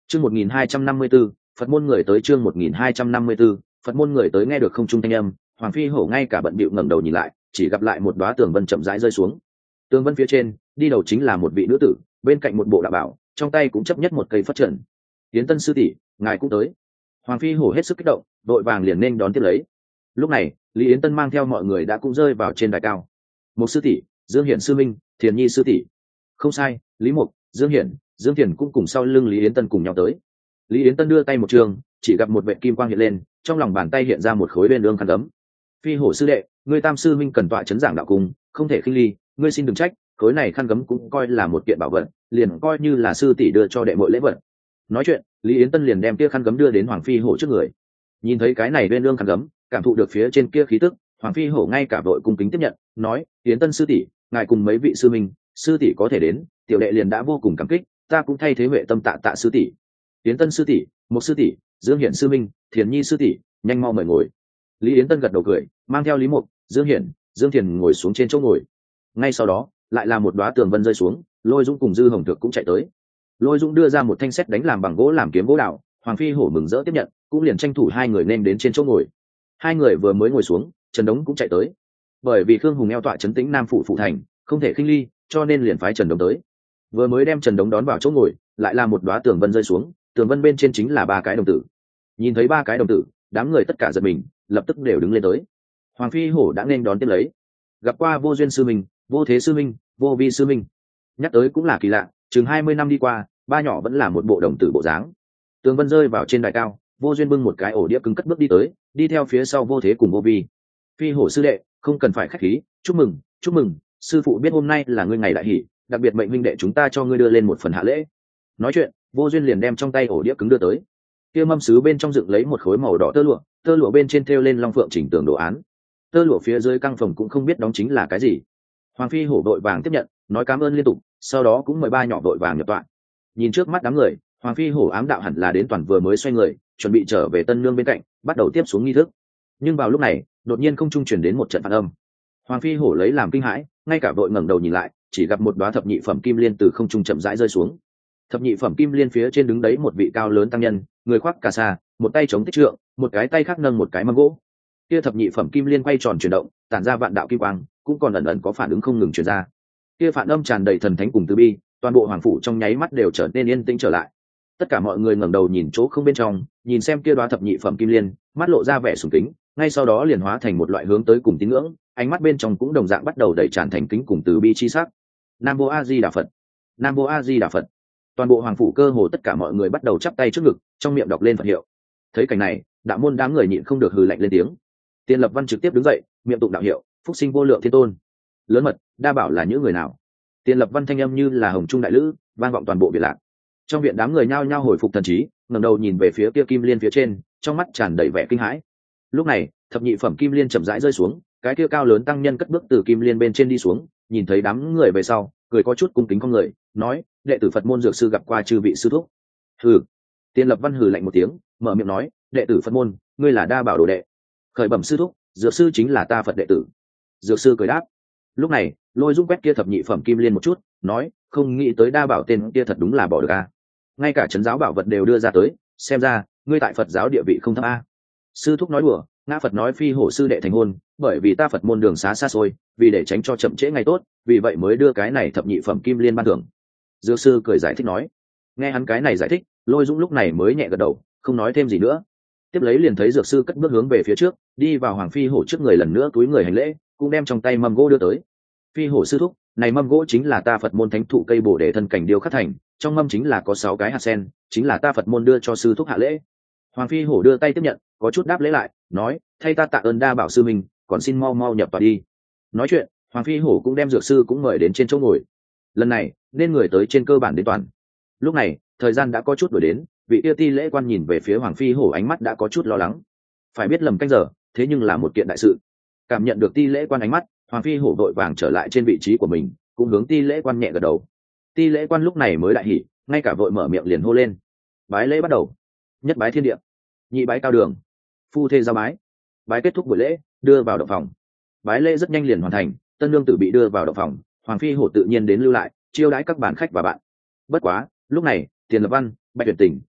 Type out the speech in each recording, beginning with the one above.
Chương 1254, Phật môn người tới. Chương 1254, Phật môn người tới. Nghe được không trung thanh âm, Hoàng Phi Hổ ngay cả bận bịu ngẩng đầu nhìn lại, chỉ gặp lại một đóa tường vân chậm rãi rơi xuống. Tường vân phía trên, đi đầu chính là một vị nữ tử, bên cạnh một bộ đạo bảo, trong tay cũng chấp nhất một cây phất trần. Tiến Tân sư tỷ, ngài cũng tới. Hoàng Phi Hổ hết sức kích động, đội vàng liền nên đón tiếp lấy. Lúc này, Lý Yến Tân mang theo mọi người đã cũng rơi vào trên đài cao. Một sư tỷ, Dương Hiển sư minh, Thiền Nhi sư tỷ. Không sai, Lý Mục, Dương Hiển, Dương Thiền cũng cùng sau lưng Lý Yến Tân cùng nhau tới. Lý Yến Tân đưa tay một trường, chỉ gặp một vệt kim quang hiện lên, trong lòng bàn tay hiện ra một khối bên lương khăn gấm. Phi Hổ sư đệ, ngươi Tam sư minh cần tọa chấn giảng đạo cùng, không thể khinh ly, ngươi xin đừng trách, khối này khăn gấm cũng coi là một kiện bảo vật, liền coi như là sư tỷ đưa cho đệ muội lễ vật. Nói chuyện, Lý Yến Tân liền đem kia khăn gấm đưa đến Hoàng Phi Hổ trước người. Nhìn thấy cái này bên lương khăn gấm, cảm thụ được phía trên kia khí tức, Hoàng Phi Hổ ngay cả vội cung kính tiếp nhận, nói: Yến Tân sư tỷ, ngài cùng mấy vị sư minh, sư tỷ có thể đến, tiểu đệ liền đã vô cùng cảm kích, ta cũng thay thế huệ tâm tạ tạ sư tỷ. Yến Tân sư tỷ, một sư tỷ, Dương Hiển sư minh, Thiền Nhi sư tỷ, nhanh mau mời ngồi. Lý Yến Tân gật đầu cười, mang theo Lý Mục, Dương Hiển, Dương Thiền ngồi xuống trên chỗ ngồi. Ngay sau đó, lại là một đóa tường vân rơi xuống, Lôi Dũng cùng Dư Hồng Thực cũng chạy tới. Lôi Dũng đưa ra một thanh sét đánh làm bằng gỗ làm kiếm gỗ đạo, Hoàng Phi Hổ mừng rỡ tiếp nhận, cũng liền tranh thủ hai người nên đến trên chỗ ngồi. Hai người vừa mới ngồi xuống, Trần Đống cũng chạy tới. Bởi vì Khương Hùng eo tọa trấn tĩnh Nam phủ phụ thành, không thể khinh ly, cho nên liền phái Trần Đống tới. Vừa mới đem Trần Đống đón vào chỗ ngồi, lại là một đóa tường vân rơi xuống, tường vân bên trên chính là ba cái đồng tử. Nhìn thấy ba cái đồng tử, đám người tất cả giật mình, lập tức đều đứng lên tới. Hoàng Phi Hổ đã nên đón tiếp lấy. Gặp qua Vô Duyên sư minh, Vô Thế sư minh, Vô Vi sư minh. Nhắc tới cũng là kỳ lạ, chừng 20 năm đi qua, ba nhỏ vẫn là một bộ đồng tử bộ dáng. Tường vân rơi vào trên đài cao, Vô Duyên bưng một cái ổ đĩa cứng cất bước đi tới, đi theo phía sau Vô Thế cùng Vô Vi. Phi Hổ sư đệ, không cần phải khách khí, chúc mừng, sư phụ biết hôm nay là ngươi ngày đại hỷ, đặc biệt mệnh huynh đệ chúng ta cho ngươi đưa lên một phần hạ lễ. Nói chuyện, Vô Duyên liền đem trong tay ổ đĩa cứng đưa tới. Kia mâm sứ bên trong dựng lấy một khối màu đỏ tơ lụa bên trên thêu lên long phượng chỉnh tường đồ án. Tơ lụa phía dưới căng phòng cũng không biết đóng chính là cái gì. Hoàng Phi Hổ đội vàng tiếp nhận, nói cảm ơn liên tục, sau đó cũng mời ba nhỏ đội vàng nhập tọa. Nhìn trước mắt đám người, Hoàng Phi Hổ ám đạo hẳn là đến toàn vừa mới xoay người, chuẩn bị trở về Tân Nương bên cạnh, bắt đầu tiếp xuống nghi thức. Nhưng vào lúc này, đột nhiên không trung truyền đến một trận phản âm. Hoàng Phi Hổ lấy làm kinh hãi, ngay cả đội ngẩng đầu nhìn lại, chỉ gặp một đóa thập nhị phẩm kim liên từ không trung chậm rãi rơi xuống. Thập nhị phẩm kim liên phía trên đứng đấy một vị cao lớn tăng nhân, người khoác cà sa, một tay chống tích trượng, một cái tay khác nâng một cái mâm gỗ. Kia thập nhị phẩm kim liên quay tròn chuyển động, tản ra vạn đạo kim quang, cũng còn ẩn ẩn có phản ứng không ngừng truyền ra. Kia phản âm tràn đầy thần thánh cùng từ bi, toàn bộ hoàng phủ trong nháy mắt đều trở nên yên tĩnh trở lại. Tất cả mọi người ngẩng đầu nhìn chỗ không bên trong, nhìn xem kia đóa thập nhị phẩm kim liên, mắt lộ ra vẻ sùng kính, ngay sau đó liền hóa thành một loại hướng tới cùng tín ngưỡng, ánh mắt bên trong cũng đồng dạng bắt đầu đầy tràn thành kính cùng từ bi chi sắc. Nam Mô A Di Đà Phật, Nam Mô A Di Đà Phật. Toàn bộ hoàng phủ cơ hồ tất cả mọi người bắt đầu chắp tay trước ngực, trong miệng đọc lên Phật hiệu. Thấy cảnh này, đạo môn đám người nhịn không được hừ lạnh lên tiếng. Tiên Lập Văn trực tiếp đứng dậy, miệng tụng đạo hiệu, phúc sinh vô lượng thiên tôn. Lớn mật, đa bảo là những người nào? Tiên Lập Văn thanh âm như là hồng trung đại lữ, vang vọng toàn bộ viện lạc. Trong viện đám người nhao nhao hồi phục thần trí, ngẩng đầu nhìn về phía kia kim liên phía trên, trong mắt tràn đầy vẻ kinh hãi. Lúc này, thập nhị phẩm kim liên chậm rãi rơi xuống, cái kia cao lớn tăng nhân cất bước từ kim liên bên trên đi xuống, nhìn thấy đám người về sau, cười có chút cung kính con người, nói: đệ tử Phật môn dược sư gặp qua chư vị sư thúc. Hừ. Tiên Lập Văn hừ lạnh một tiếng, mở miệng nói: đệ tử Phật môn, ngươi là đa bảo đồ đệ. Khởi bẩm sư thúc, dược sư chính là ta Phật đệ tử. Dược sư cười đáp. Lúc này, Lôi Dũng quét kia thập nhị phẩm kim liên một chút, nói: không nghĩ tới đa bảo tên kia thật đúng là bỏ được a. Ngay cả trấn giáo bảo vật đều đưa ra tới, xem ra ngươi tại Phật giáo địa vị không thấp a. Sư thúc nói đùa, ngã Phật nói Phi Hổ sư đệ thành hôn, bởi vì ta Phật môn đường xá xa xôi, vì để tránh cho chậm trễ ngày tốt, vì vậy mới đưa cái này thập nhị phẩm kim liên ban thưởng. Dược sư cười giải thích nói. Nghe hắn cái này giải thích, Lôi Dũng lúc này mới nhẹ gật đầu, không nói thêm gì nữa. Tiếp lấy liền thấy dược sư cất bước hướng về phía trước, đi vào Hoàng Phi Hổ trước người lần nữa túi người hành lễ, cũng đem trong tay mâm gỗ đưa tới. Phi Hổ sư thúc, này mâm gỗ chính là ta Phật môn thánh thụ cây bồ đề thân cảnh điêu khắc thành, trong mâm chính là có 6 cái hạt sen, chính là ta Phật môn đưa cho sư thúc hạ lễ. Hoàng Phi Hổ đưa tay tiếp nhận, có chút đáp lễ lại, nói: thay ta tạ ơn đa bảo sư mình, còn xin mau mau nhập vào đi. Nói chuyện, Hoàng Phi Hổ cũng đem dược sư cũng mời đến trên chỗ ngồi. Lần này, nên người tới trên cơ bản đến toàn. Lúc này, thời gian đã có chút đổi đến, vị yêu ti lễ quan nhìn về phía Hoàng Phi Hổ ánh mắt đã có chút lo lắng. Phải biết lầm canh giờ, thế nhưng là một kiện đại sự. Cảm nhận được ti lễ quan ánh mắt, Hoàng Phi Hổ đội vàng trở lại trên vị trí của mình, cũng hướng ti lễ quan nhẹ gật đầu. Ti lễ quan lúc này mới đại hỉ, ngay cả vội mở miệng liền hô lên: bái lễ bắt đầu. Nhất bái thiên địa, nhị bái cao đường, phu thê giao bái. Bái kết thúc buổi lễ, đưa vào động phòng. Bái lễ rất nhanh liền hoàn thành, tân nương tử bị đưa vào động phòng, Hoàng Phi Hổ tự nhiên đến lưu lại chiêu đãi các bàn khách và bạn. Bất quá lúc này, Tiền Lập Văn, Bạch Tuyển Tình,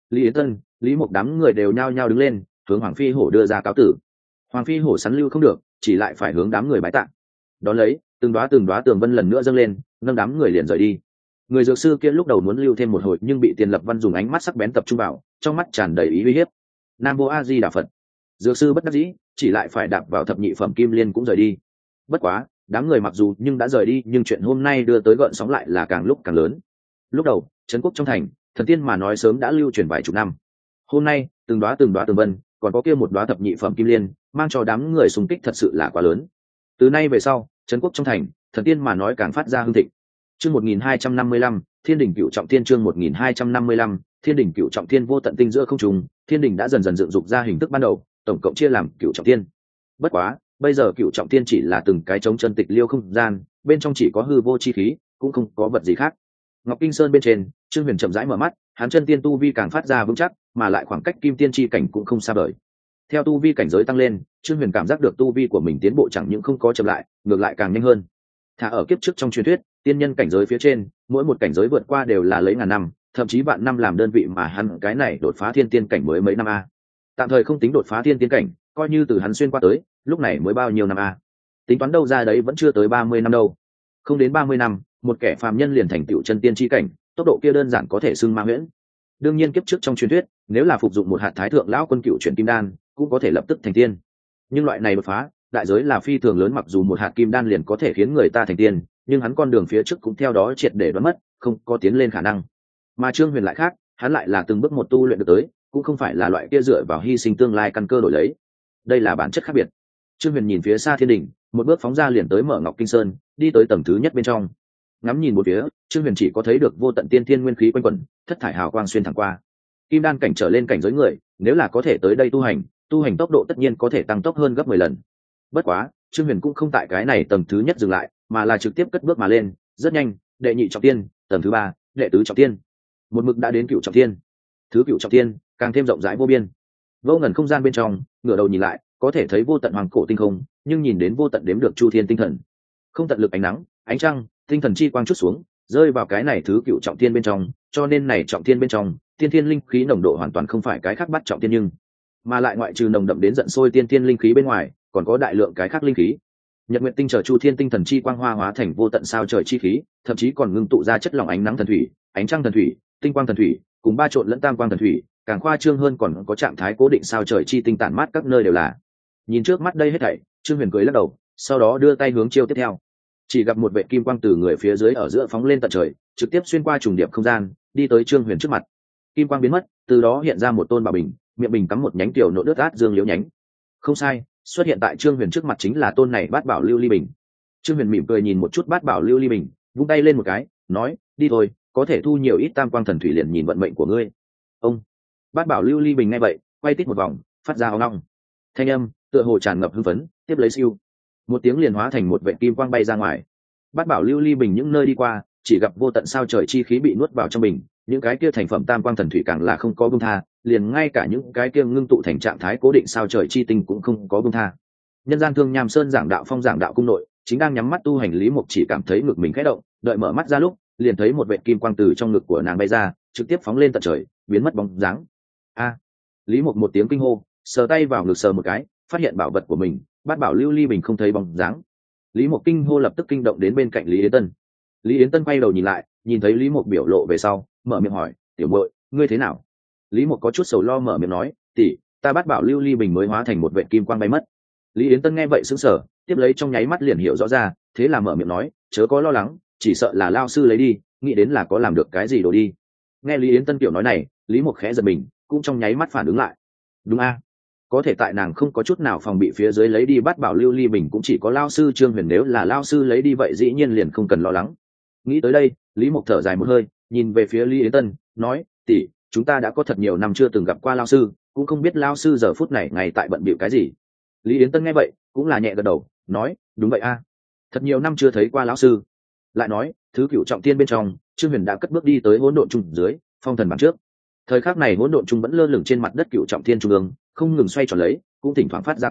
Lý Yến Tân, Lý Mộc đám người đều nhao nhao đứng lên, hướng Hoàng Phi Hổ đưa ra cáo tử. Hoàng Phi Hổ sắn lưu không được, chỉ lại phải hướng đám người bái tạ. Đón lấy, từng đóa tường vân lần nữa dâng lên, nâng đám người liền rời đi. Người dược sư kia lúc đầu muốn lưu thêm một hồi, nhưng bị Tiền Lập Văn dùng ánh mắt sắc bén tập trung vào, trong mắt tràn đầy ý uy hiếp. Nam Mô A Di Đà Phật. Dược sư bất đắc dĩ, chỉ lại phải đạp vào thập nhị phẩm kim liên cũng rời đi. Bất quá, đám người mặc dù nhưng đã rời đi, nhưng chuyện hôm nay đưa tới gợn sóng lại là càng lúc càng lớn. Lúc đầu, trấn quốc trong thành, thần tiên mà nói sớm đã lưu truyền vài chục năm. Hôm nay, từng đóa tường vân, còn có kia một đóa thập nhị phẩm kim liên, mang cho đám người xung kích thật sự là quá lớn. Từ nay về sau, trấn quốc trong thành, thần tiên mà nói càng phát ra hưng thịnh. Chương 1255, Thiên đỉnh Cửu Trọng Thiên. Chương 1255, Thiên đỉnh Cửu Trọng Thiên. Vô tận tinh giữa không trung, thiên đỉnh đã dần dần dựng dục ra hình thức ban đầu, tổng cộng chia làm Cửu Trọng Thiên. Bất quá, bây giờ Cửu Trọng Thiên chỉ là từng cái trống chân tịch liêu không gian, bên trong chỉ có hư vô chi khí, cũng không có vật gì khác. Ngọc Kinh Sơn bên trên, Trương Huyền chậm rãi mở mắt, hắn chân tiên tu vi càng phát ra vững chắc, mà lại khoảng cách kim tiên chi cảnh cũng không xa vời. Theo tu vi cảnh giới tăng lên, Trương Huyền cảm giác được tu vi của mình tiến bộ chẳng những không có chậm lại, ngược lại càng nhanh hơn. Thả ở kiếp trước trong truyền thuyết, tiên nhân cảnh giới phía trên, mỗi một cảnh giới vượt qua đều là lấy ngàn năm, thậm chí vạn năm làm đơn vị, mà hắn cái này đột phá thiên tiên cảnh mới mấy năm a. Tạm thời không tính đột phá thiên tiên cảnh, coi như từ hắn xuyên qua tới, lúc này mới bao nhiêu năm a. Tính toán đâu ra đấy vẫn chưa tới 30 năm đâu. Không đến 30 năm, một kẻ phàm nhân liền thành tựu chân tiên chi cảnh, tốc độ kia đơn giản có thể xưng ma huyễn. Đương nhiên kiếp trước trong truyền thuyết, nếu là phục dụng một hạt thái thượng lão quân cựu chuyển kim đan, cũng có thể lập tức thành tiên. Nhưng loại này đột phá, đại giới là phi thường lớn, mặc dù một hạt kim đan liền có thể khiến người ta thành tiên, nhưng hắn con đường phía trước cũng theo đó triệt để đoán mất, không có tiến lên khả năng. Mà Trương Huyền lại khác, hắn lại là từng bước một tu luyện được tới, cũng không phải là loại kia dựa vào hy sinh tương lai căn cơ đổi lấy. Đây là bản chất khác biệt. Trương Huyền nhìn phía xa thiên đỉnh, một bước phóng ra liền tới mở Ngọc Kinh Sơn, đi tới tầng thứ nhất bên trong. Ngắm nhìn một phía, Trương Huyền chỉ có thấy được vô tận tiên thiên nguyên khí quanh quẩn, thất thải hào quang xuyên thẳng qua. Kim đan cảnh trở lên cảnh giới người, nếu là có thể tới đây tu hành tốc độ tất nhiên có thể tăng tốc hơn gấp 10 lần. Bất quá, Trương Huyền cũng không tại cái này tầng thứ nhất dừng lại, mà là trực tiếp cất bước mà lên, rất nhanh, đệ nhị trọng tiên, tầng thứ 3, đệ tứ trọng tiên, một mực đã đến cửu trọng tiên. Thứ cửu trọng tiên, càng thêm rộng rãi vô biên. Vô ngần không gian bên trong, ngửa đầu nhìn lại, có thể thấy vô tận hoàng cổ tinh không, nhưng nhìn đến vô tận đếm được chu thiên tinh thần. Không tận lực ánh nắng, ánh trăng, tinh thần chi quang chút xuống, rơi vào cái này thứ cửu trọng thiên bên trong, cho nên này trọng thiên bên trong, tiên thiên linh khí nồng độ hoàn toàn không phải cái khác bắt trọng thiên, nhưng mà lại ngoại trừ nồng đậm đến giận sôi tiên thiên linh khí bên ngoài, còn có đại lượng cái khác linh khí. Nhật nguyện tinh trở chu thiên tinh thần chi quang hoa hóa thành vô tận sao trời chi khí, thậm chí còn ngưng tụ ra chất lỏng ánh nắng thần thủy, ánh trăng thần thủy, tinh quang thần thủy, cùng ba trộn lẫn tam quang thần thủy, càng khoa trương hơn còn có trạng thái cố định sao trời chi tinh tản mát các nơi đều là. Nhìn trước mắt đây hết thảy, Trương Huyền cười lắc đầu, sau đó đưa tay hướng chiêu tiếp theo. Chỉ gặp một vệ kim quang từ người phía dưới ở giữa phóng lên tận trời, trực tiếp xuyên qua trùng điệp không gian, đi tới Trương Huyền trước mặt. Kim quang biến mất, từ đó hiện ra một tôn bảo bình, miệng bình cắm một nhánh tiểu nộ đứt át dương liễu nhánh. Không sai, xuất hiện tại Trương Huyền trước mặt chính là tôn này bát bảo lưu ly bình. Trương Huyền mỉm cười nhìn một chút bát bảo lưu ly bình, vung tay lên một cái, nói, đi thôi, có thể thu nhiều ít tam quang thần thủy liền nhìn vận mệnh của ngươi. Ông bát bảo lưu ly bình nghe vậy, quay tít một vòng, phát ra ong ong thanh âm, tựa hồ tràn ngập hưng phấn, tiếp lấy siêu một tiếng liền hóa thành một vệ kim quang bay ra ngoài. Bát bảo lưu ly bình những nơi đi qua, chỉ gặp vô tận sao trời chi khí bị nuốt vào trong bình, những cái kia thành phẩm tam quang thần thủy càng là không có buông tha, liền ngay cả những cái kia ngưng tụ thành trạng thái cố định sao trời chi tinh cũng không có buông tha. Nhân gian Thương Nham Sơn giảng đạo phong giảng đạo cung nội, chính đang nhắm mắt tu hành Lý Mục chỉ cảm thấy ngực mình khẽ động, đợi mở mắt ra lúc, liền thấy một vệt kim quang từ trong ngực của nàng bay ra, trực tiếp phóng lên tận trời, biến mất bóng dáng. A! Lý Mục một tiếng kinh hô, sờ tay vào ngực sờ một cái, phát hiện bảo vật của mình, bát bảo lưu ly bình không thấy bóng dáng. Lý Mục kinh hô lập tức kinh động đến bên cạnh Lý Yến Tân. Lý Yến Tân quay đầu nhìn lại, nhìn thấy Lý Mục biểu lộ về sau, mở miệng hỏi, tiểu muội, ngươi thế nào? Lý Mục có chút sầu lo mở miệng nói, tỷ, ta bát bảo lưu ly bình mới hóa thành một vệt kim quang bay mất. Lý Yến Tân nghe vậy sững sờ, tiếp lấy trong nháy mắt liền hiểu rõ ra, thế là mở miệng nói, chớ có lo lắng, chỉ sợ là lao sư lấy đi, nghĩ đến là có làm được cái gì đồ đi. Nghe Lý Yến Tân tiểu nói này, Lý Mục khẽ giật mình, cũng trong nháy mắt phản ứng lại. Đúng a, có thể tại nàng không có chút nào phòng bị phía dưới lấy đi bát bảo lưu ly bình cũng chỉ có lao sư Trương Huyền, nếu là lao sư lấy đi vậy dĩ nhiên liền không cần lo lắng. Nghĩ tới đây, Lý Mục thở dài một hơi, nhìn về phía Lý Yến Tân, nói, tỷ, chúng ta đã có thật nhiều năm chưa từng gặp qua lao sư, cũng không biết lao sư giờ phút này ngày tại bận bịu cái gì. Lý Yến Tân nghe vậy, cũng là nhẹ gật đầu, nói, đúng vậy a, thật nhiều năm chưa thấy qua lão sư. Lại nói, thứ cửu trọng thiên bên trong, Trương Huyền đã cất bước đi tới hỗn độn trung dưới, phong thần bảng trước. Thời khắc này hỗn độn trung vẫn lơ lửng trên mặt đất cửu trọng thiên trung ương, không ngừng xoay tròn lấy, cũng thỉnh thoảng phát ra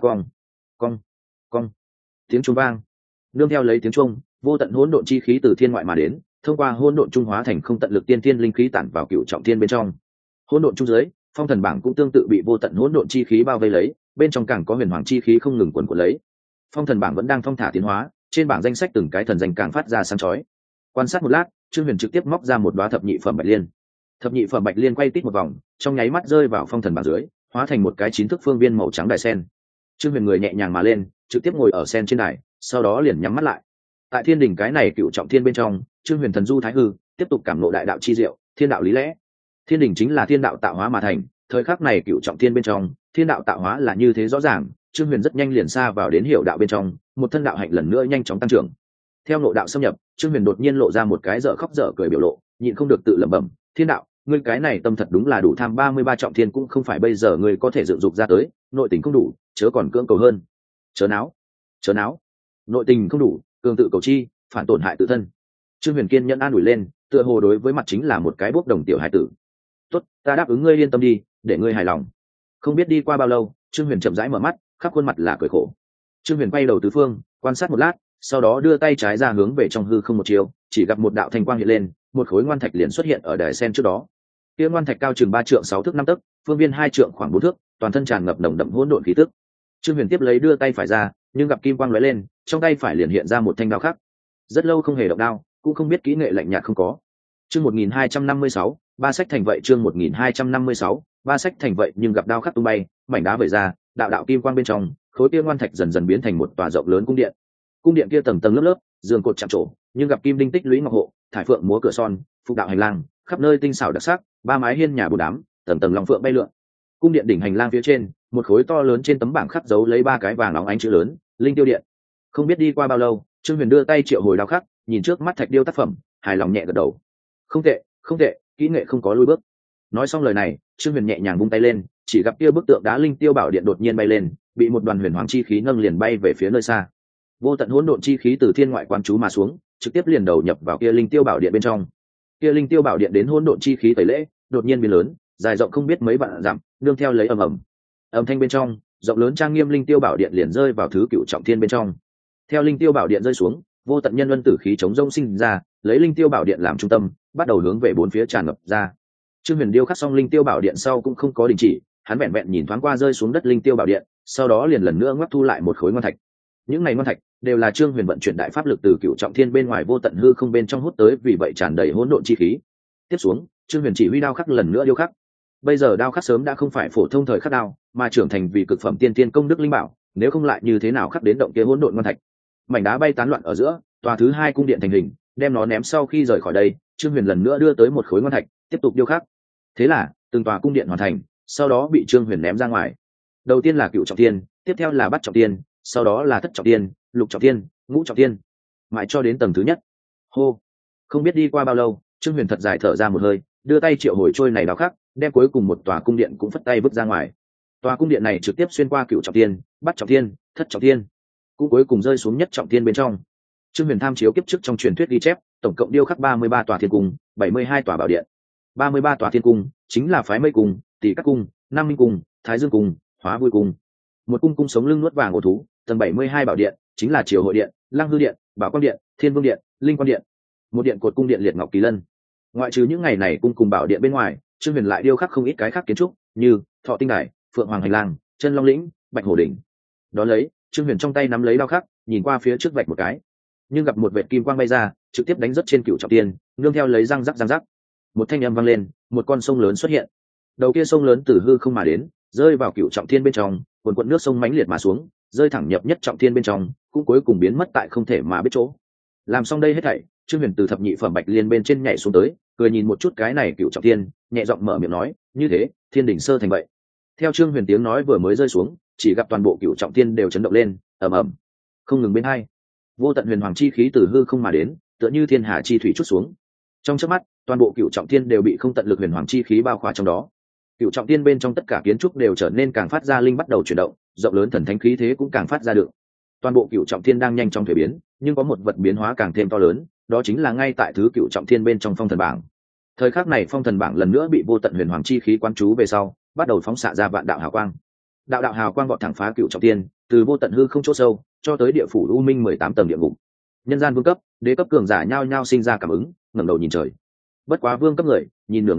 cong tiếng chuông vang. Nương theo lấy tiếng chuông, vô tận hỗn độn chi khí từ thiên ngoại mà đến, thông qua hỗn độn trung hóa thành không tận lực tiên thiên linh khí tản vào cửu trọng thiên bên trong. Hỗn độn trung dưới, phong thần bảng cũng tương tự bị vô tận hỗn độn chi khí bao vây lấy, bên trong càng có huyền hoàng chi khí không ngừng quần quật lấy. Phong thần bảng vẫn đang thong thả tiến hóa, trên bảng danh sách từng cái thần danh càng phát ra sáng chói. Quan sát một lát, Trương Huyền trực tiếp móc ra một đóa thập nhị phẩm bạch liên. Thập nhị phẩm bạch liên quay tít một vòng, trong nháy mắt rơi vào phong thần bảng dưới, hóa thành một cái 9 thước phương viên màu trắng đài sen. Trương Huyền người nhẹ nhàng mà lên, trực tiếp ngồi ở sen trên đài, sau đó liền nhắm mắt lại. Tại thiên đỉnh cái này cựu trọng thiên bên trong, Trương Huyền thần du thái hư, tiếp tục cảm ngộ đại đạo chi diệu, thiên đạo lý lẽ. Thiên đỉnh chính là thiên đạo tạo hóa mà thành, thời khắc này cựu trọng thiên bên trong, thiên đạo tạo hóa là như thế rõ ràng, Trương Huyền rất nhanh liền xa vào đến hiểu đạo bên trong, một thân đạo hạnh lần nữa nhanh chóng tăng trưởng. Theo ngộ đạo xâm nhập, Trương Huyền đột nhiên lộ ra một cái dở khóc dở cười biểu lộ, nhịn không được tự lẩm bẩm, thiên đạo, ngươi cái này tâm thật đúng là đủ tham, 33 trọng thiên cũng không phải bây giờ ngươi có thể dựng dục ra tới, nội tình không đủ, chớ còn cưỡng cầu hơn. Chớ náo, nội tình không đủ, cường tự cầu chi, phản tổn hại tự thân. Trương Huyền kiên nhẫn an ủi lên, tựa hồ đối với mặt chính là một cái bốc đồng tiểu hải tử. Tốt, ta đáp ứng ngươi, yên tâm đi, để ngươi hài lòng. Không biết đi qua bao lâu, Trương Huyền chậm rãi mở mắt, khắp khuôn mặt là cười khổ. Trương Huyền quay đầu tứ phương, quan sát một lát, sau đó đưa tay trái ra hướng về trong hư không một chiều, chỉ gặp một đạo thanh quang hiện lên, một khối ngoan thạch liền xuất hiện ở đài sen trước đó. Kia ngoan thạch cao chừng 3 trượng 6 thước 5 tấc, phương viên 2 trượng khoảng 4 thước, toàn thân tràn ngập nồng đậm hỗn độn khí tức. Trương Huyền tiếp lấy đưa tay phải ra, nhưng gặp kim quang lóe lên, trong tay phải liền hiện ra một thanh đao khắc. Rất lâu không hề động đao, cũng không biết kỹ nghệ lạnh nhạt không có. Chương 1256, ba sách thành vậy, chương 1256, ba sách thành vậy, nhưng gặp đao khắc tung bay, mảnh đá vẩy ra, đạo đạo kim quang bên trong, khối kia ngoan thạch dần dần biến thành một tòa rộng lớn cung điện. Cung điện kia tầng tầng lớp lớp, giường cột chạm trổ, nhưng gặp kim đinh tích lũy ngọc hộ, thải phượng múa cửa son, phục đạo hành lang, khắp nơi tinh xảo đặc sắc, ba mái hiên nhà bồ đám, tầng tầng long phượng bay lượn. Cung điện đỉnh hành lang phía trên, một khối to lớn trên tấm bảng khắc dấu lấy 3 cái vàng óng ánh chữ lớn, Linh Tiêu Điện. Không biết đi qua bao lâu, Trương Huyền đưa tay triệu hồi đao khắc, nhìn trước mắt thạch điêu tác phẩm, hài lòng nhẹ gật đầu. Không tệ, không tệ, kỹ nghệ không có lùi bước. Nói xong lời này, Trương Huyền nhẹ nhàng vung tay lên, chỉ gặp kia bức tượng đá Linh Tiêu Bảo Điện đột nhiên bay lên, bị một đoàn huyền hoàng chi khí nâng liền bay về phía nơi xa. Vô tận hỗn độn chi khí từ thiên ngoại quán chú mà xuống, trực tiếp liền đầu nhập vào kia Linh Tiêu Bảo Điện bên trong. Kia Linh Tiêu Bảo Điện đến hỗn độn chi khí tẩy lễ, đột nhiên biến lớn, dài rộng không biết mấy vạn dặm, nương theo lấy ầm ầm. Âm thanh bên trong, rộng lớn trang nghiêm Linh Tiêu Bảo Điện liền rơi vào thứ cựu trọng thiên bên trong. Theo Linh Tiêu Bảo Điện rơi xuống, vô tận nhân luân tử khí chống rông sinh ra, lấy Linh Tiêu Bảo Điện làm trung tâm, bắt đầu hướng về bốn phía tràn ngập ra. Trương Huyền điêu khắc xong Linh Tiêu Bảo Điện sau cũng không có đình chỉ, hắn vẹn vẹn nhìn thoáng qua rơi xuống đất Linh Tiêu Bảo Điện, sau đó liền lần nữa ngoắc thu lại một khối ngoan thạch. Những này ngoan thạch đều là Trương Huyền vận chuyển đại pháp lực từ cựu trọng thiên bên ngoài vô tận hư không bên trong hút tới, vì vậy tràn đầy hỗn độn chi khí. Tiếp xuống, Trương Huyền chỉ huy đao khắc lần nữa điêu khắc. Bây giờ đao khắc sớm đã không phải phổ thông thời khắc đao, mà trưởng thành vì cực phẩm tiên tiên công đức linh bảo, nếu không lại như thế nào khắc đến động kia hỗn độn ngoan thạch. Mảnh đá bay tán loạn ở giữa, tòa thứ 2 cung điện thành hình, đem nó ném sau khi rời khỏi đây, Trương Huyền lần nữa đưa tới một khối ngoan thạch, tiếp tục điêu khắc. Thế là, từng tòa cung điện hoàn thành, sau đó bị Trương Huyền ném ra ngoài. Đầu tiên là cựu trọng thiên, tiếp theo là bát trọng thiên, sau đó là thất trọng thiên, lục trọng thiên, ngũ trọng thiên, mãi cho đến tầng thứ nhất. Hô, không biết đi qua bao lâu, Trương Huyền thật dài thở ra một hơi, đưa tay triệu hồi trôi này đao khắc, đem cuối cùng một tòa cung điện cũng phất tay vứt ra ngoài. Tòa cung điện này trực tiếp xuyên qua cựu trọng thiên, bát trọng thiên, thất trọng thiên, cũng cuối cùng rơi xuống nhất trọng thiên bên trong. Trương Huyền tham chiếu kiếp trước trong truyền thuyết ghi chép, tổng cộng điêu khắc 33 tòa thiên cung, 72 tòa bảo điện. 33 tòa thiên cung chính là phái Mây Cung, Tỷ Các Cung, Nam Minh Cung, Thái Dương Cung, Hóa Vui Cung. Một cung cung sống lưng nuốt vàng ổ thú, tầng 72 bảo điện chính là Triều Hội Điện, Lăng Hư Điện, Bảo Quang Điện, Thiên Vương Điện, Linh Quan Điện. Một điện cột cung điện liệt ngọc kỳ lân. Ngoại trừ những ngày này cung cùng bảo điện bên ngoài, Trương Huyền lại điêu khắc không ít cái khác kiến trúc, như Thọ Tinh Đài, Phượng Hoàng Hành Lang, Chân Long Lĩnh, Bạch Hổ Đỉnh. Đó lấy, Trương Huyền trong tay nắm lấy đao khắc, nhìn qua phía trước vạch một cái, nhưng gặp một vệt kim quang bay ra, trực tiếp đánh rất trên cựu trọng thiên, nương theo lấy răng rắc. Một thanh âm vang lên, một con sông lớn xuất hiện. Đầu kia sông lớn từ hư không mà đến, rơi vào cựu trọng thiên bên trong, cuồn cuộn nước sông mãnh liệt mà xuống, rơi thẳng nhập nhất trọng thiên bên trong, cũng cuối cùng biến mất tại không thể mà biết chỗ. Làm xong đây hết thảy, Trương Huyền từ thập nhị phẩm bạch liên bên trên nhảy xuống tới, cười nhìn một chút cái này cựu trọng thiên, nhẹ giọng mở miệng nói, như thế, thiên đỉnh sơ thành vậy. Theo Trương Huyền tiếng nói vừa mới rơi xuống, chỉ gặp toàn bộ cựu trọng thiên đều chấn động lên, ầm ầm, không ngừng bên hai. Vô tận huyền hoàng chi khí từ hư không mà đến, tựa như thiên hà chi thủy chút xuống. Trong chớp mắt, toàn bộ cựu trọng thiên đều bị không tận lực huyền hoàng chi khí bao khỏa trong đó. Cựu trọng thiên bên trong tất cả kiến trúc đều trở nên càng phát ra linh, bắt đầu chuyển động, rộng lớn thần thánh khí thế cũng càng phát ra được. Toàn bộ cựu trọng thiên đang nhanh chóng thay biến, nhưng có một vật biến hóa càng thêm to lớn, đó chính là ngay tại thứ cựu trọng thiên bên trong phong thần bảng. Thời khắc này phong thần bảng lần nữa bị vô tận huyền hoàng chi khí quán chú về sau, bắt đầu phóng xạ ra vạn đạo hào quang. Đạo hào quang vọt thẳng phá cựu trọng thiên, từ vô tận hư không chỗ sâu cho tới địa phủ u minh 18 tầng địa ngục. Nhân gian vương cấp, đế cấp cường giả nhao nhao sinh ra cảm ứng, ngẩng đầu nhìn trời. Bất quá vương cấp người nhìn nửa ngày,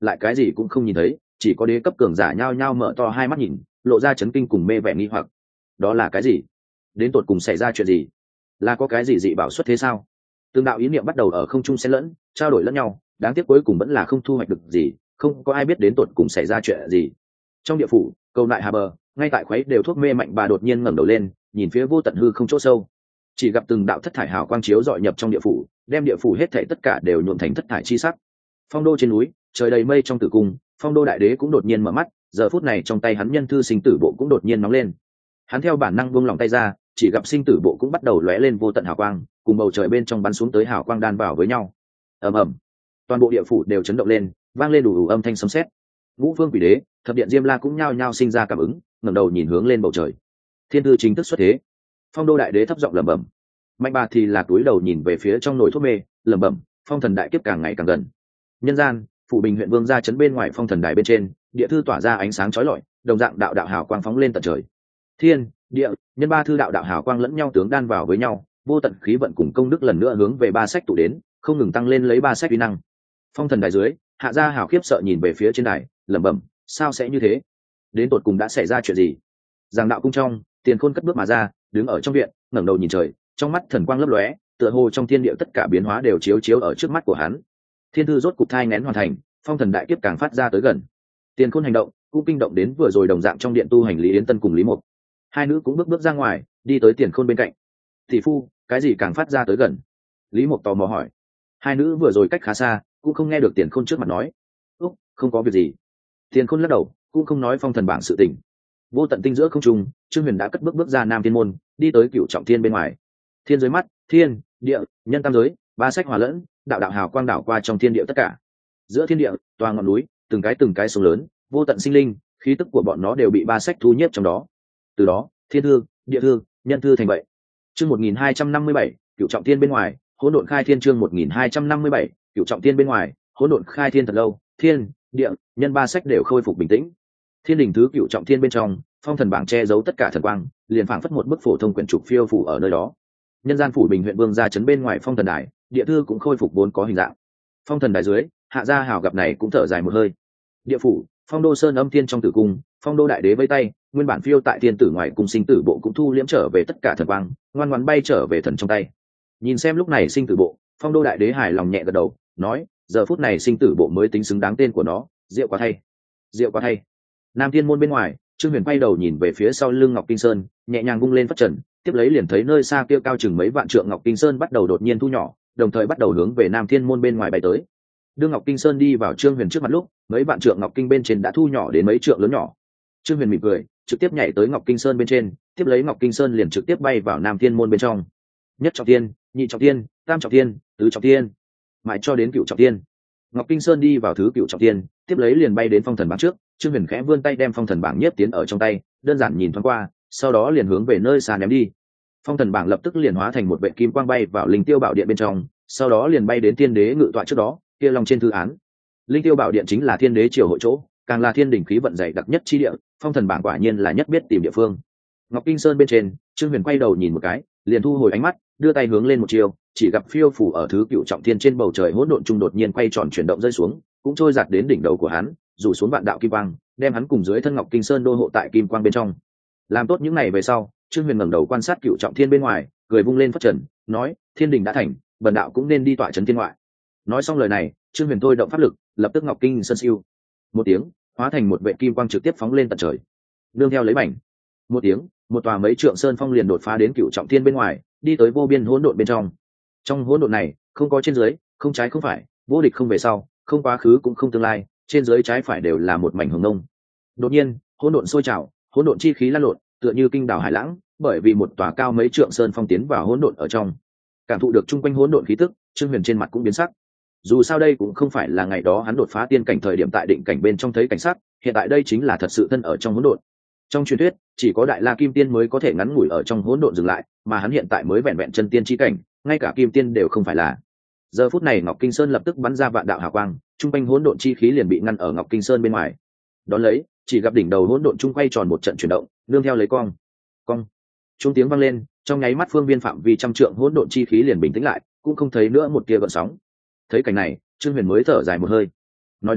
lại cái gì cũng không nhìn thấy, chỉ có đế cấp cường giả nhao nhao mở to hai mắt nhìn, lộ ra chấn kinh cùng mê vẻ nghi hoặc. Đó là cái gì? Đến tột cùng xảy ra chuyện gì? Là có cái gì dị bảo xuất thế sao? Từng đạo ý niệm bắt đầu ở không trung xen lẫn, trao đổi lẫn nhau, đáng tiếc cuối cùng vẫn là không thu hoạch được gì, không có ai biết đến tột cùng xảy ra chuyện gì. Trong địa phủ, cầu lại hà bờ, ngay tại khuấy đều thuốc mê mạnh bà đột nhiên ngẩng đầu lên, nhìn phía vô tận hư không chỗ sâu, chỉ gặp từng đạo thất thải hào quang chiếu dọi nhập trong địa phủ, đem địa phủ hết thảy tất cả đều nhuộm thành thất thải chi sắc. Phong đô trên núi, trời đầy mây trong tử cung, phong đô đại đế cũng đột nhiên mở mắt, giờ phút này trong tay hắn nhân thư sinh tử bộ cũng đột nhiên nóng lên. Hắn theo bản năng buông lòng tay ra, chỉ gặp sinh tử bộ cũng bắt đầu lóe lên vô tận hào quang, cùng bầu trời bên trong bắn xuống tới hào quang đan vào với nhau. Ầm ầm, toàn bộ địa phủ đều chấn động lên, vang lên đủ âm thanh sấm sét. Ngũ Vương Quỷ Đế, Thập Điện Diêm La cũng nhao nhao sinh ra cảm ứng, ngẩng đầu nhìn hướng lên bầu trời. Thiên thư chính thức xuất thế. Phong đô đại đế thấp giọng lẩm bẩm. Mạnh bà thì là túi đầu nhìn về phía trong nồi thuốc mê, lẩm bẩm, phong thần đại kiếp càng ngày càng gần. Nhân gian, phủ Bình huyện Vương gia trấn bên ngoài phong thần đài bên trên, địa thư tỏa ra ánh sáng chói lọi, đồng dạng đạo đạo hào quang phóng lên tận trời. Thiên, địa, nhân ba thư đạo đạo hào quang lẫn nhau tướng đan vào với nhau, vô tận khí vận cùng công đức lần nữa hướng về ba sách tụ đến, không ngừng tăng lên lấy ba sách uy năng. Phong thần đài dưới, hạ gia hào khiếp sợ nhìn về phía trên đài, lẩm bẩm, sao sẽ như thế? Đến tột cùng đã xảy ra chuyện gì? Giang đạo cung trong, Tiền Khôn cất bước mà ra, đứng ở trong viện, ngẩng đầu nhìn trời, trong mắt thần quang lấp lóe, tựa hồ trong thiên địa tất cả biến hóa đều chiếu chiếu ở trước mắt của hắn. Thiên thư rốt cục thai nghén hoàn thành, phong thần đại kiếp càng phát ra tới gần. Tiền Khôn hành động cũng kinh động đến vừa rồi đồng dạng trong điện tu hành Lý Yến Tân cùng Lý Mộc. Hai nữ cũng bước bước ra ngoài, đi tới Tiền Khôn bên cạnh. Tỷ phu, cái gì càng phát ra tới gần? Lý Mộc tò mò hỏi. Hai nữ vừa rồi cách khá xa, cũng không nghe được Tiền Khôn trước mặt nói. Úc, không có việc gì. Tiền Khôn lắc đầu, cũng không nói phong thần bảng sự tình. Vô tận tinh giữa không trung, Trương Huyền đã cất bước bước ra Nam Thiên môn, đi tới Cửu Trọng Thiên bên ngoài. Thiên dưới mắt, thiên, địa, nhân tam giới, ba sách hòa lẫn, đạo đạo hào quang đảo qua trong thiên địa tất cả. Giữa thiên địa, toàn ngọn núi, từng cái sông lớn, vô tận sinh linh, khí tức của bọn nó đều bị ba sách thu nhiếp trong đó. Từ đó, thiên thư, địa thư, nhân thư thành vậy. Chương 1257, Cửu Trọng Thiên bên ngoài, hỗn độn khai thiên. Chương 1257, Cửu Trọng Thiên bên ngoài, hỗn độn khai thiên. Thật lâu, thiên, địa, nhân ba sách đều khôi phục bình tĩnh. Thiên đình thứ Cửu Trọng Thiên bên trong, phong thần bảng che giấu tất cả thần quang, liền phảng phất một bức phổ thông quyển trục phiêu phủ ở nơi đó. Nhân gian phủ Bình huyện Vương gia trấn bên ngoài phong thần đài, địa thư cũng khôi phục vốn có hình dạng. Phong thần đài dưới, hạ gia hào gặp này cũng thở dài một hơi. Địa phủ, phong đô sơn âm thiên trong tử cung, phong đô đại đế vây tay, nguyên bản phiêu tại thiên tử ngoài cung sinh tử bộ cũng thu liễm trở về tất cả thần quang, ngoan ngoãn bay trở về thần trong tay. Nhìn xem lúc này sinh tử bộ, phong đô đại đế hài lòng nhẹ gật đầu, nói, giờ phút này sinh tử bộ mới tính xứng đáng tên của nó, diệu quá thay, diệu quá thay. Nam thiên môn bên ngoài, Trương Huyền quay đầu nhìn về phía sau lưng Ngọc Kinh Sơn, nhẹ nhàng vung lên phất trần, tiếp lấy liền thấy nơi xa kia cao chừng mấy vạn trượng Ngọc Kinh Sơn bắt đầu đột nhiên thu nhỏ, đồng thời bắt đầu hướng về Nam Thiên môn bên ngoài bay tới. Đưa Ngọc Kinh Sơn đi vào Trương Huyền trước mặt lúc, mấy vạn trượng Ngọc Kinh bên trên đã thu nhỏ đến mấy trượng lớn nhỏ. Trương Huyền mỉm cười, trực tiếp nhảy tới Ngọc Kinh Sơn bên trên, tiếp lấy Ngọc Kinh Sơn liền trực tiếp bay vào Nam Thiên môn bên trong. Nhất trọng thiên, nhị trọng thiên, tam trọng thiên, tứ trọng thiên, mãi cho đến cửu trọng thiên. Ngọc Kinh Sơn đi vào thứ cửu trọng thiên, tiếp lấy liền bay đến phong thần bảng trước. Trương Huyền khẽ vươn tay đem phong thần bảng nhiếp tiến ở trong tay, đơn giản nhìn thoáng qua, sau đó liền hướng về nơi xa ném đi. Phong thần bảng lập tức liền hóa thành một vệ kim quang bay vào linh tiêu bảo điện bên trong, sau đó liền bay đến thiên đế ngự tọa trước đó, kia long trên thư án. Linh tiêu bảo điện chính là thiên đế triều hội chỗ, càng là thiên đỉnh khí vận dày đặc nhất chi địa, phong thần bảng quả nhiên là nhất biết tìm địa phương. Ngọc Kinh Sơn bên trên, Trương Huyền quay đầu nhìn một cái, liền thu hồi ánh mắt, đưa tay hướng lên một chiều, chỉ gặp phiêu phủ ở thứ cửu trọng thiên trên bầu trời hỗn độn trung đột nhiên quay tròn chuyển động rơi xuống, cũng trôi giạt đến đỉnh đầu của hắn, rủ xuống vạn đạo kim quang, đem hắn cùng dưới thân Ngọc Kinh Sơn đô hộ tại kim quang bên trong. Làm tốt những này về sau, Trương Huyền ngẩng đầu quan sát cửu trọng thiên bên ngoài, cười vung lên phất trần, nói, thiên đình đã thành, bần đạo cũng nên đi tọa trấn thiên ngoại. Nói xong lời này, Trương Huyền thôi động pháp lực, lập tức Ngọc Kinh Sơn siêu một tiếng, hóa thành một vệ kim quang trực tiếp phóng lên tận trời. Nương theo lấy mảnh một tiếng, một tòa mấy trượng sơn phong liền đột phá đến cửu trọng thiên bên ngoài, đi tới vô biên hỗn độn bên trong. Trong hỗn độn này, không có trên dưới, không trái không phải, vô địch không về sau, không quá khứ cũng không tương lai, trên dưới trái phải đều là một mảnh hồng ngông. Đột nhiên, hỗn độn sôi trào, hỗn độn chi khí lan lộn, tựa như kinh đảo hải lãng, bởi vì một tòa cao mấy trượng sơn phong tiến vào hỗn độn ở trong. Cảm thụ được chung quanh hỗn độn khí tức, Trương Huyền trên mặt cũng biến sắc. Dù sao đây cũng không phải là ngày đó hắn đột phá tiên cảnh thời điểm tại định cảnh bên trong thấy cảnh sắc, hiện tại đây chính là thật sự thân ở trong hỗn độn. Trong truyền thuyết, chỉ có đại la kim tiên mới có thể ngắn ngủi ở trong hỗn độn dừng lại, mà hắn hiện tại mới vẹn vẹn chân tiên chi cảnh, ngay cả kim tiên đều không phải là. Giờ phút này Ngọc Kinh Sơn lập tức bắn ra vạn đạo hào quang, trung quanh hỗn độn chi khí liền bị ngăn ở Ngọc Kinh Sơn bên ngoài. Đón lấy, chỉ gặp đỉnh đầu hỗn độn trung quay tròn một trận chuyển động, nương theo lấy cong, trung tiếng vang lên, trong nháy mắt phương viên phạm vi trăm trượng hỗn độn chi khí liền bình tĩnh lại, cũng không thấy nữa một tia gợn sóng. Thấy cảnh này, Trương Huyền mới thở dài một hơi. Nói đến,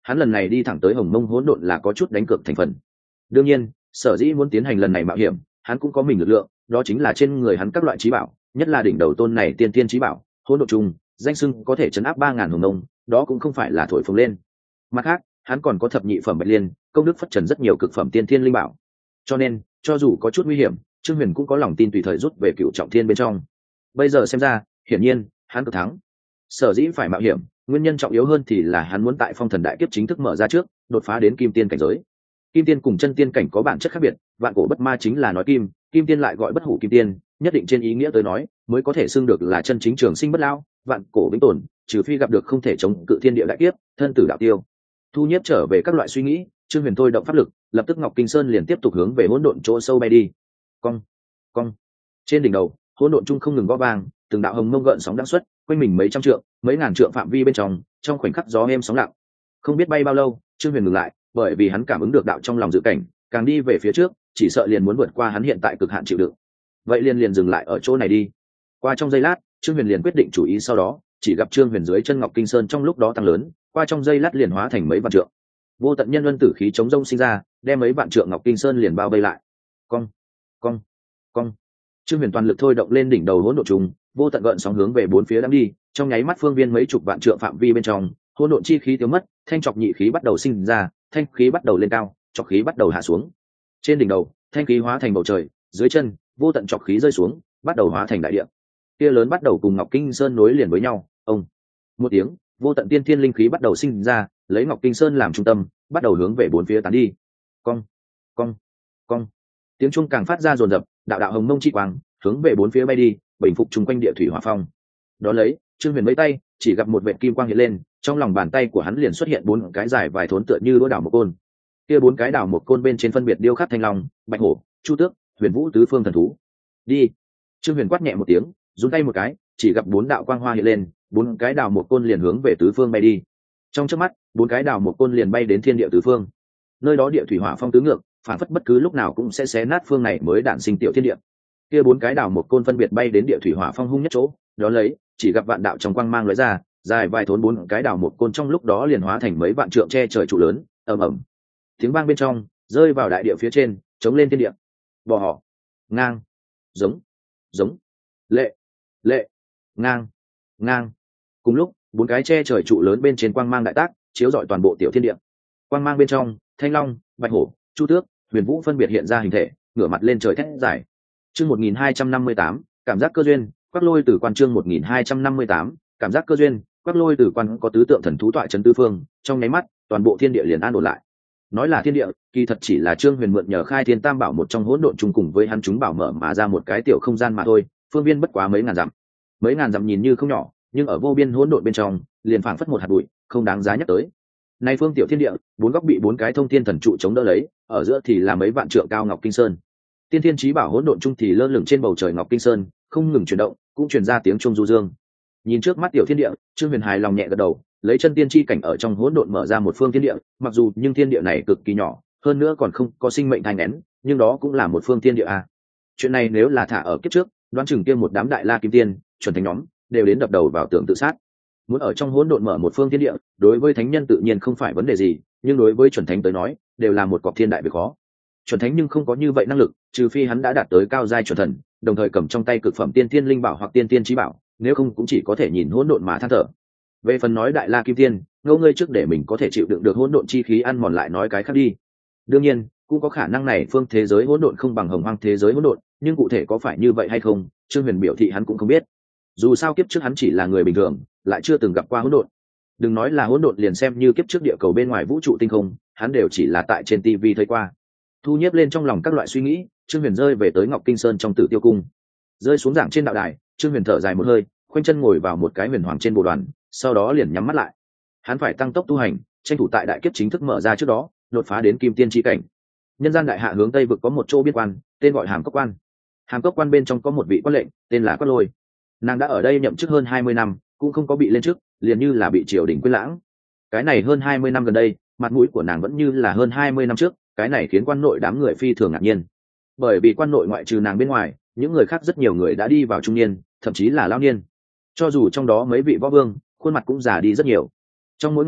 hắn lần này đi thẳng tới Hồng Mông hỗn độn là có chút đánh cược thành phần. Đương nhiên, sở dĩ muốn tiến hành lần này mạo hiểm, hắn cũng có mình lực lượng, đó chính là trên người hắn các loại trí bảo, nhất là đỉnh đầu tôn này tiên tiên trí bảo, hỗn độn trùng, danh xưng có thể chấn áp 3000 Hồng Mông, đó cũng không phải là thổi phồng lên. Mặt khác, hắn còn có thập nhị phẩm Bạch Liên, công đức phất trần rất nhiều cực phẩm tiên thiên linh bảo. Cho nên, cho dù có chút nguy hiểm, Trương Huyền cũng có lòng tin tùy thời rút về Cựu Trọng Thiên bên trong. Bây giờ xem ra, hiển nhiên, hắn cực thắng. Sở dĩ phải mạo hiểm, nguyên nhân trọng yếu hơn thì là hắn muốn tại Phong Thần Đại Kiếp chính thức mở ra trước, đột phá đến Kim Tiên cảnh giới. Kim Tiên cùng chân tiên cảnh có bản chất khác biệt, vạn cổ bất ma chính là nói kim, Kim Tiên lại gọi bất hủ Kim Tiên, nhất định trên ý nghĩa tới nói, mới có thể xưng được là chân chính trường sinh bất lão, vạn cổ vĩnh tồn, trừ phi gặp được không thể chống cự thiên địa đại kiếp, thân tử đạo tiêu. Thu nhiếp trở về các loại suy nghĩ, Trương Huyền thôi động pháp lực, lập tức Ngọc Kinh Sơn liền tiếp tục hướng về hỗn độn chỗ sâu bay đi. Cong, cong. Trên đỉnh đầu, hỗn độn trung không ngừng gõ vang, từng đạo hồng mông gợn sóng đang xuất, quanh mình mấy trăm trượng, mấy ngàn trượng phạm vi bên trong khoảnh khắc gió êm sóng lặng. Không biết bay bao lâu, Trương Huyền ngừng lại, bởi vì hắn cảm ứng được đạo trong lòng dự cảnh, càng đi về phía trước, chỉ sợ liền muốn vượt qua hắn hiện tại cực hạn chịu đựng. Vậy liền dừng lại ở chỗ này đi. Qua trong giây lát, Trương Huyền liền quyết định chủ ý, sau đó, chỉ gặp Trương Huyền dưới chân Ngọc Kinh Sơn trong lúc đó tăng lớn, qua trong giây lát liền hóa thành mấy vạn trượng. Vô tận nhân luân tử khí chống rông sinh ra, đem mấy vạn trượng Ngọc Kinh Sơn liền bao vây lại. Cong, cong, cong. Trương Huyền toàn lực thôi động lên đỉnh đầu hỗn độn trùng, vô tận gợn sóng hướng về bốn phía đang đi, trong nháy mắt phương viên mấy chục vạn trượng phạm vi bên trong, hỗn độn chi khí tiêu mất, thanh trọc nhị khí bắt đầu sinh ra, thanh khí bắt đầu lên cao, trọc khí bắt đầu hạ xuống. Trên đỉnh đầu, thanh khí hóa thành bầu trời, dưới chân, vô tận trọc khí rơi xuống, bắt đầu hóa thành đại địa. Kia lớn bắt đầu cùng Ngọc Kinh Sơn nối liền với nhau, ông. Một tiếng, vô tận tiên thiên linh khí bắt đầu sinh ra, lấy Ngọc Kinh Sơn làm trung tâm, bắt đầu hướng về bốn phía tán đi. Cong, cong, cong. Tiếng chuông càng phát ra rồn rập, đạo đạo hồng mông chi quang hướng về bốn phía bay đi, bình phục chung quanh địa thủy hỏa phong. Đó lấy, Trương Huyền mấy tay, chỉ gặp một vệt kim quang hiện lên, trong lòng bàn tay của hắn liền xuất hiện bốn cái dài vài thốn tựa như đũa đảo một côn. Kia bốn cái đảo một côn bên trên phân biệt điêu khắc thanh long, bạch hổ, chu tước, huyền vũ tứ phương thần thú. Đi. Trương Huyền quát nhẹ một tiếng, giương tay một cái, chỉ gặp bốn đạo quang hoa hiện lên, bốn cái đảo một côn liền hướng về tứ phương bay đi. Trong chớp mắt, bốn cái đảo một côn liền bay đến thiên địa tứ phương. Nơi đó địa thủy hỏa phong tứ ngược, phản phất bất cứ lúc nào cũng sẽ xé nát phương này mới đản sinh tiểu thiên địa. Kia bốn cái đảo một côn phân biệt bay đến địa thủy hỏa phong hung nhất chỗ, đó lấy, chỉ gặp vạn đạo trong quang mang lóe ra, dài vài thốn bốn cái đảo một côn trong lúc đó liền hóa thành mấy vạn trượng che trời trụ lớn, ầm ầm. Tiếng vang bên trong rơi vào đại địa phía trên, chống lên thiên địa. Bò họ, ngang, giống, giống, lệ, lệ, ngang, ngang. Cùng lúc, bốn cái che trời trụ lớn bên trên quang mang đại tác, chiếu rọi toàn bộ tiểu thiên địa. Quang mang bên trong, thanh long, bạch hổ, chu tước, huyền vũ phân biệt hiện ra hình thể, ngửa mặt lên trời thét giải. Chương 1258, cảm giác cơ duyên, quắc lôi từ quan. Chương 1258, cảm giác cơ duyên, quắc lôi từ quan có tứ tượng thần thú tọa trấn tứ phương, trong nháy mắt, toàn bộ thiên địa liền an ổn lại. Nói là thiên địa, kỳ thật chỉ là Trương Huyền mượn nhờ Khai Thiên Tam Bảo một trong hỗn độn chung cùng với hắn chúng bảo mở mà ra một cái tiểu không gian mà thôi, phương viên bất quá mấy ngàn dặm. Mấy ngàn dặm nhìn như không nhỏ, nhưng ở vô biên hỗn độn bên trong, liền phảng phất một hạt bụi, không đáng giá nhắc tới. Nay phương tiểu thiên địa, bốn góc bị bốn cái thông thiên thần trụ chống đỡ lấy, ở giữa thì là mấy vạn trượng cao Ngọc Kinh Sơn. Tiên thiên chí bảo hỗn độn chung thì lơ lửng trên bầu trời Ngọc Kinh Sơn, không ngừng chuyển động, cũng truyền ra tiếng chuông du dương. Nhìn trước mắt tiểu thiên địa, Trương Huyền hài lòng nhẹ gật đầu, lấy chân tiên chi cảnh ở trong hỗn độn mở ra một phương thiên địa, mặc dù nhưng thiên địa này cực kỳ nhỏ, hơn nữa còn không có sinh mệnh thành nén, nhưng đó cũng là một phương thiên địa a. Chuyện này nếu là thả ở kiếp trước, đoán chừng kia một đám đại la kim tiên, chuẩn thánh nhóm, đều đến đập đầu vào tường tự sát. Muốn ở trong hỗn độn mở một phương thiên địa, đối với thánh nhân tự nhiên không phải vấn đề gì, nhưng đối với chuẩn thánh tới nói, đều là một cọc thiên đại việc khó. Chuẩn thánh nhưng không có như vậy năng lực, trừ phi hắn đã đạt tới cao giai chuẩn thần, đồng thời cầm trong tay cực phẩm tiên tiên linh bảo hoặc tiên tiên chí bảo, nếu không cũng chỉ có thể nhìn hỗn độn mà than thở. Về phần nói đại la kim tiên, ngẫu ngươi trước để mình có thể chịu đựng được hỗn độn chi khí ăn mòn lại nói cái khác đi. Đương nhiên, cũng có khả năng này phương thế giới hỗn độn không bằng hồng hoang thế giới hỗn độn, nhưng cụ thể có phải như vậy hay không, Trương Huyền biểu thị hắn cũng không biết. Dù sao kiếp trước hắn chỉ là người bình thường, lại chưa từng gặp qua hỗn độn. Đừng nói là hỗn độn, liền xem như kiếp trước địa cầu bên ngoài vũ trụ tinh không, hắn đều chỉ là tại trên TV thấy qua. Thu nhiếp lên trong lòng các loại suy nghĩ, Trương Huyền rơi về tới Ngọc Kinh Sơn trong Tử Tiêu cung. Rơi xuống giảng trên đạo đài, Trương Huyền thở dài một hơi, khoanh chân ngồi vào một cái huyền hoàng trên bồ đoàn, sau đó liền nhắm mắt lại. Hắn phải tăng tốc tu hành, tranh thủ tại đại kiếp chính thức mở ra trước đó, đột phá đến kim tiên chi cảnh. Nhân gian đại hạ hướng tây vực có một chỗ biên quan, tên gọi Hàm Cốc Quan. Hàm Cốc Quan bên trong có một vị quan lệnh, tên là Quát Lôi. Nàng đã ở đây nhậm chức hơn 20 năm, cũng không có bị lên chức, liền như là bị triều đình quên lãng. Cái này hơn 20 năm gần đây, mặt mũi của nàng vẫn như là hơn 20 năm trước, cái này khiến quan nội đám người phi thường ngạc nhiên. Bởi vì quan nội ngoại trừ nàng bên ngoài, những người khác rất nhiều người đã đi vào trung niên, thậm chí là lão niên. Cho dù trong đó mấy vị võ vương, khuôn mặt cũng già đi rất nhiều. Trong mỗi ngày,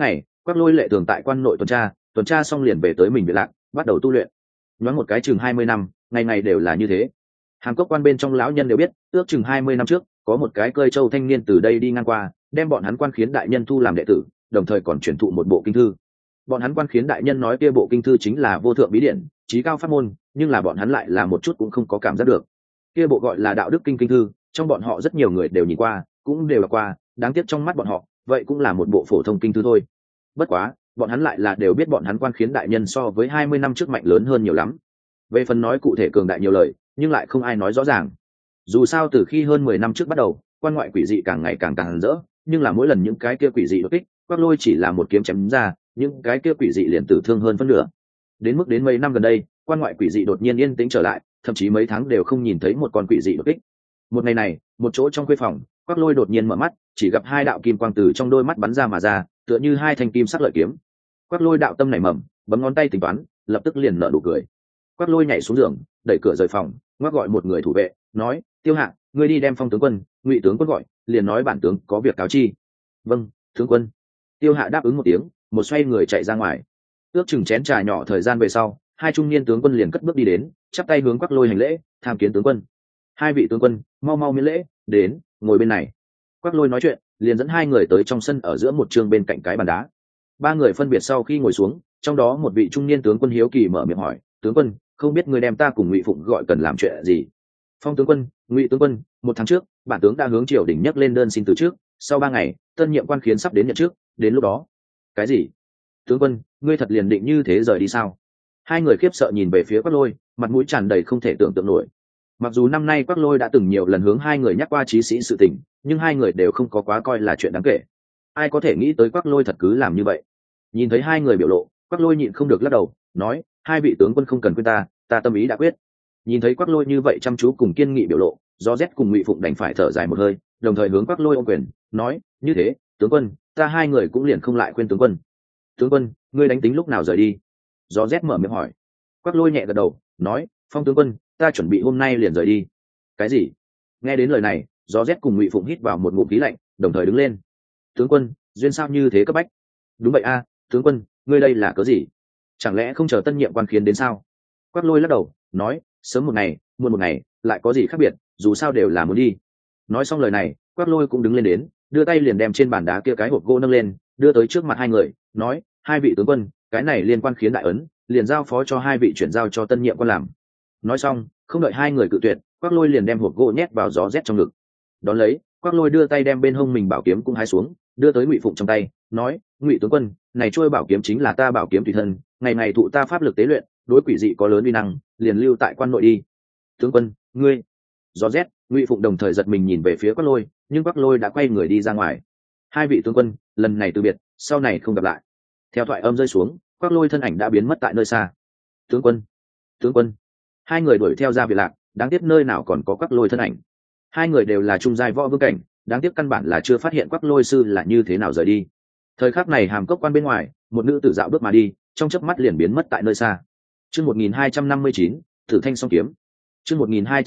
Quắc Lôi lệ thường tại quan nội tuần tra xong liền về tới mình viện lạc, bắt đầu tu luyện. Nhoáng một cái chừng 20 năm, ngày ngày đều là như thế. Hàm Cốc quan bên trong lão nhân đều biết, ước chừng 20 năm trước, có một cái cơi châu thanh niên từ đây đi ngang qua, đem bọn hắn quan khiến đại nhân thu làm đệ tử, đồng thời còn truyền thụ một bộ kinh thư. Bọn hắn quan khiến đại nhân nói kia bộ kinh thư chính là vô thượng bí điển, chí cao pháp môn, nhưng là bọn hắn lại là một chút cũng không có cảm giác được. Kia bộ gọi là đạo đức kinh kinh thư, trong bọn họ rất nhiều người đều nhìn qua, cũng đều là qua, đáng tiếc trong mắt bọn họ, vậy cũng là một bộ phổ thông kinh thư thôi. Bất quá, bọn hắn lại là đều biết bọn hắn quan khiến đại nhân so với 20 năm trước mạnh lớn hơn nhiều lắm. Về phần nói cụ thể cường đại nhiều lời, nhưng lại không ai nói rõ ràng. Dù sao từ khi hơn 10 năm trước bắt đầu, quan ngoại quỷ dị càng ngày càng rỡ, nhưng là mỗi lần những cái kia quỷ dị đột kích, Quắc Lôi chỉ là một kiếm chém ra, những cái kia quỷ dị liền tử thương hơn phân nửa. Đến mức đến mấy năm gần đây, quan ngoại quỷ dị đột nhiên yên tĩnh trở lại, thậm chí mấy tháng đều không nhìn thấy một con quỷ dị đột kích. Một ngày này, một chỗ trong khuê phòng, Quắc Lôi đột nhiên mở mắt, chỉ gặp hai đạo kim quang từ trong đôi mắt bắn ra mà ra, tựa như hai thanh kim sắc lợi kiếm. Quắc Lôi đạo tâm nảy mầm, bấm ngón tay tính toán, lập tức liền nở nụ cười. Quắc Lôi nhảy xuống giường, đẩy cửa rời phòng, ngoắc gọi một người thủ vệ, nói: Tiêu Hạ, ngươi đi đem Phong tướng quân, Ngụy tướng quân gọi, liền nói bản tướng có việc cáo chi. Vâng, tướng quân. Tiêu Hạ đáp ứng một tiếng, một xoay người chạy ra ngoài. Ước chừng chén trà nhỏ thời gian về sau, hai trung niên tướng quân liền cất bước đi đến, chắp tay hướng Quắc Lôi hành lễ, tham kiến tướng quân. Hai vị tướng quân, mau mau miễn lễ, đến, ngồi bên này. Quắc Lôi nói chuyện, liền dẫn hai người tới trong sân ở giữa một trường bên cạnh cái bàn đá. Ba người phân biệt sau khi ngồi xuống, trong đó một vị trung niên tướng quân hiếu kỳ mở miệng hỏi: tướng quân, không biết người đem ta cùng Ngụy Phụng gọi cần làm chuyện gì? Phong tướng quân, Ngụy tướng quân, 1 tháng trước, bản tướng đã hướng triều đình nhắc lên đơn xin từ trước, sau 3 ngày, tân nhiệm quan khiến sắp đến nhận trước, đến lúc đó. Cái gì? Tướng quân, ngươi thật liền định như thế rời đi sao? Hai người khiếp sợ nhìn về phía Quắc Lôi, mặt mũi tràn đầy không thể tưởng tượng nổi. Mặc dù năm nay Quắc Lôi đã từng nhiều lần hướng hai người nhắc qua chí sĩ sự tình, nhưng hai người đều không có quá coi là chuyện đáng kể. Ai có thể nghĩ tới Quắc Lôi thật cứ làm như vậy? Nhìn thấy hai người biểu lộ, Quắc Lôi nhịn không được lắc đầu, nói: hai vị tướng quân không cần khuyên ta tâm ý đã quyết. Nhìn thấy Quắc Lôi như vậy chăm chú cùng kiên nghị biểu lộ, Do Rét cùng Ngụy Phụng đành phải thở dài một hơi, đồng thời hướng Quắc Lôi ôm quyền, nói: như thế, tướng quân, ta hai người cũng liền không lại khuyên tướng quân. Tướng quân, ngươi đánh tính lúc nào rời đi? Do Rét mở miệng hỏi. Quắc Lôi nhẹ gật đầu, nói: Phong tướng quân, ta chuẩn bị hôm nay liền rời đi. Cái gì? Nghe đến lời này, Do Rét cùng Ngụy Phụng hít vào một ngụm khí lạnh, đồng thời đứng lên. Tướng quân, duyên sao như thế cấp bách? Đúng vậy a, tướng quân, ngươi đây là cớ gì? Chẳng lẽ không chờ tân nhiệm quan khiến đến sao? Quắc Lôi lắc đầu, nói: sớm một ngày, muộn một ngày, lại có gì khác biệt, dù sao đều là muốn đi. Nói xong lời này, Quắc Lôi cũng đứng lên đến, đưa tay liền đem trên bàn đá kia cái hộp gỗ nâng lên, đưa tới trước mặt hai người, nói: hai vị tướng quân, cái này liên quan khiến đại ấn, liền giao phó cho hai vị chuyển giao cho tân nhiệm quan làm. Nói xong, không đợi hai người cự tuyệt, Quắc Lôi liền đem hộp gỗ nhét vào gió rét trong ngực. Đón lấy, Quắc Lôi đưa tay đem bên hông mình bảo kiếm cũng hái xuống, đưa tới Ngụy Phụng trong tay, nói: Ngụy tướng quân, này trôi bảo kiếm chính là ta bảo kiếm tùy thân, ngày ngày thụ ta pháp lực tế luyện, đối quỷ dị có lớn uy năng, liền lưu tại quan nội đi. Tướng quân, ngươi. Gió rét, Ngụy Phụng đồng thời giật mình nhìn về phía Quắc Lôi, nhưng Quắc Lôi đã quay người đi ra ngoài. Hai vị tướng quân, lần này từ biệt, sau này không gặp lại. Theo thoại âm rơi xuống, Quắc Lôi thân ảnh đã biến mất tại nơi xa. Tướng quân, tướng quân. Hai người đuổi theo ra viện lạc, đáng tiếc nơi nào còn có Quắc Lôi thân ảnh. Hai người đều là trung giai võ vương cảnh, đáng tiếc căn bản là chưa phát hiện Quắc Lôi sư là như thế nào rời đi. Thời khắc này Hàm Cốc quan bên ngoài, một nữ tử dạo bước mà đi, trong chớp mắt liền biến mất tại nơi xa. Chương 1259, Thử Thanh Song Kiếm. Chương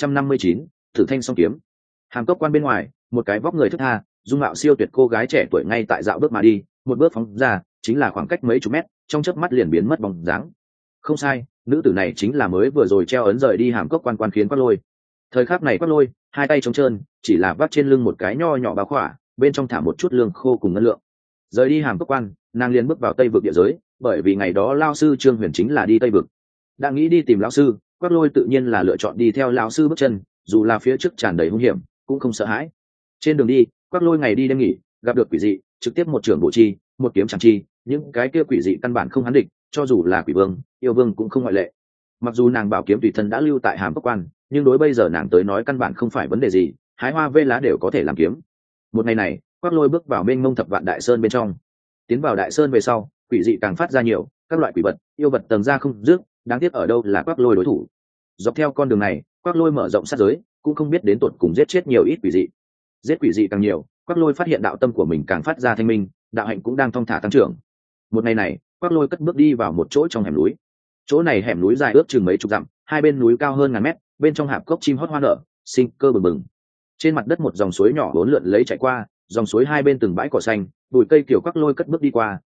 1259, Thử Thanh Song Kiếm. Hàm Cốc quan bên ngoài, một cái vóc người thướt tha, dung mạo siêu tuyệt cô gái trẻ tuổi ngay tại dạo bước mà đi, một bước phóng ra, chính là khoảng cách mấy chục mét, trong chớp mắt liền biến mất bóng dáng. Không sai, nữ tử này chính là mới vừa rồi treo ấn rời đi Hàm Cốc quan quan khiến Quắc Lôi. Thời khắc này Quắc Lôi, hai tay trống trơn, chỉ là vác trên lưng một cái nho nhỏ bao khỏa, bên trong thả một chút lương khô cùng ngân lượng. Rời đi Hàm Cốc quan, nàng liền bước vào Tây vực địa giới, bởi vì ngày đó lão sư Trương Huyền chính là đi Tây vực. Đã nghĩ đi tìm lão sư, Quắc Lôi tự nhiên là lựa chọn đi theo lão sư bước chân, dù là phía trước tràn đầy hung hiểm, cũng không sợ hãi. Trên đường đi, Quắc Lôi ngày đi đêm nghỉ, gặp được quỷ dị, trực tiếp một trưởng bổ chi, một kiếm chẳng chi, những cái kia quỷ dị căn bản không hắn địch, cho dù là quỷ vương, yêu vương cũng không ngoại lệ. Mặc dù nàng bảo kiếm tùy thân đã lưu tại Hàm Cốc quan, nhưng đối bây giờ nàng tới nói căn bản không phải vấn đề gì, hái hoa vê lá đều có thể làm kiếm. Một ngày này, Quắc Lôi bước vào mênh mông thập vạn đại sơn bên trong. Tiến vào đại sơn về sau, quỷ dị càng phát ra nhiều, các loại quỷ vật, yêu vật tầng ra không dứt, đáng tiếc ở đâu là Quắc Lôi đối thủ. Dọc theo con đường này, Quắc Lôi mở rộng sát giới, cũng không biết đến tột cùng giết chết nhiều ít quỷ dị. Giết quỷ dị càng nhiều, Quắc Lôi phát hiện đạo tâm của mình càng phát ra thanh minh, đạo hạnh cũng đang thong thả tăng trưởng. Một ngày này, Quắc Lôi cất bước đi vào một chỗ trong hẻm núi. Chỗ này hẻm núi dài ước chừng mấy chục dặm, hai bên núi cao hơn ngàn mét, bên trong hạp cốc chim hót hoa nở, sinh cơ bừng bừng. Trên mặt đất một dòng suối nhỏ uốn lượn lấy chảy qua, dòng suối hai bên từng bãi cỏ xanh, bụi cây kiểu Quắc Lôi cất bước đi qua,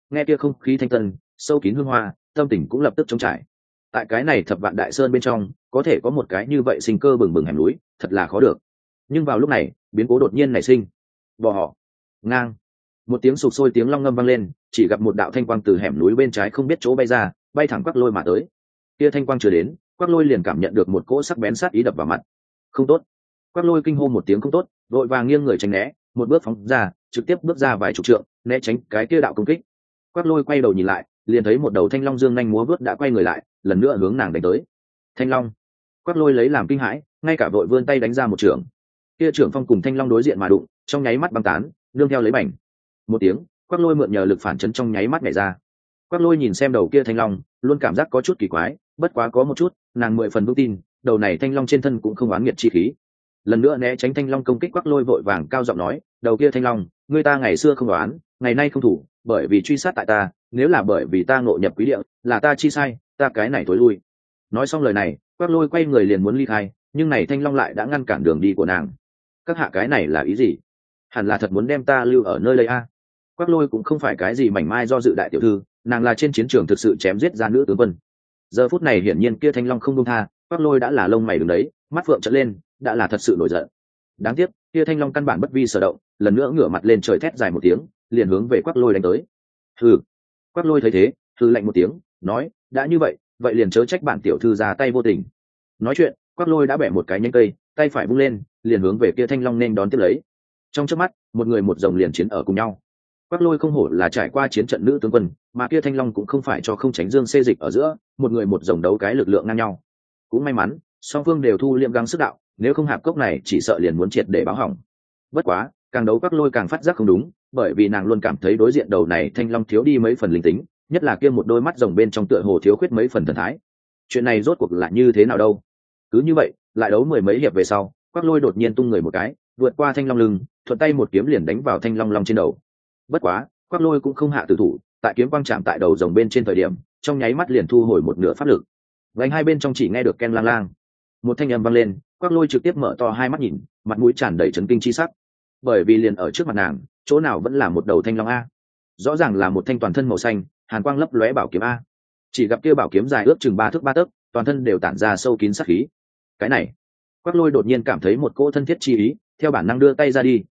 nghe kia không khí thanh tân sâu kín hương hoa, tâm tình cũng lập tức trống trải. Tại cái này thập vạn đại sơn bên trong có thể có một cái như vậy sinh cơ bừng bừng hẻm núi, thật là khó được. Nhưng vào lúc này biến cố đột nhiên nảy sinh. Bò họ ngang, một tiếng sụp sôi tiếng long ngâm vang lên, chỉ gặp một đạo thanh quang từ hẻm núi bên trái không biết chỗ bay ra, bay thẳng Quắc Lôi mà tới. Kia thanh quang chưa đến, Quắc Lôi liền cảm nhận được một cỗ sắc bén sát ý đập vào mặt. Không tốt! Quắc Lôi kinh hô một tiếng không tốt, vội vàng nghiêng người tránh né, một bước phóng ra, trực tiếp bước ra vài chục trượng, né tránh cái kia đạo công kích. Quắc Lôi quay đầu nhìn lại, liền thấy một đầu thanh long dương nhanh múa vớt đã quay người lại, lần nữa hướng nàng đánh tới. Thanh long! Quắc Lôi lấy làm kinh hãi, ngay cả vội vươn tay đánh ra một trường. Kia trưởng phong cùng thanh long đối diện mà đụng, trong nháy mắt băng tán, nương theo lấy bành một tiếng, Quắc Lôi mượn nhờ lực phản chấn trong nháy mắt nhảy ra. Quắc Lôi nhìn xem đầu kia thanh long, luôn cảm giác có chút kỳ quái, bất quá có một chút, nàng 10 phần vững tin, đầu này thanh long trên thân cũng không oán nghiệt chi khí. Lần nữa né tránh thanh long công kích, Quắc Lôi vội vàng cao giọng nói, đầu kia thanh long, người ta ngày xưa không đoán, ngày nay không thủ, bởi vì truy sát tại ta, nếu là bởi vì ta ngộ nhập quý địa, là ta chi sai, ta cái này tối lui. Nói xong lời này, Quắc Lôi quay người liền muốn ly khai, nhưng này thanh long lại đã ngăn cản đường đi của nàng. Các hạ cái này là ý gì? Hẳn là thật muốn đem ta lưu ở nơi đây a? Quắc Lôi cũng không phải cái gì mảnh mai do dự đại tiểu thư, nàng là trên chiến trường thực sự chém giết ra nữ tướng quân. Giờ phút này hiển nhiên kia thanh long không buông tha, Quắc Lôi đã là lông mày đứng đấy, mắt phượng trợn lên, đã là thật sự nổi giận. Đáng tiếc, kia thanh long căn bản bất vi sở động, lần nữa ngửa mặt lên trời thét dài một tiếng, liền hướng về Quắc Lôi đánh tới. Hừ. Quắc Lôi thấy thế, hừ lạnh một tiếng, nói, đã như vậy, vậy liền chớ trách bản tiểu thư ra tay vô tình. Nói chuyện, Quắc Lôi đã bẻ một cái nhánh cây, tay phải vung lên, liền hướng về kia thanh long nên đón tiếp lấy. Trong chớp mắt, một người một rồng liền chiến ở cùng nhau. Quắc Lôi không hổ là trải qua chiến trận nữ tướng quân, mà kia thanh long cũng không phải cho không tránh dương xê dịch ở giữa, một người một rồng đấu cái lực lượng ngang nhau. Cũng may mắn, song phương đều thu liệm gắng sức đạo, nếu không hạp cốc này chỉ sợ liền muốn triệt để báo hỏng. Bất quá, càng đấu Quắc Lôi càng phát giác không đúng, bởi vì nàng luôn cảm thấy đối diện đầu này thanh long thiếu đi mấy phần linh tính, nhất là kia một đôi mắt rồng bên trong tựa hồ thiếu khuyết mấy phần thần thái. Chuyện này rốt cuộc là như thế nào đâu? Cứ như vậy, lại đấu mười mấy hiệp về sau, Quắc Lôi đột nhiên tung người một cái, vượt qua thanh long lưng, thuận tay một kiếm liền đánh vào thanh long long trên đầu. Bất quá, Quắc Lôi cũng không hạ tử thủ, tại kiếm quang chạm tại đầu rồng bên trên thời điểm, trong nháy mắt liền thu hồi một nửa pháp lực. Vành hai bên trong chỉ nghe được ken lang lang, một thanh âm vang lên, Quắc Lôi trực tiếp mở to hai mắt nhìn, mặt mũi tràn đầy chấn kinh chi sắc. Bởi vì liền ở trước mặt nàng, chỗ nào vẫn là một đầu thanh long a, rõ ràng là một thanh toàn thân màu xanh, hàn quang lấp lóe bảo kiếm a. Chỉ gặp kia bảo kiếm dài ước chừng 3 thước 3 tấc, toàn thân đều tản ra sâu kín sát khí. Cái này, Quắc Lôi đột nhiên cảm thấy một cỗ thân thiết chi ý, theo bản năng đưa tay ra đi,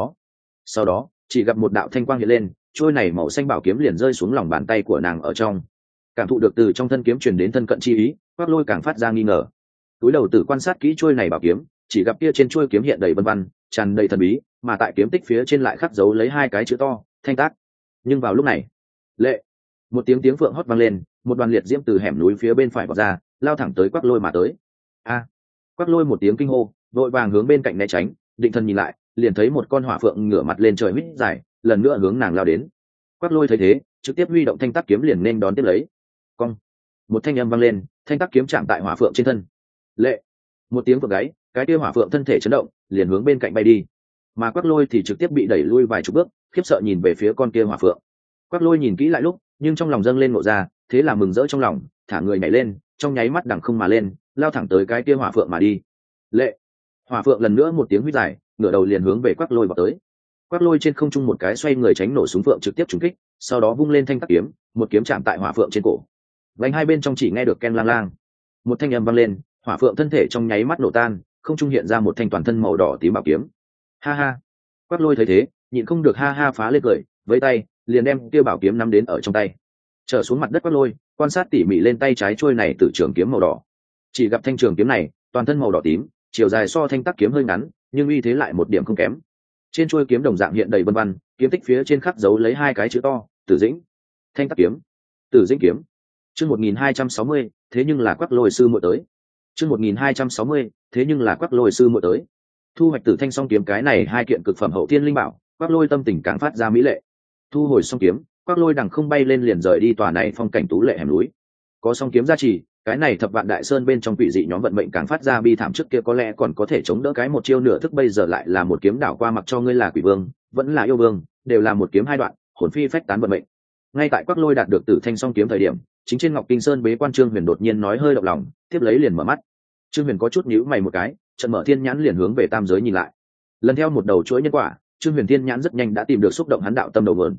sau đó chỉ gặp một đạo thanh quang hiện lên, trôi này màu xanh bảo kiếm liền rơi xuống lòng bàn tay của nàng ở trong. Cảm thụ được từ trong thân kiếm truyền đến thân cận chi ý, Quắc Lôi càng phát ra nghi ngờ. Túi đầu tử quan sát kỹ trôi này bảo kiếm, chỉ gặp kia trên trôi kiếm hiện đầy vân văn, tràn đầy thần bí, mà tại kiếm tích phía trên lại khắc dấu lấy hai cái chữ to, Thanh Tác. Nhưng vào lúc này, lệ, một tiếng phượng hót vang lên, một đoàn liệt diễm từ hẻm núi phía bên phải vọt ra, lao thẳng tới Quắc Lôi mà tới. A! Quắc Lôi một tiếng kinh hô, vội vàng hướng bên cạnh né tránh, định thần nhìn lại, liền thấy một con hỏa phượng ngửa mặt lên trời huýt dài, lần nữa hướng nàng lao đến. Quắc Lôi thấy thế, trực tiếp huy động Thanh Tác kiếm liền nên đón tiếp lấy. Cong! Một thanh âm vang lên, Thanh Tác kiếm chạm tại hỏa phượng trên thân. Lệ! Một tiếng vượng gáy, cái kia hỏa phượng thân thể chấn động, liền hướng bên cạnh bay đi. Mà Quắc Lôi thì trực tiếp bị đẩy lui vài chục bước, khiếp sợ nhìn về phía con kia hỏa phượng. Quắc Lôi nhìn kỹ lại lúc, nhưng trong lòng dâng lên ngộ ra, thế là mừng rỡ trong lòng, thả người nhảy lên, trong nháy mắt đằng không mà lên, lao thẳng tới cái kia hỏa phượng mà đi. Lệ! Hỏa phượng lần nữa một tiếng huýt dài, ngửa đầu liền hướng về Quắc Lôi vào tới. Quắc Lôi trên không trung một cái xoay người tránh nổ súng phượng trực tiếp trúng kích, sau đó vung lên Thanh Tác kiếm, một kiếm chạm tại hỏa phượng trên cổ. Vành hai bên trong chỉ nghe được ken lang lang, một thanh âm vang lên, hỏa phượng thân thể trong nháy mắt nổ tan, không trung hiện ra một thanh toàn thân màu đỏ tím bảo kiếm. Ha ha! Quắc Lôi thấy thế, nhịn không được ha ha phá lên cười, với tay liền đem kia bảo kiếm nắm đến ở trong tay. Trở xuống mặt đất Quắc Lôi, quan sát tỉ mỉ lên tay trái trôi này từ trường kiếm màu đỏ. Chỉ gặp thanh trường kiếm này, toàn thân màu đỏ tím, chiều dài so Thanh Tác kiếm hơi ngắn, nhưng uy thế lại một điểm không kém. Trên chuôi kiếm đồng dạng hiện đầy vân văn, kiếm tích phía trên khắc dấu lấy hai cái chữ to, Tử Dĩnh. Thanh Tác kiếm, Tử Dĩnh kiếm. Chương 1260, thế nhưng là Quắc Lôi sư muội tới. Chương 1260, thế nhưng là Quắc Lôi sư muội tới. Thu hoạch Tử Thanh song kiếm cái này hai kiện cực phẩm hậu thiên linh bảo, Quắc Lôi tâm tình càng phát ra mỹ lệ. Thu hồi song kiếm, Quắc Lôi đằng không bay lên liền rời đi tòa này phong cảnh tú lệ hẻm núi. Có song kiếm gia trì, cái này thập vạn đại sơn bên trong quỷ dị nhóm vận mệnh càng phát ra bi thảm, trước kia có lẽ còn có thể chống đỡ cái một chiêu nửa thức, bây giờ lại là một kiếm đảo qua, mặc cho ngươi là quỷ vương vẫn là yêu vương, đều là một kiếm hai đoạn, hồn phi phách tán vận mệnh. Ngay tại Quắc Lôi đạt được Tử Thanh song kiếm thời điểm, chính trên Ngọc Kinh Sơn bế quan Trương Huyền đột nhiên nói hơi động lòng, tiếp lấy liền mở mắt. Trương Huyền có chút nhíu mày một cái, trận mở thiên nhãn liền hướng về tam giới nhìn lại. Lần theo một đầu chuỗi nhân quả, Trương Huyền thiên nhãn rất nhanh đã tìm được xúc động hắn đạo tâm đầu nguồn.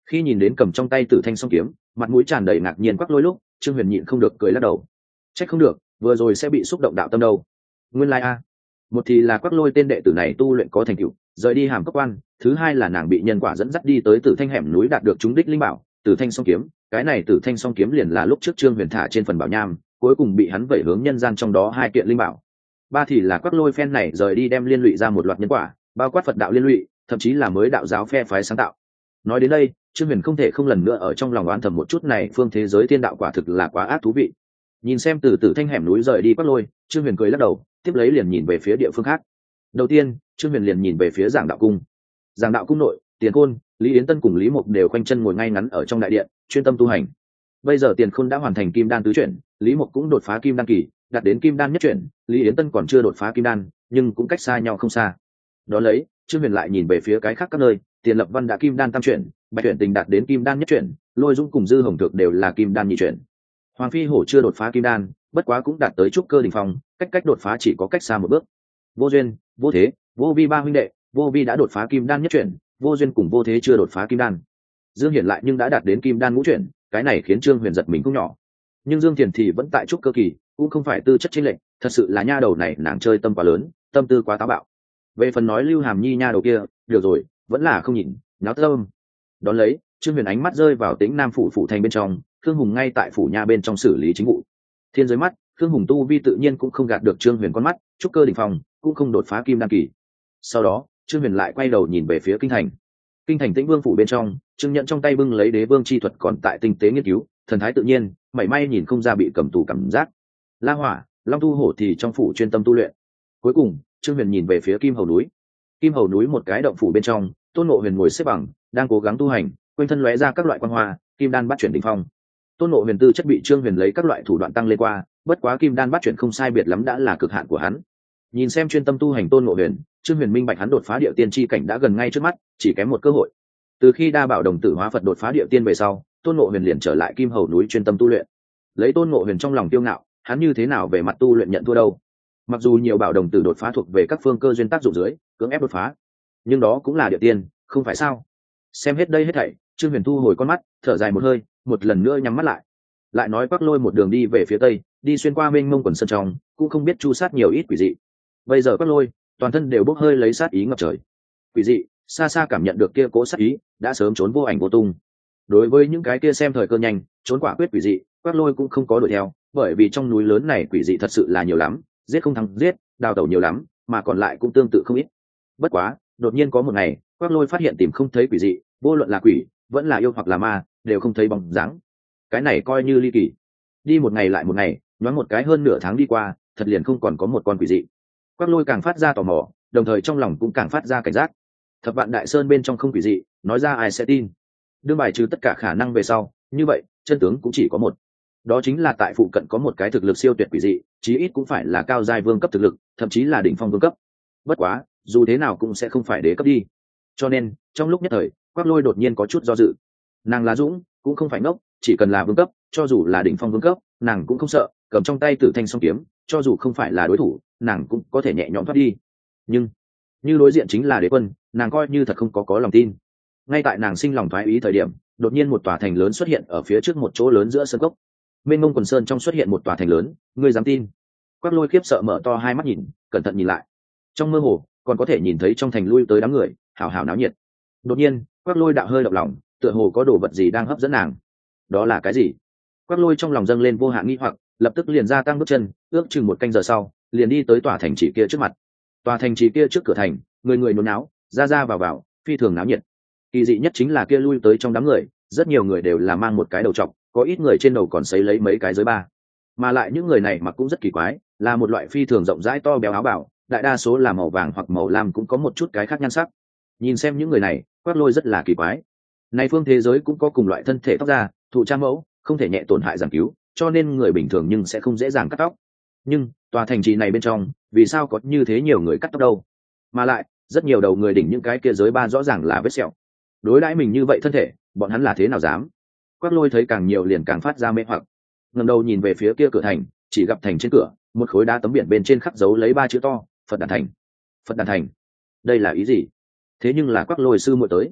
Khi nhìn đến cầm trong tay Tử Thanh song kiếm, mặt mũi tràn đầy ngạc nhiên Quắc Lôi lúc, Trương Huyền nhịn không được cười lắc đầu. Trách không được, vừa rồi sẽ bị xúc động đạo tâm đâu. Nguyên lai a, một thì là Quắc Lôi tên đệ tử này tu luyện có thành tựu, rời đi Hàm Cốc Quan, thứ hai là nàng bị nhân quả dẫn dắt đi tới Tử Thanh hẻm núi đạt được trúng đích linh bảo, Tử Thanh song kiếm, cái này Tử Thanh song kiếm liền là lúc trước Trương Huyền thả trên phần bảo nham, cuối cùng bị hắn vẩy hướng nhân gian trong đó hai kiện linh bảo. Ba thì là Quắc Lôi phen này rời đi đem liên lụy ra một loạt nhân quả, bao quát Phật đạo liên lụy, thậm chí là mới đạo giáo phe phái sáng tạo. Nói đến đây, Trương Huyền không thể không lần nữa ở trong lòng oán thầm một chút này phương thế giới thiên đạo quả thực là quá ác thú vị. Nhìn xem từ Tử Thanh hẻm núi rời đi Quắc Lôi, Trương Huyền cười lắc đầu, tiếp lấy liền nhìn về phía địa phương khác. Đầu tiên, Trương Huyền liền nhìn về phía Giảng Đạo Cung. Giảng Đạo Cung nội, Tiền Khôn, Lý Yến Tân cùng Lý Mục đều khoanh chân ngồi ngay ngắn ở trong đại điện, chuyên tâm tu hành. Bây giờ Tiền Khôn đã hoàn thành Kim Đan tứ chuyển, Lý Mục cũng đột phá Kim Đan kỳ, đạt đến Kim Đan nhất chuyển, Lý Yến Tân còn chưa đột phá Kim Đan, nhưng cũng cách xa nhau không xa. Đó lấy, Trương Huyền lại nhìn về phía cái khác các nơi, Tiền Lập Văn đã Kim Đan tam chuyển, Bạch Tuyển Tình đạt đến Kim Đan nhất chuyển, Lôi Dung cùng Dư Hồng Thược đều là Kim Đan nhị chuyển. Hoàng Phi Hổ chưa đột phá Kim Đan, bất quá cũng đạt tới trúc cơ đỉnh phong, cách đột phá chỉ có cách xa một bước. Vô Duyên, Vô Thế, Vô Vi ba huynh đệ, Vô Vi đã đột phá Kim Đan nhất chuyển, Vô Duyên cùng Vô Thế chưa đột phá Kim Đan. Dương Hiển lại nhưng đã đạt đến Kim Đan ngũ chuyển, cái này khiến Trương Huyền giật mình cũng nhỏ. Nhưng Dương Thiền thì vẫn tại trúc cơ kỳ, cũng không phải tư chất chênh lệch, thật sự là nha đầu này nàng chơi tâm quá lớn, tâm tư quá táo bạo. Về phần nói Lưu Hàm Nhi nha đầu kia, được rồi, vẫn là không nhìn, náo tâm. Đón lấy, Trương Huyền ánh mắt rơi vào Tĩnh Nam phủ thành bên trong, Khương Hùng ngay tại phủ nha bên trong xử lý chính vụ. Thiên giới mắt, Khương Hùng tu vi tự nhiên cũng không gạt được Trương Huyền con mắt, trúc cơ đỉnh phong, cũng không đột phá Kim Đan kỳ. Sau đó, Trương Huyền lại quay đầu nhìn về phía kinh thành. Kinh thành Tĩnh Vương phủ bên trong, Trương Nhận trong tay bưng lấy Đế Vương chi thuật còn tại tinh tế nghiên cứu, thần thái tự nhiên, mảy may nhìn không ra bị cầm tù cảm giác. La Hỏa, Long Tu Hổ thì trong phủ chuyên tâm tu luyện. Cuối cùng, Trương Huyền nhìn về phía Kim Hầu núi. Kim Hầu núi một cái động phủ bên trong, Tôn Ngộ Huyền ngồi xếp bằng, đang cố gắng tu hành, quanh thân lóe ra các loại quang hoa, kim đan bắt chuyển đỉnh phong. Tôn Ngộ Huyền tư chất bị Trương Huyền lấy các loại thủ đoạn tăng lên qua, bất quá kim đan bắt chuyển không sai biệt lắm đã là cực hạn của hắn. Nhìn xem chuyên tâm tu hành Tôn Ngộ Huyền, Trương Huyền minh bạch hắn đột phá địa tiên chi cảnh đã gần ngay trước mắt, chỉ kém một cơ hội. Từ khi Đa Bảo đồng tử hóa Phật đột phá địa tiên về sau, Tôn Ngộ Huyền liền trở lại Kim Hầu núi chuyên tâm tu luyện. Lấy Tôn Ngộ Huyền trong lòng tiêu ngạo, hắn như thế nào về mặt tu luyện nhận thua đâu? Mặc dù nhiều bảo đồng tử đột phá thuộc về các phương cơ duyên tác dụng dưới, cưỡng ép đột phá, nhưng đó cũng là địa tiên, không phải sao? Xem hết đây hết thảy, Trương Huyền thu hồi con mắt, thở dài một hơi, một lần nữa nhắm mắt lại. Lại nói Quắc Lôi một đường đi về phía tây, đi xuyên qua mênh mông quần sơn trong, cũng không biết chu sát nhiều ít quỷ dị. Bây giờ Quắc Lôi, toàn thân đều bốc hơi lấy sát ý ngập trời. Quỷ dị, xa xa cảm nhận được kia cố sát ý, đã sớm trốn vô ảnh vô tung. Đối với những cái kia xem thời cơ nhanh, trốn quả quyết quỷ dị, Quắc Lôi cũng không có đuổi theo, bởi vì trong núi lớn này quỷ dị thật sự là nhiều lắm, giết không thắng giết, đào tẩu nhiều lắm, mà còn lại cũng tương tự không ít. Bất quá, đột nhiên có một ngày, Quắc Lôi phát hiện tìm không thấy quỷ dị, vô luận là quỷ, vẫn là yêu hoặc là ma, đều không thấy bóng dáng. Cái này coi như ly kỳ. Đi một ngày lại một ngày, nhoáng một cái hơn nửa tháng đi qua, thật liền không còn có một con quỷ dị. Quắc Lôi càng phát ra tò mò, đồng thời trong lòng cũng càng phát ra cảnh giác. Thập Vạn Đại Sơn bên trong không quỷ dị, nói ra ai sẽ tin? Đương bài trừ tất cả khả năng về sau, như vậy, chân tướng cũng chỉ có một. Đó chính là tại phụ cận có một cái thực lực siêu tuyệt quỷ dị, chí ít cũng phải là cao giai vương cấp thực lực, thậm chí là đỉnh phong vương cấp. Bất quá, dù thế nào cũng sẽ không phải đế cấp đi. Cho nên, trong lúc nhất thời, Quắc Lôi đột nhiên có chút do dự. Nàng là dũng, cũng không phải ngốc, chỉ cần là vương cấp, cho dù là đỉnh phong vương cấp, nàng cũng không sợ, cầm trong tay Tử Thanh song kiếm, cho dù không phải là đối thủ, nàng cũng có thể nhẹ nhõm thoát đi. Nhưng, như đối diện chính là đế quân, nàng coi như thật không có lòng tin. Ngay tại nàng sinh lòng thoái ý thời điểm, đột nhiên một tòa thành lớn xuất hiện ở phía trước một chỗ lớn giữa sân cốc. Mênh mông quần sơn trong xuất hiện một tòa thành lớn, ngươi dám tin? Quắc Lôi khiếp sợ mở to hai mắt nhìn, cẩn thận nhìn lại. Trong mơ hồ, còn có thể nhìn thấy trong thành lui tới đám người, hào hào náo nhiệt. Đột nhiên, Quắc Lôi đạo hơi động lòng, tựa hồ có đồ vật gì đang hấp dẫn nàng. Đó là cái gì? Quắc Lôi trong lòng dâng lên vô hạn nghi hoặc, lập tức liền gia tăng bước chân, ước chừng một canh giờ sau, liền đi tới tòa thành trì kia trước mặt. Tòa thành trì kia trước cửa thành, người người nôn náo, ra vào, phi thường náo nhiệt. Kỳ dị nhất chính là kia lui tới trong đám người, rất nhiều người đều là mang một cái đầu trọc, có ít người trên đầu còn sấy lấy mấy cái giới ba. Mà lại những người này mặc cũng rất kỳ quái, là một loại phi thường rộng rãi to béo áo bào, đại đa số là màu vàng hoặc màu lam, cũng có một chút cái khác nhan sắc. Nhìn xem những người này, Quắc Lôi rất là kỳ quái. Này phương thế giới cũng có cùng loại thân thể tóc da, thụ cha mẫu, không thể nhẹ tổn hại giảm cứu, cho nên người bình thường nhưng sẽ không dễ dàng cắt tóc. Nhưng tòa thành trì này bên trong, vì sao có như thế nhiều người cắt tóc đâu? Mà lại, rất nhiều đầu người đỉnh những cái kia giới ba rõ ràng là vết sẹo. Đối đãi mình như vậy thân thể, bọn hắn là thế nào dám? Quắc Lôi thấy càng nhiều liền càng phát ra mê hoặc. Ngẩng đầu nhìn về phía kia cửa thành, chỉ gặp thành trên cửa, một khối đá tấm biển bên trên khắc dấu lấy 3 chữ to, Phật Đản Thành. Phật Đản Thành. Đây là ý gì? Thế nhưng là Quắc Lôi sư muội tới.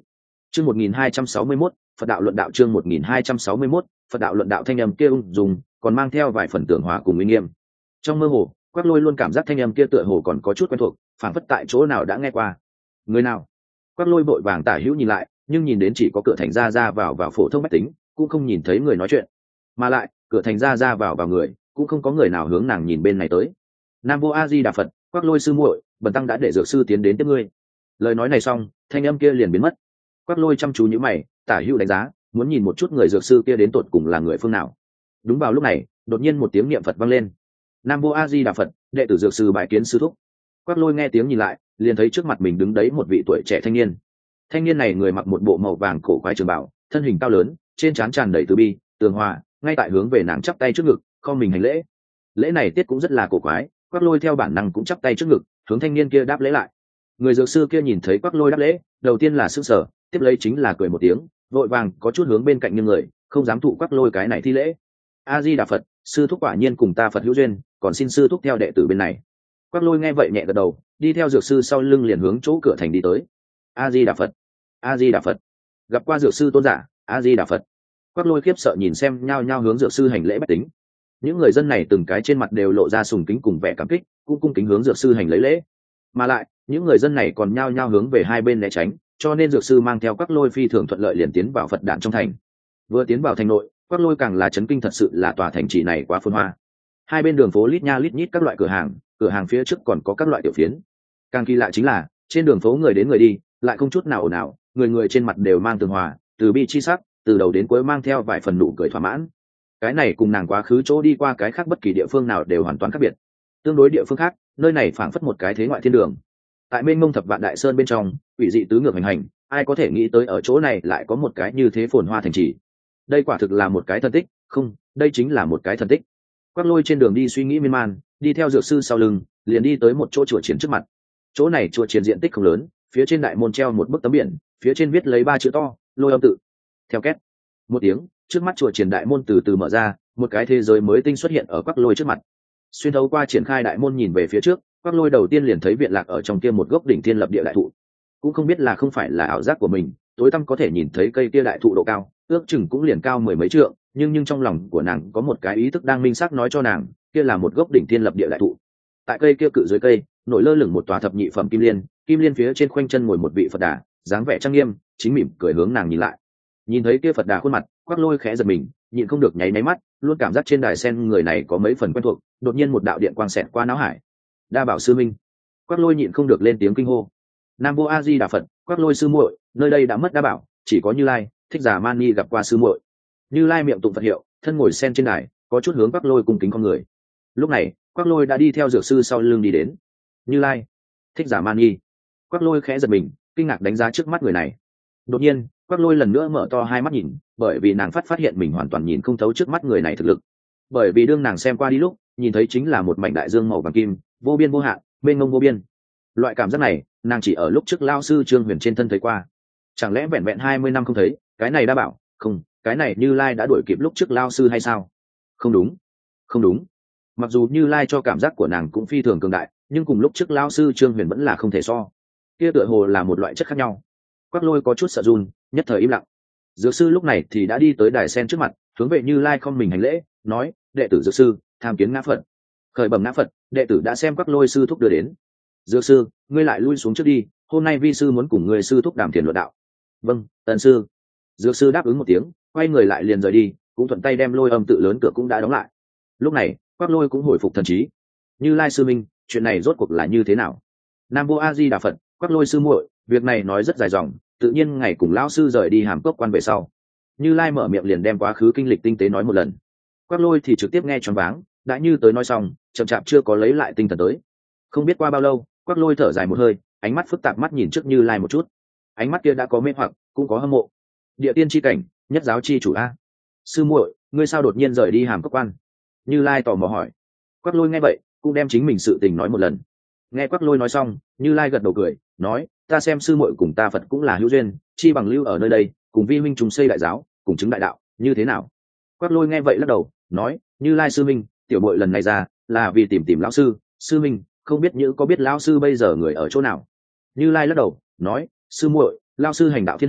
Chương 1261, Phật đạo luận đạo chương 1261, Phật đạo luận đạo thanh âm kia ung dung, còn mang theo vài phần tưởng hóa cùng uy nghiêm. Trong mơ hồ, Quắc Lôi luôn cảm giác thanh âm kia tựa hồ còn có chút quen thuộc, phảng phất tại chỗ nào đã nghe qua. Người nào? Quắc Lôi vội vàng tả hữu nhìn lại, nhưng nhìn đến chỉ có cửa thành ra vào phổ thông bách tính, cũng không nhìn thấy người nói chuyện. Mà lại, cửa thành ra vào người, cũng không có người nào hướng nàng nhìn bên này tới. Nam Vô A Di Đà Phật, Quắc Lôi sư muội, bần tăng đã để dược sư tiến đến tiếp ngươi. Lời nói này xong, thanh âm kia liền biến mất. Quắc Lôi chăm chú nhíu mày, tả hữu đánh giá, muốn nhìn một chút người dược sư kia đến tột cùng là người phương nào. Đúng vào lúc này, đột nhiên một tiếng niệm Phật vang lên. Nam Vô A Di Đà Phật, đệ tử dược sư bái kiến sư thúc. Quắc Lôi nghe tiếng nhìn lại, liền thấy trước mặt mình đứng đấy một vị tuổi trẻ thanh niên. Thanh niên này người mặc một bộ màu vàng cổ quái trường bảo, thân hình cao lớn, trên trán tràn đầy từ bi, tường hòa, ngay tại hướng về nàng chắp tay trước ngực, không mình hành lễ. Lễ này tiết cũng rất là cổ quái, Quắc Lôi theo bản năng cũng chắp tay trước ngực, hướng thanh niên kia đáp lễ lại. Người dược sư kia nhìn thấy Quắc Lôi đáp lễ, đầu tiên là sững sờ, tiếp lấy chính là cười một tiếng, vội vàng có chút hướng bên cạnh nghiêng người, không dám thụ Quắc Lôi cái này thi lễ. A Di Đà Phật, sư thúc quả nhiên cùng ta Phật hữu duyên, còn xin sư thúc theo đệ tử bên này. Quắc Lôi nghe vậy nhẹ gật đầu, đi theo dược sư sau lưng liền hướng chỗ cửa thành đi tới. A Di Đà Phật, A Di Đà Phật. Gặp qua dược sư tôn giả, A Di Đà Phật. Quắc Lôi khiếp sợ nhìn xem nhao nhao hướng dược sư hành lễ bách tính. Những người dân này từng cái trên mặt đều lộ ra sùng kính cùng vẻ cảm kích, cũng cung kính hướng dược sư hành lấy lễ. Mà lại, những người dân này còn nhao nhao hướng về hai bên né tránh, cho nên dược sư mang theo Quắc Lôi phi thường thuận lợi liền tiến vào Phật đản trong thành. Vừa tiến vào thành nội, Quắc Lôi càng là chấn kinh, thật sự là tòa thành trì này quá phồn hoa. Hai bên đường phố lít nha lít nhít các loại cửa hàng phía trước còn có các loại tiểu phiến. Càng kỳ lạ chính là, trên đường phố người đến người đi, lại không chút nào ồn ào, người người trên mặt đều mang tường hòa, từ bi chi sắc, từ đầu đến cuối mang theo vài phần nụ cười thỏa mãn. Cái này cùng nàng quá khứ chỗ đi qua cái khác bất kỳ địa phương nào đều hoàn toàn khác biệt. Tương đối địa phương khác, nơi này phảng phất một cái thế ngoại thiên đường. Tại mênh mông thập vạn đại sơn bên trong, quỷ dị tứ ngược hành hành, ai có thể nghĩ tới ở chỗ này lại có một cái như thế phồn hoa thành trì. Đây quả thực là một cái thần tích, không, đây chính là một cái thần tích. Quắc Lôi trên đường đi suy nghĩ miên man, đi theo dược sư sau lưng, liền đi tới một chỗ chùa chiến trước mặt. Chỗ này chùa chiến diện tích không lớn, phía trên đại môn treo một bức tấm biển, phía trên viết lấy 3 chữ to, Lôi Âm tự. Theo két một tiếng, trước mắt chùa triển đại môn từ từ mở ra, một cái thế giới mới tinh xuất hiện ở Quắc Lôi trước mặt. Xuyên thấu qua triển khai đại môn nhìn về phía trước, Quắc Lôi đầu tiên liền thấy viện lạc ở trong kia một gốc đỉnh thiên lập địa đại thụ. Cũng không biết là không phải là ảo giác của mình, tối tăm có thể nhìn thấy cây kia đại thụ độ cao, ước chừng cũng liền cao mười mấy trượng, nhưng trong lòng của nàng có một cái ý thức đang minh xác nói cho nàng, kia là một gốc đỉnh thiên lập địa đại thụ. Tại cây kia cự dưới cây, nổi lơ lửng một tòa thập nhị phẩm kim liên phía trên khoanh chân ngồi một vị Phật Đà, dáng vẻ trang nghiêm, chính mỉm cười hướng nàng nhìn lại. Nhìn thấy kia Phật Đà khuôn mặt, Quắc Lôi khẽ giật mình, nhịn không được nháy mắt, luôn cảm giác trên đài sen người này có mấy phần quen thuộc, đột nhiên một đạo điện quang xẹt qua não hải. Đa Bảo sư minh. Quắc Lôi nhịn không được lên tiếng kinh hô. Nam Vô A Di Đà Phật, Quắc Lôi sư muội, nơi đây đã mất Đa Bảo, chỉ có Như Lai, Thích Giả Man Ni gặp qua sư muội. Như Lai miệng tụng Phật hiệu, thân ngồi sen trên đài, có chút hướng Quắc Lôi cung kính con người. Lúc này, Quắc Lôi đã đi theo dược sư sau lưng đi đến. Như Lai, Thích Giả Man Ni. Quắc Lôi khẽ giật mình, kinh ngạc đánh giá trước mắt người này. Đột nhiên, Quắc Lôi lần nữa mở to hai mắt nhìn, bởi vì nàng phát hiện mình hoàn toàn nhìn không thấu trước mắt người này thực lực. Bởi vì đương nàng xem qua đi lúc, nhìn thấy chính là một mảnh đại dương màu vàng kim, vô biên vô hạn, mênh mông vô biên. Loại cảm giác này, nàng chỉ ở lúc trước lao sư Trương Huyền trên thân thấy qua. Chẳng lẽ vẹn vẹn 20 năm không thấy, cái này Đa Bảo, không, cái này Như Lai đã đuổi kịp lúc trước lao sư hay sao? Không đúng, không đúng. Mặc dù Như Lai cho cảm giác của nàng cũng phi thường cường đại, nhưng cùng lúc trước lao sư Trương Huyền vẫn là không thể so. Kia tựa hồ là một loại chất khác nhau. Quắc Lôi có chút sợ run, nhất thời im lặng. Dược sư lúc này thì đã đi tới đài sen trước mặt, hướng về Như Lai không mình hành lễ, nói: đệ tử dược sư tham kiến ngã Phật. Khởi bẩm ngã Phật, đệ tử đã xem Quắc Lôi sư thúc đưa đến. Dược sư, ngươi lại lui xuống trước đi, hôm nay vi sư muốn cùng người sư thúc đàm thiền luận đạo. Vâng, tần sư. Dược sư đáp ứng một tiếng, quay người lại liền rời đi, cũng thuận tay đem Lôi Âm tự lớn cửa cũng đã đóng lại. Lúc này, Quắc Lôi cũng hồi phục thần trí. Như Lai sư minh, chuyện này rốt cuộc là như thế nào? Nam Vô A Di Đà Phật, Quắc Lôi sư muội, việc này nói rất dài dòng, tự nhiên ngày cùng lão sư rời đi Hàm Cốc quan về sau. Như Lai mở miệng liền đem quá khứ kinh lịch tinh tế nói một lần. Quắc Lôi thì trực tiếp nghe choáng váng, đã như tới nói xong, chậm chạp chưa có lấy lại tinh thần tới. Không biết qua bao lâu, Quắc Lôi thở dài một hơi, ánh mắt phức tạp mắt nhìn trước Như Lai một chút. Ánh mắt kia đã có mê hoặc, cũng có hâm mộ. Địa tiên chi cảnh, nhất giáo chi chủ a. Sư muội, ngươi sao đột nhiên rời đi Hàm Cốc quan? Như Lai tò mò hỏi. Quắc Lôi nghe vậy, cũng đem chính mình sự tình nói một lần. Nghe Quắc Lôi nói xong, Như Lai gật đầu cười, nói: ta xem sư muội cùng ta Phật cũng là hữu duyên, chi bằng lưu ở nơi đây, cùng vi huynh trùng xây đại giáo, cùng chứng đại đạo, như thế nào? Quắc Lôi nghe vậy lắc đầu, nói: Như Lai sư minh, tiểu muội lần này ra là vì tìm lão sư, sư minh, không biết như có biết lão sư bây giờ người ở chỗ nào? Như Lai lắc đầu, nói: sư muội, lão sư hành đạo thiên hạ,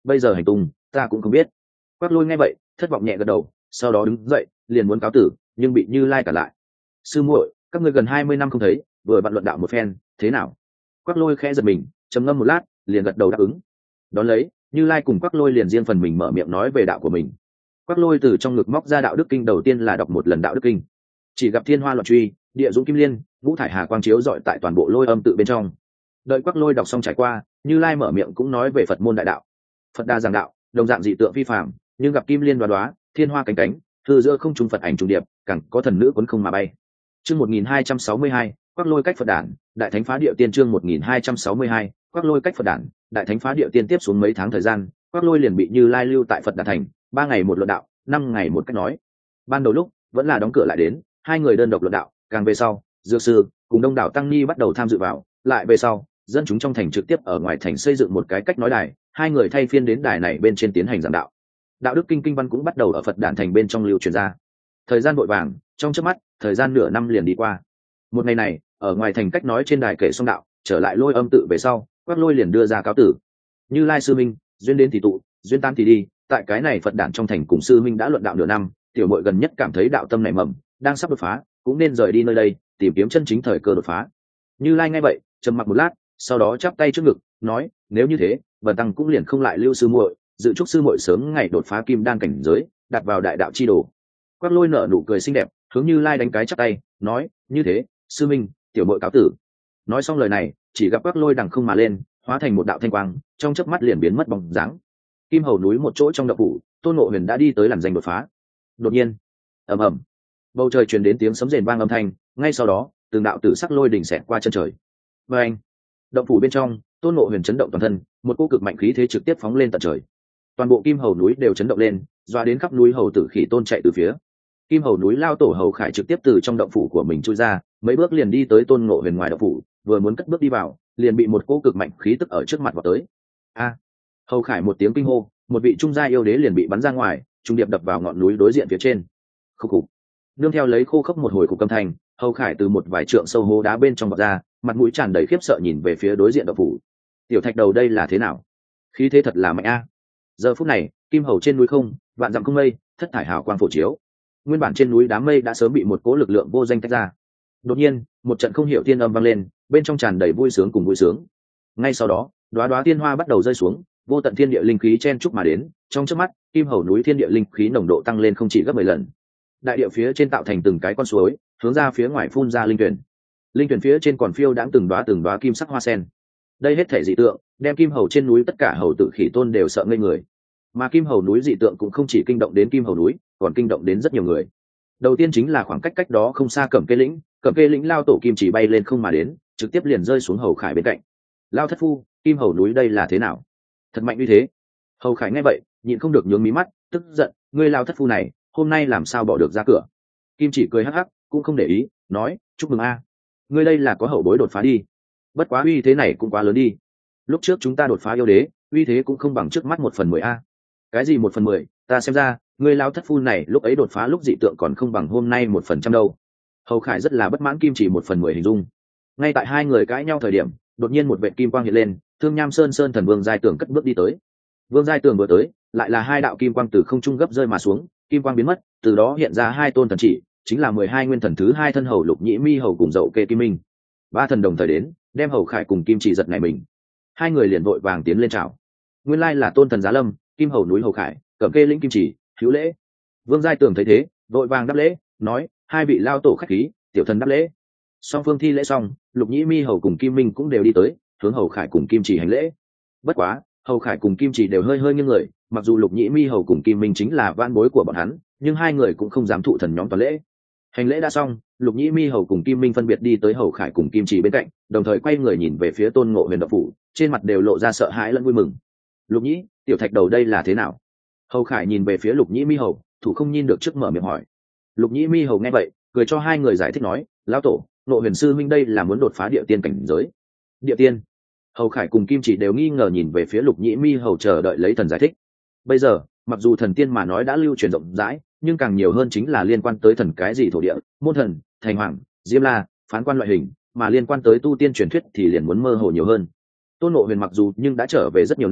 bây giờ hành tung ta cũng không biết. Quắc Lôi nghe vậy thất vọng nhẹ gật đầu, sau đó đứng dậy liền muốn cáo tử, nhưng bị Như Lai cản lại. Sư muội, các ngươi gần 20 năm không thấy, vừa bận luận đạo một phen, thế nào? Quắc Lôi khẽ giật mình, trầm ngâm một lát, liền gật đầu đáp ứng. Đón lấy, Như Lai cùng Quắc Lôi liền riêng phần mình mở miệng nói về đạo của mình. Quắc Lôi từ trong ngực móc ra đạo đức kinh, đầu tiên là đọc một lần đạo đức kinh. Chỉ gặp thiên hoa loạn truy, địa dũng kim liên, ngũ thải hà quang chiếu rọi tại toàn bộ lôi âm tự bên trong. Đợi Quắc Lôi đọc xong trải qua, Như Lai mở miệng cũng nói về Phật môn đại đạo. Phật đa giảng đạo, đồng dạng dị tượng phi phàm, nhưng gặp kim liên đoá đoá, thiên hoa cánh cánh, từ giữa không trung Phật ảnh trùng điệp, càng có thần nữ cuốn không mà bay. Chương 1262, Quắc Lôi cách Phật đản, đại thánh phá địa tiên. Chương 1262, Quắc Lôi cách Phật đản, đại thánh phá địa tiên. Tiếp xuống mấy tháng thời gian, Quắc Lôi liền bị Như Lai lưu tại Phật Đản thành, 3 ngày một luận đạo, 5 ngày một cách nói. Ban đầu lúc vẫn là đóng cửa lại đến, hai người đơn độc luận đạo, càng về sau, dược sư cùng đông đảo tăng ni bắt đầu tham dự vào, lại về sau, dân chúng trong thành trực tiếp ở ngoài thành xây dựng một cái cách nói đài, hai người thay phiên đến đài này bên trên tiến hành giảng đạo. Đạo đức kinh kinh văn cũng bắt đầu ở Phật Đản thành bên trong lưu truyền ra. Thời gian vội vàng, trong chớp mắt, thời gian nửa năm liền đi qua. Một ngày này, ở ngoài thành cách nói trên đài kể xong đạo, trở lại lôi âm tự về sau, Quắc Lôi liền đưa ra cáo tử. Như Lai sư minh, duyên đến thì tụ, duyên tan thì đi, tại cái này Phật Đản trong thành cùng sư minh đã luận đạo nửa năm, tiểu muội gần nhất cảm thấy đạo tâm nảy mầm, đang sắp đột phá, cũng nên rời đi nơi đây, tìm kiếm chân chính thời cơ đột phá. Như Lai nghe vậy, trầm mặc một lát, sau đó chắp tay trước ngực, nói: nếu như thế, Vân tăng cũng liền không lại lưu sư muội, dự chúc sư muội sớm ngày đột phá kim đan cảnh giới, đặt vào đại đạo chi đồ. Quắc Lôi nở nụ cười xinh đẹp, hướng Như Lai đánh cái chắp tay, nói: như thế, sư minh, tiểu muội cáo tử. Nói xong lời này, chỉ gặp Quắc Lôi đằng không mà lên, hóa thành một đạo thanh quang, trong chớp mắt liền biến mất bóng dáng. Kim Hầu núi một chỗ trong động phủ, Tôn Ngộ Huyền đã đi tới làn danh đột phá. Đột nhiên, ầm ầm, bầu trời truyền đến tiếng sấm rền vang âm thanh, ngay sau đó, từng đạo tử sắc lôi đỉnh xẹt qua chân trời. Và anh, động phủ bên trong, Tôn Ngộ Huyền chấn động toàn thân, một cỗ cực mạnh khí thế trực tiếp phóng lên tận trời. Toàn bộ Kim Hầu núi đều chấn động lên, doa đến khắp núi hầu tử khỉ tôn chạy từ phía. Kim Hầu núi lao tổ Hầu Khải trực tiếp từ trong động phủ của mình chui ra, mấy bước liền đi tới Tôn Ngộ Huyền ngoài động phủ, vừa muốn cất bước đi vào, liền bị một cỗ cực mạnh khí tức ở trước mặt vọt tới. A! Hầu Khải một tiếng kinh hô, một vị trung gia yêu đế liền bị bắn ra ngoài, trung điệp đập vào ngọn núi đối diện phía trên. Khúc khục. Nương theo lấy khô khốc một hồi cục âm thanh, Hầu Khải từ một vài trượng sâu hố đá bên trong vọt ra, mặt mũi tràn đầy khiếp sợ nhìn về phía đối diện động phủ. Tiểu Thạch Đầu đây là thế nào? Khí thế thật là mạnh a. Giờ phút này, Kim Hầu trên núi không, vạn dặm không mây, thất thải hào quang phổ chiếu. Nguyên bản trên núi đám mây đã sớm bị một cỗ lực lượng vô danh tách ra. Đột nhiên, một trận không hiểu thiên âm vang lên, bên trong tràn đầy vui sướng cùng vui sướng. Ngay sau đó, đóa đóa tiên hoa bắt đầu rơi xuống, vô tận thiên địa linh khí chen chúc mà đến, trong chớp mắt, Kim Hầu núi thiên địa linh khí nồng độ tăng lên không chỉ gấp 10 lần. Đại địa phía trên tạo thành từng cái con suối, hướng ra phía ngoài phun ra linh tuyển. Linh tuyển phía trên còn phiêu đãng từng đóa kim sắc hoa sen. Đây hết thể dị tượng, đem Kim Hầu trên núi tất cả hầu tử khỉ tôn đều sợ ngây người. Mà Kim Hầu núi dị tượng cũng không chỉ kinh động đến Kim Hầu núi, còn kinh động đến rất nhiều người. Đầu tiên chính là khoảng cách đó không xa Cẩm Kê lĩnh lao tổ Kim chỉ bay lên không mà đến, trực tiếp liền rơi xuống Hầu Khải bên cạnh. Lao thất phu, Kim Hầu núi đây là thế nào? Thật mạnh như thế. Hầu Khải nghe vậy, nhịn không được nhướng mí mắt, tức giận, ngươi lao thất phu này, hôm nay làm sao bỏ được ra cửa? Kim chỉ cười hắc hắc, cũng không để ý, nói, chúc mừng a, ngươi đây là có hậu bối đột phá đi. Bất quá uy thế này cũng quá lớn đi. Lúc trước chúng ta đột phá yêu đế, uy thế cũng không bằng trước mắt 1/10 a. Cái gì 1/10? Ta xem ra, ngươi lao thất phu này lúc ấy đột phá lúc dị tượng còn không bằng hôm nay 1% đâu. Hầu Khải rất là bất mãn Kim chỉ 1/10 hình dung. Ngay tại hai người cãi nhau thời điểm, đột nhiên một vệt kim quang hiện lên, Thương Nham Sơn thần Vương Giai Tường cất bước đi tới. Vương Giai Tường vừa tới, lại là hai đạo kim quang từ không trung gấp rơi mà xuống, kim quang biến mất, từ đó hiện ra hai tôn thần chỉ, chính là 12 nguyên thần thứ hai thân hầu Lục Nhĩ Mi hầu cùng Dậu Kê Kim Minh. Ba thần đồng thời đến, đem Hầu Khải cùng Kim chỉ giật nảy mình. Hai người liền vội vàng tiến lên chào. Nguyên lai là tôn thần Giá Lâm, Kim Hầu núi Hầu Khải, Cẩm Kê lĩnh Kim chỉ, hữu lễ. Vương Giai Tường thấy thế, vội vàng đáp lễ, nói: hai vị lao tổ khách khí, tiểu thần đáp lễ. Song phương thi lễ xong, Lục Nhĩ Mi hầu cùng Kim Minh cũng đều đi tới, hướng Hầu Khải cùng Kim chỉ hành lễ. Bất quá, Hầu Khải cùng Kim chỉ đều hơi nghiêng người, mặc dù Lục Nhĩ Mi hầu cùng Kim Minh chính là van bối của bọn hắn, nhưng hai người cũng không dám thụ thần nhóm toàn lễ. Hành lễ đã xong, Lục Nhĩ Mi hầu cùng Kim Minh phân biệt đi tới Hầu Khải cùng Kim chỉ bên cạnh, đồng thời quay người nhìn về phía Tôn Ngộ Huyền động phủ, trên mặt đều lộ ra sợ hãi lẫn vui mừng. Lục Nhĩ, tiểu Thạch Đầu đây là thế nào? Hầu Khải nhìn về phía Lục Nhĩ Mi hầu, thủ không nhìn được trước mở miệng hỏi. Lục Nhĩ Mi hầu nghe vậy, cười cho hai người giải thích nói: lão tổ, Ngộ Huyền sư minh đây là muốn đột phá địa tiên cảnh giới. Địa tiên? Hầu Khải cùng Kim chỉ đều nghi ngờ nhìn về phía Lục Nhĩ Mi hầu chờ đợi lấy thần giải thích. Bây giờ, mặc dù thần tiên mà nói đã lưu truyền rộng rãi, nhưng càng nhiều hơn chính là liên quan tới thần cái gì thổ địa, môn thần, thành hoàng, diêm la, phán quan loại hình, mà liên quan tới tu tiên truyền thuyết thì liền muốn mơ hồ nhiều hơn. Tôn Ngộ Huyền mặc dù nhưng đã trở về rất nhiều năm,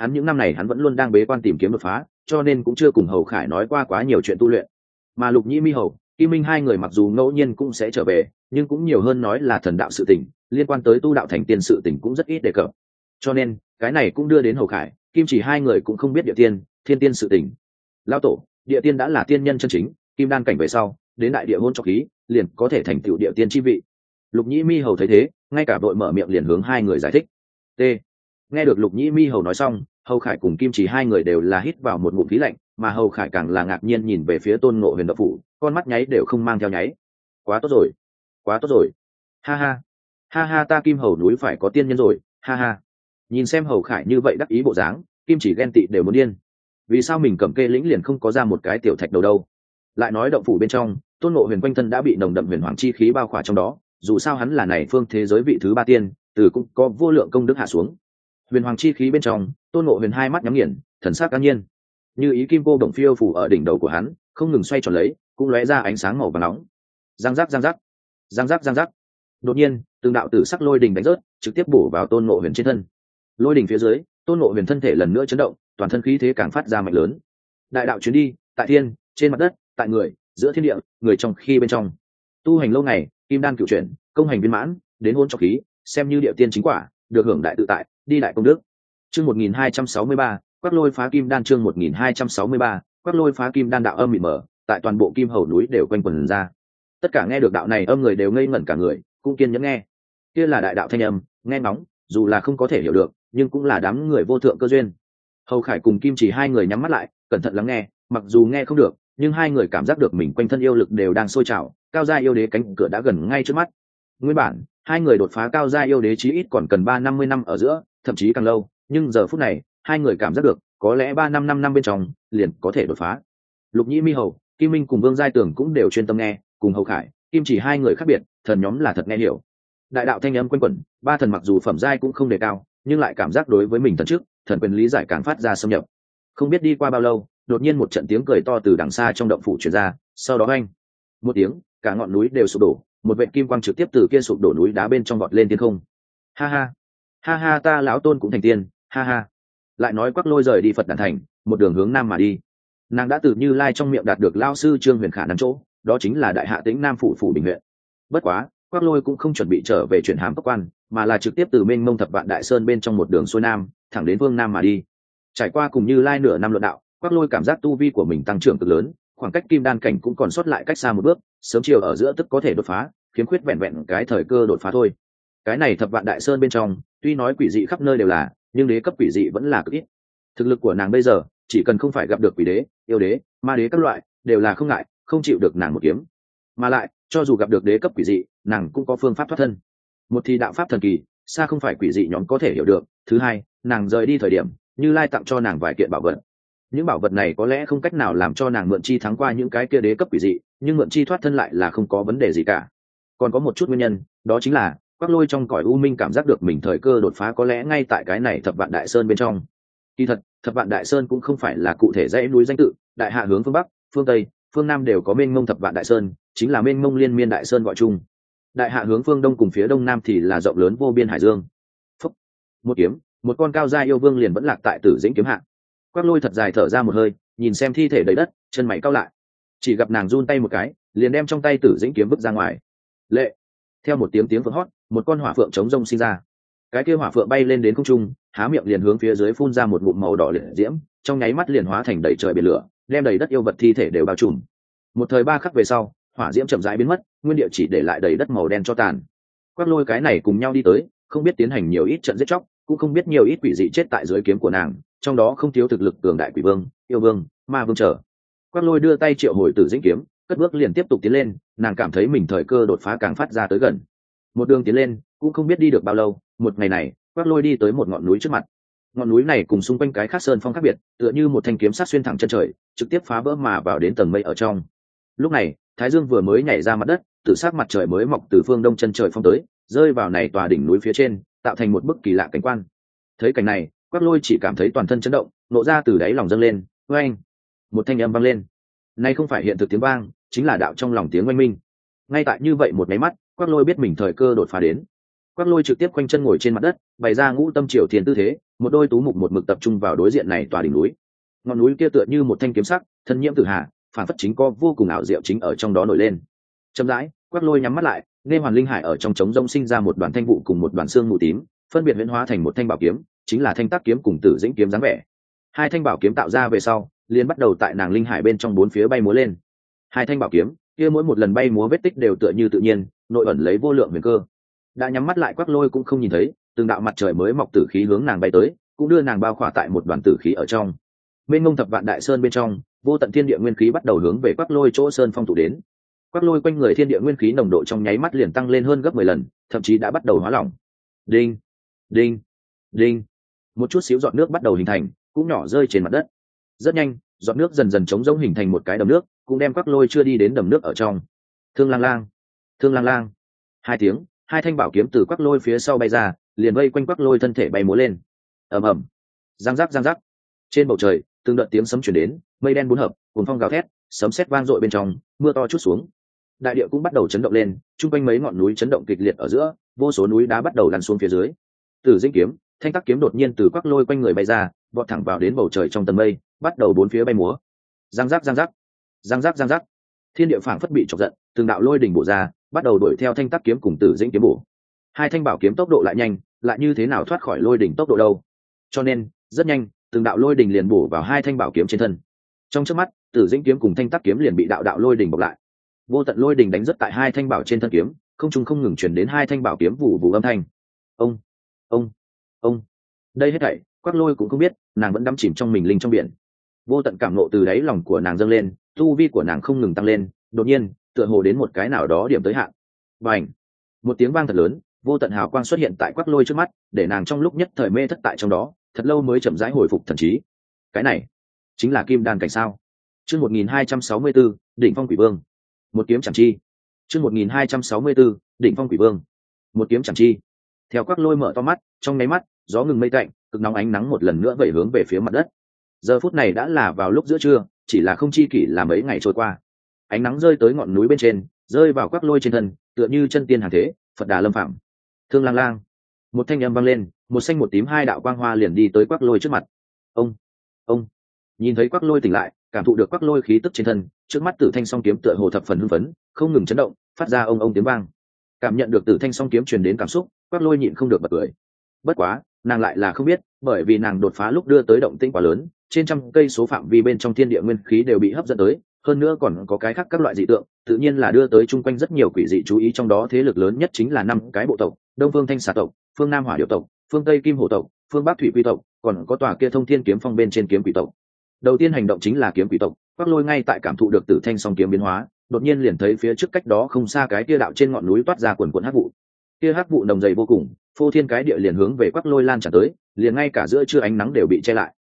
hắn những năm này hắn vẫn luôn đang bế quan tìm kiếm đột phá, cho nên cũng chưa cùng Hầu Khải nói qua quá nhiều chuyện tu luyện. Mà Lục Nhĩ Mi Hầu, Kim Minh hai người mặc dù ngẫu nhiên cũng sẽ trở về, nhưng cũng nhiều hơn nói là thần đạo sự tình, liên quan tới tu đạo thành tiên sự tình cũng rất ít đề cập. Cho nên cái này cũng đưa đến Hầu Khải, Kim Chỉ hai người cũng không biết địa tiên, thiên tiên sự tình. Lão tổ, địa tiên đã là tiên nhân chân chính, kim đan cảnh về sau, đến đại địa hôn cho khí, liền có thể thành tựu địa tiên chi vị. Lục Nhĩ Mi Hầu thấy thế, ngay cả đội mở miệng liền hướng hai người giải thích. T. Nghe được Lục Nhĩ Mi Hầu nói xong, Hầu Khải cùng Kim Chỉ hai người đều là hít vào một ngụm khí lạnh, mà Hầu Khải càng là ngạc nhiên nhìn về phía Tôn Ngộ Huyền đạo phủ, con mắt nháy đều không mang theo nháy. Quá tốt rồi, quá tốt rồi, ha ha, ha ha, ta Kim Hầu núi phải có tiên nhân rồi, ha ha. Nhìn xem Hầu Khải như vậy đắc ý bộ dáng, Kim Chỉ ghen tị đều muốn điên. Vì sao mình cầm kê lĩnh liền không có ra một cái tiểu thạch đầu đâu? Lại nói động phủ bên trong, Tôn Ngộ Huyền quanh thân đã bị nồng đậm huyền hoàng chi khí bao khỏa trong đó, dù sao hắn là này phương thế giới vị thứ ba tiên, từ cũng có vô lượng công đức hạ xuống. Huyền hoàng chi khí bên trong, Tôn Ngộ Huyền hai mắt nhắm nghiền, thần sắc an nhiên, như ý kim cô đồng phiêu phủ ở đỉnh đầu của hắn, không ngừng xoay tròn lấy, cũng lóe ra ánh sáng màu vàng nóng. Giang giác giang giác, giang giác giang giác. Đột nhiên, từng đạo tử sắc lôi đình đánh rớt, trực tiếp bổ vào Tôn Ngộ Huyền trên thân. Lôi đình phía dưới, Tôn Ngộ Huyền thân thể lần nữa chấn động, toàn thân khí thế càng phát ra mạnh lớn. Đại đạo chuyến đi, tại thiên, trên mặt đất, tại người, giữa thiên địa, người trong khi bên trong. Tu hành lâu ngày, kim đan cửu chuyển, công hành viên mãn, đến hôn cho khí, xem như địa tiên chính quả, được hưởng đại tự tại, đi đại công đức. Chương 1263, Quắc Lôi phá kim đan. Chương 1263, Quắc Lôi phá kim đan. Đạo âm mịt mờ, tại toàn bộ Kim Hầu núi đều quanh quẩn ra. Tất cả nghe được đạo này âm người đều ngây ngẩn cả người, cũng kiên nhẫn nghe. Kia là đại đạo thanh âm, nghe ngóng, dù là không có thể hiểu được, nhưng cũng là đám người vô thượng cơ duyên. Hầu Khải cùng Kim Chỉ hai người nhắm mắt lại, cẩn thận lắng nghe, mặc dù nghe không được, nhưng hai người cảm giác được mình quanh thân yêu lực đều đang sôi trào, cao gia yêu đế cánh cửa đã gần ngay trước mắt. Nguyên bản, hai người đột phá cao gia yêu đế chí ít còn cần 350 năm ở giữa, thậm chí càng lâu, nhưng giờ phút này, hai người cảm giác được, có lẽ 3-5 năm bên trong liền có thể đột phá. Lục Nhĩ Mi Hầu, Kim Minh cùng Vương Giai Tường cũng đều chuyên tâm nghe, cùng Hầu Khải, Kim Chỉ hai người khác biệt, thần nhóm là thật nghe hiểu. Đại đạo thanh âm quanh quẩn, ba thần mặc dù phẩm giai cũng không đề cao, nhưng lại cảm giác đối với mình thần trước, thần quyền lý giải càng phát ra xâm nhập. Không biết đi qua bao lâu, đột nhiên một trận tiếng cười to từ đằng xa trong động phủ truyền ra, sau đó oanh một tiếng, cả ngọn núi đều sụp đổ, một vệt kim quang trực tiếp từ kia sụp đổ núi đá bên trong vọt lên thiên không. Ha ha, ha ha, ta lão Tôn cũng thành tiên, ha ha. Lại nói Quắc Lôi rời đi Phật Đản thành, một đường hướng nam mà đi. Nàng đã từ Như Lai trong miệng đạt được lao sư Trương Huyền khả năng chỗ, đó chính là Đại Hạ Tĩnh Nam phủ Bình huyện. Bất quá, Quắc Lôi cũng không chuẩn bị trở về chuyển hám cấp quan, mà là trực tiếp từ mênh mông thập vạn đại sơn bên trong một đường xuôi nam, thẳng đến phương nam mà đi. Trải qua cùng Như Lai nửa năm luận đạo, Quắc Lôi cảm giác tu vi của mình tăng trưởng cực lớn, khoảng cách kim đan cảnh cũng còn sót lại cách xa một bước, sớm chiều ở giữa tức có thể đột phá, khiếm khuyết vẹn vẹn cái thời cơ đột phá thôi. Cái này thập vạn đại sơn bên trong, tuy nói quỷ dị khắp nơi đều là, nhưng đế cấp quỷ dị vẫn là cực ít. Thực lực của nàng bây giờ, chỉ cần không phải gặp được quỷ đế, yêu đế, ma đế các loại, đều là không ngại, không chịu được nàng một kiếm. Mà lại, cho dù gặp được đế cấp quỷ dị, nàng cũng có phương pháp thoát thân. Một thì đạo pháp thần kỳ, xa không phải quỷ dị nhóm có thể hiểu được. Thứ hai, nàng rời đi thời điểm, Như Lai tặng cho nàng vài kiện bảo vật. Những bảo vật này có lẽ không cách nào làm cho nàng mượn chi thắng qua những cái kia đế cấp quỷ dị, nhưng mượn chi thoát thân lại là không có vấn đề gì cả. Còn có một chút nguyên nhân, đó chính là Quắc Lôi trong cõi u minh cảm giác được mình thời cơ đột phá có lẽ ngay tại cái này thập vạn đại sơn bên trong. Kỳ thật, thập vạn đại sơn cũng không phải là cụ thể dãy núi danh tự, đại hạ hướng phương bắc, phương tây, phương nam đều có mênh mông thập vạn đại sơn, chính là mênh mông liên miên đại sơn gọi chung. Đại hạ hướng phương đông cùng phía đông nam thì là rộng lớn vô biên hải dương. Phúc. Một kiếm, một con cao gia yêu vương liền vẫn lạc tại Tử Dĩnh kiếm hạ. Quắc Lôi thật dài thở ra một hơi, nhìn xem thi thể đầy đất, chân mày cau lại. Chỉ gặp nàng run tay một cái, liền đem trong tay Tử Dĩnh kiếm vứt ra ngoài. Lệ. Theo một tiếng phượng hót, một con hỏa phượng chống rông sinh ra. Cái kia hỏa phượng bay lên đến không trung, há miệng liền hướng phía dưới phun ra một ngụm màu đỏ liệt diễm, trong nháy mắt liền hóa thành đầy trời biển lửa, đem đầy đất yêu vật thi thể đều bao trùm. Một thời ba khắc về sau, hỏa diễm chậm rãi biến mất, nguyên địa chỉ để lại đầy đất màu đen cho tàn. Quắc Lôi cái này cùng nhau đi tới, không biết tiến hành nhiều ít trận giết chóc, cũng không biết nhiều ít quỷ dị chết tại dưới kiếm của nàng, trong đó không thiếu thực lực cường đại quỷ vương, yêu vương, ma vương trở. Quắc Lôi đưa tay triệu hồi Tử Dĩnh kiếm, cất bước liền tiếp tục tiến lên, nàng cảm thấy mình thời cơ đột phá càng phát ra tới gần. Một đường tiến lên, cũng không biết đi được bao lâu, một ngày này, Quắc Lôi đi tới một ngọn núi trước mặt. Ngọn núi này cùng xung quanh cái khác sơn phong khác biệt, tựa như một thanh kiếm sắc xuyên thẳng chân trời, trực tiếp phá vỡ mà vào đến tầng mây ở trong. Lúc này, Thái Dương vừa mới nhảy ra mặt đất, tự sắc mặt trời mới mọc từ phương đông chân trời phong tới, rơi vào này tòa đỉnh núi phía trên, tạo thành một bức kỳ lạ cảnh quan. Thấy cảnh này, Quắc Lôi chỉ cảm thấy toàn thân chấn động, nộ ra từ đáy lòng dâng lên, oanh, một thanh âm vang lên. Nay không phải hiện thực tiếng vang, chính là đạo trong lòng tiếng oanh minh. Ngay tại như vậy một máy mắt, Quắc Lôi biết mình thời cơ đột phá đến. Quắc Lôi trực tiếp quanh chân ngồi trên mặt đất, bày ra ngũ tâm triều thiên tư thế, một đôi tú mục một mực tập trung vào đối diện này tòa đỉnh núi. Ngọn núi kia tựa như một thanh kiếm sắc, thân nhiễm tử hà, phản phất chính có vô cùng ảo diệu chính ở trong đó nổi lên. Chậm rãi, Quắc Lôi nhắm mắt lại, nghe hoàn linh hải ở trong trống rông sinh ra một đoàn thanh vụ cùng một đoàn xương mù tím, phân biệt huyễn hóa thành một thanh bảo kiếm, chính là thanh tác kiếm cùng tử dĩnh kiếm dáng vẻ. Hai thanh bảo kiếm tạo ra về sau, liền bắt đầu tại nàng linh hải bên trong bốn phía bay múa lên. Hai thanh bảo kiếm, kia mỗi một lần bay múa vết tích đều tựa như tự nhiên, nội ẩn lấy vô lượng huyền cơ. Đã nhắm mắt lại Quắc Lôi cũng không nhìn thấy, từng đạo mặt trời mới mọc tử khí hướng nàng bay tới, cũng đưa nàng bao khỏa tại một đoàn tử khí ở trong. Mênh mông thập vạn đại sơn bên trong, vô tận thiên địa nguyên khí bắt đầu hướng về Quắc Lôi chỗ sơn phong tụ đến. Quắc Lôi quanh người thiên địa nguyên khí nồng độ trong nháy mắt liền tăng lên hơn gấp 10 lần, thậm chí đã bắt đầu hóa lỏng. Đinh, đinh, đinh. Một chút xíu giọt nước bắt đầu hình thành, cũng nhỏ rơi trên mặt đất. Rất nhanh, giọt nước dần dần chống rỗng hình thành một cái đầm nước, cũng đem Quắc Lôi chưa đi đến đầm nước ở trong. Thương lang lang, thương lang lang. Hai tiếng, hai thanh bảo kiếm từ Quắc Lôi phía sau bay ra, liền vây quanh Quắc Lôi thân thể bay múa lên. Ầm ầm, giang giác giang giác. Trên bầu trời, từng đợt tiếng sấm truyền đến, mây đen bốn hợp, cuồng phong gào thét, sấm sét vang dội bên trong, mưa to chút xuống. Đại địa cũng bắt đầu chấn động lên, trung quanh mấy ngọn núi chấn động kịch liệt ở giữa, vô số núi đá bắt đầu lăn xuống phía dưới. Tử dĩnh kiếm, thanh tác kiếm đột nhiên từ Quắc Lôi quanh người bay ra, vọt thẳng vào đến bầu trời trong tầng mây, bắt đầu bốn phía bay múa. Giang giác giang giác, giang giác giang giác. Thiên địa phảng phất bị chọc giận, từng đạo lôi đỉnh bổ ra, bắt đầu đuổi theo thanh tác kiếm cùng tử dĩnh kiếm bổ. Hai thanh bảo kiếm tốc độ lại nhanh, lại như thế nào thoát khỏi lôi đỉnh tốc độ đâu? Cho nên, rất nhanh, từng đạo lôi đỉnh liền bổ vào hai thanh bảo kiếm trên thân. Trong chớp mắt, tử dĩnh kiếm cùng thanh tác kiếm liền bị đạo đạo lôi đỉnh bọc lại. Vô tận lôi đỉnh đánh rất tại hai thanh bảo trên thân kiếm, không trung không ngừng truyền đến hai thanh bảo kiếm vụ vụ âm thanh. Ông, ông. Đây hết thảy, Quắc Lôi cũng không biết, nàng vẫn đắm chìm trong mình linh trong biển. Vô tận cảm nộ từ đáy lòng của nàng dâng lên, tu vi của nàng không ngừng tăng lên, đột nhiên, tựa hồ đến một cái nào đó điểm tới hạn. Bành! Một tiếng vang thật lớn, vô tận hào quang xuất hiện tại Quắc Lôi trước mắt, để nàng trong lúc nhất thời mê thất tại trong đó, thật lâu mới chậm rãi hồi phục thần trí. Cái này, chính là Kim Đan cảnh sao? Chương 1264, Đỉnh Phong Quỷ Vương. Một kiếm chẳng chi. Chương 1264, Đỉnh Phong Quỷ Vương. Một kiếm chẳng chi. Theo Quắc Lôi mở to mắt, trong nháy mắt, gió ngừng mây tạnh, cực nóng ánh nắng một lần nữa vẩy hướng về phía mặt đất. Giờ phút này đã là vào lúc giữa trưa, chỉ là không chi kỷ là mấy ngày trôi qua. Ánh nắng rơi tới ngọn núi bên trên, rơi vào Quắc Lôi trên thân, tựa như chân tiên hàng thế, Phật Đà lâm phạm. Thương lang lang. Một thanh âm vang lên, một xanh một tím hai đạo quang hoa liền đi tới Quắc Lôi trước mặt. Ông. Nhìn thấy Quắc Lôi tỉnh lại, cảm thụ được Quắc Lôi khí tức trên thân, trước mắt Tử Thanh song kiếm tựa hồ thập phần hưng phấn, không ngừng chấn động, phát ra ông tiếng vang. Cảm nhận được Tử Thanh song kiếm truyền đến cảm xúc, Quắc Lôi nhịn không được bật cười. Bất quá, nàng lại là không biết, bởi vì nàng đột phá lúc đưa tới động tĩnh quá lớn, trên trăm cây số phạm vi bên trong thiên địa nguyên khí đều bị hấp dẫn tới, hơn nữa còn có cái khác các loại dị tượng, tự nhiên là đưa tới chung quanh rất nhiều quỷ dị chú ý, trong đó thế lực lớn nhất chính là 5 cái bộ tộc: Đông Phương Thanh Xà tộc, Phương Nam Hỏa Điểu tộc, Phương Tây Kim Hổ tộc, Phương Bắc Thủy Quy tộc, còn có tòa kia Thông Thiên Kiếm Phong bên trên Kiếm Quỷ tộc. Đầu tiên hành động chính là Kiếm Quỷ tộc, Quắc Lôi ngay tại cảm thụ được Tử Thanh song kiếm biến hóa, đột nhiên liền thấy phía trước cách đó không xa cái kia đạo trên ngọn núi toát ra quần quần hắc vụ. Kia hắc vụ nồng dày vô cùng, phô thiên cái địa liền hướng về Quắc Lôi lan tràn tới, liền ngay cả giữa trưa ánh nắng đều bị che lại.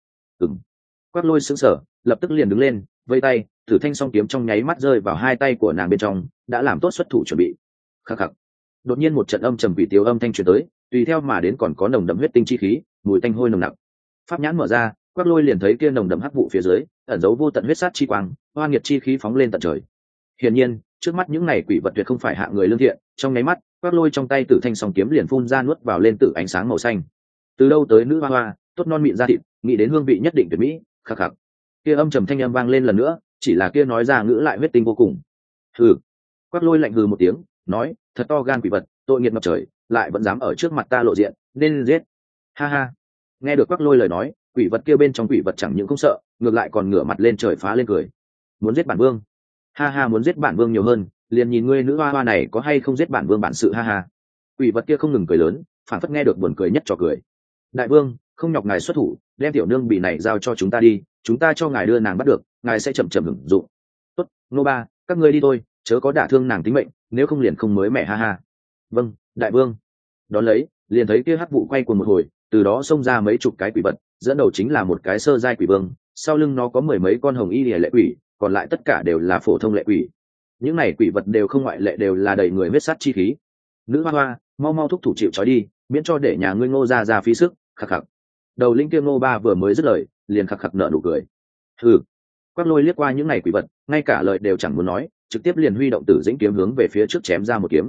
Quắc Lôi sững sờ, lập tức liền đứng lên, vây tay, Tử Thanh song kiếm trong nháy mắt rơi vào hai tay của nàng bên trong, đã làm tốt xuất thủ chuẩn bị. Khắc khắc. Đột nhiên một trận âm trầm quỷ tiếu âm thanh truyền tới, tùy theo mà đến còn có nồng đậm huyết tinh chi khí, mùi tanh hôi nồng nặc. Pháp nhãn mở ra, Quắc Lôi liền thấy kia nồng đậm hắc vụ phía dưới, ẩn giấu vô tận huyết sát chi quang, hoa nghiệt chi khí phóng lên tận trời. Hiển nhiên, trước mắt những này quỷ vật tuyệt không phải hạng người lương thiện, trong nháy mắt, Quắc Lôi trong tay Tử Thanh song kiếm liền phun ra nuốt vào lên tử ánh sáng màu xanh. Từ đâu tới nữ hoa hoa, tốt non mịn da thịt, nghĩ đến hương vị nhất định tuyệt mỹ, khắc khắc. Kia âm trầm thanh âm vang lên lần nữa, chỉ là kia nói ra ngữ lại huyết tinh vô cùng. Hừ. Quắc Lôi lạnh hừ một tiếng, nói, thật to gan quỷ vật, tội nghiệp ngập trời, lại vẫn dám ở trước mặt ta lộ diện, nên giết. Ha ha. Nghe được Quắc Lôi lời nói, quỷ vật kia bên trong quỷ vật chẳng những không sợ, ngược lại còn ngửa mặt lên trời phá lên cười. Muốn giết bản vương? Ha ha, muốn giết bản vương nhiều hơn, liền nhìn ngươi nữ hoa hoa này có hay không giết bản vương bản sự, ha ha. Quỷ vật kia không ngừng cười lớn, phản phất nghe được buồn cười nhất trò cười. Đại vương, không nhọc ngài xuất thủ, đem tiểu nương bị này giao cho chúng ta đi, chúng ta cho ngài đưa nàng bắt được, ngài sẽ chậm chậm hưởng dụng. Tốt, nô ba, các ngươi đi thôi, chớ có đả thương nàng tính mệnh, nếu không liền không mới mẹ, ha ha. Vâng, đại vương. Đón lấy, liền thấy kia hắc vụ quay cuồng một hồi, từ đó xông ra mấy chục cái quỷ vật, dẫn đầu chính là một cái sơ giai quỷ vương, sau lưng nó có 10 mấy con hồng y lệ quỷ, còn lại tất cả đều là phổ thông lệ quỷ. Những này quỷ vật đều không ngoại lệ, đều là đầy người huyết sát chi khí. Nữ hoa hoa, mau mau thúc thủ chịu trói đi, miễn cho để nhà ngươi Ngô ra phí sức. Khắc khắc. Đầu linh kia Ngô ba vừa mới dứt lời, liền khắc khắc nở nụ cười. Hừ. Quắc Lôi liếc qua những này quỷ vật, ngay cả lời đều chẳng muốn nói, trực tiếp liền huy động Tử Dĩnh kiếm hướng về phía trước chém ra một kiếm.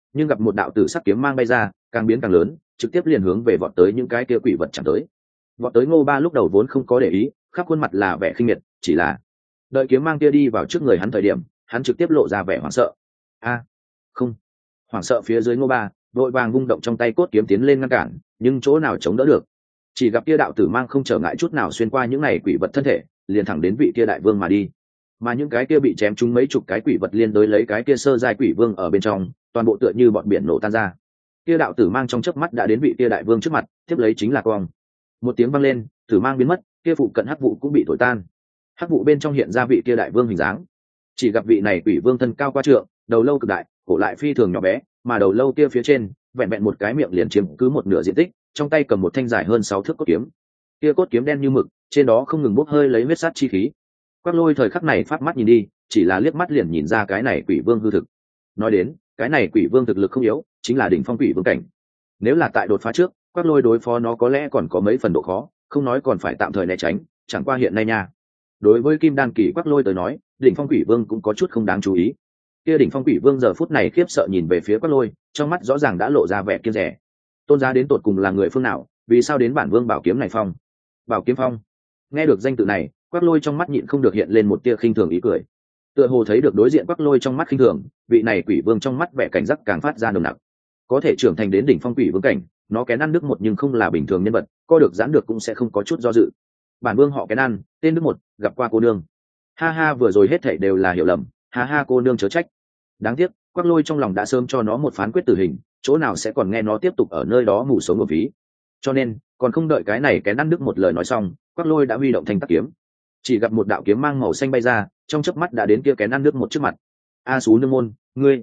nhưng gặp một đạo tử sắc kiếm mang bay ra, càng biến càng lớn, trực tiếp liền hướng về vọt tới những cái kia quỷ vật chẳng tới. Vọt tới Ngô Ba lúc đầu vốn không có để ý, khắp khuôn mặt là vẻ khinh miệt, chỉ là đợi kiếm mang kia đi vào trước người hắn thời điểm, hắn trực tiếp lộ ra vẻ hoảng sợ. Không. Hoảng sợ phía dưới Ngô Ba vội vàng vung động trong tay cốt kiếm tiến lên ngăn cản, nhưng chỗ nào chống đỡ được. Chỉ gặp kia đạo tử mang không trở ngại chút nào xuyên qua những này quỷ vật thân thể, liền thẳng đến vị kia đại vương mà đi. Mà những cái kia bị chém trúng mấy chục cái quỷ vật liên đối lấy cái kia sơ giai quỷ vương ở bên trong, toàn bộ tựa như bọn biển nổ tan ra. Kia đạo tử mang trong chớp mắt đã đến vị kia đại vương trước mặt, tiếp lấy chính là quang. Một tiếng vang lên, tử mang biến mất, kia phụ cận hắc vụ cũng bị thổi tan. Hắc vụ bên trong hiện ra vị kia đại vương hình dáng. Chỉ gặp vị này quỷ vương thân cao qua trượng, đầu lâu cực đại, cổ lại phi thường nhỏ bé, mà đầu lâu kia phía trên vẹn vẹn một cái miệng liền chiếm cứ một nửa diện tích, trong tay cầm một thanh dài hơn 6 thước cốt kiếm. Kia cốt kiếm đen như mực, trên đó không ngừng bốc hơi lấy huyết sát chi khí. Quắc Lôi thời khắc này phát mắt nhìn đi, chỉ là liếc mắt liền nhìn ra cái này quỷ vương hư thực. Nói đến, cái này quỷ vương thực lực không yếu, chính là đỉnh phong quỷ vương cảnh. Nếu là tại đột phá trước, Quắc Lôi đối phó nó có lẽ còn có mấy phần độ khó, không nói còn phải tạm thời né tránh, chẳng qua hiện nay nha. Đối với Kim Đan kỳ Quắc Lôi tới nói, đỉnh phong quỷ vương cũng có chút không đáng chú ý. Kia đỉnh phong quỷ vương giờ phút này khiếp sợ nhìn về phía Quắc Lôi, trong mắt rõ ràng đã lộ ra vẻ kiêng dè. Tôn giá đến tột cùng là người phương nào, vì sao đến bản vương bảo kiếm này phong? Bảo kiếm phong. Nghe được danh tự này, Quắc Lôi trong mắt nhịn không được hiện lên một tia khinh thường ý cười. Tựa hồ thấy được đối diện Quắc Lôi trong mắt khinh thường, vị này quỷ vương trong mắt vẻ cảnh giác càng phát ra nồng nặc. Có thể trưởng thành đến đỉnh phong quỷ vương cảnh, nó kén ăn nước một nhưng không là bình thường nhân vật, co được giãn được cũng sẽ không có chút do dự. Bản vương họ kén ăn, tên nước một, gặp qua cô nương. Ha ha, vừa rồi hết thảy đều là hiểu lầm, ha ha, cô nương chớ trách. Đáng tiếc, Quắc Lôi trong lòng đã sớm cho nó một phán quyết tử hình, chỗ nào sẽ còn nghe nó tiếp tục ở nơi đó mù sống ở phí. Cho nên, còn không đợi cái này kén ăn nước một lời nói xong, Quắc Lôi đã huy động thanh tắc kiếm. Chỉ gặp một đạo kiếm mang màu xanh bay ra, trong chớp mắt đã đến kia kén ăn nước một trước mặt. A Sú Nương môn, ngươi.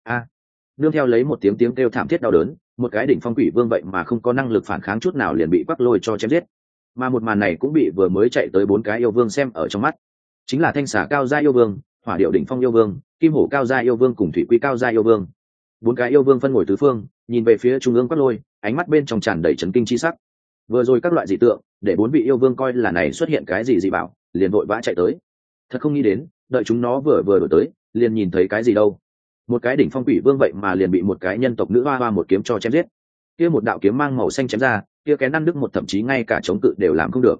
Nương theo lấy một tiếng kêu thảm thiết đau đớn, một cái đỉnh phong quỷ vương vậy mà không có năng lực phản kháng chút nào liền bị Quắc Lôi cho chém giết. Mà một màn này cũng bị vừa mới chạy tới 4 cái yêu vương xem ở trong mắt. Chính là Thanh Xà cao gia yêu vương, Hỏa Điệu đỉnh phong yêu vương, Kim Hổ cao gia yêu vương cùng Thủy Quy cao gia yêu vương. 4 cái yêu vương phân ngồi tứ phương, nhìn về phía trung ương Quắc Lôi, ánh mắt bên trong tràn đầy chấn kinh chi sắc. Vừa rồi các loại dị tượng, để 4 vị yêu vương coi là này xuất hiện cái gì dị bảo, liền vội vã chạy tới. Thật không nghĩ đến, đợi chúng nó vừa đổi tới, liền nhìn thấy cái gì đâu. Một cái đỉnh phong quỷ vương vậy mà liền bị một cái nhân tộc nữ hoa hoa một kiếm cho chém giết. Kia một đạo kiếm mang màu xanh chém ra, kia cái năn đức một thậm chí ngay cả chống cự đều làm không được.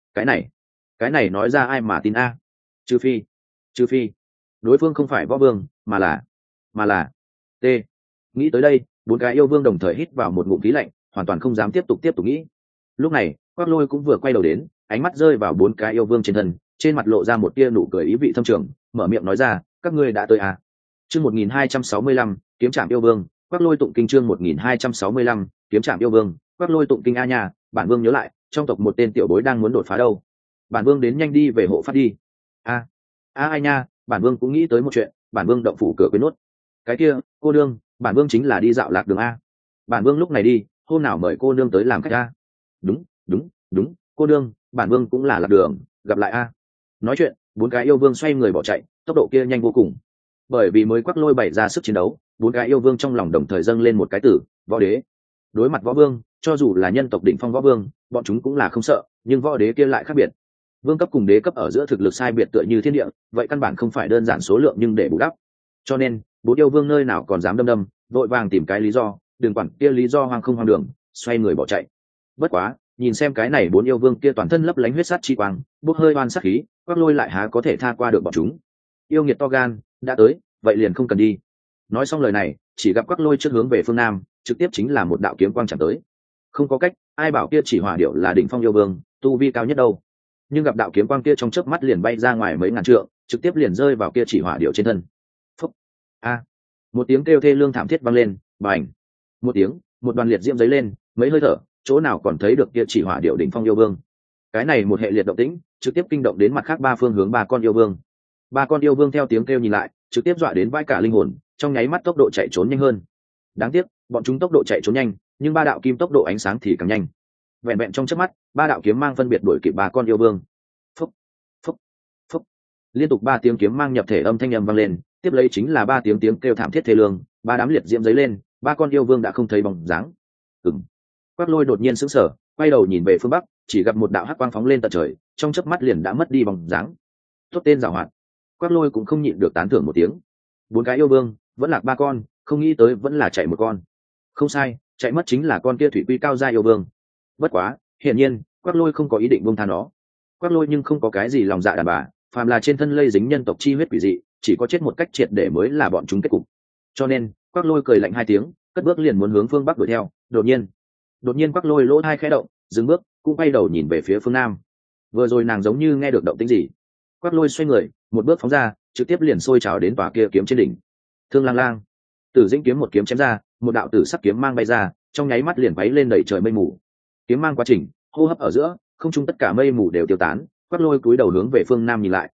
Cái này nói ra ai mà tin a? Trừ phi, đối phương không phải võ vương, mà là t. Nghĩ tới đây, 4 cái yêu vương đồng thời hít vào một ngụm khí lạnh, hoàn toàn không dám tiếp tục nghĩ. Lúc này, Quắc Lôi cũng vừa quay đầu đến, ánh mắt rơi vào 4 cái yêu vương trên thân, trên mặt lộ ra một tia nụ cười ý vị thâm trường, mở miệng nói ra, các ngươi đã tới à? Chương 1265, kiếm trảm yêu vương. Quắc Lôi tụng kinh chương 1265, kiếm trảm yêu vương. Quắc Lôi tụng kinh a nha, bản vương nhớ lại, trong tộc một tên tiểu bối đang muốn đột phá đâu. Bản vương đến nhanh đi về hộ phát đi. Ai nha, bản vương cũng nghĩ tới một chuyện, bản vương động phủ cửa quên nốt. Cái kia, cô nương, bản vương chính là đi dạo lạc đường a. Bản vương lúc này đi, hôm nào mời cô nương tới làm khách a. Đúng, cô nương, bản vương cũng là lạc đường, gặp lại a. Nói chuyện, 4 cái yêu vương xoay người bỏ chạy, tốc độ kia nhanh vô cùng. Bởi vì mới Quắc Lôi bày ra sức chiến đấu, 4 cái yêu vương trong lòng đồng thời dâng lên một cái tử, võ đế. Đối mặt võ vương, cho dù là nhân tộc đỉnh phong võ vương, bọn chúng cũng là không sợ, nhưng võ đế kia lại khác biệt. Vương cấp cùng đế cấp ở giữa thực lực sai biệt tựa như thiên địa, vậy căn bản không phải đơn giản số lượng nhưng để bù đắp. Cho nên, 4 yêu vương nơi nào còn dám đâm, vội vàng tìm cái lý do, đừng quản kia lý do hoang không hoang đường, xoay người bỏ chạy. Bất quá, nhìn xem cái này 4 yêu vương kia toàn thân lấp lánh huyết sát chi quang, bốc hơi oan sát khí, Quắc Lôi lại há có thể tha qua được bọn chúng. Yêu nghiệt to gan, đã tới, vậy liền không cần đi. Nói xong lời này, chỉ gặp Quắc Lôi trước hướng về phương nam, trực tiếp chính là một đạo kiếm quang chạm tới. Không có cách, ai bảo kia chỉ Hỏa Điệu là đỉnh phong yêu vương, tu vi cao nhất đâu. Nhưng gặp đạo kiếm quang kia trong chớp mắt liền bay ra ngoài mấy ngàn trượng, trực tiếp liền rơi vào kia chỉ Hỏa Điệu trên thân. Phúc! Một tiếng kêu thê lương thảm thiết vang lên, bành! Một tiếng, một đoàn liệt diễm giấy lên, mấy hơi thở, chỗ nào còn thấy được kia chỉ Hỏa Điệu đỉnh phong yêu vương. Cái này một hệ liệt động tĩnh, trực tiếp kinh động đến mặt khác 3 phương hướng 3 con yêu vương. 3 con yêu vương theo tiếng kêu nhìn lại, trực tiếp dọa đến vãi cả linh hồn, trong nháy mắt tốc độ chạy trốn nhanh hơn. Đáng tiếc, bọn chúng tốc độ chạy trốn nhanh, nhưng 3 đạo kim tốc độ ánh sáng thì càng nhanh. Vẹn vẹn trong chớp mắt, 3 đạo kiếm mang phân biệt đuổi kịp 3 con yêu vương. Phúc, phúc, phúc. Liên tục 3 tiếng kiếm mang nhập thể âm thanh âm vang lên, tiếp lấy chính là 3 tiếng kêu thảm thiết thê lương, 3 đám liệt diễm giấy lên, 3 con yêu vương đã không thấy bóng dáng. Quắc Lôi đột nhiên sững sờ, quay đầu nhìn về phương bắc, chỉ gặp một đạo hắc quang phóng lên tận trời, trong chớp mắt liền đã mất đi bóng dáng. Tốt tên giàu hoạt. Quắc Lôi cũng không nhịn được tán thưởng một tiếng. 4 cái yêu vương, vẫn lạc 3 con, không nghĩ tới vẫn là chạy một con. Không sai, chạy mất chính là con kia thủy quy cao gia yêu vương. Bất quá hiển nhiên Quắc Lôi không có ý định buông tha nó. Quắc Lôi nhưng không có cái gì lòng dạ đàn bà, phàm là trên thân lây dính nhân tộc chi huyết quỷ dị, chỉ có chết một cách triệt để mới là bọn chúng kết cục. Cho nên Quắc Lôi cười lạnh hai tiếng, cất bước liền muốn hướng phương bắc đuổi theo. Đột nhiên Quắc Lôi lỗ tai khẽ động, dừng bước, cũng quay đầu nhìn về phía phương nam. Vừa rồi nàng giống như nghe được động tĩnh gì. Quắc Lôi xoay người, một bước phóng ra, trực tiếp liền xôi trào đến tòa kia kiếm trên đỉnh. Thương lang lang, Tử Dĩnh kiếm một kiếm chém ra, một đạo tử sắc kiếm mang bay ra, trong nháy mắt liền quấy lên đẩy trời mây mù. Kiếm mang quá trình, hô hấp ở giữa, không trung tất cả mây mù đều tiêu tán. Quắc Lôi cúi đầu hướng về phương nam nhìn lại,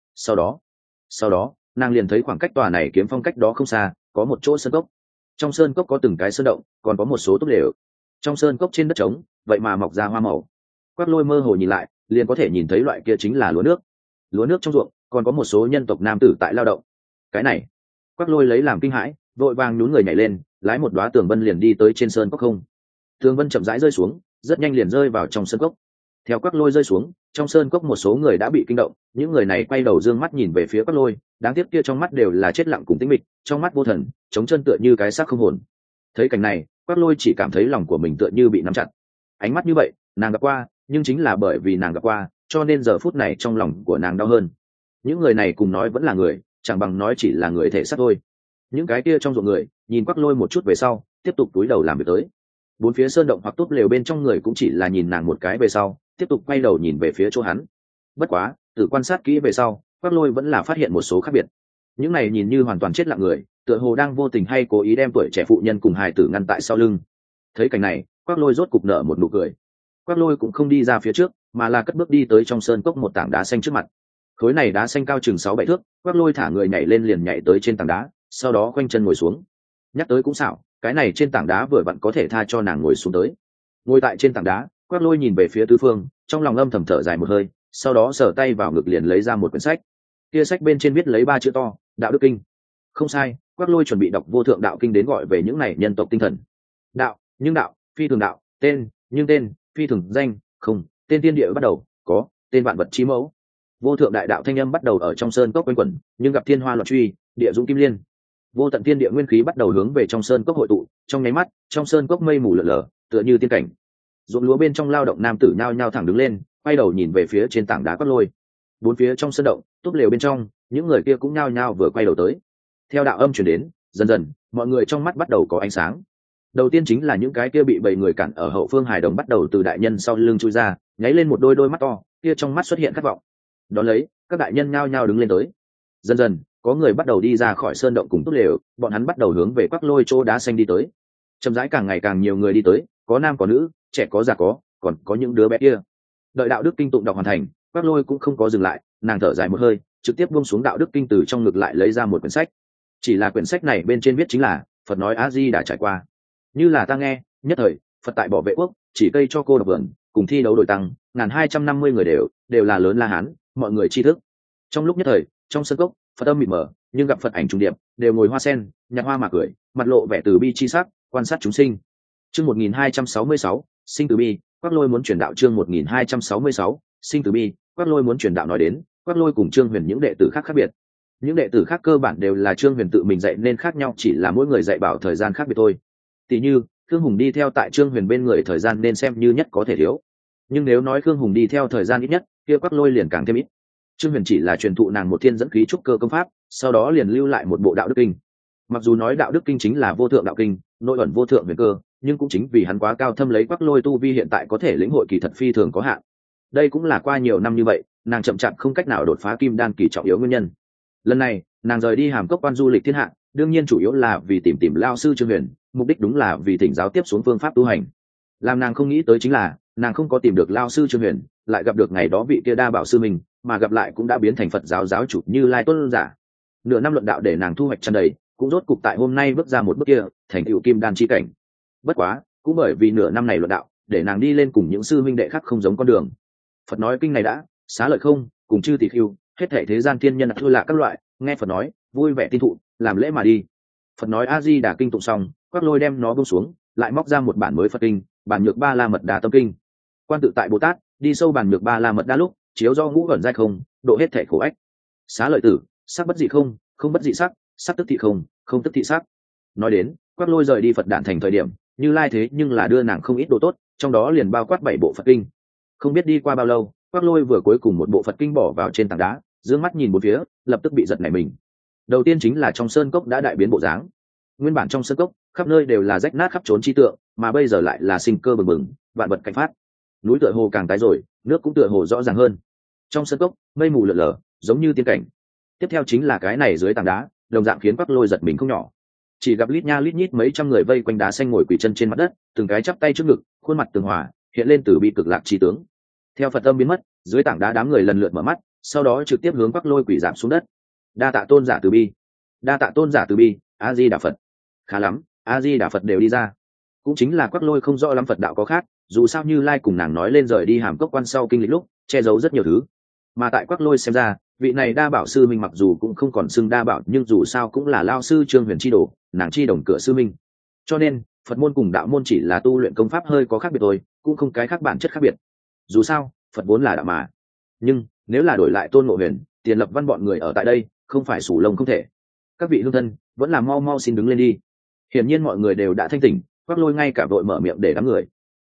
sau đó nàng liền thấy khoảng cách tòa này kiếm phong cách đó không xa có một chỗ sơn cốc. Trong sơn cốc có từng cái sơn động, còn có một số túp lều. Trong sơn cốc trên đất trống vậy mà mọc ra hoa màu. Quắc Lôi mơ hồ nhìn lại, liền có thể nhìn thấy loại kia chính là lúa nước trong ruộng, còn có một số nhân tộc nam tử tại lao động. Cái này, Quắc Lôi lấy làm kinh hãi, vội vàng nhún người nhảy lên, lái một đóa tường vân liền đi tới trên sơn cốc không. Tường vân chậm rãi rơi xuống, rất nhanh liền rơi vào trong sơn cốc. Theo Quắc Lôi rơi xuống, trong sơn cốc một số người đã bị kinh động, những người này quay đầu dương mắt nhìn về phía Quắc Lôi, đáng tiếc kia trong mắt đều là chết lặng cùng tĩnh mịch, trong mắt vô thần, chống chân tựa như cái xác không hồn. Thấy cảnh này, Quắc Lôi chỉ cảm thấy lòng của mình tựa như bị nắm chặt. Ánh mắt như vậy, nàng gặp qua, nhưng chính là bởi vì nàng gặp qua, cho nên giờ phút này trong lòng của nàng đau hơn. Những người này cùng nói vẫn là người, chẳng bằng nói chỉ là người thể xác thôi. Những cái kia trong ruộng người nhìn Quắc Lôi một chút về sau, tiếp tục cúi đầu làm việc tới. Bốn phía sơn động hoặc túp lều bên trong người cũng chỉ là nhìn nàng một cái về sau, tiếp tục quay đầu nhìn về phía chỗ hắn. Bất quá từ quan sát kỹ về sau, Quắc Lôi vẫn là phát hiện một số khác biệt. Những này nhìn như hoàn toàn chết lặng người, tựa hồ đang vô tình hay cố ý đem tuổi trẻ phụ nhân cùng hài tử ngăn tại sau lưng. Thấy cảnh này, Quắc Lôi rốt cục nở một nụ cười. Quắc Lôi cũng không đi ra phía trước, mà là cất bước đi tới trong sơn cốc một tảng đá xanh trước mặt. Khối này đá xanh cao chừng 6-7 thước, Quắc Lôi thả người nhảy lên liền nhảy tới trên tảng đá, sau đó khoanh chân ngồi xuống. Nhắc tới cũng xảo, cái này trên tảng đá vừa vặn có thể tha cho nàng ngồi xuống tới. Ngồi tại trên tảng đá, Quắc Lôi nhìn về phía tứ phương, trong lòng âm thầm thở dài một hơi, sau đó sờ tay vào ngực liền lấy ra một quyển sách. Kia sách bên trên viết lấy 3 chữ to, Đạo Đức Kinh. Không sai, Quắc Lôi chuẩn bị đọc Vô Thượng Đạo Kinh đến gọi về những này nhân tộc tinh thần. Đạo, nhưng đạo, phi thường đạo, tên, nhưng tên, phi thường danh, không, tên tiên địa bắt đầu, có, tên vạn vật chí mẫu. Vô thượng đại đạo thanh âm bắt đầu ở trong sơn cốc quanh quẩn, nhưng gặp thiên hoa loạn truy, địa dũng kim liên. Vô tận thiên địa nguyên khí bắt đầu hướng về trong sơn cốc hội tụ, trong nháy mắt, trong sơn cốc mây mù lở lở, tựa như tiên cảnh. Ruộng lúa bên trong lao động nam tử nhao nhao thẳng đứng lên, quay đầu nhìn về phía trên tảng đá Quắc Lôi. Bốn phía trong sơn động, túp lều bên trong, những người kia cũng nhao nhao vừa quay đầu tới. Theo đạo âm truyền đến, dần dần, mọi người trong mắt bắt đầu có ánh sáng. Đầu tiên chính là những cái kia bị bầy người cản ở hậu phương hài đồng bắt đầu từ đại nhân sau lưng chui ra, nháy lên một đôi mắt to, kia trong mắt xuất hiện khát vọng. Đón lấy, các đại nhân nhao nhao đứng lên tới. Dần dần, có người bắt đầu đi ra khỏi sơn động cùng túp lều, bọn hắn bắt đầu hướng về Quắc Lôi chỗ đá xanh đi tới. Chậm rãi càng ngày càng nhiều người đi tới, có nam có nữ, trẻ có già có, còn có những đứa bé kia. Đợi đạo đức kinh tụng đọc hoàn thành, Quắc Lôi cũng không có dừng lại, nàng thở dài một hơi, trực tiếp buông xuống đạo đức kinh từ trong ngực lại lấy ra một quyển sách. Chỉ là quyển sách này bên trên viết chính là Phật nói A Di đã trải qua. Như là ta nghe, nhất thời, Phật tại bảo vệ quốc, chỉ cây cho cô độc vườn, cùng thi đấu đổi tăng, 1250 người đều là lớn La Hán, mọi người tri thức. Trong lúc nhất thời, trong sân cốc, Phật âm mịt mờ, nhưng gặp Phật ảnh trùng điệp, đều ngồi hoa sen, nhặt hoa mà cười, mặt lộ vẻ từ bi chi sắc, quan sát chúng sinh. Chương 1266, sinh từ bi, Quắc Lôi muốn truyền đạo. Chương 1266, sinh từ bi, Quắc Lôi muốn truyền đạo. Nói đến, Quắc Lôi cùng Trương Huyền những đệ tử khác khác biệt. Những đệ tử khác cơ bản đều là Trương Huyền tự mình dạy nên khác nhau chỉ là mỗi người dạy bảo thời gian khác biệt thôi. Tỷ như, Khương Hùng đi theo tại Trương Huyền bên người thời gian nên xem như nhất có thể thiếu. Nhưng nếu nói Khương Hùng đi theo thời gian ít nhất, kia Quắc Lôi liền càng thêm ít. Trương Huyền chỉ là truyền thụ nàng một thiên dẫn khí trúc cơ công pháp, sau đó liền lưu lại một bộ đạo đức kinh. Mặc dù nói đạo đức kinh chính là vô thượng đạo kinh, nội ẩn vô thượng huyền cơ, nhưng cũng chính vì hắn quá cao thâm lấy Quắc Lôi tu vi hiện tại có thể lĩnh hội kỳ thật phi thường có hạn. Đây cũng là qua nhiều năm như vậy, nàng chậm chạp không cách nào đột phá kim đan kỳ trọng yếu nguyên nhân. Lần này, nàng rời đi Hàm Cốc quan du lịch thiên hạ, đương nhiên chủ yếu là vì tìm lao sư Trương Huyền, mục đích đúng là vì thỉnh giáo tiếp xuống phương pháp tu hành. Làm nàng không nghĩ tới chính là, nàng không có tìm được lao sư Trương Huyền, lại gặp được ngày đó vị kia đa bảo sư mình, mà gặp lại cũng đã biến thành Phật giáo giáo chủ Như Lai Tôn giả. Nửa năm luận đạo để nàng thu hoạch tràn đầy, cũng rốt cục tại hôm nay bước ra một bước kia, thành tựu kim đan chi cảnh. Bất quá, cũng bởi vì nửa năm này luận đạo, để nàng đi lên cùng những sư minh đệ khác không giống con đường. Phật nói kinh này đã, xá lợi không, cùng chư tỷ khưu, hết thảy thế gian thiên nhân thưa lạ các loại, nghe Phật nói, vui vẻ tin thụ, làm lễ mà đi. Phật nói A Di Đà kinh tụng xong, Quắc Lôi đem nó buông xuống, lại móc ra một bản mới Phật kinh, bản Nhược Ba La Mật Đa Tâm Kinh. Quan tự tại Bồ Tát đi sâu bản Nhược Ba La Mật Đa lúc, chiếu do ngũ ẩn giai không, độ hết thảy khổ ách. Xá lợi tử, sắc bất dị không, không bất dị sắc, sắc tức thị không, không tức thị sắc. Nói đến Quắc Lôi rời đi Phật Đản thành thời điểm, Như Lai thế nhưng là đưa nàng không ít đồ tốt, trong đó liền bao quát 7 bộ Phật kinh. Không biết đi qua bao lâu, Quắc Lôi vừa cuối cùng một bộ Phật kinh bỏ vào trên tảng đá, dương mắt nhìn bốn phía, lập tức bị giật nảy mình. Đầu tiên chính là trong sơn cốc đã đại biến bộ dáng. Nguyên bản trong sơn cốc khắp nơi đều là rách nát khắp trốn chi tượng, mà bây giờ lại là sinh cơ bừng bừng, vạn vật cảnh phát. Núi tựa hồ càng tái rồi, nước cũng tựa hồ rõ ràng hơn. Trong sơn cốc mây mù lượn lờ, giống như tiên cảnh. Tiếp theo chính là cái này dưới tảng đá, đồng dạng khiến Quắc Lôi giật mình không nhỏ. Chỉ gặp lít nha lít nhít mấy trăm người vây quanh đá xanh ngồi quỳ chân trên mặt đất, từng cái chắp tay trước ngực, khuôn mặt tường hòa, hiện lên từ bi cực lạc chi tướng. Theo Phật âm biến mất, dưới tảng đá đám người lần lượt mở mắt, sau đó trực tiếp hướng Quắc Lôi quỳ giảm xuống đất. Đa tạ tôn giả từ bi, đa tạ tôn giả từ bi, A Di Đà Phật. Khá lắm, A Di Đà Phật đều đi ra. Cũng chính là Quắc Lôi không rõ lắm Phật đạo có khác, dù sao Như Lai cùng nàng nói lên rời đi Hàm Cốc quan sau kinh lịch lúc che giấu rất nhiều thứ, mà tại Quắc Lôi xem ra, vị này đa bảo sư minh mặc dù cũng không còn xưng đa bảo, nhưng dù sao cũng là lao sư Trương Huyền chi đồ, nàng chi đồng cửa sư minh. Cho nên Phật môn cùng đạo môn chỉ là tu luyện công pháp hơi có khác biệt thôi, cũng không cái khác bản chất khác biệt. Dù sao Phật vốn là đạo mà. Nhưng nếu là đổi lại Tôn Ngộ Huyền, Tiền Lập Văn bọn người ở tại đây, không phải sủ lông không thể. Các vị hương thân vẫn là mau mau xin đứng lên đi. Hiển nhiên mọi người đều đã thanh tỉnh, Quắc Lôi ngay cả vội mở miệng để đám người.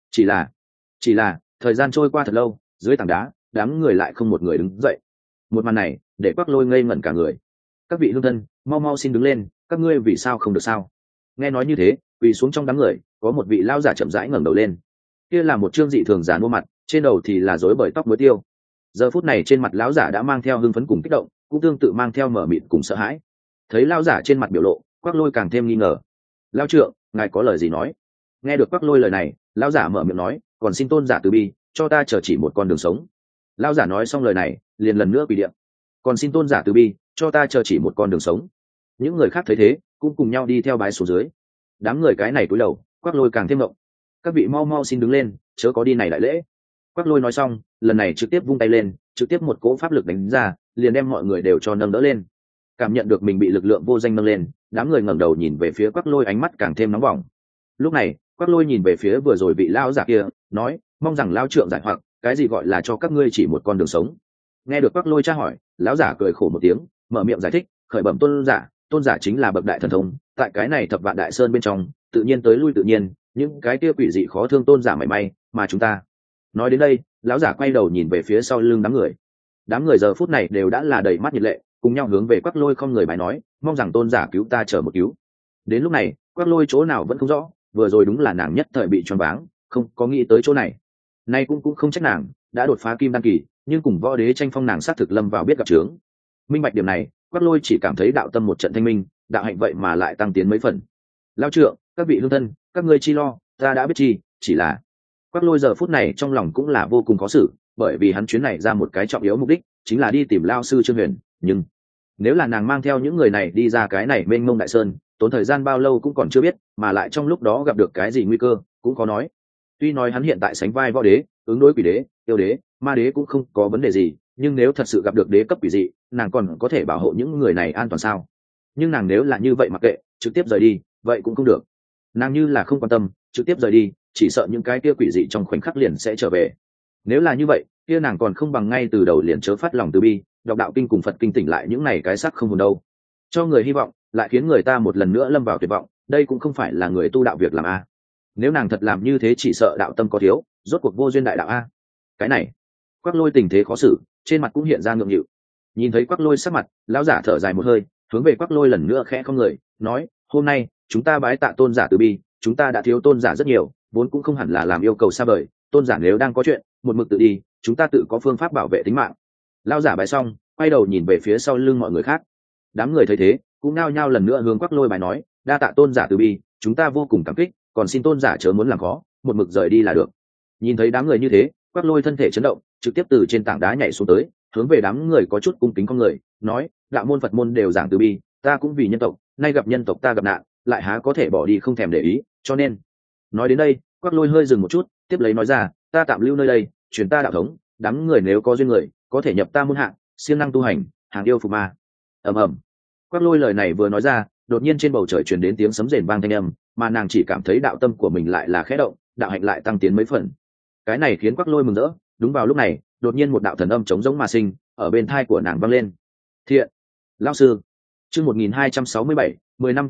Chỉ là thời gian trôi qua thật lâu, dưới tảng đá đám người lại không một người đứng dậy. Một màn này để Quắc Lôi ngây ngẩn cả người. Các vị hương thân mau mau xin đứng lên, các ngươi vì sao không được sao? Nghe nói như thế, quỳ xuống trong đám người có một vị lao giả chậm rãi ngẩng đầu lên. Kia là một trương dị thường già mua mặt, trên đầu thì là rối bời tóc muối tiêu. Giờ phút này trên mặt lão giả đã mang theo hưng phấn cùng kích động, cũng tương tự mang theo mở mịt cùng sợ hãi. Thấy lão giả trên mặt biểu lộ, Quắc Lôi càng thêm nghi ngờ. Lão trượng, ngài có lời gì nói? Nghe được Quắc Lôi lời này, lão giả mở miệng nói, còn xin tôn giả từ bi, cho ta chờ chỉ một con đường sống. Lão giả nói xong lời này, liền lần nữa quỳ điện. Còn xin tôn giả từ bi, cho ta chờ chỉ một con đường sống. Những người khác thấy thế, cũng cùng nhau đi theo bái xuống dưới. Đám người cái này cúi đầu, Quắc Lôi càng thêm ngộng. Các vị mau mau xin đứng lên, chớ có đi này đại lễ. Quắc Lôi nói xong, lần này trực tiếp vung tay lên, trực tiếp một cỗ pháp lực đánh ra, liền đem mọi người đều cho nâng đỡ lên. Cảm nhận được mình bị lực lượng vô danh nâng lên, đám người ngẩng đầu nhìn về phía Quắc Lôi, ánh mắt càng thêm nóng bỏng. Lúc này Quắc Lôi nhìn về phía vừa rồi vị lão giả kia, nói, mong rằng lão trượng giải hoặc, cái gì gọi là cho các ngươi chỉ một con đường sống? Nghe được Quắc Lôi tra hỏi, lão giả cười khổ một tiếng, mở miệng giải thích, khởi bẩm tôn giả chính là bậc đại thần thông, tại cái này thập vạn đại sơn bên trong, tự nhiên tới lui tự nhiên, những cái kia quỷ dị khó thương tôn giả mảy may, mà chúng ta. Nói đến đây, lão giả quay đầu nhìn về phía sau lưng đám người. Đám người giờ phút này đều đã là đầy mắt nhiệt lệ, cùng nhau hướng về Quắc Lôi không người bài nói, mong rằng tôn giả cứu ta chờ một cứu. Đến lúc này, Quắc Lôi chỗ nào vẫn không rõ, vừa rồi đúng là nàng nhất thời bị choáng váng, không có nghĩ tới chỗ này. Nay cũng không trách nàng, đã đột phá kim đan kỳ, nhưng cùng võ đế tranh phong nàng sát thực lâm vào biết gặp chướng. Minh bạch điểm này, Quắc Lôi chỉ cảm thấy đạo tâm một trận thanh minh, đạo hạnh vậy mà lại tăng tiến mấy phần. Lão trượng, các vị hương thân, các ngươi chi lo, ta đã biết chi, chỉ là Quắc Lôi giờ phút này trong lòng cũng là vô cùng khó xử, bởi vì hắn chuyến này ra một cái trọng yếu mục đích, chính là đi tìm lao sư Trương Huyền, nhưng nếu là nàng mang theo những người này đi ra cái này mênh mông đại sơn, tốn thời gian bao lâu cũng còn chưa biết, mà lại trong lúc đó gặp được cái gì nguy cơ cũng khó nói. Tuy nói hắn hiện tại sánh vai võ đế, ứng đối quỷ đế, yêu đế, ma đế cũng không có vấn đề gì, nhưng nếu thật sự gặp được đế cấp quỷ dị, nàng còn có thể bảo hộ những người này an toàn sao? Nhưng nàng nếu là như vậy mặc kệ, trực tiếp rời đi, vậy cũng không được. Nàng như là không quan tâm, trực tiếp rời đi, chỉ sợ những cái kia quỷ dị trong khoảnh khắc liền sẽ trở về. Nếu là như vậy, kia nàng còn không bằng ngay từ đầu liền chớ phát lòng từ bi, đọc đạo kinh cùng Phật kinh tỉnh lại những này cái sắc không hồn đâu. Cho người hy vọng, lại khiến người ta một lần nữa lâm vào tuyệt vọng, đây cũng không phải là người tu đạo việc làm a. Nếu nàng thật làm như thế chỉ sợ đạo tâm có thiếu, rốt cuộc vô duyên đại đạo a. Cái này, Quắc Lôi tình thế khó xử, trên mặt cũng hiện ra ngượng nghịu. Nhìn thấy Quắc Lôi sắc mặt, lão giả thở dài một hơi, hướng về Quắc Lôi lần nữa khẽ không người, nói, hôm nay chúng ta bái tạ tôn giả từ bi, chúng ta đã thiếu tôn giả rất nhiều, vốn cũng không hẳn là làm yêu cầu xa vời, tôn giả nếu đang có chuyện, một mực tự đi, chúng ta tự có phương pháp bảo vệ tính mạng. Lão giả bài xong, quay đầu nhìn về phía sau lưng mọi người khác. Đám người thấy thế, cũng nao nhao lần nữa hướng Quắc Lôi bài nói, đa tạ tôn giả từ bi, chúng ta vô cùng cảm kích, còn xin tôn giả chớ muốn làm khó, một mực rời đi là được. Nhìn thấy đám người như thế, Quắc Lôi thân thể chấn động, trực tiếp từ trên tảng đá nhảy xuống tới, hướng về đám người có chút cung kính con người, nói, đạo môn Phật môn đều giảng từ bi, ta cũng vì nhân tộc, nay gặp nhân tộc ta gặp nạn, lại há có thể bỏ đi không thèm để ý, cho nên. Nói đến đây, Quắc Lôi hơi dừng một chút, tiếp lấy nói ra, ta tạm lưu nơi đây, truyền ta đạo thống, đám người nếu có duyên người, có thể nhập ta môn hạng, siêng năng tu hành, hàng yêu phục ma. Ầm ầm. Quắc Lôi lời này vừa nói ra, đột nhiên trên bầu trời truyền đến tiếng sấm rền vang thanh âm, mà nàng chỉ cảm thấy đạo tâm của mình lại là khẽ động, đạo hạnh lại tăng tiến mấy phần. Cái này khiến Quắc Lôi mừng rỡ. Đúng vào lúc này, đột nhiên một đạo thần âm trống rỗng mà sinh, ở bên tai của nàng vang lên. Thiện, lão sư. Chương 1267, 10 năm kỳ đầy,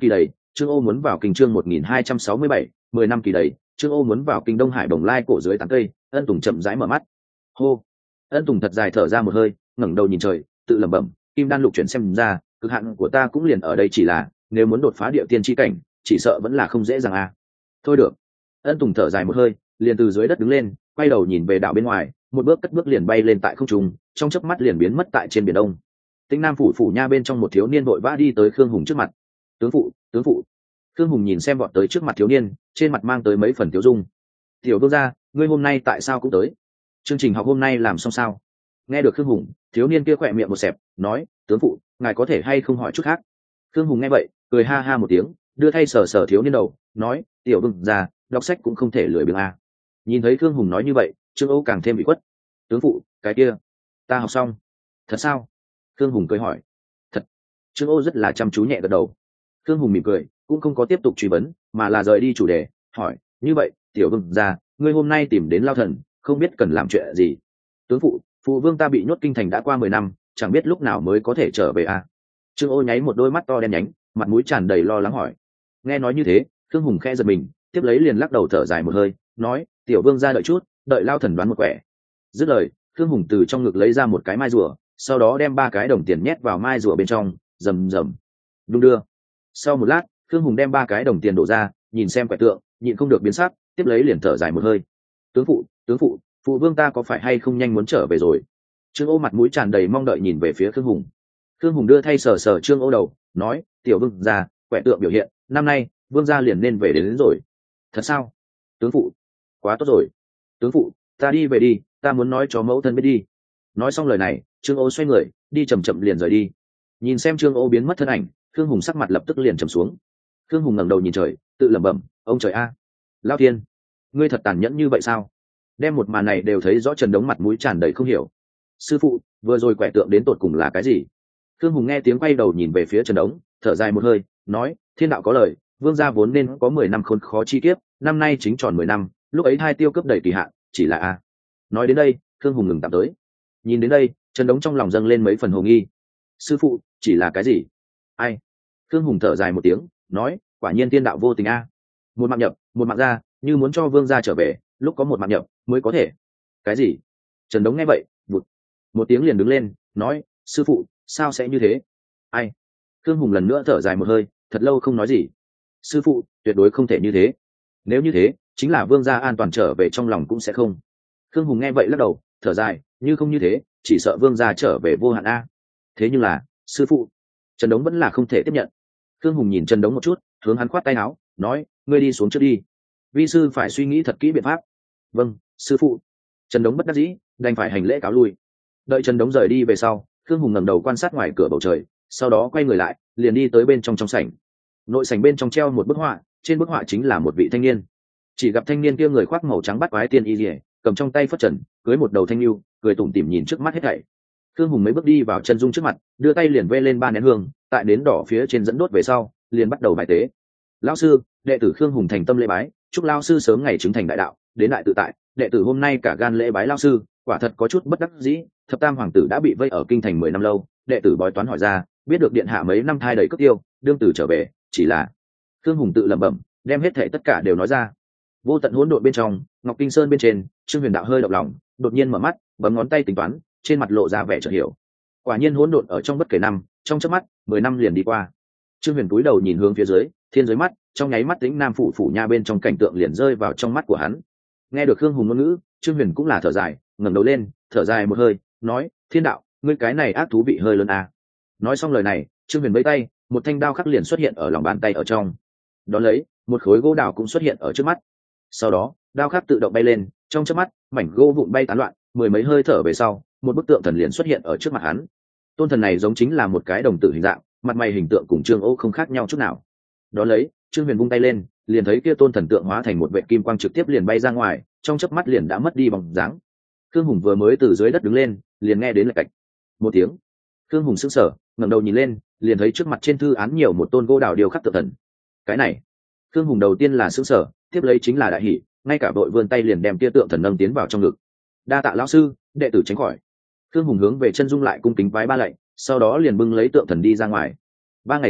Trương Ô muốn vào kinh chương 1267, 10 năm kỳ đầy, Trương Ô muốn vào kinh Đông Hải Bồng Lai cổ dưới tán cây. Ân Tùng chậm rãi mở mắt. Hô. Ân Tùng thật dài thở ra một hơi, ngẩng đầu nhìn trời, tự lẩm bẩm, kim đan lục chuyển xem ra, cực hạn của ta cũng liền ở đây, chỉ là nếu muốn đột phá địa tiên chi cảnh, chỉ sợ vẫn là không dễ dàng à. Thôi được. Ân Tùng thở dài một hơi, liền từ dưới đất đứng lên, quay đầu nhìn về đảo bên ngoài, một bước cất bước liền bay lên tại không trung, trong chớp mắt liền biến mất tại trên biển đông. Tĩnh Nam phủ phủ nha bên trong một thiếu niên vội vã đi tới Khương Hùng trước mặt. Tướng phụ, tướng phụ. Khương Hùng nhìn xem vọt tới trước mặt thiếu niên, trên mặt mang tới mấy phần tiêu dung. Tiểu vương gia, ngươi hôm nay tại sao cũng tới? Chương trình học hôm nay làm xong sao? Nghe được Khương Hùng, thiếu niên kia khỏe miệng một xẹp, nói, tướng phụ, ngài có thể hay không hỏi chút khác? Khương Hùng nghe vậy, cười ha ha một tiếng, đưa thay sờ sờ thiếu niên đầu, nói, tiểu vương gia, đọc sách cũng không thể lười biếng à. Nhìn thấy Khương Hùng nói như vậy, Trương Âu càng thêm bị khuất. Tướng phụ, cái kia, ta học xong. Thật sao? Khương Hùng cười hỏi. Thật. Trương Âu rất là chăm chú nhẹ gật đầu. Khương Hùng mỉm cười, cũng không có tiếp tục truy vấn, mà là rời đi chủ đề, hỏi, như vậy, tiểu vương gia, ngươi hôm nay tìm đến Lao Thần, không biết cần làm chuyện gì? Tướng phụ, phụ vương ta bị nhốt kinh thành đã qua 10 năm, chẳng biết lúc nào mới có thể trở về à? Trương Ô nháy một đôi mắt to đen nhánh, mặt mũi tràn đầy lo lắng hỏi. Nghe nói như thế, Khương Hùng khẽ giật mình, tiếp lấy liền lắc đầu thở dài một hơi, nói, tiểu vương gia đợi chút, đợi Lao Thần đoán một quẻ. Dứt lời, Khương Hùng từ trong ngực lấy ra một cái mai rùa, sau đó đem 3 cái đồng tiền nhét vào mai rùa bên trong, rầm rầm đung đưa. Sau một lát, Khương Hùng đem 3 cái đồng tiền đổ ra, nhìn xem quẻ tượng, nhịn không được biến sắc, tiếp lấy liền thở dài một hơi. Tướng phụ, phụ vương ta có phải hay không nhanh muốn trở về rồi? Trương Ô mặt mũi tràn đầy mong đợi nhìn về phía Khương Hùng. Khương Hùng đưa thay sờ sờ Trương Ô đầu, nói, tiểu vương gia, quẻ tượng biểu hiện, năm nay vương gia liền nên về đến rồi. Thật sao? Tướng phụ, quá tốt rồi. Tướng phụ, ta đi về đi, ta muốn nói cho mẫu thân biết đi. Nói xong lời này, Trương Ô xoay người, đi chậm chậm liền rời đi. Nhìn xem Trương Ô biến mất thân ảnh, Khương Hùng sắc mặt lập tức liền trầm xuống. Khương Hùng ngẩng đầu nhìn trời, tự lẩm bẩm, ông trời a, Lao Thiên, ngươi thật tàn nhẫn như vậy sao? Đem một màn này đều thấy rõ Trần Đống mặt mũi tràn đầy không hiểu. Sư phụ, vừa rồi quẻ tượng đến tột cùng là cái gì? Khương Hùng nghe tiếng quay đầu nhìn về phía Trần Đống, thở dài một hơi, nói, thiên đạo có lời, vương gia vốn nên có 10 năm khốn khó chi kiếp, năm nay chính tròn 10 năm, lúc ấy 2 tiêu cấp đầy kỳ hạn, chỉ là a. Nói đến đây, Khương Hùng ngừng tạm tới. Nhìn đến đây, Trần Đống trong lòng dâng lên mấy phần hồ nghi. Sư phụ, chỉ là cái gì? Ai? Khương Hùng thở dài một tiếng, nói, quả nhiên thiên đạo vô tình a. Một mạng nhập, một mạng ra, như muốn cho vương gia trở về, lúc có một mạng nhập mới có thể. Cái gì? Trần Đống nghe vậy, vụt một tiếng liền đứng lên, nói, sư phụ, sao sẽ như thế? Ai? Khương Hùng lần nữa thở dài một hơi, thật lâu không nói gì. Sư phụ, tuyệt đối không thể như thế. Nếu như thế, chính là vương gia an toàn trở về trong lòng cũng sẽ không. Khương Hùng nghe vậy lắc đầu, thở dài, như không như thế, chỉ sợ vương gia trở về vô hạn a. Thế nhưng là, sư phụ, Trần Đống vẫn là không thể tiếp nhận. Khương Hùng nhìn Trần Đống một chút, hướng hắn khoát tay áo, nói, ngươi đi xuống trước đi. Vi sư phải suy nghĩ thật kỹ biện pháp. Vâng, sư phụ. Trần Đống bất đắc dĩ, đành phải hành lễ cáo lui. Đợi Trần Đống rời đi về sau, Khương Hùng ngẩng đầu quan sát ngoài cửa bầu trời, sau đó quay người lại, liền đi tới bên trong sảnh. Nội sảnh bên trong treo một bức họa, trên bức họa chính là một vị thanh niên. Chỉ gặp thanh niên kia người khoác màu trắng bắt quái tiên y liễu, cầm trong tay phất trần, cưới một đầu thanh lưu, cười tủm tỉm nhìn trước mắt hết thảy. Khương Hùng mấy bước đi vào chân dung trước mặt, đưa tay liền vê lên 3 nén hương, tại nến đỏ phía trên dẫn đốt về sau, liền bắt đầu bài tế. Lão sư, đệ tử Khương Hùng thành tâm lễ bái, chúc lão sư sớm ngày chứng thành đại đạo, đến đại tự tại. Đệ tử hôm nay cả gan lễ bái lão sư, quả thật có chút bất đắc dĩ, thập tam hoàng tử đã bị vây ở kinh thành 10 năm lâu. Đệ tử bói toán hỏi ra, biết được điện hạ mấy năm thai đầy cất tiêu, đương tử trở về, chỉ là. Khương Hùng tự lẩm bẩm, đem hết thảy tất cả đều nói ra. Vô tận hỗn độn bên trong, Ngọc Kinh Sơn bên trên, Trương Huyền đạo hơi động lòng, đột nhiên mở mắt, bấm ngón tay tính toán, trên mặt lộ ra vẻ chợt hiểu. Quả nhiên hỗn độn ở trong bất kể năm, trong chớp mắt, 10 năm liền đi qua. Trương Huyền cúi đầu nhìn hướng phía dưới, thiên giới mắt, trong nháy mắt Tĩnh Nam phủ phủ nha bên trong cảnh tượng liền rơi vào trong mắt của hắn. Nghe được Khương Hùng ngôn ngữ, Trương Huyền cũng là thở dài, ngẩng đầu lên, thở dài một hơi, nói, thiên đạo, ngươi cái này ác thú vị hơi lớn à. Nói xong lời này, Trương Huyền vẫy tay, một thanh đao khắc liền xuất hiện ở lòng bàn tay ở trong. Đón lấy, một khối gỗ đào cũng xuất hiện ở trước mắt. Sau đó, đao khắc tự động bay lên, trong chớp mắt, mảnh gỗ vụn bay tán loạn, mười mấy hơi thở về sau, một bức tượng thần liền xuất hiện ở trước mặt hắn. Tôn thần này giống chính là một cái đồng tử hình dạng, mặt mày hình tượng cùng Trương Ô không khác nhau chút nào. Đón lấy, Trương Huyền vung tay lên, liền thấy kia tôn thần tượng hóa thành một vệt kim quang trực tiếp liền bay ra ngoài, trong chớp mắt liền đã mất đi bóng dáng. Khương Hùng vừa mới từ dưới đất đứng lên, liền nghe đến lạch cạch một tiếng. Khương Hùng sững sờ, ngẩng đầu nhìn lên, liền thấy trước mặt trên thư án nhiều một tôn gỗ đào điêu khắc tượng thần. Cái này, Khương Hùng đầu tiên là sững sờ, tiếp lấy chính là đại hỉ, ngay cả vội vươn tay liền đem kia tượng thần nâng tiến vào trong ngực. Đa tạ lão sư, đệ tử tránh khỏi. Khương Hùng hướng về chân dung lại cung kính vái ba lạy, sau đó liền bưng lấy tượng thần đi ra ngoài. 3 ngày sau,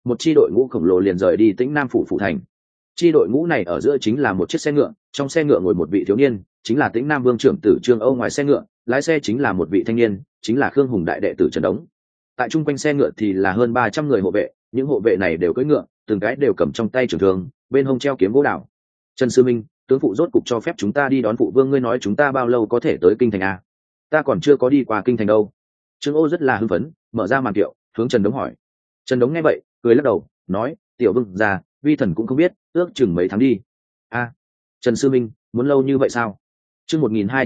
một chi đội ngũ khổng lồ liền rời đi Tĩnh Nam phủ phủ thành. Chi đội ngũ này ở giữa chính là một chiếc xe ngựa, trong xe ngựa ngồi một vị thiếu niên, chính là Tĩnh Nam Vương trưởng tử Trương Âu, ngoài xe ngựa, lái xe chính là một vị thanh niên, chính là Khương Hùng đại đệ tử Trần Đống. Tại trung quanh xe ngựa thì là hơn 300 người hộ vệ, những hộ vệ này đều cưỡi ngựa, từng cái đều cầm trong tay trường thương, bên hông treo kiếm gỗ đào. Trần Sư Minh, tướng phụ rốt cục cho phép chúng ta đi đón phụ vương, ngươi nói chúng ta bao lâu có thể tới kinh thành a? Ta còn chưa có đi qua kinh thành đâu. Trương Âu rất là hưng phấn, mở ra màn kiệu, hướng Trần Đống hỏi. Trần Đống nghe vậy, cười lắc đầu, nói, tiểu vương già, vi thần cũng không biết, ước chừng mấy tháng đi. A, Trần Sư Minh, muốn lâu như vậy sao? Chương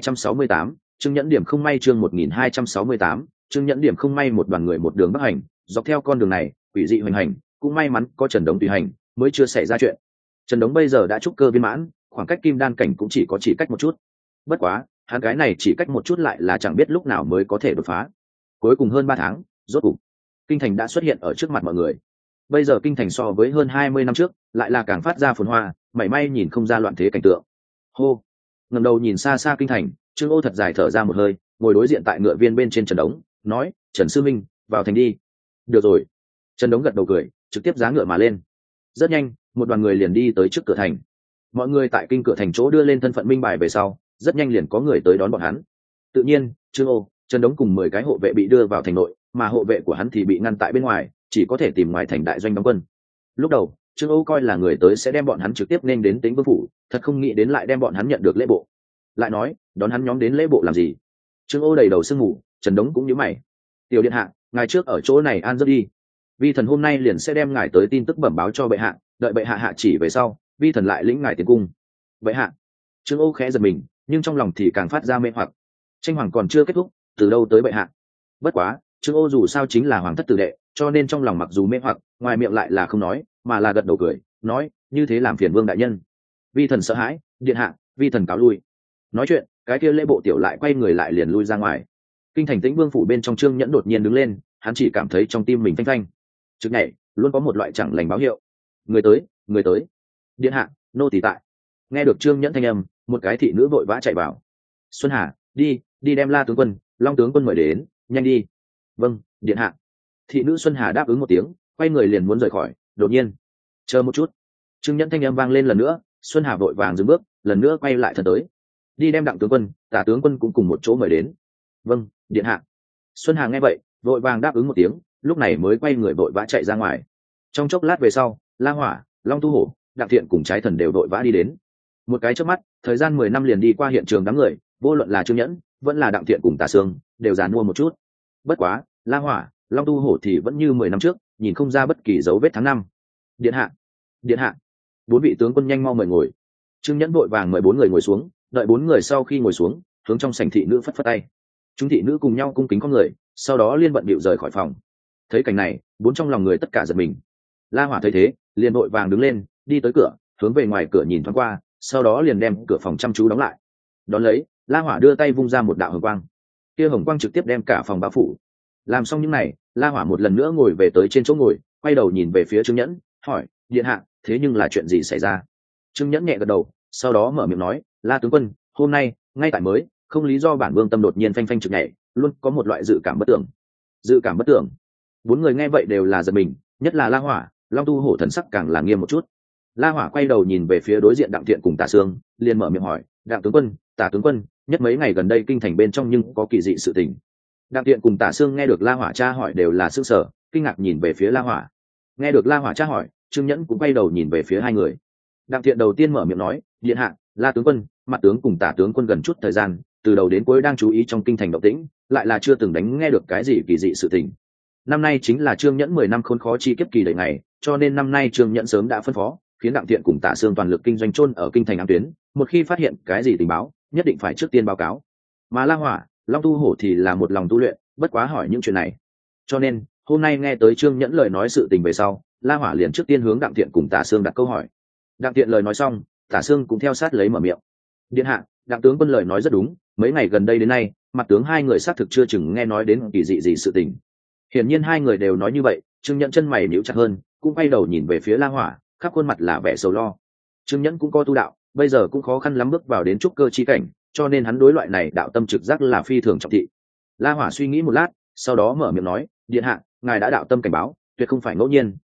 1268, Trương Nhẫn Điểm không may, chương 1268, Trương Nhẫn Điểm không may. Một đoàn người một đường bắc hành, dọc theo con đường này, quỷ dị hoành hành, cũng may mắn có Trần Đống tùy hành, mới chưa xảy ra chuyện. Trần Đống bây giờ đã trúc cơ viên mãn, khoảng cách kim đan cảnh cũng chỉ cách một chút. Bất quá, hắn cái này chỉ cách một chút lại là chẳng biết lúc nào mới có thể đột phá. Cuối cùng hơn 3 tháng, rốt cục, kinh thành đã xuất hiện ở trước mặt mọi người. Bây giờ kinh thành so với hơn 20 năm trước, lại là càng phát ra phồn hoa, mảy may nhìn không ra loạn thế cảnh tượng. Hô, ngẩng đầu nhìn xa xa kinh thành, Trương Âu thật dài thở ra một hơi, ngồi đối diện tại ngựa viên bên trên Trần Đống, nói, Trần Sư Minh, vào thành đi. Được rồi. Trần Đống gật đầu cười, trực tiếp giá ngựa mà lên. Rất nhanh, một đoàn người liền đi tới trước cửa thành. Mọi người tại kinh cửa thành chỗ đưa lên thân phận minh bài về sau, rất nhanh liền có người tới đón bọn hắn. Tự nhiên, Trương Âu, Trần Đống cùng 10 cái hộ vệ bị đưa vào thành nội, mà hộ vệ của hắn thì bị ngăn tại bên ngoài, chỉ có thể tìm ngoài thành đại doanh đóng quân. Lúc đầu, Trương Âu coi là người tới sẽ đem bọn hắn trực tiếp nên đến Tĩnh Vương phủ, thật không nghĩ đến lại đem bọn hắn nhận được lễ bộ. Lại nói, đón hắn nhóm đến lễ bộ làm gì? Trương Âu đầy đầu sương mù, Trần Đống cũng nhíu mày. Tiểu điện hạ, ngài trước ở chỗ này an giấc đi. Vi thần hôm nay liền sẽ đem ngài tới tin tức bẩm báo cho bệ hạ, đợi bệ hạ hạ chỉ về sau, vi thần lại lĩnh ngài tiến cung. Bệ hạ. Trương Âu khẽ giật mình, nhưng trong lòng thì càng phát ra mê hoặc. Tranh hoàng còn chưa kết thúc, từ đâu tới bệ hạ? Bất quá, Trương Âu dù sao chính là hoàng thất tử đệ, cho nên trong lòng mặc dù mê hoặc, ngoài miệng lại là không nói, mà là gật đầu cười, nói, như thế làm phiền vương đại nhân. Vi thần sợ hãi, điện hạ, vi thần cáo lui. Nói chuyện, cái kia lễ bộ tiểu lại quay người lại liền lui ra ngoài. Kinh thành Tĩnh Vương phủ bên trong, Trương Nhẫn đột nhiên đứng lên, hắn chỉ cảm thấy trong tim mình phanh phanh. Trước này, luôn có một loại chẳng lành báo hiệu. Người tới, người tới. Điện hạ, nô tỳ tại. Nghe được Trương Nhẫn thanh âm, một cái thị nữ vội vã chạy vào. Xuân Hà, đi đem La tướng quân, Long tướng quân mời đến, nhanh đi. Vâng, điện hạ. Thị nữ Xuân Hà đáp ứng một tiếng, quay người liền muốn rời khỏi. Đột nhiên, chờ một chút. Trương Nhẫn thanh âm vang lên lần nữa, Xuân Hà vội vàng dừng bước, lần nữa quay lại thân tới. Đi đem Đặng tướng quân, Tả tướng quân cũng cùng một chỗ mời đến. Vâng, điện hạ. Xuân Hà nghe vậy, vội vàng đáp ứng một tiếng, lúc này mới quay người vội vã chạy ra ngoài. Trong chốc lát về sau, La Hỏa, Long Tu Hổ, Đặng Thiện cùng Trái Thần đều vội vã đi đến. Một cái chớp mắt, thời gian 10 năm liền đi qua, hiện trường đám người, vô luận là Trương Nhẫn, vẫn là Đặng Thiện cùng Tả Sương, đều già nua một chút. Bất quá, La Hỏa, Long Tu Hổ thì vẫn như 10 năm trước, nhìn không ra bất kỳ dấu vết tháng năm. Điện hạ, điện hạ. 4 vị tướng quân nhanh mau mời ngồi. Trương Nhẫn vội vàng mời 4 người ngồi xuống, đợi 4 người sau khi ngồi xuống, hướng trong sảnh thị nữ phất phất tay. Chúng thị nữ cùng nhau cung kính con người, sau đó liên bận bịu rời khỏi phòng. Thấy cảnh này, 4 trong lòng người tất cả giật mình. La Hỏa thấy thế, liền vội vàng đứng lên, đi tới cửa, hướng về ngoài cửa nhìn thoáng qua, sau đó liền đem cửa phòng chăm chú đóng lại. Đón lấy, La Hỏa đưa tay vung ra một đạo hồng quang, kia hồng quang trực tiếp đem cả phòng bao phủ. Làm xong những này, La Hỏa một lần nữa ngồi về tới trên chỗ ngồi, quay đầu nhìn về phía Trương Nhẫn, hỏi, điện hạ, thế nhưng là chuyện gì xảy ra? Trương Nhẫn nhẹ gật đầu, sau đó mở miệng nói, La tướng quân, hôm nay ngay tại mới, không lý do bản vương tâm đột nhiên phanh phanh trực nhảy, luôn có một loại dự cảm bất tưởng. Dự cảm bất tưởng. 4 người nghe vậy đều là giật mình, nhất là La Hỏa, Long Tu Hổ thần sắc càng là nghiêm một chút. La Hỏa quay đầu nhìn về phía đối diện Đặng Thiện cùng Tả Sương, liền mở miệng hỏi, Đặng tướng quân, Tả tướng quân, nhất mấy ngày gần đây kinh thành bên trong nhưng có kỳ dị sự tình. Đặng Thiện cùng Tả Sương nghe được La Hỏa tra hỏi đều là sửng sở, kinh ngạc nhìn về phía La Hỏa. Nghe được La Hỏa tra hỏi, Trương Nhẫn cũng quay đầu nhìn về phía hai người. Đặng Thiện đầu tiên mở miệng nói, điện hạ, La tướng quân, Mặt tướng cùng Tả tướng quân gần chút thời gian, từ đầu đến cuối đang chú ý trong kinh thành động tĩnh, lại là chưa từng đánh nghe được cái gì kỳ dị sự tình. Năm nay chính là Trương Nhẫn 10 năm khốn khó chi kiếp kỳ đầy ngày, cho nên năm nay Trương Nhẫn sớm đã phân phó, khiến Đặng Thiện cùng Tả Sương toàn lực kinh doanh chôn ở kinh thành ám tuyến, một khi phát hiện cái gì tình báo, nhất định phải trước tiên báo cáo. Mà La Hỏa, Long Tu Hổ thì là một lòng tu luyện, bất quá hỏi những chuyện này. Cho nên, hôm nay nghe tới Trương Nhẫn lời nói sự tình về sau, La Hỏa liền trước tiên hướng Đặng Thiện cùng Tả Sương đặt câu hỏi. Đặng Thiện lời nói xong, Tả Sương cũng theo sát lấy mở miệng. Điện hạ, Đặng tướng quân lời nói rất đúng, mấy ngày gần đây đến nay, Mặt tướng hai người xác thực chưa chừng nghe nói đến kỳ dị gì sự tình. Hiển nhiên hai người đều nói như vậy, Trương Nhẫn chân mày nhíu chặt hơn, cũng quay đầu nhìn về phía La Hỏa, khắp khuôn mặt là vẻ sầu lo. Trương Nhẫn cũng có tu đạo, bây giờ cũng khó khăn lắm bước vào đến trúc cơ chi cảnh, cho nên hắn đối loại này đạo tâm trực giác là phi thường trọng thị. La Hỏa suy nghĩ một lát, sau đó mở miệng nói, điện hạ, ngài đã đạo tâm cảnh báo, tuyệt không phải ngẫu nhiên,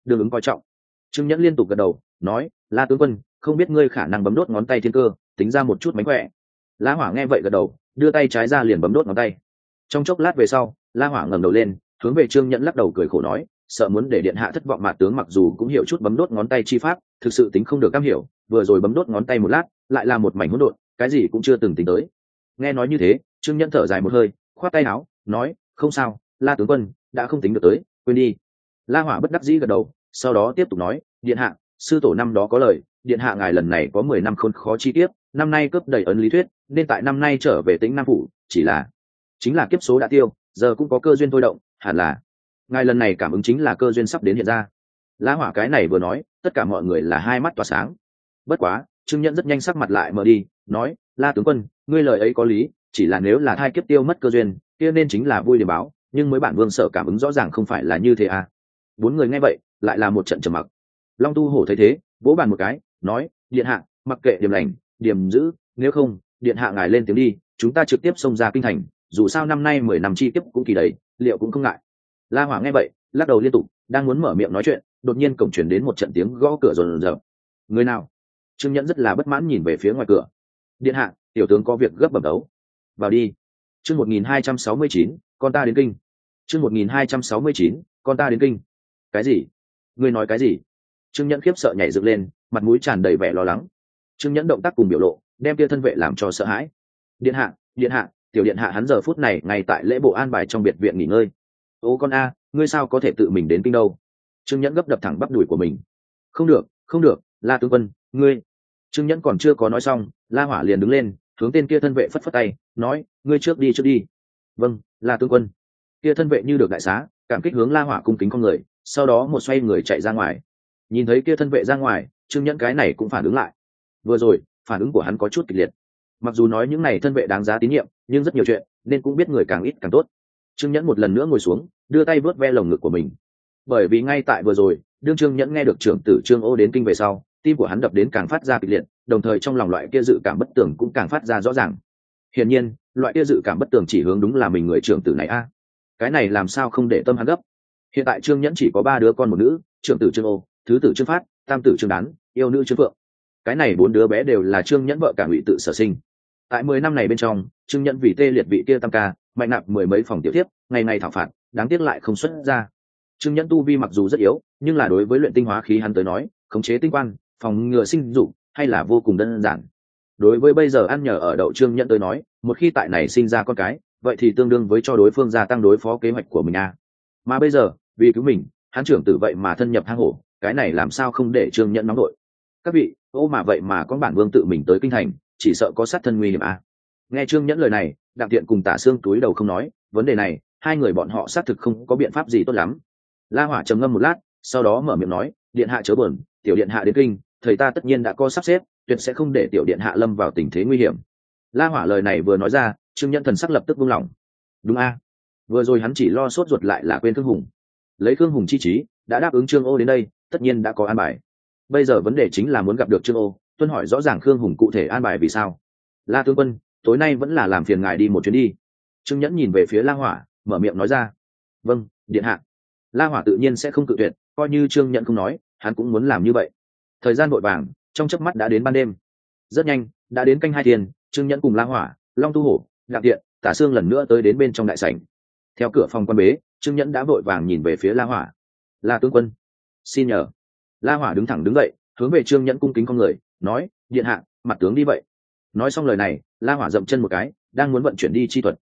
đương ứng coi trọng. Trương Nhẫn liên tục gật đầu nói, La tướng quân, không biết ngươi khả năng bấm đốt ngón tay thiên cơ, tính ra một chút mánh khỏe. La Hỏa nghe vậy gật đầu, đưa tay trái ra liền bấm đốt ngón tay. Trong chốc lát về sau, La Hỏa ngẩng đầu lên, hướng về Trương Nhẫn lắc đầu cười khổ nói, sợ muốn để điện hạ thất vọng, Mạt tướng mặc dù cũng hiểu chút bấm đốt ngón tay chi pháp, thực sự tính không được cam hiểu, vừa rồi bấm đốt ngón tay một lát, lại là một mảnh hỗn độn, cái gì cũng chưa từng tính tới. Nghe nói như thế, Trương Nhẫn thở dài một hơi, khoát tay áo nói, không sao, La tướng quân đã không tính được tới, quên đi. La Hỏa bất đắc dĩ gật đầu, sau đó tiếp tục nói, điện hạ, sư tổ năm đó có lời, điện hạ ngài lần này có 10 năm khốn khó chi kiếp, năm nay cướp đầy ấn lý thuyết, nên tại năm nay trở về Tĩnh Nam phủ, chỉ là chính là kiếp số đã tiêu, giờ cũng có cơ duyên thôi động, hẳn là ngài lần này cảm ứng chính là cơ duyên sắp đến hiện ra. La Hỏa cái này vừa nói, tất cả mọi người là hai mắt tỏa sáng. Bất quá, Trương Nhẫn rất nhanh sắc mặt lại mở đi, nói, La tướng quân, ngươi lời ấy có lý, chỉ là nếu là thai kiếp tiêu mất cơ duyên, kia nên chính là vui điểm báo, nhưng mới bản vương sợ cảm ứng rõ ràng không phải là như thế à. Bốn người nghe vậy, lại là một trận trầm mặc. Long Tu Hổ thấy thế, vỗ bàn một cái, nói, điện hạ, mặc kệ điểm lành, điểm dữ, nếu không, điện hạ ngài lên tiếng đi, chúng ta trực tiếp xông ra kinh thành, dù sao năm nay 10 năm chi kiếp cũng kỳ đấy, liệu cũng không ngại. La Hỏa nghe vậy, lắc đầu liên tục, đang muốn mở miệng nói chuyện, đột nhiên cổng truyền đến một trận tiếng gõ cửa rồn rập. Người nào? Trương Nhẫn rất là bất mãn nhìn về phía ngoài cửa. Điện hạ, tiểu tướng có việc gấp bẩm đấu. Vào đi. Chương 1269, con ta đến kinh. Chương 1269, con ta đến kinh. Cái gì? Ngươi nói cái gì? Trương Nhẫn khiếp sợ nhảy dựng lên, mặt mũi tràn đầy vẻ lo lắng. Trương Nhẫn động tác cùng biểu lộ, đem kia thân vệ làm cho sợ hãi. Điện hạ, tiểu điện hạ hắn giờ phút này ngay tại lễ bộ an bài trong biệt viện nghỉ ngơi. Ô con a, ngươi sao có thể tự mình đến kinh đâu? Trương Nhẫn gấp đập thẳng bắp đùi của mình. Không được, La tướng quân, ngươi. Trương Nhẫn còn chưa có nói xong, La Hỏa liền đứng lên, hướng tên kia thân vệ phất phất tay, nói, ngươi trước đi. Vâng, La tướng quân. Kia thân vệ như được đại xá, cảm kích hướng La Hỏa cung kính con người, sau đó một xoay người chạy ra ngoài. Nhìn thấy kia thân vệ ra ngoài, Trương Nhẫn cái này cũng phản ứng lại. Vừa rồi, phản ứng của hắn có chút kịch liệt. Mặc dù nói những này thân vệ đáng giá tín nhiệm, nhưng rất nhiều chuyện, nên cũng biết người càng ít càng tốt. Trương Nhẫn một lần nữa ngồi xuống, đưa tay vớt ve lồng ngực của mình. Bởi vì ngay tại vừa rồi, đương Trương Nhẫn nghe được trưởng tử Trương Ô đến kinh về sau, tim của hắn đập đến càng phát ra kịch liệt, đồng thời trong lòng loại kia dự cảm bất tường cũng càng phát ra rõ ràng. Hiển nhiên, loại kia dự cảm bất tường chỉ hướng đúng là mình người trưởng tử này a. Cái này làm sao không để tâm hắn gấp. Hiện tại Trương Nhẫn chỉ có 3 đứa con một nữ, trưởng tử Trương Ô, thứ tử Trương Phát, tam tử Trương Đán, yêu nữ Trương Phượng. Cái này 4 đứa bé đều là Trương Nhẫn vợ cả Ngụy tự sở sinh. Tại 10 năm này bên trong, Trương Nhẫn vì tê liệt vị kia tam ca, mạnh nạp 10 mấy phòng tiểu tiếp, ngày ngày thảo phạt, đáng tiếc lại không xuất ra. Trương Nhẫn tu vi mặc dù rất yếu, nhưng là đối với luyện tinh hóa khí hắn tới nói, khống chế tinh quan, phòng ngừa sinh dục hay là vô cùng đơn giản. Đối với bây giờ ăn nhờ ở đậu Trương Nhẫn tới nói, một khi tại này sinh ra con cái, vậy thì tương đương với cho đối phương gia tăng đối phó kế hoạch của mình a. Mà bây giờ, vì cứu mình, hắn trưởng tử vậy mà thân nhập hang hổ, cái này làm sao không để Trương Nhẫn nóng đội. Các vị, ô mà vậy mà có bản vương tự mình tới kinh thành, chỉ sợ có sát thân nguy hiểm a. Nghe Trương Nhẫn lời này, Đặng Tiện cùng Tả Sương túi đầu không nói, vấn đề này, hai người bọn họ xác thực không có biện pháp gì tốt lắm. La Hỏa trầm ngâm một lát, sau đó mở miệng nói, điện hạ chớ buồn, tiểu điện hạ đến kinh, thầy ta tất nhiên đã có sắp xếp, tuyệt sẽ không để tiểu điện hạ lâm vào tình thế nguy hiểm. La Hỏa lời này vừa nói ra, Trương Nhẫn thần sắc lập tức buông lỏng. Đúng a, vừa rồi hắn chỉ lo sốt ruột lại là quên Khương Hùng. Lấy Khương Hùng chi trí, đã đáp ứng Trương Ô đến đây, tất nhiên đã có an bài. Bây giờ vấn đề chính là muốn gặp được Trương Ô, tuân hỏi rõ ràng Khương Hùng cụ thể an bài vì sao. La tướng quân, tối nay vẫn là làm phiền ngài đi một chuyến đi. Trương Nhẫn nhìn về phía La Hỏa, mở miệng nói ra. Vâng, điện hạ. La Hỏa tự nhiên sẽ không cự tuyệt, coi như Trương Nhẫn không nói, hắn cũng muốn làm như vậy. Thời gian vội vàng, trong chớp mắt đã đến ban đêm. Rất nhanh, đã đến canh 2 tiền, Trương Nhẫn cùng La Hỏa, Long Tu Hổ, Đặng Tiện, Tả Sương lần nữa tới đến bên trong đại sảnh. Theo cửa phòng quan bế, Trương Nhẫn đã vội vàng nhìn về phía La Hỏa. La tướng quân, xin nhờ. La Hỏa đứng thẳng đứng dậy, hướng về Trương Nhẫn cung kính con người, nói, điện hạ, mặt tướng đi vậy. Nói xong lời này, La Hỏa dậm chân một cái, đang muốn vận chuyển đi chi thuật,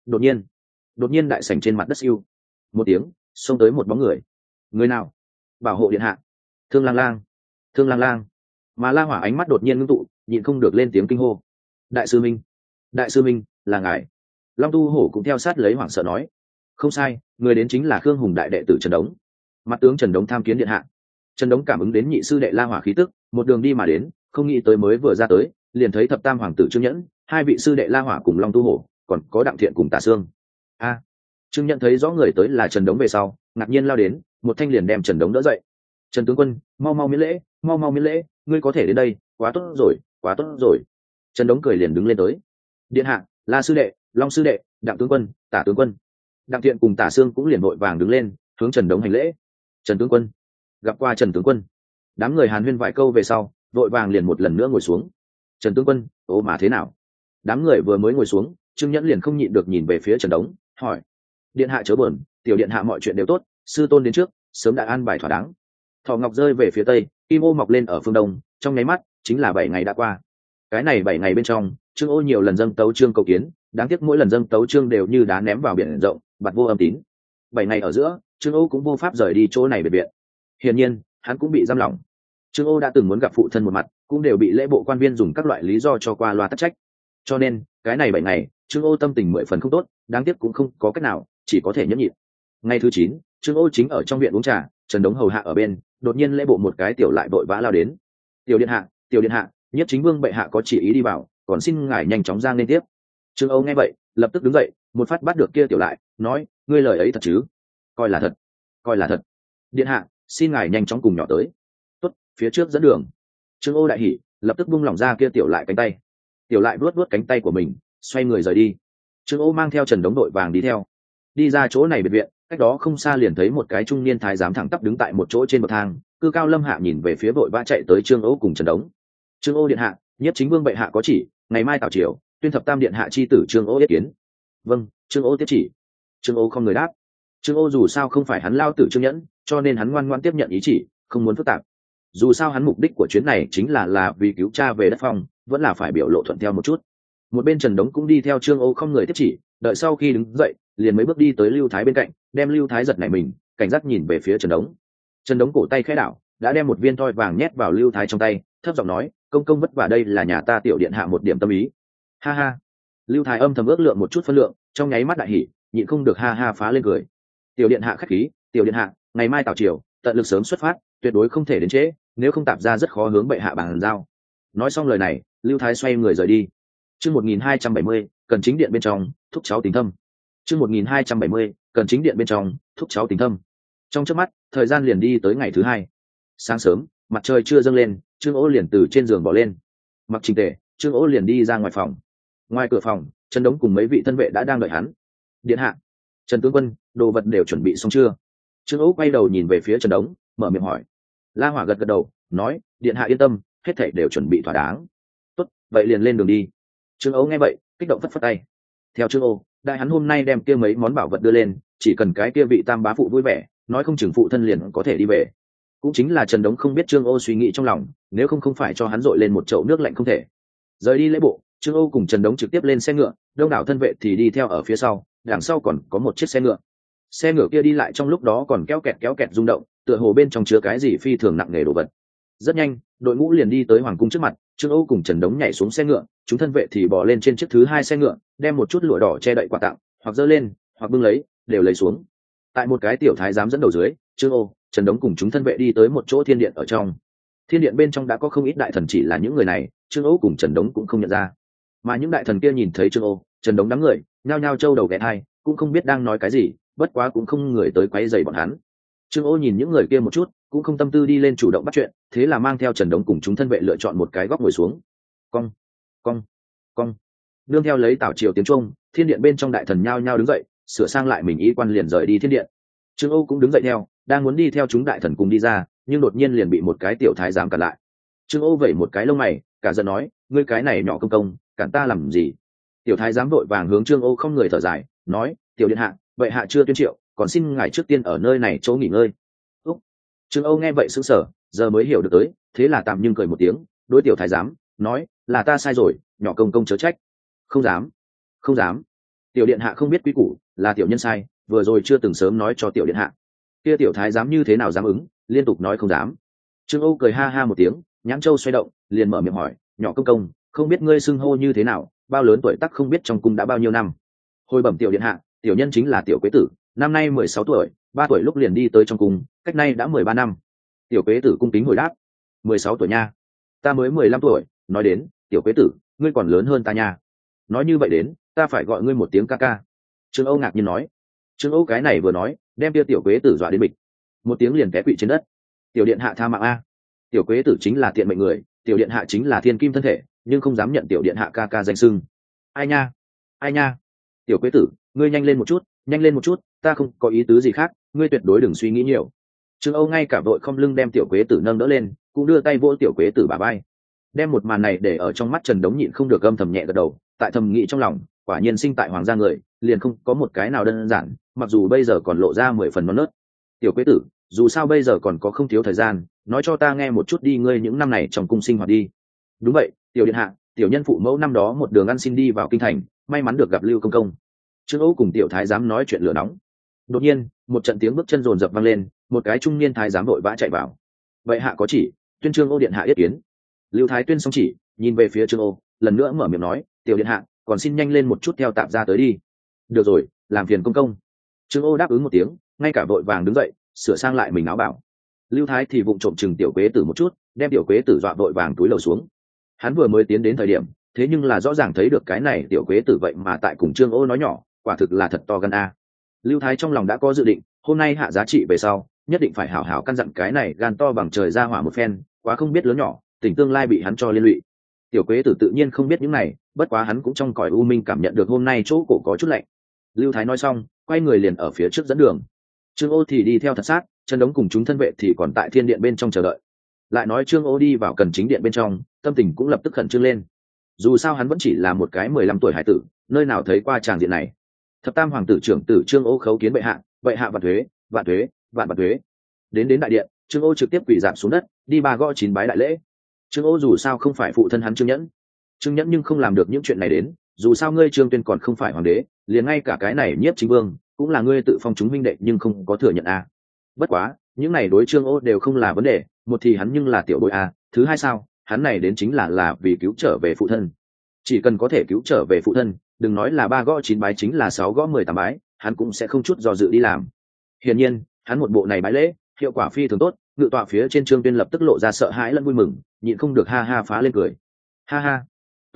đột nhiên đại sảnh trên mặt đất siêu một tiếng, xông tới một bóng người. Người nào? Bảo hộ điện hạ. Thương Lang Lang. Mà La Hỏa ánh mắt đột nhiên ngưng tụ, nhịn không được lên tiếng kinh hô. Đại sư minh, là ngài. Long Tu Hổ cũng theo sát lấy hoảng sợ nói. Không sai, người đến chính là Khương Hùng đại đệ tử Trần Đống. Mặt tướng Trần Đống tham kiến điện hạ. Trần Đống cảm ứng đến nhị sư đệ La Hỏa khí tức, một đường đi mà đến, không nghĩ tới mới vừa ra tới, liền thấy thập tam hoàng tử Trương Nhẫn, hai vị sư đệ La Hỏa cùng Long Tu Hổ, còn có Đặng Thiện cùng Tả Sương. A, Trương Nhẫn thấy rõ người tới là Trần Đống về sau, ngạc nhiên lao đến, một thanh liền đem Trần Đống đỡ dậy. Trần tướng quân, mau mau miễn lễ, ngươi có thể đến đây, quá tốt rồi. Trần Đống cười liền đứng lên tới. Điện hạ, La sư đệ, Long sư đệ, Đặng tướng quân, Tả tướng quân. Đặng Thiện cùng Tả Sương cũng liền vội vàng đứng lên, hướng Trần Đống hành lễ. Trần tướng quân. gặp qua Trần tướng quân. Đám người hàn huyên vài câu về sau vội vàng liền một lần nữa ngồi xuống. Trần tướng quân, ố mà thế nào? Đám người vừa mới ngồi xuống, Trương Nhẫn liền không nhịn được nhìn về phía Trần Đống, hỏi: điện hạ chớ buồn, tiểu điện hạ mọi chuyện đều tốt, sư tôn đến trước sớm đã an bài thỏa đáng. Thỏ ngọc rơi về phía tây, kim ô mọc lên ở phương đông, trong nháy mắt chính là 7 ngày đã qua. Cái này 7 ngày bên trong, Trương Ô nhiều lần dâng tấu chương cầu kiến, đáng tiếc mỗi lần dâng tấu chương đều như đá ném vào biển rộng, bạt vô âm tín. 7 ngày ở giữa, Trương Ô cũng vô pháp rời đi chỗ này biệt viện. Hiển nhiên, hắn cũng bị giam lỏng. Trương Ô đã từng muốn gặp phụ thân một mặt, cũng đều bị lễ bộ quan viên dùng các loại lý do cho qua loa tắc trách. Cho nên, cái này 7 ngày, Trương Ô tâm tình 10 phần không tốt, đáng tiếc cũng không có cách nào, chỉ có thể nhẫn nhịn. Ngày thứ 9, Trương Ô chính ở trong viện uống trà, Trần Đống hầu hạ ở bên, đột nhiên lễ bộ một cái tiểu lại vội vã lao đến. Tiểu điện hạ, Nhiếp Chính Vương bệ hạ có chỉ ý đi vào, còn xin ngài nhanh chóng ra nên tiếp. Trương Âu nghe vậy lập tức đứng dậy, một phát bắt được kia tiểu lại, nói: ngươi lời ấy thật chứ? Coi là thật, coi là thật. Điện hạ, xin ngài nhanh chóng cùng nhỏ tới. Tốt, phía trước dẫn đường. Trương Âu đại hỉ, lập tức buông lỏng ra kia tiểu lại cánh tay. Tiểu lại vuốt vuốt cánh tay của mình, xoay người rời đi. Trương Âu mang theo Trần Đống đội vàng đi theo. Đi ra chỗ này biệt viện, cách đó không xa liền thấy một cái trung niên thái giám thẳng tắp đứng tại một chỗ trên bậc thang, cư cao lâm hạ nhìn về phía vội vã chạy tới Trương Âu cùng Trần Đống. Trương Âu điện hạ, Nhiếp Chính Vương bệ hạ có chỉ, ngày mai tảo triều, tuyên thập tam điện hạ chi tử Trương Âu yết kiến. Vâng, Trương Âu tiếp chỉ. Trương Âu không người đáp. Trương Âu dù sao không phải hắn lao tử Trương Nhẫn, cho nên hắn ngoan ngoãn tiếp nhận ý chỉ, không muốn phức tạp. Dù sao hắn mục đích của chuyến này chính là vì cứu cha về đất phong, vẫn là phải biểu lộ thuận theo một chút. Một bên Trần Đống cũng đi theo Trương Âu không người tiếp chỉ, đợi sau khi đứng dậy, liền mấy bước đi tới Lưu Thái bên cạnh, đem Lưu Thái giật nảy mình, cảnh giác nhìn về phía Trần Đống. Trần Đống cổ tay khẽ đảo, đã đem một viên thoi vàng nhét vào Lưu Thái trong tay, thấp giọng nói: công công vất vả, đây là nhà ta tiểu điện hạ một điểm tâm ý. Ha ha. Lưu Thái âm thầm ước lượng một chút phân lượng, trong nháy mắt đại hỉ, nhịn không được ha ha phá lên cười. Tiểu điện hạ khách khí, tiểu điện hạ, ngày mai tảo triều, tận lực sớm xuất phát, tuyệt đối không thể đến trễ, nếu không tạp ra rất khó hướng bệ hạ bàn giao. Nói xong lời này, Lưu Thái xoay người rời đi. Chương 1270, cần chính điện bên trong, thúc cháu tình thâm. Chương 1270, cần chính điện bên trong, thúc cháu tình thâm. Trong chớp mắt, thời gian liền đi tới ngày thứ 2. Sáng sớm, mặt trời chưa dâng lên, Trương Ỗ liền từ trên giường bỏ lên. Mặc chỉnh tề, Trương Ỗ liền đi ra ngoài phòng. Ngoài cửa phòng, Trần Đống cùng mấy vị thân vệ đã đang đợi hắn. Điện hạ, Trần tướng quân, đồ vật đều chuẩn bị xong chưa? Trương Ỗ quay đầu nhìn về phía Trần Đống, mở miệng hỏi. La Hỏa gật gật đầu, nói: điện hạ yên tâm, hết thảy đều chuẩn bị thỏa đáng. Tốt, vậy liền lên đường đi. Trương Ỗ nghe vậy, kích động phất phất tay. Theo Trương Ỗ, đại hắn hôm nay đem kia mấy món bảo vật đưa lên, chỉ cần cái kia vị tam bá phụ vui vẻ, nói không chừng phụ thân liền có thể đi về. Cũng chính là Trần Đống không biết Trương Ỗ suy nghĩ trong lòng, nếu không phải cho hắn dội lên một chậu nước lạnh không thể. Rời đi lễ bộ, Trương Ỗ cùng Trần Đống trực tiếp lên xe ngựa, đông đảo thân vệ thì đi theo ở phía sau, đằng sau còn có một chiếc xe ngựa. Xe ngựa kia đi lại trong lúc đó còn kéo kẹt rung động, tựa hồ bên trong chứa cái gì phi thường nặng nề đồ vật. Rất nhanh, đội ngũ liền đi tới hoàng cung trước mặt, Trương Âu cùng Trần Đống nhảy xuống xe ngựa, chúng thân vệ thì bò lên trên chiếc thứ 2 xe ngựa, đem một chút lụa đỏ che đậy quà tặng, hoặc giơ lên, hoặc bưng lấy, đều lấy xuống. Tại một cái tiểu thái giám dẫn đầu dưới, Trương Âu, Trần Đống cùng chúng thân vệ đi tới một chỗ thiên điện ở trong. Thiên điện bên trong đã có không ít đại thần, chỉ là những người này, Trương Âu cùng Trần Đống cũng không nhận ra. Mà những đại thần kia nhìn thấy Trương Âu, Trần Đống đám người, nhao nhao trâu đầu ghé thai, cũng không biết đang nói cái gì, bất quá cũng không người tới quấy rầy bọn hắn. Trương Âu nhìn những người kia một chút, cũng không tâm tư đi lên chủ động bắt chuyện, thế là mang theo Trần Đống cùng chúng thân vệ lựa chọn một cái góc ngồi xuống. Cong, cong, cong. Nương theo lấy tảo triều tiếng chuông, thiên điện bên trong đại thần nhao nhao đứng dậy, sửa sang lại mình y quan liền rời đi thiên điện. Trương Âu cũng đứng dậy theo, đang muốn đi theo chúng đại thần cùng đi ra, nhưng đột nhiên liền bị một cái tiểu thái giám cản lại. Trương Âu vẩy một cái lông mày, cả giận nói: ngươi cái này nhỏ công công, cản ta làm gì? Tiểu thái giám vội vàng hướng Trương Âu không người thở dài, nói: tiểu điện hạ, vậy hạ chưa tuyên triệu, còn xin ngài trước tiên ở nơi này chỗ nghỉ ngơi. Trương Âu nghe vậy sững sờ, giờ mới hiểu được tới, thế là tạm nhưng cười một tiếng, đối tiểu thái giám nói: là ta sai rồi, nhỏ công công chớ trách. Không dám, không dám. Tiểu điện hạ không biết quý củ, là tiểu nhân sai, vừa rồi chưa từng sớm nói cho tiểu điện hạ. Kia tiểu thái giám như thế nào dám ứng, liên tục nói không dám. Trương Âu cười ha ha một tiếng, nhãn châu xoay động, liền mở miệng hỏi: nhỏ công công, không biết ngươi xưng hô như thế nào, bao lớn tuổi tác không biết trong cung đã bao nhiêu năm. Hồi bẩm tiểu điện hạ, tiểu nhân chính là tiểu quế tử, năm nay 16 tuổi, 3 tuổi lúc liền đi tới trong cung, cách nay đã 13 năm. Tiểu quế tử cung kính hồi đáp: 16 tuổi nha, ta mới 15 tuổi. Nói đến, tiểu quế tử, ngươi còn lớn hơn ta nha. Nói như vậy đến, ta phải gọi ngươi một tiếng ca ca. Trương Âu ngạc nhiên nói. Trương Âu cái này vừa nói, đem kia tiểu quế tử dọa đến bịch, một tiếng liền té quỵ trên đất. Tiểu điện hạ tha mạng a. Tiểu quế tử chính là tiện mệnh người, tiểu điện hạ chính là thiên kim thân thể, nhưng không dám nhận tiểu điện hạ ca ca danh xưng. Ai nha, ai nha. Tiểu quế tử, ngươi nhanh lên một chút, nhanh lên một chút, ta không có ý tứ gì khác, ngươi tuyệt đối đừng suy nghĩ nhiều. Trương Âu ngay cả vội không lưng đem tiểu quế tử nâng đỡ lên, cũng đưa tay vỗ tiểu quế tử bả vai. Đem một màn này để ở trong mắt Trần Đống nhịn không được âm thầm nhẹ gật đầu, tại thầm nghĩ trong lòng, quả nhiên sinh tại hoàng gia người, liền không có một cái nào đơn giản, mặc dù bây giờ còn lộ ra 10 phần non nớt. Tiểu quế tử, dù sao bây giờ còn có không thiếu thời gian, nói cho ta nghe một chút đi, ngươi những năm này trong cung sinh hoạt đi. Đúng vậy, tiểu điện hạ, tiểu nhân phụ mẫu năm đó một đường ăn xin đi vào kinh thành, may mắn được gặp Lưu công công. Trương Âu cùng tiểu thái giám nói chuyện lửa nóng. Đột nhiên, một trận tiếng bước chân rồn rập vang lên, một cái trung niên thái giám vội vã chạy vào. Vậy hạ có chỉ, tuyên Trương Âu điện hạ yết kiến. Lưu thái tuyên xong chỉ, nhìn về phía Trương Âu, lần nữa mở miệng nói, tiểu điện hạ, còn xin nhanh lên một chút theo tạm ra tới đi. Được rồi, làm phiền công công. Trương Âu đáp ứng một tiếng, ngay cả vội vàng đứng dậy, sửa sang lại mình áo bảo. Lưu thái thì vụng trộm chừng tiểu quế tử một chút, đem tiểu quế tử dọa vội vàng túi lầu xuống. Hắn vừa mới tiến đến thời điểm, thế nhưng là rõ ràng thấy được cái này tiểu quế tử vậy mà tại cùng Trương Âu nói nhỏ, quả thực là thật to gan a. Lưu thái trong lòng đã có dự định, hôm nay hạ giá trị về sau, nhất định phải hảo hảo căn dặn cái này gan to bằng trời ra hỏa một phen, quá không biết lớn nhỏ, tình tương lai bị hắn cho liên lụy. Tiểu quế tử tự nhiên không biết những này, bất quá hắn cũng trong cõi u minh cảm nhận được hôm nay chỗ cổ có chút lạnh. Lưu thái nói xong, quay người liền ở phía trước dẫn đường. Trương Âu thì đi theo thật sát, Trần Đống cùng chúng thân vệ thì còn tại thiên điện bên trong chờ đợi. Lại nói Trương Âu đi vào cần chính điện bên trong, tâm tình cũng lập tức khẩn trương lên. Dù sao hắn vẫn chỉ là một cái 15 tuổi hải tử, nơi nào thấy qua tràng diện này. Thập tam hoàng tử trưởng tử Trương Âu khấu kiến bệ hạ, bệ hạ vạn thuế, vạn thuế, vạn vạn thuế. Đến đại điện, Trương Âu trực tiếp quỳ rạp xuống đất, đi ba gõ 9 bái đại lễ. Trương Âu dù sao không phải phụ thân hắn Trương Nhẫn, Trương Nhẫn nhưng không làm được những chuyện này đến, dù sao ngươi Trương Tuyên còn không phải hoàng đế, liền ngay cả cái này Nhiếp Chính Vương cũng là ngươi tự phong chúng minh đệ nhưng không có thừa nhận a. Bất quá, những này đối Trương Âu đều không là vấn đề, một thì hắn nhưng là tiểu bối a, thứ hai sao, hắn này đến chính là vì cứu trở về phụ thân. Chỉ cần có thể cứu trở về phụ thân, đừng nói là ba gõ 9 bái chính là 6 gõ 18 bái, hắn cũng sẽ không chút do dự đi làm. Hiển nhiên, hắn một bộ này bái lễ, hiệu quả phi thường tốt, ngự tọa phía trên Trương Tuyên lập tức lộ ra sợ hãi lẫn vui mừng, nhịn không được ha ha phá lên cười. Ha ha,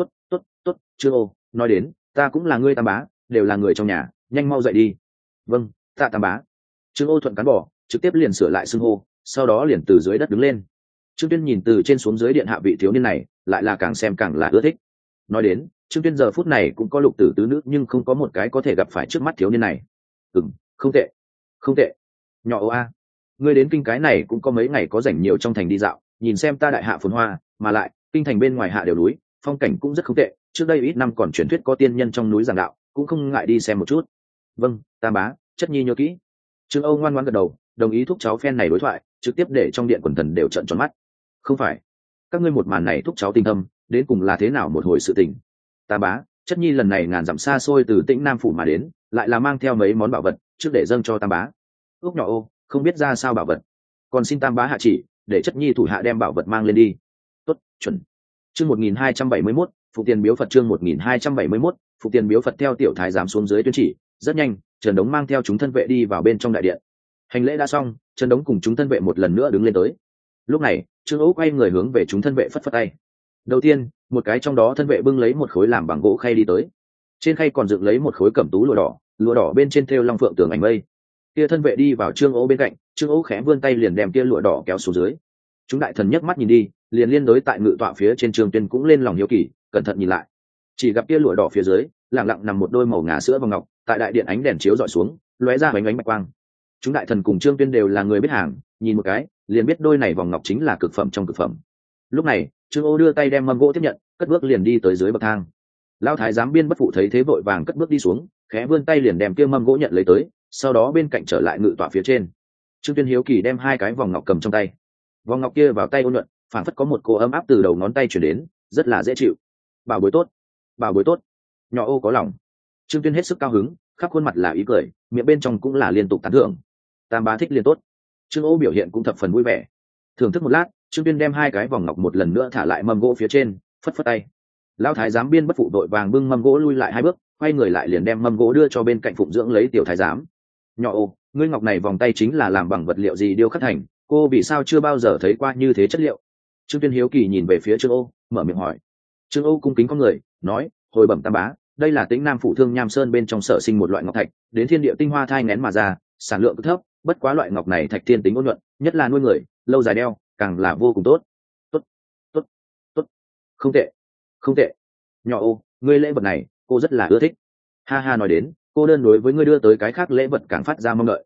tốt, Trương Âu, nói đến, ta cũng là ngươi tam bá, đều là người trong nhà, nhanh mau dậy đi. Vâng, tạ tam bá. Trương Âu thuận cán bỏ, trực tiếp liền sửa lại xưng hô, sau đó liền từ dưới đất đứng lên. Trương Tuyên nhìn từ trên xuống dưới điện hạ vị thiếu niên này, lại là càng xem càng là ưa thích. Nói đến, Trương Tuyên giờ phút này cũng có lục tử tứ nữ nhưng không có một cái có thể gặp phải trước mắt thiếu niên này. Không tệ, không tệ. Nhỏ Âu a, ngươi đến kinh cái này cũng có mấy ngày có rảnh nhiều trong thành đi dạo, nhìn xem ta đại hạ phồn hoa, mà lại kinh thành bên ngoài hạ đều núi, phong cảnh cũng rất không tệ. Trước đây ít năm còn truyền thuyết có tiên nhân trong núi giảng đạo, cũng không ngại đi xem một chút. Vâng, tam bá, chất nhi nhớ kỹ. Trương Âu ngoan ngoãn gật đầu, đồng ý thúc cháu phen này đối thoại, trực tiếp để trong điện quần thần đều trợn tròn mắt. Không phải, các ngươi một màn này thúc cháu tình thâm, đến cùng là thế nào một hồi sự tình? Tam bá, chất nhi lần này ngàn dặm xa xôi từ Tĩnh Nam phủ mà đến, lại là mang theo mấy món bảo vật, trước để dâng cho tam bá. Úc nhỏ Ô, không biết ra sao bảo vật, còn xin tam bá hạ chỉ, để chất nhi thủ hạ đem bảo vật mang lên đi. Tốt, chuẩn. Chương 1271, phụ tiền biếu Phật chương 1271, phụ tiền biếu Phật theo tiểu thái giám xuống dưới tuyên chỉ, rất nhanh, Trần Đống mang theo chúng thân vệ đi vào bên trong đại điện. Hành lễ đã xong, Trần Đống cùng chúng thân vệ một lần nữa đứng lên tới. Lúc này, Trương Âu quay người hướng về chúng thân vệ phất phất tay. Đầu tiên, một cái trong đó thân vệ bưng lấy một khối làm bằng gỗ khay đi tới. Trên khay còn dựng lấy một khối cẩm tú lụa đỏ bên trên thêu long phượng tường ảnh mây. Kia thân vệ đi vào Trương Âu bên cạnh, Trương Âu khẽ vươn tay liền đem kia lụa đỏ kéo xuống dưới. Chúng đại thần nhấc mắt nhìn đi, liền liên đối tại ngự tọa phía trên Trương Tuyên cũng lên lòng hiếu kỳ, cẩn thận nhìn lại. Chỉ gặp kia lụa đỏ phía dưới, lặng lặng nằm một đôi màu ngà sữa vòng ngọc, tại đại điện ánh đèn chiếu rọi xuống, lóe ra ánh ánh bạch quang. Chúng đại thần cùng Trương Tuyên đều là người biết hàng, nhìn một cái, liền biết đôi này vòng ngọc chính là cực phẩm trong cực phẩm. Lúc này, Trương Âu đưa tay đem mâm gỗ tiếp nhận, cất bước liền đi tới dưới bậc thang. Lão thái giám Biên Bất Phụ thấy thế vội vàng cất bước đi xuống, khẽ vươn tay liền đem kia mâm gỗ nhận lấy tới, sau đó bên cạnh trở lại ngự tọa phía trên. Trương Tuyên hiếu kỳ đem hai cái vòng ngọc cầm trong tay. Vòng ngọc kia vào tay ôn nhuận, phảng phất có một cô ấm áp từ đầu ngón tay truyền đến, rất là dễ chịu. Bảo bối tốt, bảo bối tốt. Nhỏ Âu có lòng. Trương Tuyên hết sức cao hứng, khắp khuôn mặt là ý cười, miệng bên trong cũng là liên tục tán thưởng. Tam bá thích liền tốt. Trương Âu biểu hiện cũng thập phần vui vẻ. Thưởng thức một lát, Trương Tuyên đem hai cái vòng ngọc một lần nữa thả lại mâm gỗ phía trên, phất phất tay. Lão thái giám Biên Bất Phụ đội vàng bưng mâm gỗ lui lại hai bước, quay người lại liền đem mâm gỗ đưa cho bên cạnh phụng dưỡng lấy tiểu thái giám. Nhỏ Âu, ngươi ngọc này vòng tay chính là làm bằng vật liệu gì điêu khắc thành, cô vì sao chưa bao giờ thấy qua như thế chất liệu? Trương Tuyên hiếu kỳ nhìn về phía Trương Âu, mở miệng hỏi. Trương Âu cung kính con người, nói, hồi bẩm tam bá, đây là Tĩnh Nam phủ Thương Nham Sơn bên trong sở sinh một loại ngọc thạch, đến thiên địa tinh hoa thai nghén mà ra, sản lượng cực thấp, bất quá loại ngọc này thạch thiên tính ôn nhuận, nhất là nuôi người, lâu dài đeo, càng là vô cùng tốt. Tốt, tốt, tốt, không tệ, không tệ. Nhỏ Âu, ngươi lễ vật này, cô rất là ưa thích. Ha ha nói đến, cô đơn đối với ngươi đưa tới cái khác lễ vật càng phát ra mong đợi.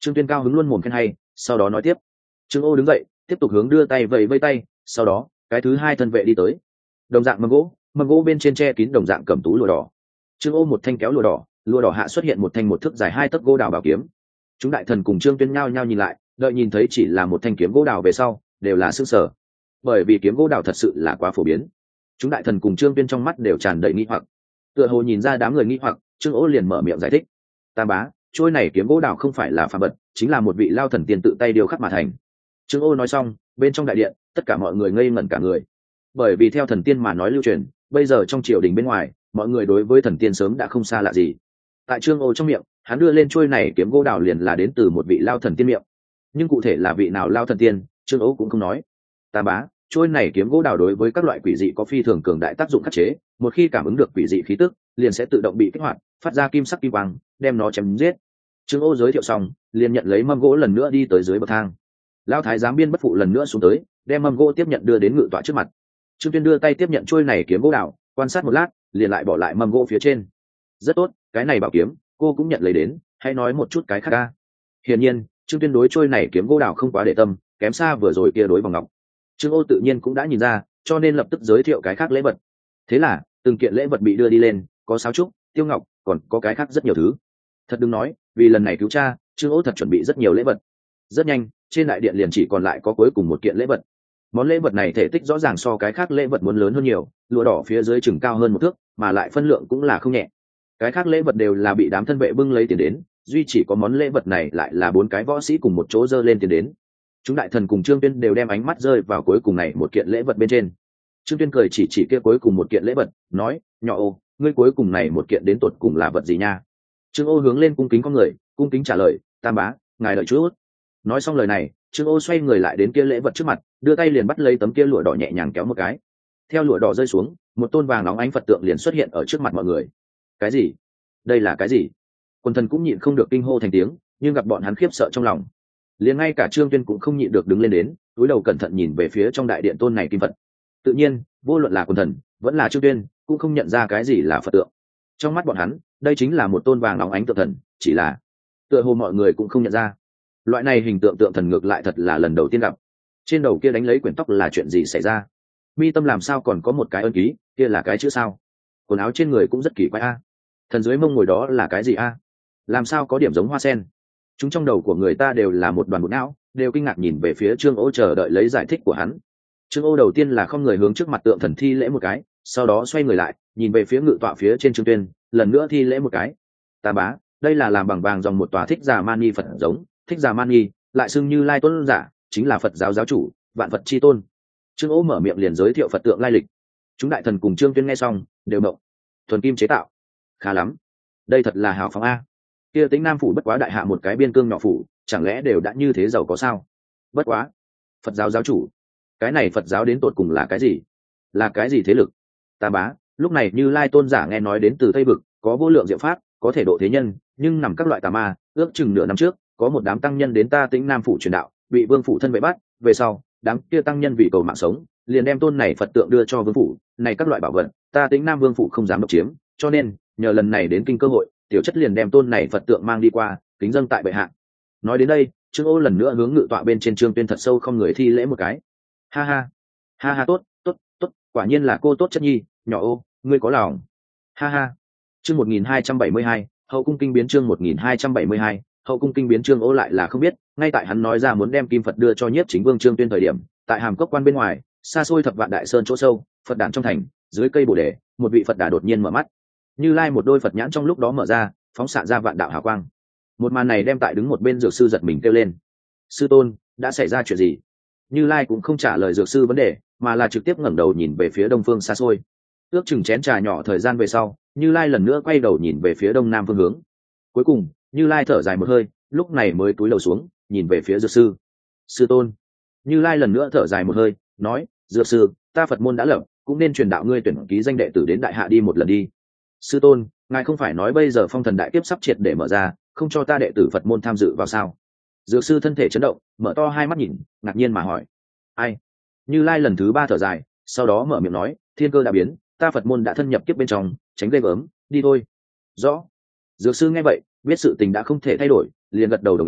Trương Tuyên cao hứng luôn mồm khen hay, sau đó nói tiếp. Trương Ô đứng dậy tiếp tục hướng đưa tay vẫy vẫy tay, sau đó cái thứ hai thân vệ đi tới. Đồng dạng mâm gỗ bên trên che kín đồng dạng cầm tú lụa đỏ. Trương Ô một thanh kéo lụa đỏ hạ xuất hiện một thanh một thước dài 2 tấc gỗ đào bảo kiếm. Chúng đại thần cùng Trương Tuyên nhao nhao nhìn lại, đợi nhìn thấy chỉ là một thanh kiếm gỗ đào về sau đều là sửng sở, bởi vì kiếm gỗ đào thật sự là quá phổ biến. Chúng đại thần cùng Trương Tuyên trong mắt đều tràn đầy nghi hoặc. Tựa hồ nhìn ra đám người nghi hoặc, Trương Ô liền mở miệng giải thích. Tam bá, trôi này kiếm gỗ đào không phải là phàm vật, chính là một vị lao thần tiên tự tay điêu khắc mà thành. Trương Ô nói xong, bên trong đại điện tất cả mọi người ngây ngẩn cả người, bởi vì theo thần tiên mà nói lưu truyền, bây giờ trong triều đình bên ngoài mọi người đối với thần tiên sớm đã không xa lạ gì. Tại Trương Ô trong miệng, hắn đưa lên trôi này kiếm gỗ đào liền là đến từ một vị lao thần tiên miệng, nhưng cụ thể là vị nào lao thần tiên, Trương Ô cũng không nói. Tam bá, trôi này kiếm gỗ đào đối với các loại quỷ dị có phi thường cường đại tác dụng khắc chế, một khi cảm ứng được quỷ dị khí tức liền sẽ tự động bị kích hoạt, phát ra kim sắc kim quang đem nó chém giết. Trương Ô giới thiệu xong liền nhận lấy mâm gỗ lần nữa đi tới dưới bậc thang. Lão thái giám Biên Bất Phụ lần nữa xuống tới đem mâm gỗ tiếp nhận đưa đến ngự tọa trước mặt. Trương Tuyên đưa tay tiếp nhận trôi này kiếm gỗ đào, quan sát một lát liền lại bỏ lại mâm gỗ phía trên. Rất tốt, cái này bảo kiếm cô cũng nhận lấy đến, hãy nói một chút cái khác ca. Hiển nhiên Trương Tuyên đối trôi này kiếm gỗ đào không quá để tâm, kém xa vừa rồi kia đối vòng ngọc. Trương Ô tự nhiên cũng đã nhìn ra, cho nên lập tức giới thiệu cái khác lễ vật. Thế là từng kiện lễ vật bị đưa đi lên, có sáo trúc, tiêu ngọc, còn có cái khác rất nhiều thứ. Thật đừng nói, vì lần này cứu cha, Trương Ô thật chuẩn bị rất nhiều lễ vật. Rất nhanh trên đại điện liền chỉ còn lại có cuối cùng một kiện lễ vật. Món lễ vật này thể tích rõ ràng so cái khác lễ vật muốn lớn hơn nhiều, lụa đỏ phía dưới chừng cao hơn 1 thước, mà lại phân lượng cũng là không nhẹ. Cái khác lễ vật đều là bị đám thân vệ bưng lấy tiền đến, duy chỉ có món lễ vật này lại là 4 cái võ sĩ cùng một chỗ dơ lên tiền đến. Chúng đại thần cùng Trương Tuyên đều đem ánh mắt rơi vào cuối cùng này một kiện lễ vật bên trên. Trương Tuyên cười chỉ kia cuối cùng một kiện lễ vật, nói: "Nhỏ Ô, ngươi cuối cùng này một kiện đến tột cùng là vật gì nha?" Trương Ô hướng lên cung kính con người, cung kính trả lời: "Tam bá, ngài đợi chút." Nói xong lời này, Trương Ô xoay người lại đến kia lễ vật trước mặt, đưa tay liền bắt lấy tấm kia lụa đỏ nhẹ nhàng kéo một cái. Theo lụa đỏ rơi xuống, một tôn vàng óng ánh Phật tượng liền xuất hiện ở trước mặt mọi người. Cái gì? Đây là cái gì? Quần thần cũng nhịn không được kinh hô thành tiếng, nhưng gặp bọn hắn khiếp sợ trong lòng, liền ngay cả Trương Tuyên cũng không nhịn được đứng lên đến, cúi đầu cẩn thận nhìn về phía trong đại điện tôn này kim Phật. Tự nhiên, vô luận là quần thần, vẫn là Trương Tuyên, cũng không nhận ra cái gì là Phật tượng. Trong mắt bọn hắn, đây chính là một tôn vàng óng ánh tượng thần, chỉ là tựa hồ mọi người cũng không nhận ra. Loại này hình tượng tượng thần ngược lại thật là lần đầu tiên gặp. Trên đầu kia đánh lấy quyển tóc là chuyện gì xảy ra? Mi tâm làm sao còn có một cái ân ký, kia là cái chữ sao? Quần áo trên người cũng rất kỳ quái a. Thần dưới mông ngồi đó là cái gì a? Làm sao có điểm giống hoa sen? Chúng trong đầu của người ta đều là một đoàn bột não, đều kinh ngạc nhìn về phía Trương Ô chờ đợi lấy giải thích của hắn. Trương Ô đầu tiên là không người hướng trước mặt tượng thần thi lễ một cái, sau đó xoay người lại nhìn về phía ngự tọa phía trên Trương Tuyên, lần nữa thi lễ một cái. Tam bá, đây là làm bằng vàng dòng một tòa Thích Giả Mani Phật giống. Thích Giả Mani lại xưng Như Lai Tôn giả, chính là Phật giáo giáo chủ, vạn Phật chi tôn. Trương Ô mở miệng liền giới thiệu Phật tượng lai lịch. Chúng đại thần cùng Trương Tuyên nghe xong đều động. Thuần kim chế tạo, khá lắm, đây thật là hào phóng a. Kia Tĩnh Nam phủ bất quá đại hạ một cái biên cương nhỏ phủ, chẳng lẽ đều đã như thế giàu có sao? Bất quá, Phật giáo giáo chủ, cái này Phật giáo đến tột cùng là cái gì? Là cái gì thế lực? Tam bá, lúc này Như Lai Tôn giả nghe nói đến từ Tây vực, có vô lượng diệu pháp, có thể độ thế nhân, nhưng nằm các loại tà ma, ước chừng nửa năm trước, có một đám tăng nhân đến ta Tĩnh Nam phủ truyền đạo, bị vương phủ thân vệ bắt, về sau, đám kia tăng nhân vì cầu mạng sống, liền đem tôn này Phật tượng đưa cho vương phủ, này các loại bảo vật, ta Tĩnh Nam vương phủ không dám độc chiếm, cho nên, nhờ lần này đến kinh cơ hội, tiểu chất liền đem tôn này Phật tượng mang đi qua, kính dâng tại bệ hạ. Nói đến đây, Trương Ô lần nữa hướng ngự tọa bên trên Trương Tuyên thật sâu không người thi lễ một cái. Ha ha, ha ha, tốt, tốt, tốt, quả nhiên là cô tốt chất nhi, nhỏ Ô, ngươi có lòng. Ha ha. Chương 1272, hậu cung kinh biến. Chương 1272, hậu cung kinh biến. Trương Ô lại là không biết, ngay tại hắn nói ra muốn đem kim Phật đưa cho Nhiếp Chính Vương Trương Tuyên thời điểm, tại Hàm Cốc quan bên ngoài, xa xôi thập vạn đại sơn chỗ sâu, Phật đản trong thành, dưới cây bồ đề, một vị Phật đà đột nhiên mở mắt. Như Lai một đôi Phật nhãn trong lúc đó mở ra, phóng xạ ra vạn đạo hào quang. Một màn này đem tại đứng một bên dược sư giật mình kêu lên: sư tôn, đã xảy ra chuyện gì? Như Lai cũng không trả lời dược sư vấn đề, mà là trực tiếp ngẩng đầu nhìn về phía đông phương xa xôi. Ước chừng chén trà nhỏ thời gian về sau, Như Lai lần nữa quay đầu nhìn về phía đông nam phương hướng. Cuối cùng, Như Lai thở dài một hơi, lúc này mới cúi đầu xuống, nhìn về phía dược sư. Sư tôn. Như Lai lần nữa thở dài một hơi, nói: dược sư, ta Phật môn đã lập, cũng nên truyền đạo ngươi tuyển ký danh đệ tử đến đại hạ đi một lần đi. Sư tôn, ngài không phải nói bây giờ phong thần đại kiếp sắp triệt để mở ra, không cho ta đệ tử Phật môn tham dự vào sao? Dược sư thân thể chấn động, mở to hai mắt nhìn, ngạc nhiên mà hỏi: ai? Như Lai lần thứ 3 thở dài, sau đó mở miệng nói: thiên cơ đã biến, ta Phật môn đã thân nhập kiếp bên trong, tránh ghê gớm, đi thôi. Rõ. Dược sư nghe vậy, biết sự tình đã không thể thay đổi, liền gật đầu đồng ý,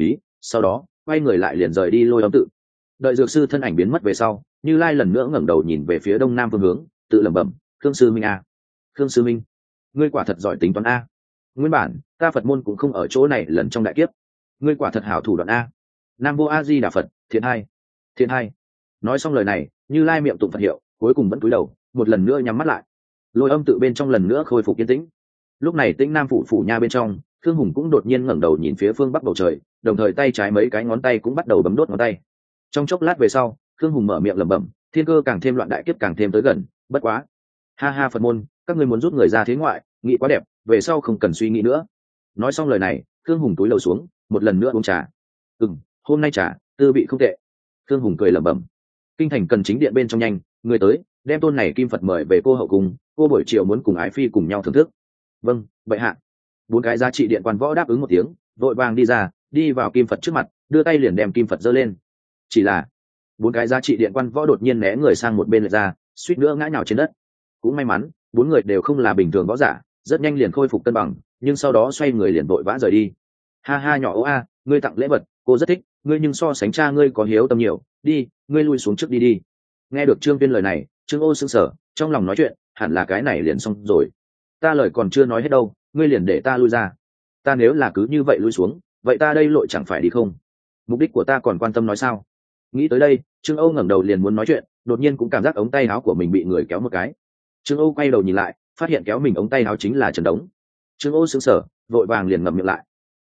sau đó quay người lại liền rời đi Lôi Âm tự. Đợi dược sư thân ảnh biến mất về sau, Như Lai lần nữa ngẩng đầu nhìn về phía đông nam phương hướng, tự lẩm bẩm, khương sư minh a, khương sư minh, ngươi quả thật giỏi tính toán a. Nguyên bản ta Phật môn cũng không ở chỗ này lần trong đại kiếp, ngươi quả thật hảo thủ đoạn a. Nam Vô A Di Đà Phật, thiện hai, thiện hai. Nói xong lời này, Như Lai miệng tụng Phật hiệu, cuối cùng vẫn cúi đầu, một lần nữa nhắm mắt lại. Lôi Âm tự bên trong lần nữa khôi phục yên tĩnh. Lúc này Tĩnh Nam phủ nha bên trong, Thương Hùng cũng đột nhiên ngẩng đầu nhìn phía phương bắc bầu trời, đồng thời tay trái mấy cái ngón tay cũng bắt đầu bấm đốt ngón tay. Trong chốc lát về sau, Thương Hùng mở miệng lẩm bẩm, thiên cơ càng thêm loạn, đại kiếp càng thêm tới gần, bất quá. Ha ha Phật môn, các ngươi muốn rút người ra thế ngoại, nghĩ quá đẹp, về sau không cần suy nghĩ nữa. Nói xong lời này, Thương Hùng túi lầu xuống, một lần nữa uống trà. Hôm nay trà tư vị không tệ. Thương Hùng cười lẩm bẩm. Kinh thành cần chính điện bên trong nhanh, người tới, đem tôn này kim Phật mời về cô hậu cung, cô buổi chiều muốn cùng ái phi cùng nhau thưởng thức. Vâng, bệ hạ. 4 cái giá trị điện quan võ đáp ứng một tiếng, vội vàng đi ra, đi vào kim Phật trước mặt, đưa tay liền đem kim Phật giơ lên. Chỉ là 4 cái giá trị điện quan võ đột nhiên né người sang một bên lệch ra, suýt nữa ngã nhào trên đất. Cũng may mắn, 4 người đều không là bình thường võ giả, rất nhanh liền khôi phục cân bằng, nhưng sau đó xoay người liền vội vã rời đi. Ha ha nhỏ Ô A, ngươi tặng lễ vật, cô rất thích, ngươi nhưng so sánh cha ngươi có hiếu tâm nhiều, đi, ngươi lui xuống trước đi đi. Nghe được Trương Tuyên lời này, Trương Ô sững sờ, trong lòng nói chuyện, hẳn là cái này liền xong rồi. Ta lời còn chưa nói hết đâu, ngươi liền để ta lui ra. Ta nếu là cứ như vậy lui xuống, vậy ta đây lội chẳng phải đi không? Mục đích của ta còn quan tâm nói sao? Nghĩ tới đây, Trương Âu ngẩng đầu liền muốn nói chuyện, đột nhiên cũng cảm giác ống tay áo của mình bị người kéo một cái. Trương Âu quay đầu nhìn lại, phát hiện kéo mình ống tay áo chính là Trần Đống. Trương Âu sững sờ, vội vàng liền ngậm miệng lại.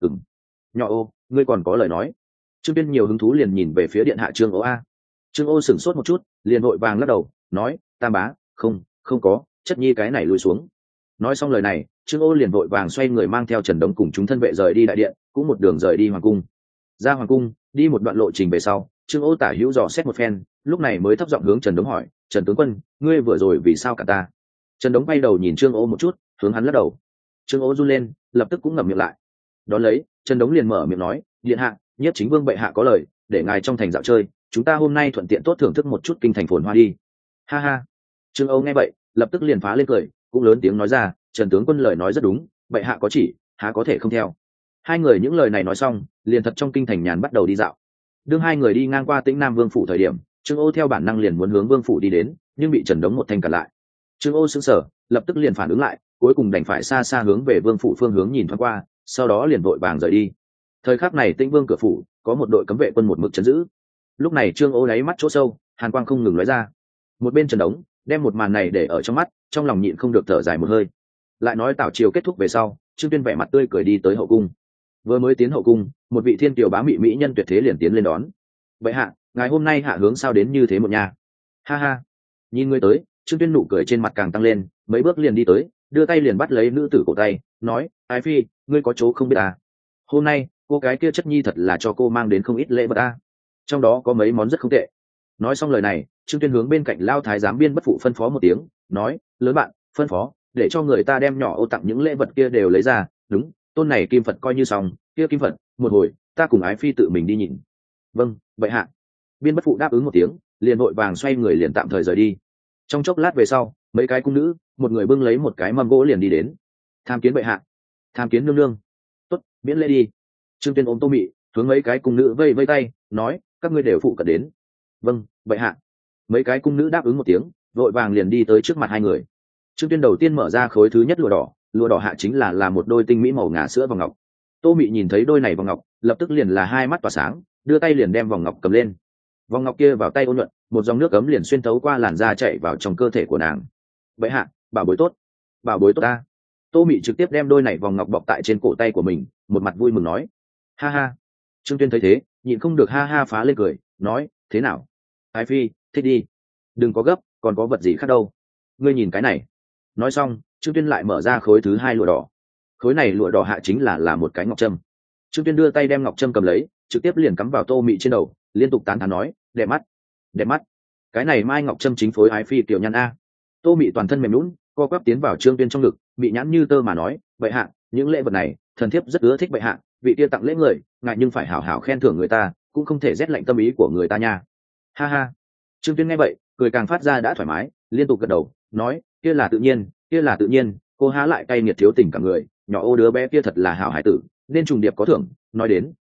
Nhỏ Ô, ngươi còn có lời nói. Trương Tuyên nhiều hứng thú liền nhìn về phía điện hạ Trương Ô A. Trương Ô sửng sốt một chút, liền vội vàng lắc đầu, nói, Tam bá, không có, chất nhi cái này lùi xuống. Nói xong lời này, Trương Ô liền vội vàng xoay người mang theo Trần Đống cùng chúng thân vệ rời đi đại điện, cũng một đường rời đi hoàng cung. Ra hoàng cung, đi một đoạn lộ trình về sau, Trương Ô tả hữu dò xét một phen, lúc này mới thấp giọng hướng Trần Đống hỏi, Trần tướng quân, ngươi vừa rồi vì sao cả ta? Trần Đống bay đầu nhìn Trương Ô một chút, hướng hắn lắc đầu. Trương Ô run lên, lập tức cũng ngậm miệng lại. Đón lấy, Trần Đống liền mở miệng nói, điện hạ, Nhiếp Chính Vương bệ hạ có lời, để ngài trong thành dạo chơi, chúng ta hôm nay thuận tiện tốt thưởng thức một chút kinh thành phồn hoa đi. Ha ha. Trương Âu nghe vậy, lập tức liền phá lên cười, cũng lớn tiếng nói ra, Trần tướng quân lời nói rất đúng, bệ hạ có chỉ, há có thể không theo. Hai người những lời này nói xong, liền thật trong kinh thành nhàn bắt đầu đi dạo. Đương hai người đi ngang qua Tĩnh Nam Vương phủ thời điểm, Trương Âu theo bản năng liền muốn hướng Vương phủ đi đến, nhưng bị Trần Đống một thanh cản lại. Trương Âu sững sờ, lập tức liền phản ứng lại, cuối cùng đành phải xa xa hướng về Vương phủ phương hướng nhìn thoáng qua, sau đó liền vội vàng rời đi. Thời khắc này Tĩnh Vương cửa phủ có một đội cấm vệ quân một mực trấn giữ. Lúc này Trương Âu đáy mắt chỗ sâu, hàn quang không ngừng lóe ra. Một bên Trần Đống đem một màn này để ở trong mắt, trong lòng nhịn không được thở dài một hơi. Lại nói tảo triều kết thúc về sau, Trương Tuyên vẻ mặt tươi cười đi tới hậu cung. Vừa mới tiến hậu cung, một vị thiên kiều bá mị mỹ nhân tuyệt thế liền tiến lên đón. Vậy hạ, ngài hôm nay hạ hướng sao đến như thế một nhà? Ha ha. Nhìn ngươi tới, Trương Tuyên nụ cười trên mặt càng tăng lên, mấy bước liền đi tới, đưa tay liền bắt lấy nữ tử cổ tay, nói, Ái phi, ngươi có chỗ không biết à? Hôm nay, cô gái kia chất nhi thật là cho cô mang đến không ít lễ vật à? Trong đó có mấy món rất không tệ. Nói xong lời này, Trương Tuyên hướng bên cạnh Lao Thái giám Biên Bất Phụ phân phó một tiếng, nói, lớn bạn, phân phó, để cho người ta đem nhỏ Ô tặng những lễ vật kia đều lấy ra. Đúng, tôn này kim Phật coi như xong, kia kim Phật, một hồi ta cùng Ái phi tự mình đi nhìn. Vâng, vậy hạ. Biên Bất Phụ đáp ứng một tiếng, liền vội vàng xoay người liền tạm thời rời đi. Trong chốc lát về sau, mấy cái cung nữ, một người bưng lấy một cái mâm gỗ liền đi đến. Tham kiến bệ hạ. Tham kiến nương nương. Tốt, miễn lễ đi. Trương Tuyên ôm Tô Mị, hướng mấy cái cung nữ vây vây tay, nói, các ngươi đều phụ cận đến. Vâng, bệ hạ. Mấy cái cung nữ đáp ứng một tiếng, vội vàng liền đi tới trước mặt hai người. Trương Tuyên đầu tiên mở ra khối thứ nhất lụa đỏ hạ chính là một đôi tinh mỹ màu ngà sữa vòng ngọc. Tô Mị nhìn thấy đôi này vòng ngọc, lập tức liền là hai mắt tỏa sáng, đưa tay liền đem vòng ngọc cầm lên. Vòng ngọc kia vào tay ôn nhuận, một dòng nước ấm liền xuyên thấu qua làn da chạy vào trong cơ thể của nàng. Bệ hạ, bảo bối tốt, bảo bối tốt ta. Tô Mị trực tiếp đem đôi này vòng ngọc bọc tại trên cổ tay của mình, một mặt vui mừng nói, ha ha. Trương Tuyên thấy thế, nhịn không được ha ha phá lên cười, nói, thế nào? Ái phi, thích đi. Đừng có gấp, còn có vật gì khác đâu. Ngươi nhìn cái này. Nói xong, Trương Tuyên lại mở ra khối thứ hai lụa đỏ. Khối này lụa đỏ hạ chính là một cái ngọc trâm. Trương Tuyên đưa tay đem ngọc trâm cầm lấy, trực tiếp liền cắm vào Tô Mị trên đầu, liên tục tán thán nói, đẹp mắt, đẹp mắt. Cái này mai ngọc trâm chính phối Ái phi tiểu nhăn a. Tô Mị toàn thân mềm nhũn, co quắp tiến vào Trương Tuyên trong ngực, bị nhãn như tơ mà nói, vậy hạ, những lễ vật này, thần thiếp rất ưa thích vậy hạ, vị kia tặng lễ người, ngại nhưng phải hảo hảo khen thưởng người ta, cũng không thể rét lạnh tâm ý của người ta nha. Ha ha. Trương Tuyên nghe vậy, cười càng phát ra đã thoải mái, liên tục gật đầu, nói, kia là tự nhiên, kia là tự nhiên, cô há lại cay nghiệt thiếu tình cả người, nhỏ Ô đứa bé kia thật là hảo hải tử, nên trùng điệp có thưởng. Nói đến,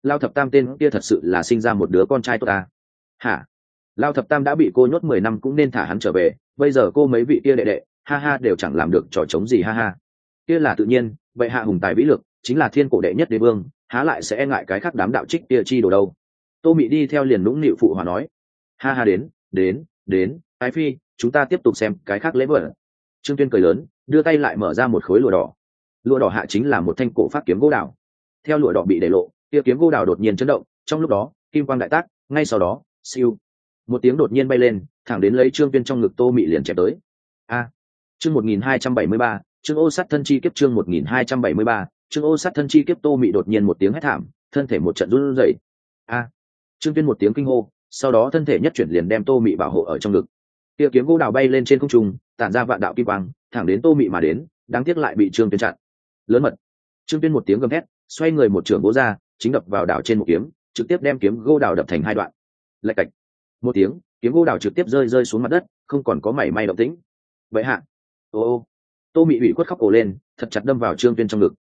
Lao thập tam tên kia thật sự là sinh ra một đứa con trai tốt ta. Hả? Lao thập tam đã bị cô nhốt 10 năm cũng nên thả hắn trở về, bây giờ cô mấy vị kia đệ đệ ha ha đều chẳng làm được trò chống gì ha ha. Kia là tự nhiên, vậy hạ hùng tài vĩ lực chính là thiên cổ đệ nhất đế vương, há lại sẽ e ngại cái khác đám đạo trích kia chi đồ đâu. Tô Mị đi theo liền nũng nịu phụ hòa nói. Ha ha, đến ái phi, chúng ta tiếp tục xem cái khác lễ vật. Trương Tuyên cười lớn, đưa tay lại mở ra một khối lụa đỏ. Lụa đỏ hạ chính là một thanh cổ pháp kiếm gỗ đào. Theo lụa đỏ bị để lộ, kia kiếm gỗ đào đột nhiên chấn động, trong lúc đó kim quang đại tác, ngay sau đó siêu một tiếng đột nhiên bay lên, thẳng đến lấy Trương Tuyên trong ngực Tô Mị liền chém tới. Chương 1273, chương ô sát thân chi kiếp. Chương 1273, chương ô sát thân chi kiếp. Tô Mị đột nhiên một tiếng hét thảm, thân thể một trận run rẩy. Trương Tuyên một tiếng kinh hô, sau đó thân thể nhất chuyển liền đem Tô Mị bảo hộ ở trong ngực. Kia kiếm gỗ đào bay lên trên không trung, tản ra vạn đạo kim quang, thẳng đến Tô Mị mà đến, đáng tiếc lại bị Trương Tuyên chặn. Lớn mật! Trương Tuyên một tiếng gầm thét, xoay người một trường gỗ ra, chính đập vào đảo trên một kiếm, trực tiếp đem kiếm gỗ đào đập thành hai đoạn. Lạch cạch! Một tiếng, kiếm gỗ đào trực tiếp rơi xuống mặt đất, không còn có mảy may động tĩnh. Vậy hạ! Ô! Tô Mị ủy khuất khóc ồ lên, thật chặt đâm vào Trương Tuyên trong ngực.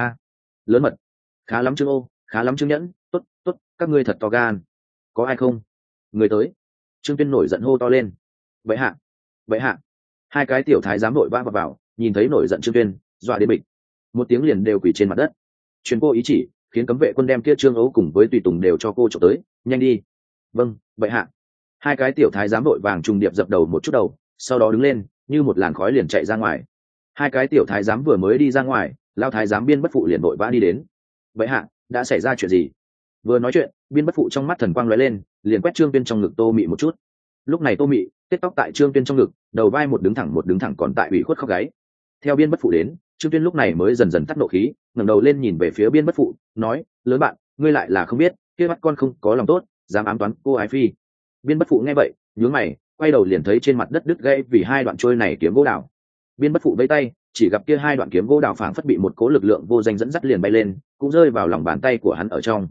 Lớn mật! Khá lắm Trương Ô, khá lắm Trương Nhẫn, tốt, các ngươi thật to gan. Có ai không? Người tới! Trương Tuyên nổi giận hô to lên. Vậy hạ! Hai cái tiểu thái giám đội vã vào, nhìn thấy nổi giận Trương Tuyên, dọa đến bịch. Một tiếng liền đều quỳ trên mặt đất. Truyền cô ý chỉ, khiến cấm vệ quân đem kia Trương Ấu cùng với tùy tùng đều cho cô trộm tới, nhanh đi. Vâng, vậy hạ. Hai cái tiểu thái giám đội vàng trùng điệp dập đầu một chút đầu, sau đó đứng lên, như một làn khói liền chạy ra ngoài. Hai cái tiểu thái giám vừa mới đi ra ngoài, Lao thái giám Biên Bất Phụ liền vội vã đi đến. Vậy hạ, đã xảy ra chuyện gì? Vừa nói chuyện, Biên Bất Phụ trong mắt thần quang lóe lên, liền quét Trương Tuyên trong ngực Tô Mị một chút. Lúc này Tô Mị tết tóc tại Trương Tuyên trong ngực, đầu vai một đứng thẳng còn tại ủy khuất khóc gáy. Theo Biên Bất Phụ đến, Trương Tuyên lúc này mới dần dần tắt nộ khí, ngẩng đầu lên nhìn về phía Biên Bất Phụ, nói: lớn bạn, ngươi lại là không biết, kia mắt con không có lòng tốt, dám ám toán cô ái phi. Biên Bất Phụ nghe vậy, nhướng mày, quay đầu liền thấy trên mặt đất đứt gãy vì hai đoạn trôi này kiếm gỗ đào. Biên Bất Phụ vẫy tay, chỉ gặp kia hai đoạn kiếm gỗ đào phảng phất bị một cố lực lượng vô danh dẫn dắt liền bay lên, cũng rơi vào lòng bàn tay của hắn ở trong.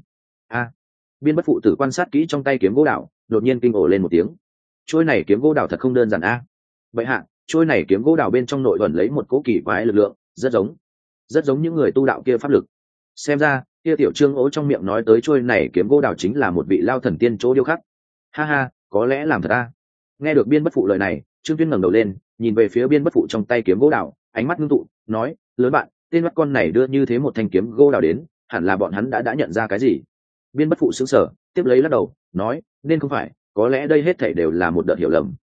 Biên Bất Phụ tử quan sát kỹ trong tay kiếm gỗ đào, đột nhiên kinh ồ lên một tiếng. Trôi này kiếm gỗ đào thật không đơn giản Vậy hạ, trôi này kiếm gỗ đào bên trong nội ẩn lấy một cố kỳ quái lực lượng, rất giống những người tu đạo kia pháp lực. Xem ra kia tiểu Trương Ố trong miệng nói tới trôi này kiếm gỗ đào chính là một vị Lao thần tiên chỗ điêu khắc. Ha ha, có lẽ làm thật Nghe được Biên Bất Phụ lời này, Trương Tuyên ngẩng đầu lên, nhìn về phía Biên Bất Phụ trong tay kiếm gỗ đào, ánh mắt ngưng tụ, nói: lớn bạn, tên mắt con này đưa như thế một thanh kiếm gỗ đào đến, hẳn là bọn hắn đã nhận ra cái gì. Biên Bất Phụ sững sờ, tiếp lấy lắc đầu, nói: nên không phải, có lẽ đây hết thảy đều là một đợt hiểu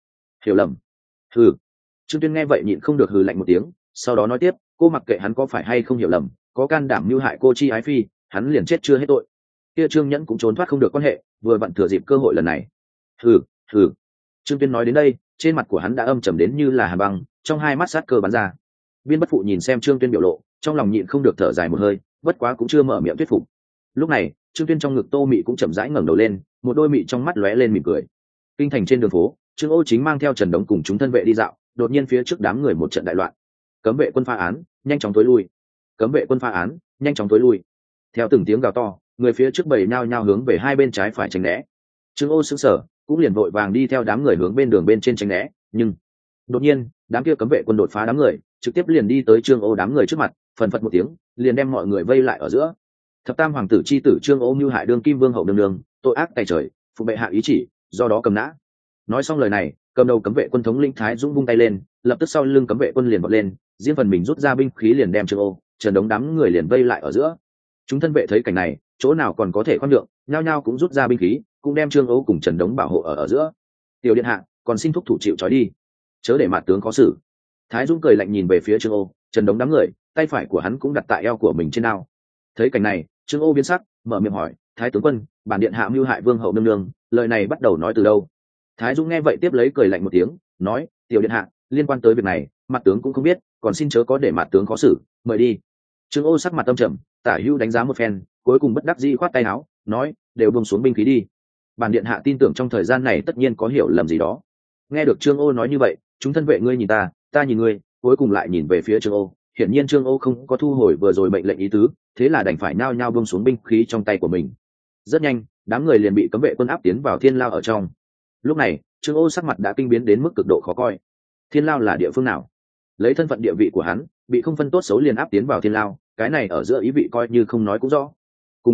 lầm. Hừ. Trương Tuyên nghe vậy nhịn không được hừ lạnh một tiếng, sau đó nói tiếp: cô mặc kệ hắn có phải hay không hiểu lầm, có can đảm mưu hại cô chi ái phi, hắn liền chết chưa hết tội. Kia Trương Nhẫn cũng trốn thoát không được quan hệ, vừa vặn thừa dịp cơ hội lần này. Hừ. Trương Tuyên nói đến đây, trên mặt của hắn đã âm trầm đến như là hàn băng, trong hai mắt sát cơ bắn ra. Biên Bất Phụ nhìn xem Trương Tuyên biểu lộ, trong lòng nhịn không được thở dài một hơi, bất quá cũng chưa mở miệng thuyết phục. Lúc này, Trương Tuyên trong ngực Tô Mị cũng chậm rãi ngẩng đầu lên, một đôi mị trong mắt lóe lên mỉm cười. Kinh thành trên đường phố, Trương Ô chính mang theo Trần Đống cùng chúng thân vệ đi dạo, đột nhiên phía trước đám người một trận đại loạn. Cấm vệ quân phá án, nhanh chóng tối lui. Cấm vệ quân phá án, nhanh chóng tối lui. Theo từng tiếng gào to, người phía trước bầy nhao nhao hướng về hai bên trái phải tránh né. Trương Ô sững sờ, cũng liền vội vàng đi theo đám người hướng bên đường bên trên tránh né, nhưng đột nhiên, đám kia cấm vệ quân đột phá đám người, trực tiếp liền đi tới Trương Ô đám người trước mặt, phần phật một tiếng, liền đem mọi người vây lại ở giữa. Thập tam hoàng tử chi tử Trương Ô mưu hại đương kim vương hậu nương nương, tội ác tày trời, phụ bệ hạ ý chỉ, do đó cầm nã. Nói xong lời này, cầm đầu cấm vệ quân thống lĩnh Thái Dũng vung tay lên, lập tức sau lưng cấm vệ quân liền vọt lên, riêng phần mình rút ra binh khí liền đem Trương Ô, Trần Đống đám người liền vây lại ở giữa. Chúng thân vệ thấy cảnh này, chỗ nào còn có thể khoan nhượng, nhao nhao cũng rút ra binh khí, cũng đem Trương Ô cùng Trần Đống bảo hộ ở giữa. Tiểu điện hạ, còn xin thúc thủ chịu trói đi, chớ để mặt tướng khó xử. Thái Dũng cười lạnh nhìn về phía Trương Ô, Trần Đống đám người, tay phải của hắn cũng đặt tại eo của mình trên đao. Thấy cảnh này, Trương Ô biến sắc, mở miệng hỏi: Thái tướng quân, bản điện hạ mưu hại vương hậu nương nương, lời này bắt đầu nói từ đâu? Thái Dũng nghe vậy tiếp lấy cười lạnh một tiếng, nói: tiểu điện hạ, liên quan tới việc này, mặt tướng cũng không biết, còn xin chớ có để mặt tướng khó xử, mời đi. Trương Ô sắc mặt âm trầm, tả hữu đánh giá một phen, cuối cùng bất đắc dĩ khoát tay áo, nói: đều buông xuống binh khí đi. Bản điện hạ tin tưởng trong thời gian này tất nhiên có hiểu lầm gì đó. Nghe được Trương Ô nói như vậy, chúng thân vệ ngươi nhìn ta, ta nhìn ngươi, cuối cùng lại nhìn về phía Trương Ô. Hiển nhiên Trương Ô không có thu hồi vừa rồi mệnh lệnh ý tứ, thế là đành phải nhao nhao buông xuống binh khí trong tay của mình. Rất nhanh, đám người liền bị cấm vệ quân áp tiến vào thiên lao ở trong. Lúc này, Trương Ô sắc mặt đã kinh biến đến mức cực độ khó coi. Thiên lao là địa phương nào? Lấy thân phận địa vị của hắn, bị không phân tốt xấu liền áp tiến vào thiên lao, cái này ở giữa ý vị coi như không nói cũng rõ. Cùng lúc đó,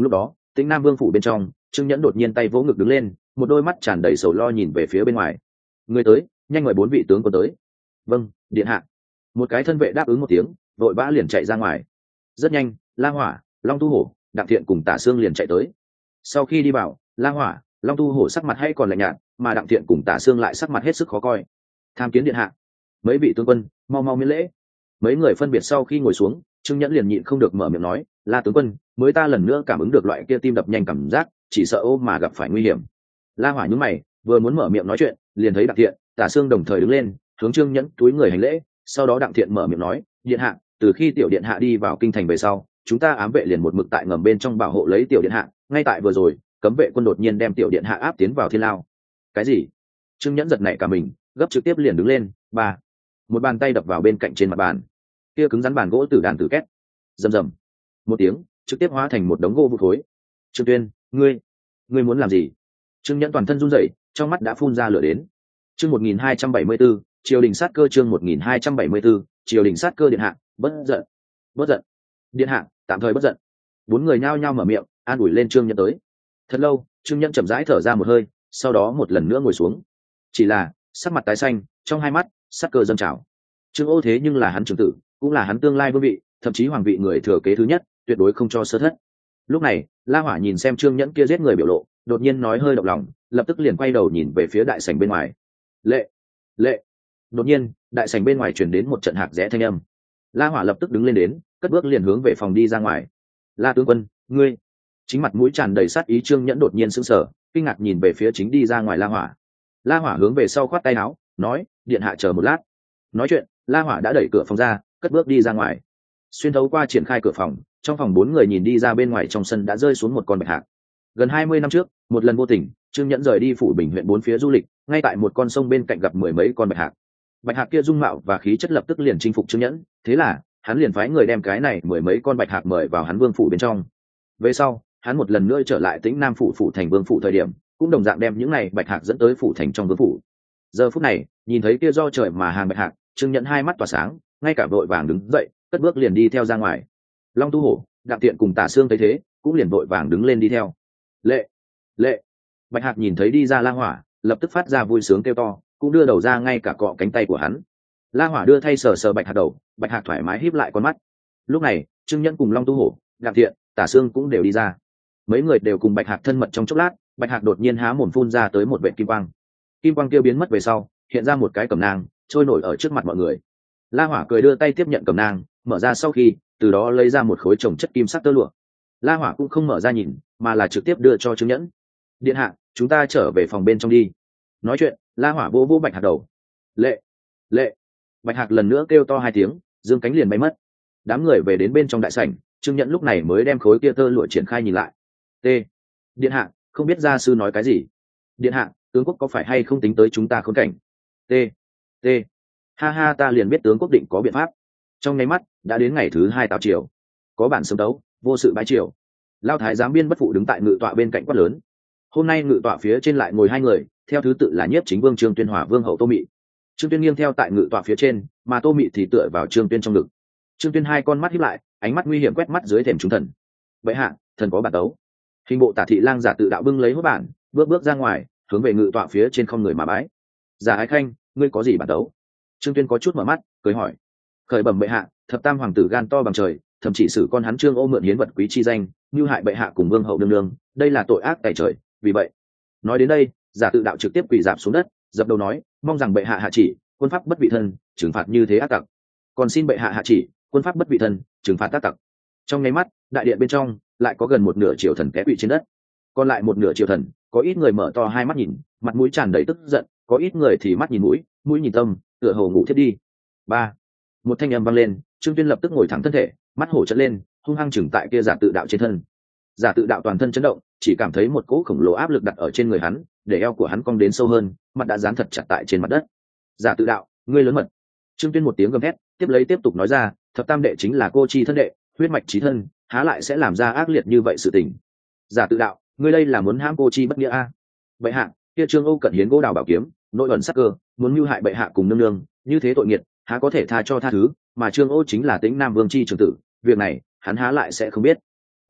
Tĩnh Nam Vương phủ bên trong, Trương Nhẫn đột nhiên tay vỗ ngực đứng lên, một đôi mắt tràn đầy sầu lo nhìn về phía bên ngoài. Người tới, nhanh mời 4 vị tướng quân tới. Vâng, điện hạ. Một cái thân vệ đáp ứng một tiếng, vội vã liền chạy ra ngoài. Rất nhanh, La Hỏa, Long Tu Hổ, Đặng Thiện cùng Tả Sương liền chạy tới. Sau khi đi vào, La Hỏa, Long Tu Hổ sắc mặt hay còn lạnh nhạt, mà Đặng Thiện cùng Tả Sương lại sắc mặt hết sức khó coi. Tham kiến điện hạ. Mấy vị tướng quân, mau mau miễn lễ. Mấy người phân biệt sau khi ngồi xuống, Trương Nhẫn liền nhịn không được mở miệng nói, La tướng quân, mới ta lần nữa cảm ứng được loại kia tim đập nhanh cảm giác, chỉ sợ ô mà gặp phải nguy hiểm. La Hỏa nhướng mày, vừa muốn mở miệng nói chuyện, liền thấy Đặng Thiện, Tả Sương đồng thời đứng lên, hướng Trương Nhẫn túi người hành lễ. Sau đó Đặng Thiện mở miệng nói, điện hạ, từ khi tiểu điện hạ đi vào kinh thành về sau, chúng ta ám vệ liền một mực tại ngầm bên trong bảo hộ lấy tiểu điện hạ, ngay tại vừa rồi, cấm vệ quân đột nhiên đem tiểu điện hạ áp tiến vào thiên lao. Cái gì? Trương Nhẫn giật nảy cả mình, gấp trực tiếp liền đứng lên. Ba, một bàn tay đập vào bên cạnh trên mặt bàn, kia cứng rắn bàn gỗ tử đàn tử két, rầm rầm một tiếng, trực tiếp hóa thành một đống gỗ vụn khối. Trương Tuyên, ngươi muốn làm gì? Trương Nhẫn toàn thân run rẩy, trong mắt đã phun ra lửa đến. Chương 1274, triều đình sát cơ. Chương 1274, triều đình sát cơ. Điện hạ, bất giận. Bất giận. Điện hạ, tạm thời bất giận. 4 người nhao nhao mở miệng, an ủi lên Trương Nhẫn tới. Thật lâu, Trương Nhẫn chậm rãi thở ra một hơi, sau đó một lần nữa ngồi xuống. Chỉ là sắc mặt tái xanh, trong hai mắt sát cơ dâng trào. Trương Ô thế nhưng là hắn trưởng tử, cũng là hắn tương lai vương vị, thậm chí hoàng vị người thừa kế thứ nhất, tuyệt đối không cho sơ thất. Lúc này, La Hỏa nhìn xem Trương Nhẫn kia giết người biểu lộ, đột nhiên nói hơi động lòng, lập tức liền quay đầu nhìn về phía đại sảnh bên ngoài. Lệ, lệ. Đột nhiên, đại sảnh bên ngoài truyền đến một trận hạc rẽ thanh âm. La Hỏa lập tức đứng lên đến, cất bước liền hướng về phòng đi ra ngoài. La tướng quân, ngươi. Chính mặt mũi tràn đầy sát ý Trương Nhẫn đột nhiên sững sờ, kinh ngạc nhìn về phía chính đi ra ngoài La Hỏa. La Hỏa hướng về sau khoát tay áo, nói, điện hạ chờ một lát. Nói chuyện, La Hỏa đã đẩy cửa phòng ra, cất bước đi ra ngoài. Xuyên thấu qua triển khai cửa phòng, trong phòng 4 người nhìn đi ra bên ngoài, trong sân đã rơi xuống một con bạch hạc. Gần 20 năm trước, một lần vô tình, Trương Nhẫn rời đi phủ Bình huyện 4 phía du lịch, ngay tại một con sông bên cạnh gặp 10 mấy con bạch hạc. Bạch hạc kia dung mạo và khí chất lập tức liền chinh phục Trương Nhẫn, thế là hắn liền phái người đem cái này 10 mấy con bạch hạc mời vào hắn vương phủ bên trong. Về sau, hắn một lần nữa trở lại Tĩnh Nam phủ phủ thành vương phủ thời điểm, cũng đồng dạng đem những này bạch hạc dẫn tới phủ thành trong vương phủ. Giờ phút này, nhìn thấy kia do trời mà hàng bạch hạc, Trương Nhẫn hai mắt tỏa sáng, ngay cả vội vàng đứng dậy, cất bước liền đi theo ra ngoài. Long Tu Hổ, Đặng Tiện cùng Tả Sương thấy thế, cũng liền vội vàng đứng lên đi theo. Lệ, lệ. Bạch hạc nhìn thấy đi ra La Hỏa, lập tức phát ra vui sướng kêu to, cũng đưa đầu ra ngay cả cọ cánh tay của hắn. La Hỏa đưa thay sờ sờ bạch hạc đầu, bạch hạc thoải mái híp lại con mắt. Lúc này, Trương Nhẫn cùng Long Tu Hổ, Đặng Tiện, Tả Sương cũng đều đi ra. Mấy người đều cùng bạch hạc thân mật trong chốc lát, bạch hạc đột nhiên há mồm phun ra tới một vệt kim quang. Kim quang kia biến mất về sau, hiện ra một cái cẩm nang trôi nổi ở trước mặt mọi người. La Hỏa cười đưa tay tiếp nhận cẩm nang, mở ra sau khi, từ đó lấy ra một khối chồng chất kim sắc tơ lụa. La Hỏa cũng không mở ra nhìn, mà là trực tiếp đưa cho Trương Nhẫn. Điện hạ, chúng ta trở về phòng bên trong đi. Nói chuyện, La Hỏa vô vô bạch hạc đầu. Lệ, lệ. Bạch hạc lần nữa kêu to 2 tiếng, dương cánh liền bay mất. Đám người về đến bên trong đại sảnh, Trương Nhẫn lúc này mới đem khối kia tơ lụa triển khai nhìn lại. T. Điện hạ, không biết gia sư nói cái gì. Điện hạ, tướng quốc có phải hay không tính tới chúng ta khốn cảnh. T. T. Ha ha, ta liền biết tướng quốc định có biện pháp. Trong nháy mắt, đã đến ngày thứ 2 tào triều. Có bản sớm đấu, vô sự bãi triều. Lao thái giám Biên Bất Phụ đứng tại ngự tọa bên cạnh quát lớn. Hôm nay ngự tọa phía trên lại ngồi 2 người, theo thứ tự là Nhiếp Chính Vương Trương Tuyên Hòa vương hậu Tô Mị. Trương Tuyên nghiêng theo tại ngự tọa phía trên, mà Tô Mị thì tựa vào Trương Tuyên trong ngực. Trương Tuyên 2 con mắt híp lại, ánh mắt nguy hiểm quét mắt dưới thềm chúng thần. Vậy hạ, thần có bản tấu. Hình bộ Tả thị lang giả tự đạo bưng lấy hốt bản, bước ra ngoài, hướng về ngự tọa phía trên không người mà bái. Giả Ái Khanh, ngươi có gì bản tấu? Trương Tuyên có chút mở mắt, cười hỏi. Khởi bẩm bệ hạ, thập tam hoàng tử gan to bằng trời, thậm chỉ xử con hắn Trương Ô mượn hiến vật quý chi danh, mưu hại bệ hạ cùng vương hậu đương đương, đây là tội ác tày trời. Vì vậy, nói đến đây, giả tự đạo trực tiếp quỳ rạp xuống đất, dập đầu nói, mong rằng bệ hạ hạ chỉ, quân pháp bất vị thân, trừng phạt như thế ác tặc. Còn xin bệ hạ hạ chỉ, quân pháp bất vị thân, trừng phạt ác tặc. Trong nháy mắt, đại điện bên trong lại có gần một nửa triều thần té quỵ trên đất. Còn lại một nửa triều thần, có ít người mở to 2 mắt nhìn, mặt mũi tràn đầy tức giận, có ít người thì mắt nhìn mũi, mũi nhìn tâm, tựa hồ ngủ thiếp đi. 3. Một thanh âm vang lên, Trương Tuyên lập tức ngồi thẳng thân thể, mắt hổ trợn lên, hung hăng chừng tại kia giả tự đạo trên thân. Giả tự đạo toàn thân chấn động, chỉ cảm thấy một cỗ khổng lồ áp lực đặt ở trên người hắn, để eo của hắn cong đến sâu hơn, mặt đã dán thật chặt tại trên mặt đất. Giả tự đạo, ngươi lớn mật. Trương Tuyên một tiếng gầm hét, tiếp tục nói ra, thập tam đệ chính là cô chi thân đệ, huyết mạch chí thân, há lại sẽ làm ra ác liệt như vậy sự tình. Giả tự đạo, ngươi đây là muốn hãm cô chi bất nghĩa a? Bệ hạ, kia Trương Âu cận hiến gỗ đào bảo kiếm, nội ẩn sắc cơ, muốn mưu hại bệ hạ cùng nương nương, như thế tội nghiệt, há có thể tha cho tha thứ, mà Trương Âu chính là Tĩnh Nam vương chi trưởng tử, việc này hắn há lại sẽ không biết. Bệ hạ,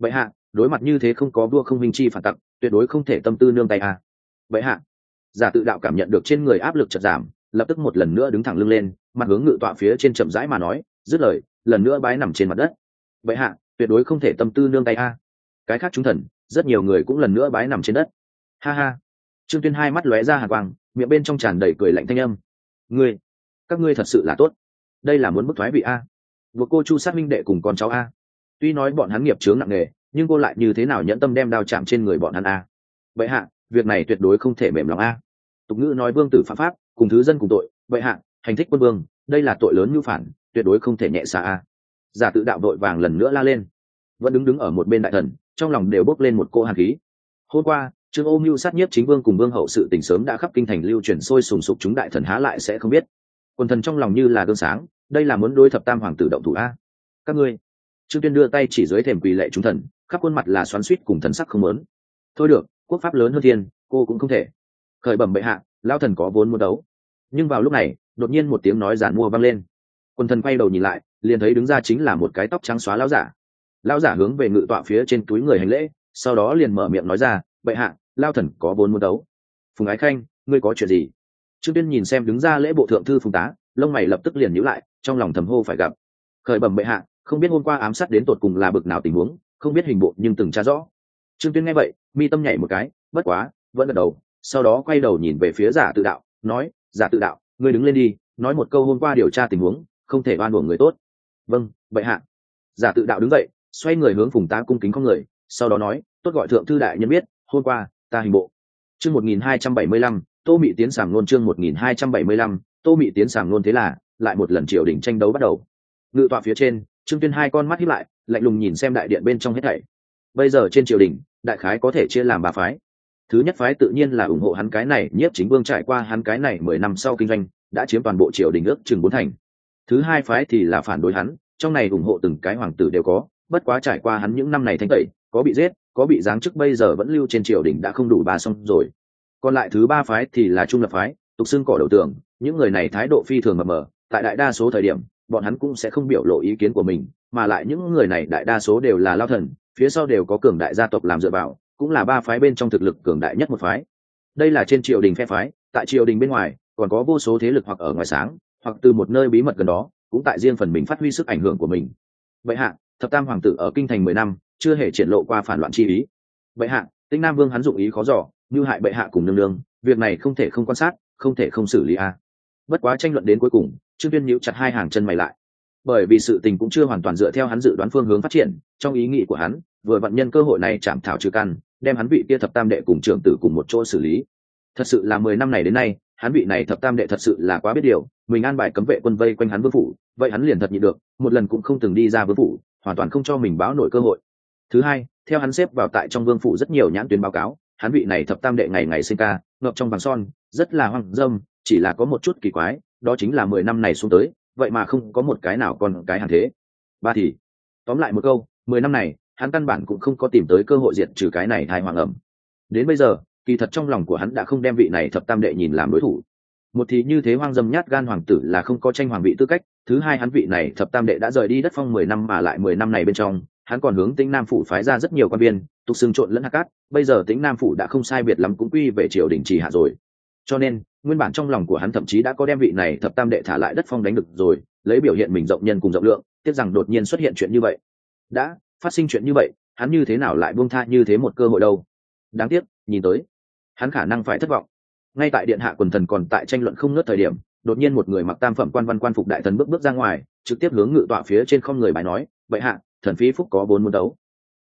đối mặt như thế không có vua không minh chi phản tặc, tuyệt đối không thể tâm tư nương tay a. Vậy hạ, giả tự đạo cảm nhận được trên người áp lực chợt giảm, lập tức một lần nữa đứng thẳng lưng lên, mặt hướng ngự tọa phía trên chậm rãi mà nói, dứt lời, lần nữa bái nằm trên mặt đất. Vậy hạ, tuyệt đối không thể tâm tư nương tay a. Cái khác chúng thần, rất nhiều người cũng lần nữa bái nằm trên đất. Ha ha. Trương Tuyên hai mắt lóe ra hàn quang, miệng bên trong tràn đầy cười lạnh thanh âm. Ngươi, các ngươi thật sự là tốt. Đây là muốn bức thoái vị a. Vừa cô Chu sát minh đệ cùng con cháu a. Tuy nói bọn hắn nghiệp chướng nặng nề, nhưng cô lại như thế nào nhẫn tâm đem đao chạm trên người bọn hắn a. Vậy hạ, việc này tuyệt đối không thể mềm lòng a. Tục ngữ nói vương tử phạm pháp, cùng thứ dân cùng tội, vậy hạ, hành thích quân vương, đây là tội lớn như phản, tuyệt đối không thể nhẹ xa a. Giả tự đạo đội vàng lần nữa la lên. Vẫn đứng ở một bên đại thần, trong lòng đều bốc lên một cỗ hàn khí. Hôm qua, Trương Ô Mưu sát nhiếp chính vương cùng vương hậu sự tình sớm đã khắp kinh thành lưu truyền sôi sùng sục, chúng đại thần há lại sẽ không biết. Quần thần trong lòng như là gương sáng, đây là muốn đối thập tam hoàng tử động thủ a. Các ngươi. Trương Tuyên đưa tay chỉ dưới thềm quỳ lệ chúng thần, khắp khuôn mặt là xoắn xuýt cùng thần sắc không muốn. Thôi được, quốc pháp lớn hơn thiên, cô cũng không thể. Khởi bẩm bệ hạ, lão thần có vốn muốn đấu. Nhưng vào lúc này, đột nhiên một tiếng nói giản mua vang lên. Quần thần quay đầu nhìn lại, liền thấy đứng ra chính là một cái tóc trắng xóa lão giả. Lão giả hướng về ngự tọa phía trên túi người hành lễ, sau đó liền mở miệng nói ra, bệ hạ, lão thần có vốn muốn đấu. Phùng Ái Khanh, ngươi có chuyện gì? Trương Tuyên nhìn xem đứng ra lễ bộ thượng thư Phùng Tá, lông mày lập tức liền nhíu lại, trong lòng thầm hô phải gặp. Khởi bẩm bệ hạ, không biết hôm qua ám sát đến tột cùng là bực nào tình huống, không biết hình bộ nhưng từng tra rõ. Trương Tuyên nghe vậy, mi tâm nhảy một cái, bất quá, vẫn gật đầu, sau đó quay đầu nhìn về phía giả tự đạo, nói, giả tự đạo, ngươi đứng lên đi, nói một câu hôm qua điều tra tình huống, không thể oan uổng người tốt. Vâng, bệ hạ. Giả tự đạo đứng dậy, xoay người hướng Phùng Tá cung kính không người, sau đó nói, tốt gọi thượng thư đại nhân biết, hôm qua ta hình bộ. Chương 1275, Tô Mị tiến sàng nôn. Chương 1275, Tô Mị tiến sàng nôn. Thế là lại một lần triều đình tranh đấu bắt đầu. Ngự tọa phía trên, Trương Tuyên hai con mắt híp lại, lạnh lùng nhìn xem đại điện bên trong hết thảy. Bây giờ trên triều đình, đại khái có thể chia làm ba phái. Thứ nhất phái tự nhiên là ủng hộ hắn cái này nhiếp chính vương, trải qua hắn cái này 10 năm sau kinh doanh, đã chiếm toàn bộ triều đình ước chừng 4 thành. Thứ hai phái thì là phản đối hắn, trong này ủng hộ từng cái hoàng tử đều có, bất quá trải qua hắn những năm này thanh tẩy, có bị giết, có bị giáng chức, bây giờ vẫn lưu trên triều đình đã không đủ ba xong rồi. Còn lại thứ ba phái thì là trung lập phái, tục xưng cỏ đầu tường, những người này thái độ phi thường mập mờ, tại đại đa số thời điểm, bọn hắn cũng sẽ không biểu lộ ý kiến của mình, mà lại những người này đại đa số đều là lao thần, phía sau đều có cường đại gia tộc làm dựa vào, cũng là ba phái bên trong thực lực cường đại nhất một phái. Đây là trên triều đình phe phái, tại triều đình bên ngoài còn có vô số thế lực, hoặc ở ngoài sáng, hoặc từ một nơi bí mật gần đó, cũng tại riêng phần mình phát huy sức ảnh hưởng của mình. Vậy hạ, thập tam hoàng tử ở kinh thành 10 năm, chưa hề triển lộ qua phản loạn chi ý. Vậy hạ, Tĩnh Nam Vương hắn dụng ý khó dò, như hại bệ hạ cùng nương nương, việc này không thể không quan sát, không thể không xử lý a. Bất quá tranh luận đến cuối cùng, Trương Tuyên nhíu chặt hai hàng chân mày lại, bởi vì sự tình cũng chưa hoàn toàn dựa theo hắn dự đoán phương hướng phát triển. Trong ý nghĩ của hắn, vừa vận nhân cơ hội này chạm thảo trừ căn, đem hắn vị kia thập tam đệ cùng trưởng tử cùng một chỗ xử lý. Thật sự là 10 năm này đến nay, hắn vị này thập tam đệ thật sự là quá biết điều, mình an bài cấm vệ quân vây quanh hắn vương phủ, vậy hắn liền thật nhịn được, một lần cũng không từng đi ra vương phủ, hoàn toàn không cho mình báo nổi cơ hội. Thứ hai, theo hắn xếp vào tại trong vương phủ rất nhiều nhãn tuyến báo cáo, hắn vị này thập tam đệ ngày ngày sinh ca, ngập trong vàng son, rất là hoang dâm, chỉ là có một chút kỳ quái, đó chính là 10 năm này xuống tới, vậy mà không có một cái nào còn cái hàng thế. Ba thì, tóm lại một câu, 10 năm này, hắn căn bản cũng không có tìm tới cơ hội diệt trừ cái này thai hoàng ẩm. Đến bây giờ, kỳ thật trong lòng của hắn đã không đem vị này thập tam đệ nhìn làm đối thủ. Một thì như thế hoang dâm nhát gan hoàng tử là không có tranh hoàng vị tư cách, thứ hai hắn vị này thập tam đệ đã rời đi đất phong 10 năm, mà lại 10 năm này bên trong, hắn còn hướng Tĩnh Nam phủ phái ra rất nhiều quan viên, tục xưng trộn lẫn hạt cát, bây giờ Tĩnh Nam phủ đã không sai biệt lắm cũng quy về triều đình trì hạ rồi. Cho nên, nguyên bản trong lòng của hắn thậm chí đã có đem vị này thập tam đệ thả lại đất phong đánh được rồi, lấy biểu hiện mình rộng nhân cùng rộng lượng, tiếc rằng đột nhiên xuất hiện chuyện như vậy. Đã phát sinh chuyện như vậy, hắn như thế nào lại buông tha như thế một cơ hội đâu? Đáng tiếc, nhìn tới, hắn khả năng phải thất vọng. Ngay tại điện hạ quần thần còn tại tranh luận không ngớt thời điểm, đột nhiên một người mặc tam phẩm quan văn quan phục đại thần bước ra ngoài, trực tiếp hướng ngự tọa phía trên không người bài nói, bệ hạ, thần Phí Phúc có vốn muốn đấu.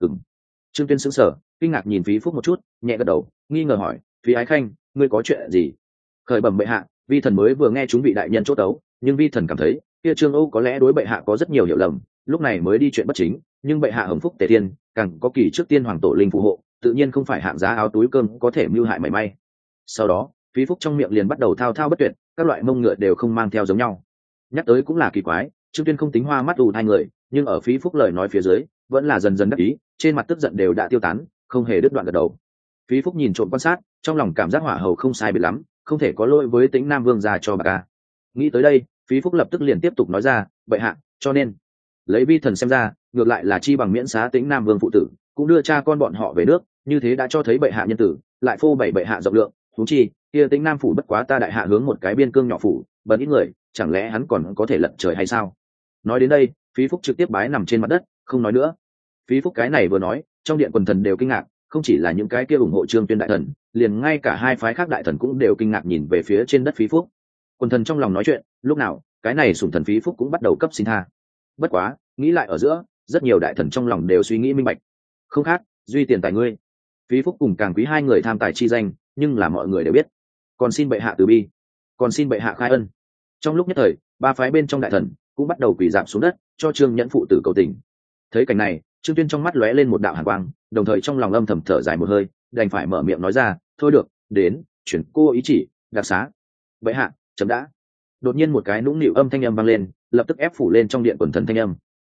Trương Tuyên sững sờ, kinh ngạc nhìn Phí Phúc một chút, nhẹ gật đầu, nghi ngờ hỏi, Phí Ái Khanh, ngươi có chuyện gì? Khởi bẩm bệ hạ, vi thần mới vừa nghe chúng vị đại nhân chốt đấu, nhưng vi thần cảm thấy kia Trương Âu có lẽ đối bệ hạ có rất nhiều hiểu lầm, lúc này mới đi chuyện bất chính, nhưng bệ hạ hồng phúc tề thiên, càng có kỳ trước tiên hoàng tổ linh phù hộ, tự nhiên không phải hạng giá áo túi cơm có thể mưu hại mảy may. Sau đó, Phí Phúc trong miệng liền bắt đầu thao thao bất tuyệt, các loại mông ngựa đều không mang theo giống nhau. Nhắc tới cũng là kỳ quái, Trương Tuyên không tính hoa mắt ù hai người, nhưng ở Phí Phúc lời nói phía dưới, vẫn là dần dần đắc ý, trên mặt tức giận đều đã tiêu tán, không hề đứt đoạn gật đầu. Phí Phúc nhìn trộm quan sát, trong lòng cảm giác hỏa hầu không sai biệt lắm, không thể có lỗi với Tĩnh Nam Vương gia cho bà ca. Nghĩ tới đây, Phí Phúc lập tức liền tiếp tục nói ra, bệ hạ, cho nên lấy vi thần xem ra, ngược lại là chi bằng miễn xá Tĩnh Nam Vương phụ tử, cũng đưa cha con bọn họ về nước, như thế đã cho thấy bệ hạ nhân tử, lại phô bày bệ hạ rộng lượng. Thú chi kia Tĩnh Nam phủ bất quá ta đại hạ hướng một cái biên cương nhỏ phủ, bần ít người, chẳng lẽ hắn còn có thể lật trời hay sao? Nói đến đây, Phí Phúc trực tiếp bái nằm trên mặt đất, không nói nữa. Phí Phúc cái này vừa nói, trong điện quần thần đều kinh ngạc, không chỉ là những cái kia ủng hộ Trương Tuyên đại thần, liền ngay cả hai phái khác đại thần cũng đều kinh ngạc nhìn về phía trên đất Phí Phúc. Quần thần trong lòng nói chuyện, lúc nào cái này sủng thần Phí Phúc cũng bắt đầu cấp xin tha. Bất quá, nghĩ lại ở giữa, rất nhiều đại thần trong lòng đều suy nghĩ minh bạch. Không khác, duy tiền tài ngươi. Phí Phúc cùng Càng Quý hai người tham tài chi danh, nhưng là mọi người đều biết. Còn xin bệ hạ từ bi, còn xin bệ hạ khai ân. Trong lúc nhất thời, ba phái bên trong đại thần cũng bắt đầu quỳ rạp xuống đất, cho Trương Nhẫn phụ tử cầu tình. Thấy cảnh này, Trương Tuyên trong mắt lóe lên một đạo hàn quang, đồng thời trong lòng âm thầm thở dài một hơi, đành phải mở miệng nói ra, thôi được, đến, chuyển cô ý chỉ, đặc xá. Bệ hạ, chấm đã. Đột nhiên một cái nũng nịu âm thanh âm vang lên, lập tức ép phủ lên trong điện quần thần thanh âm.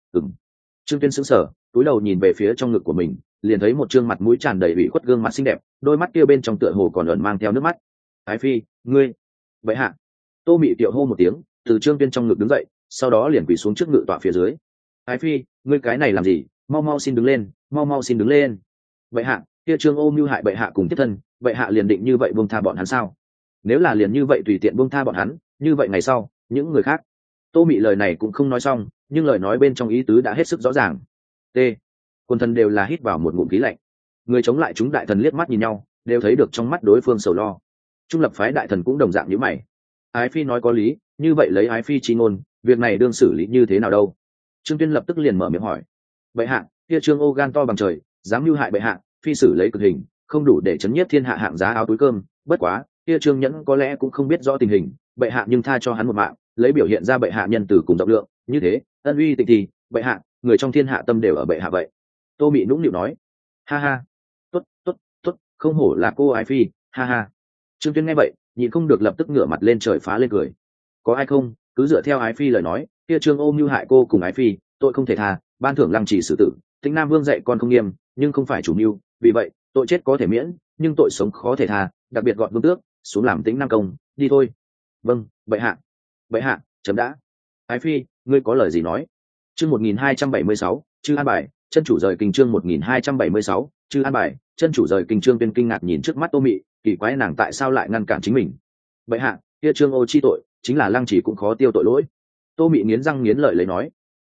Trương Tuyên sững sờ, cúi đầu nhìn về phía trong ngực của mình, liền thấy một trương mặt mũi tràn đầy ủy khuất gương mặt xinh đẹp, đôi mắt kia bên trong tựa hồ còn ẩn mang theo nước mắt. Ái phi, ngươi. Bệ hạ. Tô Mị tiệu hô một tiếng, từ Trương Tuyên trong ngực đứng dậy, sau đó liền quỳ xuống trước ngự tọa phía dưới. Ái phi, ngươi cái này làm gì? Mau mau xin đứng lên, mau mau xin đứng lên. Bệ hạ, kia Trương Ô mưu hại bệ hạ cùng tiếp thân, bệ hạ liền định như vậy buông tha bọn hắn sao? Nếu là liền như vậy tùy tiện buông tha bọn hắn, như vậy ngày sau, những người khác. Tô Mị lời này cũng không nói xong, nhưng lời nói bên trong ý tứ đã hết sức rõ ràng. T. Quân thần đều là hít vào một ngụm khí lạnh. Người chống lại chúng đại thần liếc mắt nhìn nhau, đều thấy được trong mắt đối phương sầu lo. Trung lập phái đại thần cũng đồng dạng như mày. Ái phi nói có lý, như vậy lấy ái phi chi ngôn, việc này đương xử lý như thế nào đâu? Trương Tuyên lập tức liền mở miệng hỏi. Bệ hạ, kia Trương Ô gan to bằng trời, dám mưu hại bệ hạ, phi xử lấy cực hình, không đủ để chấn nhiếp thiên hạ hạng giá áo túi cơm. Bất quá, kia Trương Nhẫn có lẽ cũng không biết rõ tình hình, bệ hạ nhưng tha cho hắn một mạng, lấy biểu hiện ra bệ hạ nhân từ cùng rộng lượng, như thế ân uy tịnh thì bệ hạ, người trong thiên hạ tâm đều ở bệ hạ vậy. Tô Mị nũng nịu nói. Ha ha, tốt tốt tốt, không hổ là cô ái phi, ha ha. Trương Tuyên nghe vậy, nhịn không được lập tức ngửa mặt lên trời phá lên cười. Có ai không, cứ dựa theo ái phi lời nói, kia Trương Ô mưu hại cô cùng ái phi, tội không thể tha, ban thưởng lăng trì xử tử. Tĩnh Nam Vương dạy con không nghiêm, nhưng không phải chủ mưu, vì vậy tội chết có thể miễn, nhưng tội sống khó thể tha, đặc biệt gọn vương tước xuống làm Tĩnh Nam công, đi thôi. Vâng, bệ hạ. Bệ hạ, chấm đã. Ái phi, ngươi có lời gì nói? Chương 1276, chư an bài, chân chủ rời kinh. Chương 1276, chư an bài, chân chủ rời kinh. Trương Tuyên kinh ngạc nhìn trước mắt Tô Mị, kỳ quái nàng tại sao lại ngăn cản chính mình. Bệ hạ, kia Trương Ô chi tội, chính là lăng chỉ cũng khó tiêu tội lỗi. Tô Mị nghiến răng nghiến lợi lấy nói.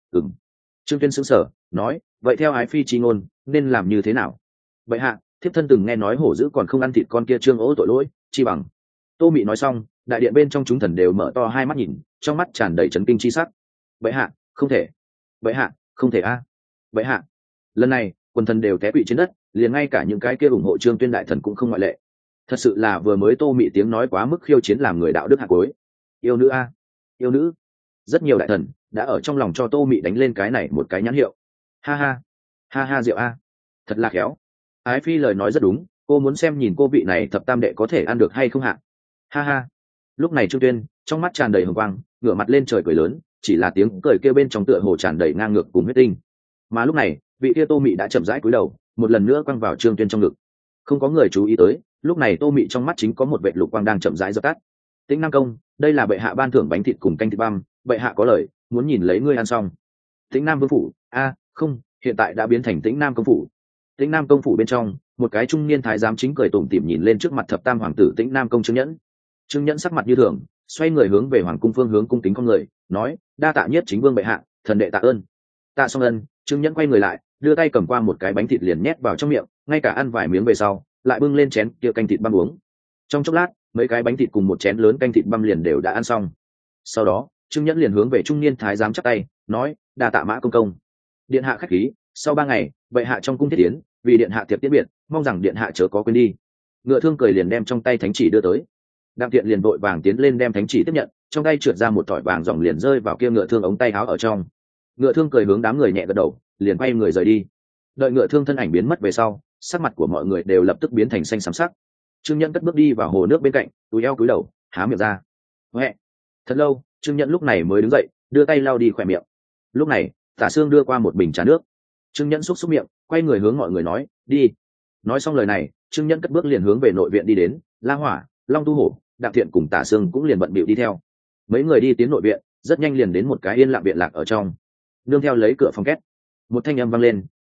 Trương Tuyên sững sờ, nói, vậy theo ái phi chi ngôn, nên làm như thế nào? Bệ hạ, thiếp thân từng nghe nói hổ dữ còn không ăn thịt con kia Trương Ô tội lỗi, chi bằng. Tô Mị nói xong, đại điện bên trong chúng thần đều mở to hai mắt nhìn, trong mắt tràn đầy chấn kinh chi sắc. Bệ hạ, không thể. Bệ hạ, không thể a. Bệ hạ. Lần này, quần thần đều té quỵ trên đất, liền ngay cả những cái kia ủng hộ Trương Tuyên đại thần cũng không ngoại lệ. Thật sự là vừa mới Tô Mị tiếng nói quá mức khiêu chiến làm người đạo đức hạ cuối. Yêu nữ a, yêu nữ. Rất nhiều đại thần đã ở trong lòng cho Tô Mị đánh lên cái này một cái nhãn hiệu. Ha ha, ha ha, Diệu a, thật là khéo. Ái phi lời nói rất đúng, cô muốn xem nhìn cô vị này thập tam đệ có thể ăn được hay không hạ. Ha ha. Lúc này Trương Tuyên trong mắt tràn đầy hồng quang, ngửa mặt lên trời cười lớn, chỉ là tiếng cười kêu bên trong tựa hồ tràn đầy ngang ngược cùng huyết tinh. Mà lúc này, vị kia Tô Mị đã chậm rãi cúi đầu, một lần nữa quăng vào Trương Tuyên trong ngực. Không có người chú ý tới, lúc này Tô Mị trong mắt chính có một vệt lục quang đang chậm rãi dập tắt. Tĩnh Nam công, đây là bệ hạ ban thưởng bánh thịt cùng canh thịt băm, bệ hạ có lời, muốn nhìn lấy ngươi ăn xong. Tĩnh Nam vương phủ, không, hiện tại đã biến thành Tĩnh Nam công phủ. Tĩnh Nam công phủ bên trong, một cái trung niên thái giám chính cười tủm tỉm nhìn lên trước mặt thập tam hoàng tử Tĩnh Nam công Trương Nhẫn. Trương Nhẫn sắc mặt như thường, xoay người hướng về hoàng cung phương hướng cung kính con người, nói, đa tạ nhất chính vương bệ hạ, thần đệ tạ ơn. Tạ xong ân, Trương Nhẫn quay người lại, đưa tay cầm qua một cái bánh thịt liền nhét vào trong miệng, ngay cả ăn vài miếng về sau, lại bưng lên chén kia canh thịt băm uống. Trong chốc lát, mấy cái bánh thịt cùng một chén lớn canh thịt băm liền đều đã ăn xong. Sau đó, Trương Nhẫn liền hướng về trung niên thái giám chắp tay, nói, đa tạ Mã công công. Điện hạ khách khí, sau 3 ngày, bệ hạ trong cung thiết tiến, vì điện hạ tiệc tiễn biệt, mong rằng điện hạ chớ có quên đi. Ngựa Thương cười liền đem trong tay thánh chỉ đưa tới. Đặng Tiện liền vội vàng tiến lên đem thánh chỉ tiếp nhận, trong tay trượt ra một thỏi vàng ròng liền rơi vào kia Ngựa Thương ống tay áo ở trong. Ngựa Thương cười hướng đám người nhẹ gật đầu, liền quay người rời đi. Đợi Ngựa Thương thân ảnh biến mất về sau, sắc mặt của mọi người đều lập tức biến thành xanh xám sắc. Trương Nhẫn cất bước đi vào hồ nước bên cạnh, túi eo cúi đầu, há miệng ra. Huệ. Thật lâu, Trương Nhẫn lúc này mới đứng dậy, đưa tay lau đi khỏe miệng. Lúc này, Tả Sương đưa qua một bình trà nước. Trương Nhẫn xúc xúc miệng, quay người hướng mọi người nói, đi. Nói xong lời này, Trương Nhẫn cất bước liền hướng về nội viện đi đến. La Hỏa, Long Tu Hổ, Đặng Thiện cùng Tả Sương cũng liền bận bịu đi theo. Mấy người đi tiến nội viện, rất nhanh liền đến một cái yên lặng viện lạc ở trong. Nương theo lấy cửa phòng két, một thanh âm vang lên,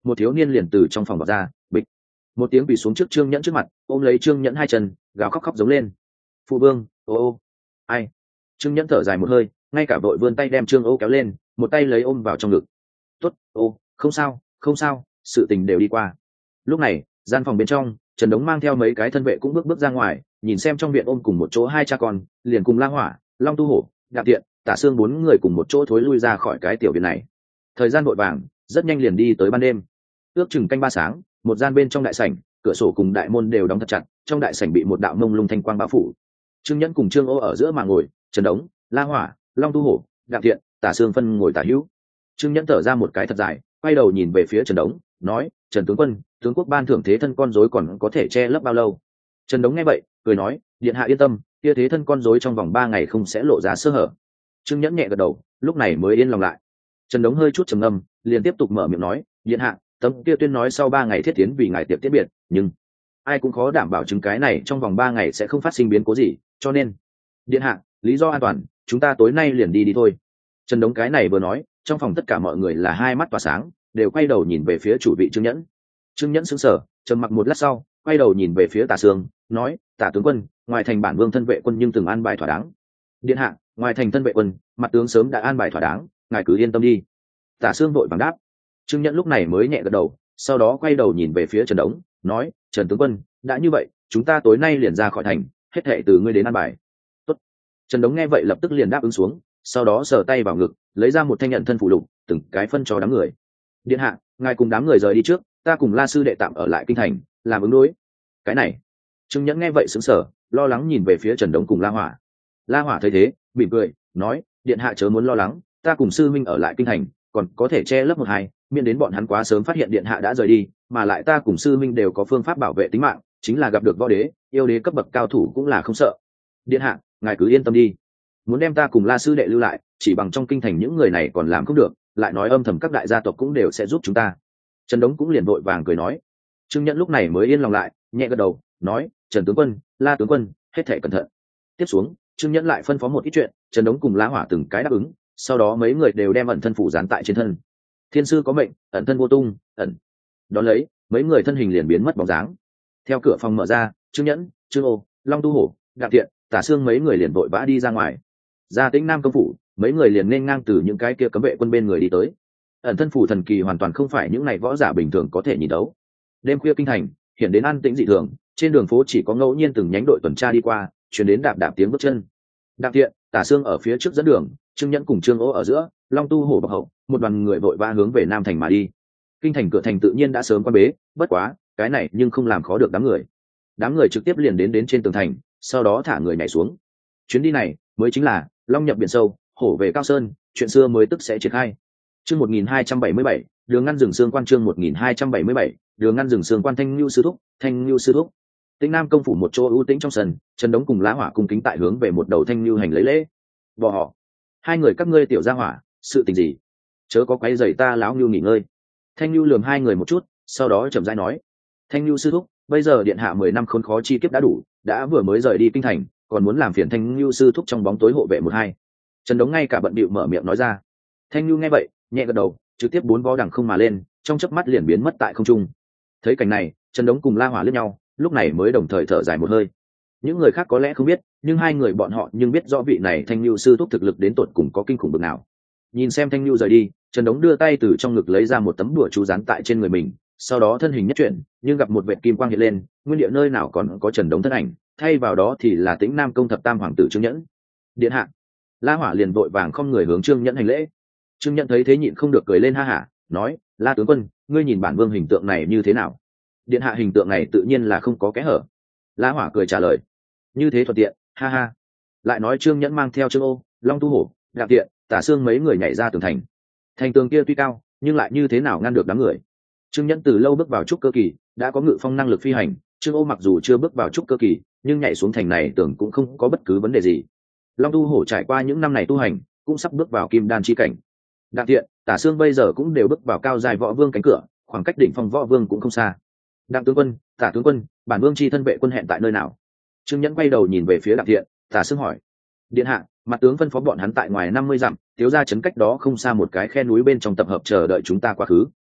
một thiếu niên liền từ trong phòng bọc ra, bịch một tiếng quỳ xuống trước Trương Nhẫn trước mặt, ôm lấy Trương Nhẫn hai chân, gào khóc khóc giống lên. Phụ vương, ô ai? Trương Nhẫn thở dài một hơi, ngay cả vội vươn tay đem Trương Ô kéo lên, một tay lấy ôm vào trong ngực. Tốt, ô, không sao, không sao, sự tình đều đi qua. Lúc này, gian phòng bên trong, Trần Đống mang theo mấy cái thân vệ cũng bước ra ngoài, nhìn xem trong viện ôm cùng một chỗ hai cha con, liền cùng La Hỏa, Long Tu Hổ, Đạp Tiện, Tả Sương bốn người cùng một chỗ thối lui ra khỏi cái tiểu viện này. Thời gian vội vàng, rất nhanh liền đi tới ban đêm. Ước chừng canh ba sáng, một gian bên trong đại sảnh, cửa sổ cùng đại môn đều đóng thật chặt, trong đại sảnh bị một đạo mông lung thanh quang bao phủ. Trương Nhẫn cùng Trương Ô ở giữa mà ngồi, Trần Đống, La Hỏa, Long Tu Hổ, Đạp Tiện, Tả Sương phân ngồi tả hữu. Trương Nhẫn thở ra một cái thật dài, quay đầu nhìn về phía Trần Đống, nói: Trần tướng quân, tướng quốc ban thưởng thế thân con rối còn có thể che lấp bao lâu? Trần Đống nghe vậy cười nói: điện hạ yên tâm, kia thế thân con rối trong vòng 3 ngày không sẽ lộ ra sơ hở. Trương Nhẫn nhẹ gật đầu, lúc này mới yên lòng lại. Trần Đống hơi chút trầm ngâm, liền tiếp tục mở miệng nói: điện hạ, tấm kia tuyên nói sau 3 ngày thiết tiến vì ngài tiệc tiết biệt, nhưng ai cũng khó đảm bảo chứng cái này trong vòng 3 ngày sẽ không phát sinh biến cố gì, cho nên điện hạ, lý do an toàn, chúng ta tối nay liền đi thôi. Trần Đống cái này vừa nói, trong phòng tất cả mọi người là hai mắt tỏa sáng, đều quay đầu nhìn về phía chủ vị Trương Nhẫn. Trương Nhẫn sững sờ, trầm mặc một lát sau, quay đầu nhìn về phía Tả Sương, nói: Tả tướng quân, ngoài thành bản vương thân vệ quân nhưng từng an bài thỏa đáng. Điện hạ, ngoài thành thân vệ quân, mặt tướng sớm đã an bài thỏa đáng, ngài cứ yên tâm đi. Tả Sương vội vàng đáp. Trương Nhẫn lúc này mới nhẹ gật đầu, sau đó quay đầu nhìn về phía Trần Đống, nói: Trần tướng quân, đã như vậy, chúng ta tối nay liền ra khỏi thành, hết thệ từ ngươi đến an bài. Tốt. Trần Đống nghe vậy lập tức liền đáp ứng xuống, sau đó sờ tay vào ngực, lấy ra một thanh nhận thân phụ lục, từng cái phân cho đám người. Điện hạ, ngài cùng đám người rời đi trước, ta cùng La sư đệ tạm ở lại kinh thành, làm ứng đối. Cái này. Trương Nhẫn nghe vậy sững sờ, lo lắng nhìn về phía Trần Đống cùng La Hỏa. La Hỏa thấy thế, mỉm cười, nói: điện hạ chớ muốn lo lắng, ta cùng sư minh ở lại kinh thành, còn có thể che lấp một hai, miễn đến bọn hắn quá sớm phát hiện điện hạ đã rời đi, mà lại ta cùng sư minh đều có phương pháp bảo vệ tính mạng, chính là gặp được võ đế, yêu đế cấp bậc cao thủ cũng là không sợ. Điện hạ, ngài cứ yên tâm đi. Muốn đem ta cùng La sư đệ lưu lại, chỉ bằng trong kinh thành những người này còn làm không được, lại nói âm thầm các đại gia tộc cũng đều sẽ giúp chúng ta. Trần Đống cũng liền vội vàng cười nói. Trương Nhẫn lúc này mới yên lòng lại, nhẹ gật đầu, nói: Trần tướng quân, La tướng quân, hết thảy cẩn thận. Tiếp xuống, Trương Nhẫn lại phân phó một ít chuyện, Trần Đống cùng La Hỏa từng cái đáp ứng, sau đó mấy người đều đem ẩn thân phủ dán tại trên thân. Thiên sư có mệnh, ẩn thân vô tung, ẩn. Đón lấy, mấy người thân hình liền biến mất bóng dáng. Theo cửa phòng mở ra, Trương Nhẫn, Trương Ô, Long Tu Hổ, Đạp Tiện, Tả Sương mấy người liền vội vã đi ra ngoài. Ra Tĩnh Nam công phủ, mấy người liền nên ngang từ những cái kia cấm vệ quân bên người đi tới. Ẩn thân phủ thần kỳ hoàn toàn không phải những này võ giả bình thường có thể nhìn đấu. Đêm khuya kinh thành, hiện đến an tĩnh dị thường, trên đường phố chỉ có ngẫu nhiên từng nhánh đội tuần tra đi qua, truyền đến đạp đạp tiếng bước chân. Đạp Tiện, Tả Sương ở phía trước dẫn đường, Trương Nhẫn cùng Trương Ô ở giữa, Long Tu Hổ bọc hậu, một đoàn người vội vã hướng về Nam thành mà đi. Kinh thành cửa thành tự nhiên đã sớm quan bế, bất quá, cái này nhưng không làm khó được đám người. Đám người trực tiếp liền đến trên tường thành, sau đó thả người nhảy xuống. Chuyến đi này mới chính là long nhập biển sâu, hổ về cao sơn, chuyện xưa mới tức sẽ triển khai. Chương 1277, đường ngăn rừng xương quan. Chương 1277, đường ngăn rừng xương quan. Thanh Nưu sư thúc, Thanh Nưu sư thúc. Tĩnh Nam công phủ một chỗ ưu tĩnh trong sân, Trần Đống cùng La Hỏa cung kính tại hướng về một đầu Thanh Nưu hành lấy lễ. Bỏ họ, hai người các ngươi tiểu gia hỏa, sự tình gì? Chớ có quấy rầy ta lão Nưu nghỉ ngơi. Thanh Nưu lườm hai người một chút, sau đó chậm rãi nói: Thanh Nưu sư thúc, bây giờ điện hạ 10 năm khốn khó chi kiếp đã đủ, đã vừa mới rời đi kinh thành, còn muốn làm phiền Thanh Nưu sư thúc trong bóng tối hộ vệ một hai. Trần Đống ngay cả bận bịu mở miệng nói ra. Thanh Nưu nghe vậy, nhẹ gật đầu, trực tiếp 4 vó đằng không mà lên, trong chớp mắt liền biến mất tại không trung. Thấy cảnh này, Trần Đống cùng La Hỏa liếc nhau, lúc này mới đồng thời thở dài một hơi. Những người khác có lẽ không biết, nhưng hai người bọn họ nhưng biết rõ vị này Thanh Nưu sư thúc thực lực đến tột cùng có kinh khủng bậc nào. Nhìn xem Thanh Nưu rời đi, Trần Đống đưa tay từ trong ngực lấy ra một tấm đùa chú dán tại trên người mình, sau đó thân hình nhất chuyển, nhưng gặp một vệt kim quang hiện lên, nguyên địa nơi nào còn có Trần Đống thân ảnh, thay vào đó thì là Tĩnh Nam công thập tam hoàng tử Trương Nhẫn. Điện hạ. La Hỏa liền vội vàng không người hướng Trương Nhẫn hành lễ. Trương Nhẫn thấy thế nhịn không được cười lên ha hả, nói: La tướng quân, ngươi nhìn bản vương hình tượng này như thế nào? Điện hạ hình tượng này tự nhiên là không có kẽ hở. La Hỏa cười trả lời: như thế thuận tiện, ha ha. Lại nói Trương Nhẫn mang theo Trương Ô, Long Tu Hổ, Đạp Tiện, Tả Sương mấy người nhảy ra tường thành. Thành tường kia tuy cao, nhưng lại như thế nào ngăn được đám người? Trương Nhẫn từ lâu bước vào trúc cơ kỳ, đã có ngự phong năng lực phi hành. Trương Ô mặc dù chưa bước vào trúc cơ kỳ, nhưng nhảy xuống thành này tưởng cũng không có bất cứ vấn đề gì. Long Tu Hổ trải qua những năm này tu hành, cũng sắp bước vào kim đan chi cảnh. Đạp Tiện, Tả Sương bây giờ cũng đều bước vào cao dài võ vương cánh cửa, khoảng cách đỉnh phong võ vương cũng không xa. Đặng tướng quân, Tả tướng quân, bản vương chi thân vệ quân hẹn tại nơi nào? Trương Nhẫn quay đầu nhìn về phía Đạp Tiện, Tả Sương hỏi. Điện hạ, mặt tướng phân phó bọn hắn tại ngoài 50 dặm, thiếu ra chấn cách đó không xa một cái khe núi bên trong tập hợp chờ đợi chúng ta quá khứ.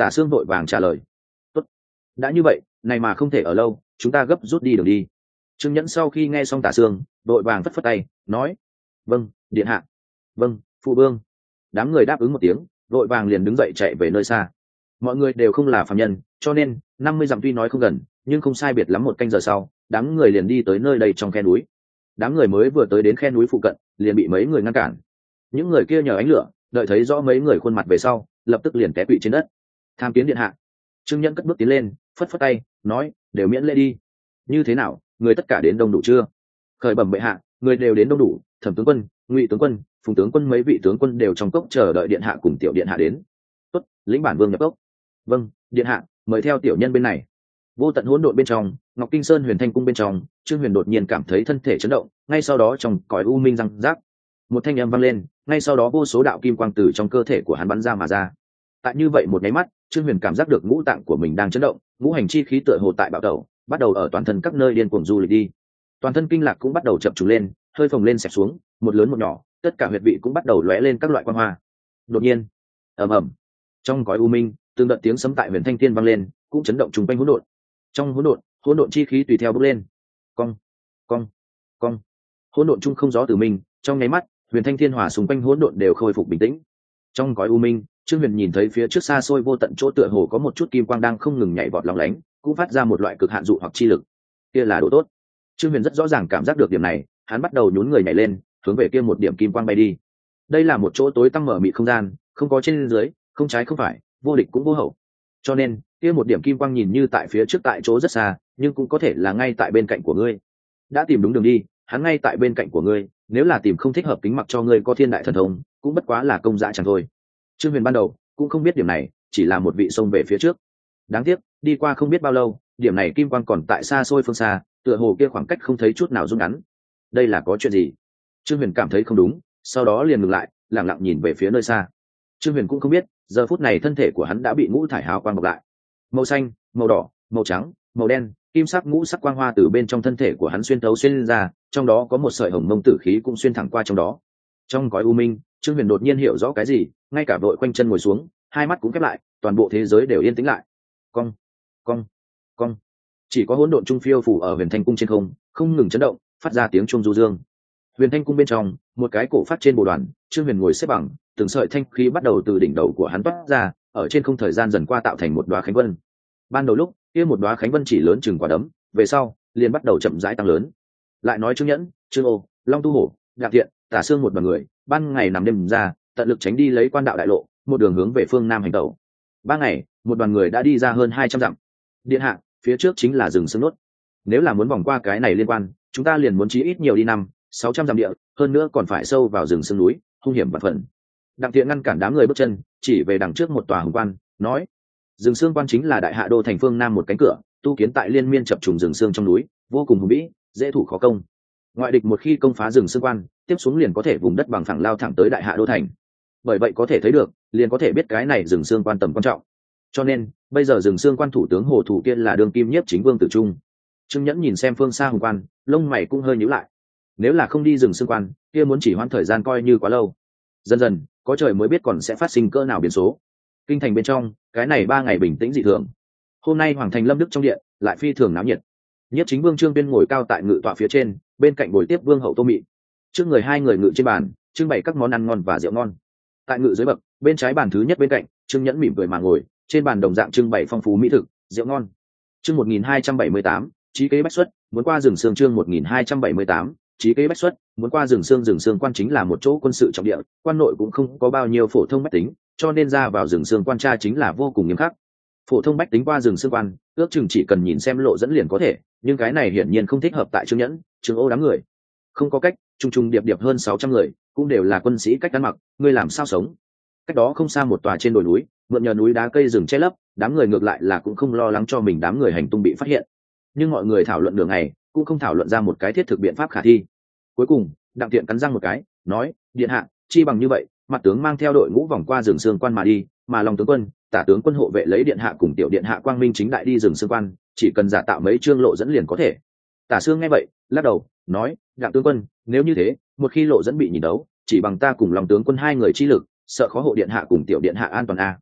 Tả Sương vội vàng trả lời. Tốt, đã như vậy, này mà không thể ở lâu, chúng ta gấp rút đi đường đi. Trương Nhẫn sau khi nghe xong Tả Sương, vội vàng phất phất tay, nói: vâng, điện hạ. Vâng, phụ vương. Đám người đáp ứng một tiếng, vội vàng liền đứng dậy chạy về nơi xa. Mọi người đều không là phàm nhân, cho nên 50 dặm tuy nói không gần, nhưng không sai biệt lắm một canh giờ sau, đám người liền đi tới nơi đây trong khe núi. Đám người mới vừa tới đến khe núi phụ cận, liền bị mấy người ngăn cản. Những người kia nhờ ánh lửa, đợi thấy rõ mấy người khuôn mặt về sau, lập tức liền té quỵ trên đất. Tham kiến điện hạ. Trương Nhẫn cất bước tiến lên, phất phất tay, nói: đều miễn lễ đi. Như thế nào, người tất cả đến đông đủ chưa? Khởi bẩm bệ hạ, người đều đến đông đủ. Thẩm tướng quân, Ngụy tướng quân, Phùng tướng quân mấy vị tướng quân đều trong cốc chờ đợi điện hạ cùng tiểu điện hạ đến. Tốt, lĩnh bản vương nhập cốc. Vâng, điện hạ, mời theo tiểu nhân bên này. Vô tận hỗn độn bên trong, Ngọc Kinh Sơn Huyền Thanh cung bên trong, Trương Huyền đột nhiên cảm thấy thân thể chấn động, ngay sau đó trong cõi u minh răng rác, một thanh âm vang lên, ngay sau đó vô số đạo kim quang từ trong cơ thể của hắn bắn ra mà ra. Tại như vậy một nháy mắt, Trương Huyền cảm giác được ngũ tạng của mình đang chấn động, ngũ hành chi khí tựa hồ tại bạo tẩu, bắt đầu ở toàn thân các nơi điên cuồng du lịch đi. Toàn thân kinh lạc cũng bắt đầu chập trùng lên, hơi phồng lên xẹp xuống, một lớn một nhỏ, tất cả huyệt vị cũng bắt đầu lóe lên các loại quang hoa. Đột nhiên, ầm ầm, trong cõi u minh, từng đợt tiếng sấm tại Huyền Thanh Thiên vang lên, cũng chấn động trùng quanh hỗn độn. Trong hỗn độn chi khí tùy theo bốc lên. Cong, cong, cong. Hỗn độn chung không gió từ mình, trong nháy mắt, Huyền Thanh Thiên hỏa xung quanh hỗn độn đều khôi phục bình tĩnh. Trong cõi u minh, Trương Huyền nhìn thấy phía trước xa xôi vô tận chỗ tựa hồ có một chút kim quang đang không ngừng nhảy vọt lóng lánh, cũng phát ra một loại cực hạn dụ hoặc chi lực. Kia là đồ tốt. Trương Huyền rất rõ ràng cảm giác được điểm này, hắn bắt đầu nhún người nhảy lên, hướng về kia một điểm kim quang bay đi. Đây là một chỗ tối tăm mở mịt không gian, không có trên dưới, không trái không phải, vô địch cũng vô hậu. Cho nên, kia một điểm kim quang nhìn như tại phía trước tại chỗ rất xa, nhưng cũng có thể là ngay tại bên cạnh của ngươi. Đã tìm đúng đường đi, hắn ngay tại bên cạnh của ngươi, nếu là tìm không thích hợp kính mặc cho ngươi có thiên đại thần thông, cũng bất quá là công dã chẳng thôi. Trương Huyền ban đầu cũng không biết điểm này, chỉ là một vị xông về phía trước. Đáng tiếc, đi qua không biết bao lâu, điểm này kim quang còn tại xa xôi phương xa, tựa hồ kia khoảng cách không thấy chút nào rút ngắn. Đây là có chuyện gì? Trương Huyền cảm thấy không đúng, sau đó liền ngừng lại, lặng lặng nhìn về phía nơi xa. Trương Huyền cũng không biết, giờ phút này thân thể của hắn đã bị ngũ thải hào quang bọc lại. Màu xanh, màu đỏ, màu trắng, màu đen, kim sắc ngũ sắc quang hoa từ bên trong thân thể của hắn xuyên thấu xuyên ra, trong đó có một sợi hồng mông tử khí cũng xuyên thẳng qua trong đó. Trong cõi u minh, Trương Huyền đột nhiên hiểu rõ cái gì, ngay cả vội quanh chân ngồi xuống, hai mắt cũng khép lại, toàn bộ thế giới đều yên tĩnh lại. Cong, cong, cong. Chỉ có hỗn độn trung phiêu phủ ở Huyền Thanh cung trên không, không ngừng chấn động, phát ra tiếng chuông du dương. Huyền Thanh cung bên trong, một cái cổ phát trên bồ đoàn, Trương Huyền ngồi xếp bằng, từng sợi thanh khí bắt đầu từ đỉnh đầu của hắn toát ra, ở trên không thời gian dần qua tạo thành một đóa khánh vân. Ban đầu lúc, kia một đóa khánh vân chỉ lớn chừng quả đấm, về sau, liền bắt đầu chậm rãi tăng lớn. Lại nói Trương Nhẫn, Trương Ô, Long Tu Hổ, Đạp Tiện, Tả Sương một đoàn người, ban ngày nằm đêm ra, tận lực tránh đi lấy quan đạo đại lộ, một đường hướng về phương nam hành tẩu. 3 ngày, một đoàn người đã đi ra hơn 200 dặm. Điện hạ, phía trước chính là rừng Sương Nốt. Nếu là muốn vòng qua cái này liên quan, chúng ta liền muốn chí ít nhiều đi 500-600 dặm địa, hơn nữa còn phải sâu vào rừng sương núi, hung hiểm vạn phần. Đặng Tiện ngăn cản đám người bước chân, chỉ về đằng trước một tòa hùng quan, nói: rừng sương quan chính là đại hạ đô thành phương nam một cánh cửa, tu kiến tại liên miên chập trùng rừng sương trong núi, vô cùng hùng vĩ, dễ thủ khó công. Ngoại địch một khi công phá rừng sương quan, tiếp xuống liền có thể vùng đất bằng phẳng lao thẳng tới đại hạ đô thành. Bởi vậy có thể thấy được, liền có thể biết cái này rừng sương quan tầm quan trọng. Cho nên, bây giờ rừng sương quan thủ tướng Hồ Thủ kia là Đường Kim Nhiếp Chính Vương Tử Trung. Trương Nhẫn nhìn xem phương xa hùng quan, lông mày cũng hơi nhíu lại. Nếu là không đi rừng sương quan, kia muốn chỉ hoãn thời gian coi như quá lâu. Dần dần, có trời mới biết còn sẽ phát sinh cỡ nào biến số. Kinh thành bên trong, cái này 3 ngày bình tĩnh dị thường. Hôm nay Hoàng thành Lâm Đức trong điện lại phi thường náo nhiệt. Nhiếp Chính Vương Trương Tuyên ngồi cao tại ngự tọa phía trên, bên cạnh bồi tiếp Vương hậu Tô Mị. Trước người hai người ngự trên bàn, trưng bày các món ăn ngon và rượu ngon. Tại ngự dưới bậc, bên trái bàn thứ nhất bên cạnh, Trương Nhẫn mỉm cười mà ngồi, trên bàn đồng dạng trưng bày phong phú mỹ thực, rượu ngon. Chương 1278, chí kế bách xuất, muốn qua rừng sương. Chương 1278, chí kế bách xuất, muốn qua rừng sương quan chính là một chỗ quân sự trọng địa, quan nội cũng không có bao nhiêu phổ thông bách tính, cho nên ra vào rừng sương quan tra chính là vô cùng nghiêm khắc. Phổ thông bách tính qua rừng sương quan, ước chừng chỉ cần nhìn xem lộ dẫn liền có thể, nhưng cái này hiển nhiên không thích hợp tại Trương Nhẫn, Trương Ô đám người. Không có cách, trùng điệp điệp hơn 600 người, cũng đều là quân sĩ cách ăn mặc, ngươi làm sao sống? Cách đó không xa một tòa trên đồi núi, mượn nhờ núi đá cây rừng che lấp, đám người ngược lại là cũng không lo lắng cho mình đám người hành tung bị phát hiện. Nhưng mọi người thảo luận đường này, cũng không thảo luận ra một cái thiết thực biện pháp khả thi. Cuối cùng, Đặng Tiện cắn răng một cái, nói: điện hạ, chi bằng như vậy, mặt tướng mang theo đội ngũ vòng qua rừng sương quan mà đi, mà Long tướng quân, Tả tướng quân hộ vệ lấy điện hạ cùng tiểu điện hạ quang minh chính đại đi rừng sương quan, chỉ cần giả tạo mấy chương lộ dẫn liền có thể. Tả Sương nghe vậy, lắc đầu, nói: Đặng tướng quân, nếu như thế, một khi lộ dẫn bị nhìn đấu, chỉ bằng ta cùng Long tướng quân hai người chi lực, sợ khó hộ điện hạ cùng tiểu điện hạ an toàn a.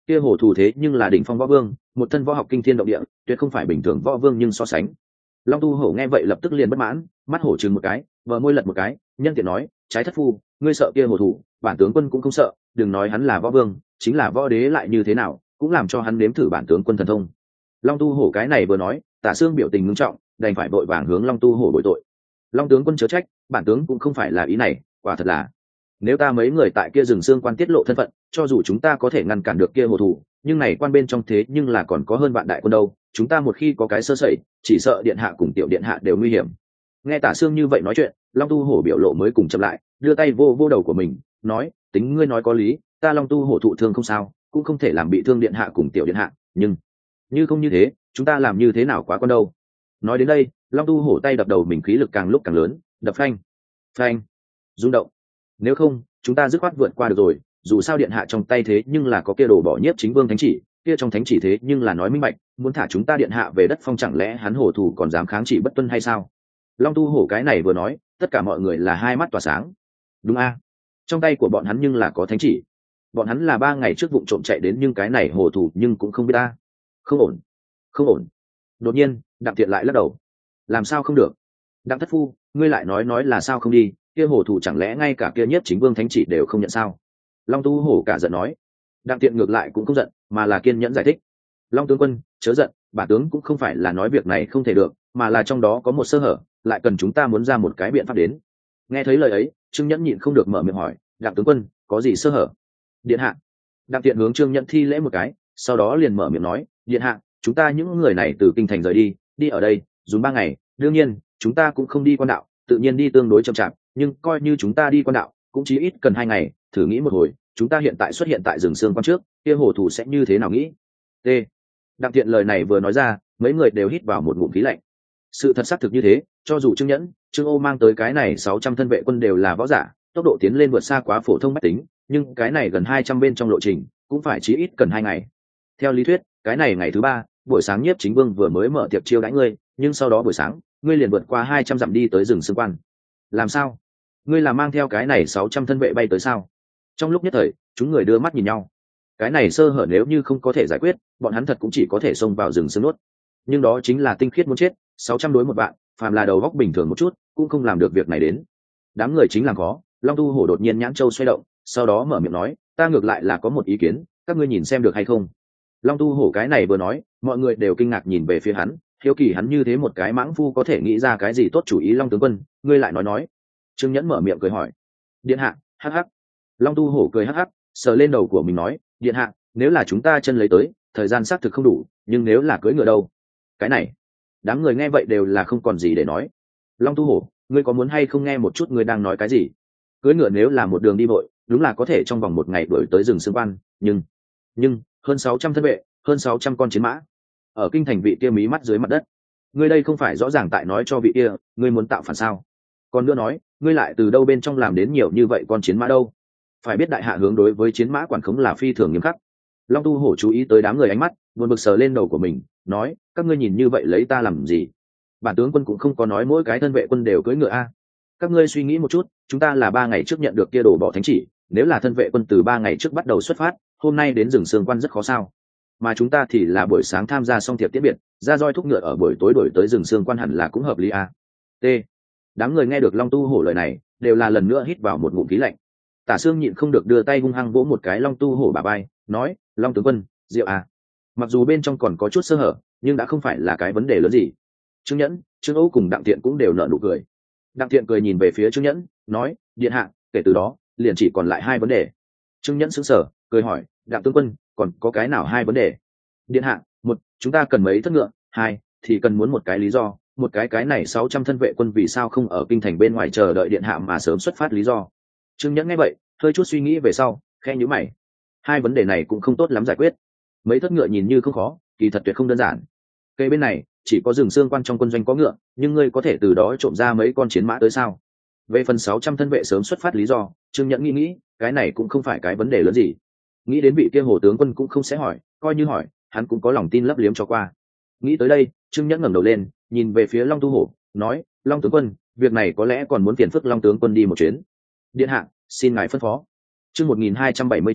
kia hồ thủ thế nhưng là đỉnh phong võ vương, một thân võ học kinh thiên động địa, tuyệt không phải bình thường võ vương nhưng so sánh. Long tu hổ nghe vậy lập tức liền bất mãn, mắt hổ chừng một cái, vờ môi lật một cái, nhân tiện nói, trái thất phu, ngươi sợ kia hồ thủ, bản tướng quân cũng không sợ, đừng nói hắn là võ vương, chính là võ đế lại như thế nào, cũng làm cho hắn nếm thử bản tướng quân thần thông. Long tu hổ cái này vừa nói, Tả Sương biểu tình ngưng trọng, đành phải vội vàng hướng Long tu hổ bồi tội. Long tướng quân chớ trách, bản tướng cũng không phải là ý này, quả thật là nếu ta mấy người tại kia rừng xương quan tiết lộ thân phận, cho dù chúng ta có thể ngăn cản được kia hồ thủ, nhưng này quan bên trong thế nhưng là còn có hơn vạn đại quân đâu, chúng ta một khi có cái sơ sẩy, chỉ sợ điện hạ cùng tiểu điện hạ đều nguy hiểm. Nghe Tả Sương như vậy nói chuyện, Long tu hổ biểu lộ mới cùng chậm lại, đưa tay vô vô đầu của mình, nói, tính ngươi nói có lý, ta Long tu hổ thụ thương không sao, cũng không thể làm bị thương điện hạ cùng tiểu điện hạ, nhưng như không như thế, chúng ta làm như thế nào quá con đâu. Nói đến đây, Long tu hổ tay đập đầu mình khí lực càng lúc càng lớn, đập phanh phanh rung động. Nếu không, chúng ta dứt khoát vượt qua được rồi, dù sao điện hạ trong tay thế nhưng là có kia đồ bỏ nhiếp chính vương thánh chỉ, kia trong thánh chỉ thế nhưng là nói minh bạch, muốn thả chúng ta điện hạ về đất phong, chẳng lẽ hắn hổ thủ còn dám kháng chỉ bất tuân hay sao? Long tu hổ cái này vừa nói, tất cả mọi người là hai mắt tỏa sáng. Đúng a, trong tay của bọn hắn nhưng là có thánh chỉ, bọn hắn là 3 ngày trước vụng trộm chạy đến, nhưng cái này hổ thủ nhưng cũng không biết ta. Không ổn, không ổn. Đột nhiên, Đặng Tiện lại lắc đầu. Làm sao không được? Đặng thất phu, ngươi lại nói là sao không đi, kia hổ thủ chẳng lẽ ngay cả kia nhiếp chính vương thánh chỉ đều không nhận sao? Long tu hổ cả giận nói. Đặng Tiện ngược lại cũng không giận, mà là kiên nhẫn giải thích. Long tướng quân chớ giận, bản tướng cũng không phải là nói việc này không thể được, mà là trong đó có một sơ hở, lại cần chúng ta muốn ra một cái biện pháp đến. Nghe thấy lời ấy, Trương Nhẫn nhịn không được mở miệng hỏi, Đặng tướng quân có gì sơ hở? Điện hạ. Đặng Tiện hướng Trương Nhẫn thi lễ một cái, sau đó liền mở miệng nói, điện hạ, chúng ta những người này từ kinh thành rời đi ở đây dùng 3 ngày, đương nhiên chúng ta cũng không đi quan đạo, tự nhiên đi tương đối chậm chạp, nhưng coi như chúng ta đi quan đạo cũng chí ít cần 2 ngày, thử nghĩ một hồi, chúng ta hiện tại xuất hiện tại rừng xương quan trước, kia hổ thủ sẽ như thế nào nghĩ? T. Đặng Tiện lời này vừa nói ra, mấy người đều hít vào một ngụm khí lạnh. Sự thật xác thực như thế, cho dù Trương Nhẫn, Trương Ô mang tới cái này 600 thân vệ quân đều là võ giả, tốc độ tiến lên vượt xa quá phổ thông bách tính, nhưng cái này gần 200 bên trong lộ trình, cũng phải chí ít cần 2 ngày. Theo lý thuyết, cái này ngày thứ 3, buổi sáng nhiếp chính vương vừa mới mở tiệc chiêu đãi ngươi, nhưng sau đó buổi sáng, ngươi liền vượt qua 200 dặm đi tới rừng xương quan. Làm sao? Ngươi là mang theo cái này 600 thân vệ bay tới sao? Trong lúc nhất thời, chúng người đưa mắt nhìn nhau. Cái này sơ hở nếu như không có thể giải quyết, bọn hắn thật cũng chỉ có thể xông vào rừng xương nuốt. Nhưng đó chính là tinh khiết muốn chết, 600 đối một bạn, phàm là đầu góc bình thường một chút, cũng không làm được việc này đến. Đám người chính làm khó, Long tu hổ đột nhiên nhãn châu xoay động, sau đó mở miệng nói, ta ngược lại là có một ý kiến, các ngươi nhìn xem được hay không? Long tu hổ cái này vừa nói, mọi người đều kinh ngạc nhìn về phía hắn, hiếu kỳ hắn như thế một cái mãng phu có thể nghĩ ra cái gì tốt chủ ý. Long tướng quân, ngươi lại nói. Trương Nhẫn mở miệng cười hỏi. Điện hạ. Hắc hắc. Long tu hổ cười hắc hắc, sờ lên đầu của mình nói, điện hạ, nếu là chúng ta chân lấy tới, thời gian xác thực không đủ, nhưng nếu là cưỡi ngựa đâu? Cái này, đám người nghe vậy đều là không còn gì để nói. Long tu hổ, ngươi có muốn hay không nghe một chút ngươi đang nói cái gì? Cưỡi ngựa nếu là một đường đi vội, đúng là có thể trong vòng 1 ngày đuổi tới rừng xương quan, nhưng hơn 600 thân vệ, hơn 600 con chiến mã, ở kinh thành vị kia mí mắt dưới mặt đất, ngươi đây không phải rõ ràng tại nói cho vị kia ngươi muốn tạo phản sao? Còn nữa nói, ngươi lại từ đâu bên trong làm đến nhiều như vậy con chiến mã đâu? Phải biết đại hạ hướng đối với chiến mã quản khống là phi thường nghiêm khắc. Long tu hổ chú ý tới đám người ánh mắt, buồn bực sờ lên đầu của mình, nói, các ngươi nhìn như vậy lấy ta làm gì? Bản tướng quân cũng không có nói mỗi cái thân vệ quân đều cưỡi ngựa a. Các ngươi suy nghĩ một chút, chúng ta là 3 ngày trước nhận được kia đồ bỏ thánh chỉ, nếu là thân vệ quân từ 3 ngày trước bắt đầu xuất phát, hôm nay đến rừng xương quan rất khó sao? Mà chúng ta thì là buổi sáng tham gia xong tiệc tiễn biệt, ra roi thúc ngựa ở buổi tối đổi tới rừng xương quan, hẳn là cũng hợp lý a. T. Đám người nghe được Long tu hổ lời này, đều là lần nữa hít vào một ngụm khí lạnh. Tả Sương nhịn không được đưa tay hung hăng vỗ một cái Long tu hổ bả vai, nói, Long tướng quân, diệu à. Mặc dù bên trong còn có chút sơ hở, nhưng đã không phải là cái vấn đề lớn gì. Trương Nhẫn, Trương Âu cùng Đặng Tiện cũng đều nở nụ cười. Đặng Tiện cười nhìn về phía Trương Nhẫn, nói, điện hạ, kể từ đó liền chỉ còn lại 2 vấn đề. Trương Nhẫn sững sờ, cười hỏi, Đặng tướng quân, còn có cái nào 2 vấn đề? Điện hạ, 1, chúng ta cần mấy thất ngựa, 2, thì cần muốn một cái lý do, một cái này 600 thân vệ quân vì sao không ở kinh thành bên ngoài chờ đợi điện hạ mà sớm xuất phát lý do. Trương Nhẫn nghe vậy, hơi chút suy nghĩ về sau, khẽ nhíu mày. 2 vấn đề này cũng không tốt lắm giải quyết. Mấy thất ngựa nhìn như không khó, kỳ thật tuyệt không đơn giản. Cây bên này chỉ có rừng xương quan trong quân doanh có ngựa, nhưng ngươi có thể từ đó trộm ra mấy con chiến mã tới sao? Về phần 600 thân vệ sớm xuất phát lý do, Trương Nhẫn nghĩ, cái này cũng không phải cái vấn đề lớn gì. Nghĩ đến vị kia Hồ tướng quân cũng không sẽ hỏi, coi như hỏi, hắn cũng có lòng tin lấp liếm cho qua. Nghĩ tới đây, Trương Nhẫn ngẩng đầu lên, nhìn về phía Long tu hổ, nói, Long tướng quân, việc này có lẽ còn muốn phiền phức Long tướng quân đi một chuyến. Điện hạ, xin ngài phân phó. Chương 1279,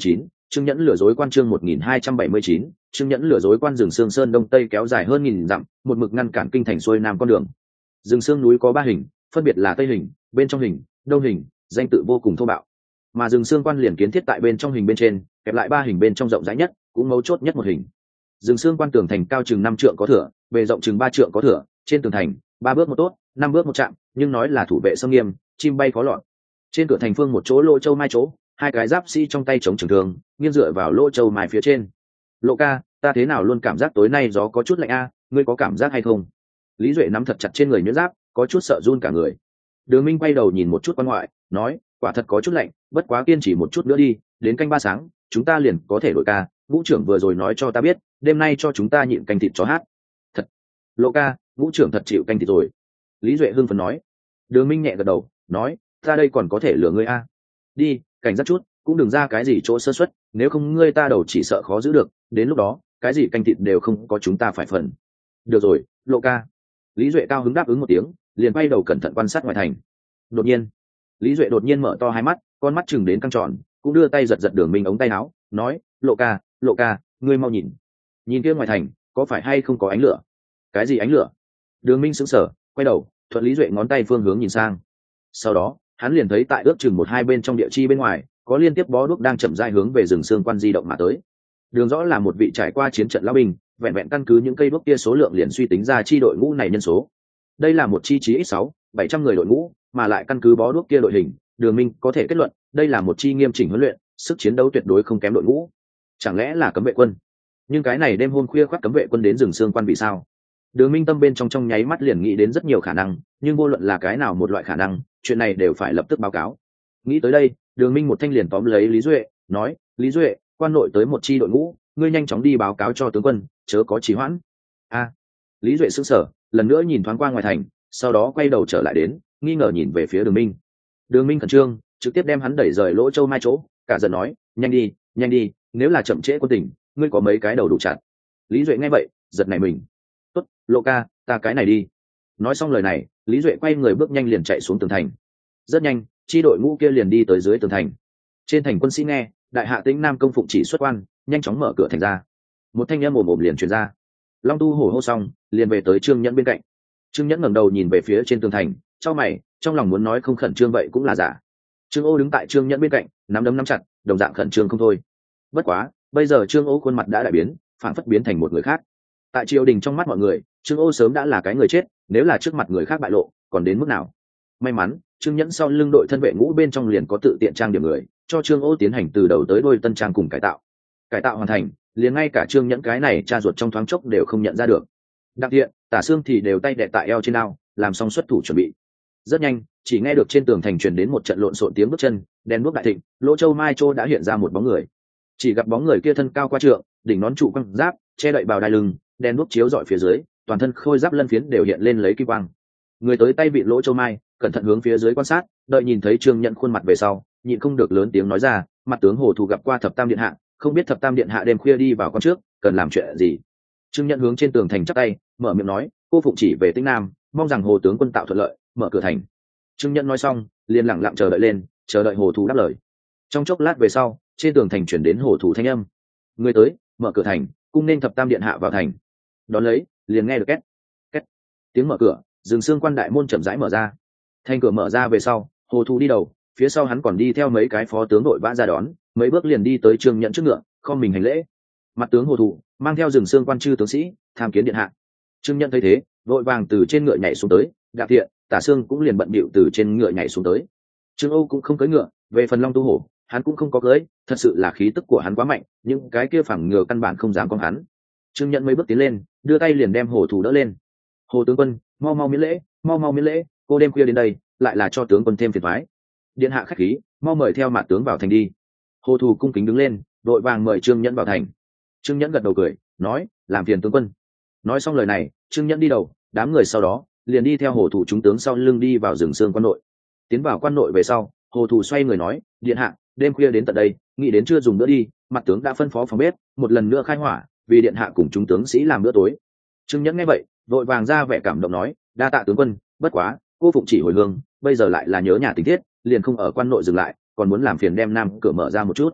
Trương Nhẫn lừa dối quan chương 1279, Trương Nhẫn lừa dối quan rừng Sương Sơn đông tây kéo dài hơn 1000 dặm, một mực ngăn cản kinh thành xuôi nam con đường. Rừng Sương núi có 3 hình, phân biệt là tây hình, bên trong hình, đông hình, danh tự vô cùng thô bạo. Mà rừng Sương quan liền kiến thiết tại bên trong hình bên trên, kẹp lại 3 hình bên trong rộng rãi nhất, cũng mấu chốt nhất một hình. Rừng Sương quan tường thành cao chừng 5 trượng có thửa, bề rộng chừng 3 trượng có thửa, trên tường thành 3 bước một tốt, 5 bước một chạm, nhưng nói là thủ vệ sông nghiêm, chim bay khó lọt. Trên cửa thành phương một chỗ lỗ châu mai chỗ, 2 cái giáp sĩ trong tay chống trường thương, nghiêng dựa vào lỗ châu mai phía trên. Lộ ca, ta thế nào luôn cảm giác tối nay gió có chút lạnh a, ngươi có cảm giác hay không? Lý Duệ nắm thật chặt trên người nhuyễn giáp, có chút sợ run cả người. Đường Minh quay đầu nhìn một chút quan ngoại, nói, quả thật có chút lạnh, bất quá kiên trì một chút nữa đi, đến canh 3 sáng, chúng ta liền có thể đổi ca. Ngũ trưởng vừa rồi nói cho ta biết, đêm nay cho chúng ta nhịn canh thịt chó hát. Thật, Lộ ca, ngũ trưởng thật chịu canh thịt rồi. Lý Duệ hưng phấn nói. Đường Minh nhẹ gật đầu, nói, ta đây còn có thể lừa ngươi a. Đi, cảnh giác chút, cũng đừng ra cái gì chỗ sơ suất, nếu không ngươi ta đầu chỉ sợ khó giữ được, đến lúc đó cái gì canh thịt đều không có chúng ta phải phần. Được rồi, Lộ ca. Lý Duệ cao hứng đáp ứng một tiếng, liền quay đầu cẩn thận quan sát ngoài thành. Đột nhiên, Lý Duệ đột nhiên mở to hai mắt, con mắt chừng đến căng tròn, cũng đưa tay giật giật Đường Minh ống tay áo, nói, Lộ ca, ngươi mau nhìn, nhìn kia ngoài thành, có phải hay không có ánh lửa? Cái gì ánh lửa? Đường Minh sững sờ, quay đầu, thuận Lý Duệ ngón tay phương hướng nhìn sang. Sau đó, hắn liền thấy tại ước chừng 1-2 bên trong địa chi bên ngoài, có liên tiếp bó đuốc đang chậm rãi hướng về rừng Sương quan di động mà tới. Đường rõ là một vị trải qua chiến trận lão binh, vẹn vẹn căn cứ những cây đuốc kia số lượng liền suy tính ra chi đội ngũ này nhân số. Đây là một chi chí ít 600-700 người đội ngũ, mà lại căn cứ bó đuốc kia đội hình, Đường Minh có thể kết luận, đây là một chi nghiêm chỉnh huấn luyện, sức chiến đấu tuyệt đối không kém đội ngũ. Chẳng lẽ là cấm vệ quân? Nhưng cái này đêm hôm khuya khoắt cấm vệ quân đến rừng Sương quan vì sao? Đường Minh tâm bên trong nháy mắt liền nghĩ đến rất nhiều khả năng, nhưng vô luận là cái nào một loại khả năng, chuyện này đều phải lập tức báo cáo. Nghĩ tới đây, Đường Minh một thanh liền tóm lấy Lý Duệ, nói, Lý Duệ, quan nội tới một chi đội ngũ, ngươi nhanh chóng đi báo cáo cho tướng quân, chớ có trì hoãn. A. Lý Duệ sững sờ, lần nữa nhìn thoáng qua ngoài thành, sau đó quay đầu trở lại đến, nghi ngờ nhìn về phía Đường Minh. Đường Minh khẩn trương, trực tiếp đem hắn đẩy rời lỗ châu mai chỗ, cả giận nói, nhanh đi, nếu là chậm trễ quân tình, ngươi có mấy cái đầu đủ chặt. Lý Duệ nghe vậy, giật nảy mình. Tốt, Lộ ca, ta cái này đi. Nói xong lời này, Lý Duệ quay người bước nhanh liền chạy xuống tường thành. Rất nhanh, chi đội ngũ kia liền đi tới dưới tường thành. Trên thành quân sĩ nghe, đại hạ Tĩnh Nam công phụng chỉ xuất quan, nhanh chóng mở cửa thành ra. Một thanh âm ồm ồm liền truyền ra. Long Tu hổ hô xong, liền về tới Trương Nhẫn bên cạnh. Trương Nhẫn ngẩng đầu nhìn về phía trên tường thành, chau mày, trong lòng muốn nói không khẩn trương vậy cũng là giả. Trương Ô đứng tại Trương Nhẫn bên cạnh, nắm đấm nắm chặt, đồng dạng khẩn trương không thôi. Bất quá, bây giờ Trương Ô khuôn mặt đã đại biến, phản phất biến thành một người khác. Tại triều đình trong mắt mọi người, Trương Ô sớm đã là cái người chết, nếu là trước mặt người khác bại lộ, còn đến mức nào? May mắn, Trương Nhẫn sau lưng đội thân vệ ngũ bên trong liền có tự tiện trang điểm người, cho Trương Ô tiến hành từ đầu tới đuôi tân trang cùng cải tạo. Cải tạo hoàn thành, liền ngay cả Trương Nhẫn cái này cha ruột trong thoáng chốc đều không nhận ra được. Đặc thiện, Tả Xương thì đều tay đè tại eo trên ao, làm xong xuất thủ chuẩn bị. Rất nhanh, chỉ nghe được trên tường thành truyền đến một trận lộn xộn tiếng bước chân, đèn đuốc đại thịnh, lỗ châu mai châu đã hiện ra một bóng người. Chỉ gặp bóng người kia thân cao qua trượng, đỉnh nón trụ quang giáp, che đậy bào đai lưng, đèn đuốc chiếu rọi phía dưới, toàn thân khôi giáp lân phiến đều hiện lên lấy kim quang. Người tới tay bị lỗ châu mai, cẩn thận hướng phía dưới quan sát, đợi nhìn thấy Trương Nhẫn khuôn mặt về sau, nhịn không được lớn tiếng nói ra, mặt tướng Hồ Thù gặp qua Thập Tam điện hạ, không biết Thập Tam điện hạ đêm khuya đi vào con trước, cần làm chuyện gì? Trương Nhẫn hướng trên tường thành chắp tay, mở miệng nói, cô phụng chỉ về Tĩnh Nam, mong rằng Hồ tướng quân tạo thuận lợi, mở cửa thành. Trương Nhẫn nói xong, liền lặng lặng chờ đợi lên, chờ đợi Hồ Thù đáp lời. Trong chốc lát về sau, trên tường thành chuyển đến Hồ Thù thanh âm, người tới, mở cửa thành, cung nên Thập Tam điện hạ vào thành. Đón lấy, liền nghe được két két tiếng mở cửa, rừng Sương quan đại môn chậm rãi mở ra. Thành cửa mở ra về sau, Hồ Thù đi đầu, phía sau hắn còn đi theo mấy cái phó tướng đội vã ra đón, mấy bước liền đi tới Trương Nhẫn trước ngựa, không mình hành lễ. Mặt tướng Hồ Thù mang theo rừng Sương quan chư tướng sĩ tham kiến điện hạ. Trương Nhẫn thấy thế, vội vàng từ trên ngựa nhảy xuống tới, Đạp Thiện, Tả Xương cũng liền bận bịu từ trên ngựa nhảy xuống tới. Trương Âu cũng không cưỡi ngựa, về phần Long Tu hổ, hắn cũng không có cưỡi, thật sự là khí tức của hắn quá mạnh, những cái kia phẳng ngựa căn bản không dám con hắn. Trương Nhẫn mấy bước tiến lên, đưa tay liền đem Hồ Thù đỡ lên. Hồ tướng quân, mau mau miễn lễ, mau mau miễn lễ, cô đêm khuya đến đây, lại là cho tướng quân thêm phiền toái. Điện hạ khách khí, mau mời theo mặt tướng vào thành đi. Hồ Thù cung kính đứng lên, đội vàng mời Trương Nhẫn vào thành. Trương Nhẫn gật đầu cười, nói, làm phiền tướng quân. Nói xong lời này, Trương Nhẫn đi đầu, đám người sau đó liền đi theo Hồ Thù chúng tướng sau lưng đi vào rừng Sương quan nội. Tiến vào quan nội về sau, Hồ Thù xoay người nói, điện hạ, đêm khuya đến tận đây, nghĩ đến chưa dùng bữa đi, mặt tướng đã phân phó phòng bếp, một lần nữa khai hỏa, vì điện hạ cùng chúng tướng sĩ làm bữa tối. Trương Nhẫn nghe vậy, vội vàng ra vẻ cảm động nói, đa tạ tướng quân, bất quá, cô phụng chỉ hồi hương, bây giờ lại là nhớ nhà tình thiết, liền không ở quan nội dừng lại, còn muốn làm phiền đem nam cửa mở ra một chút.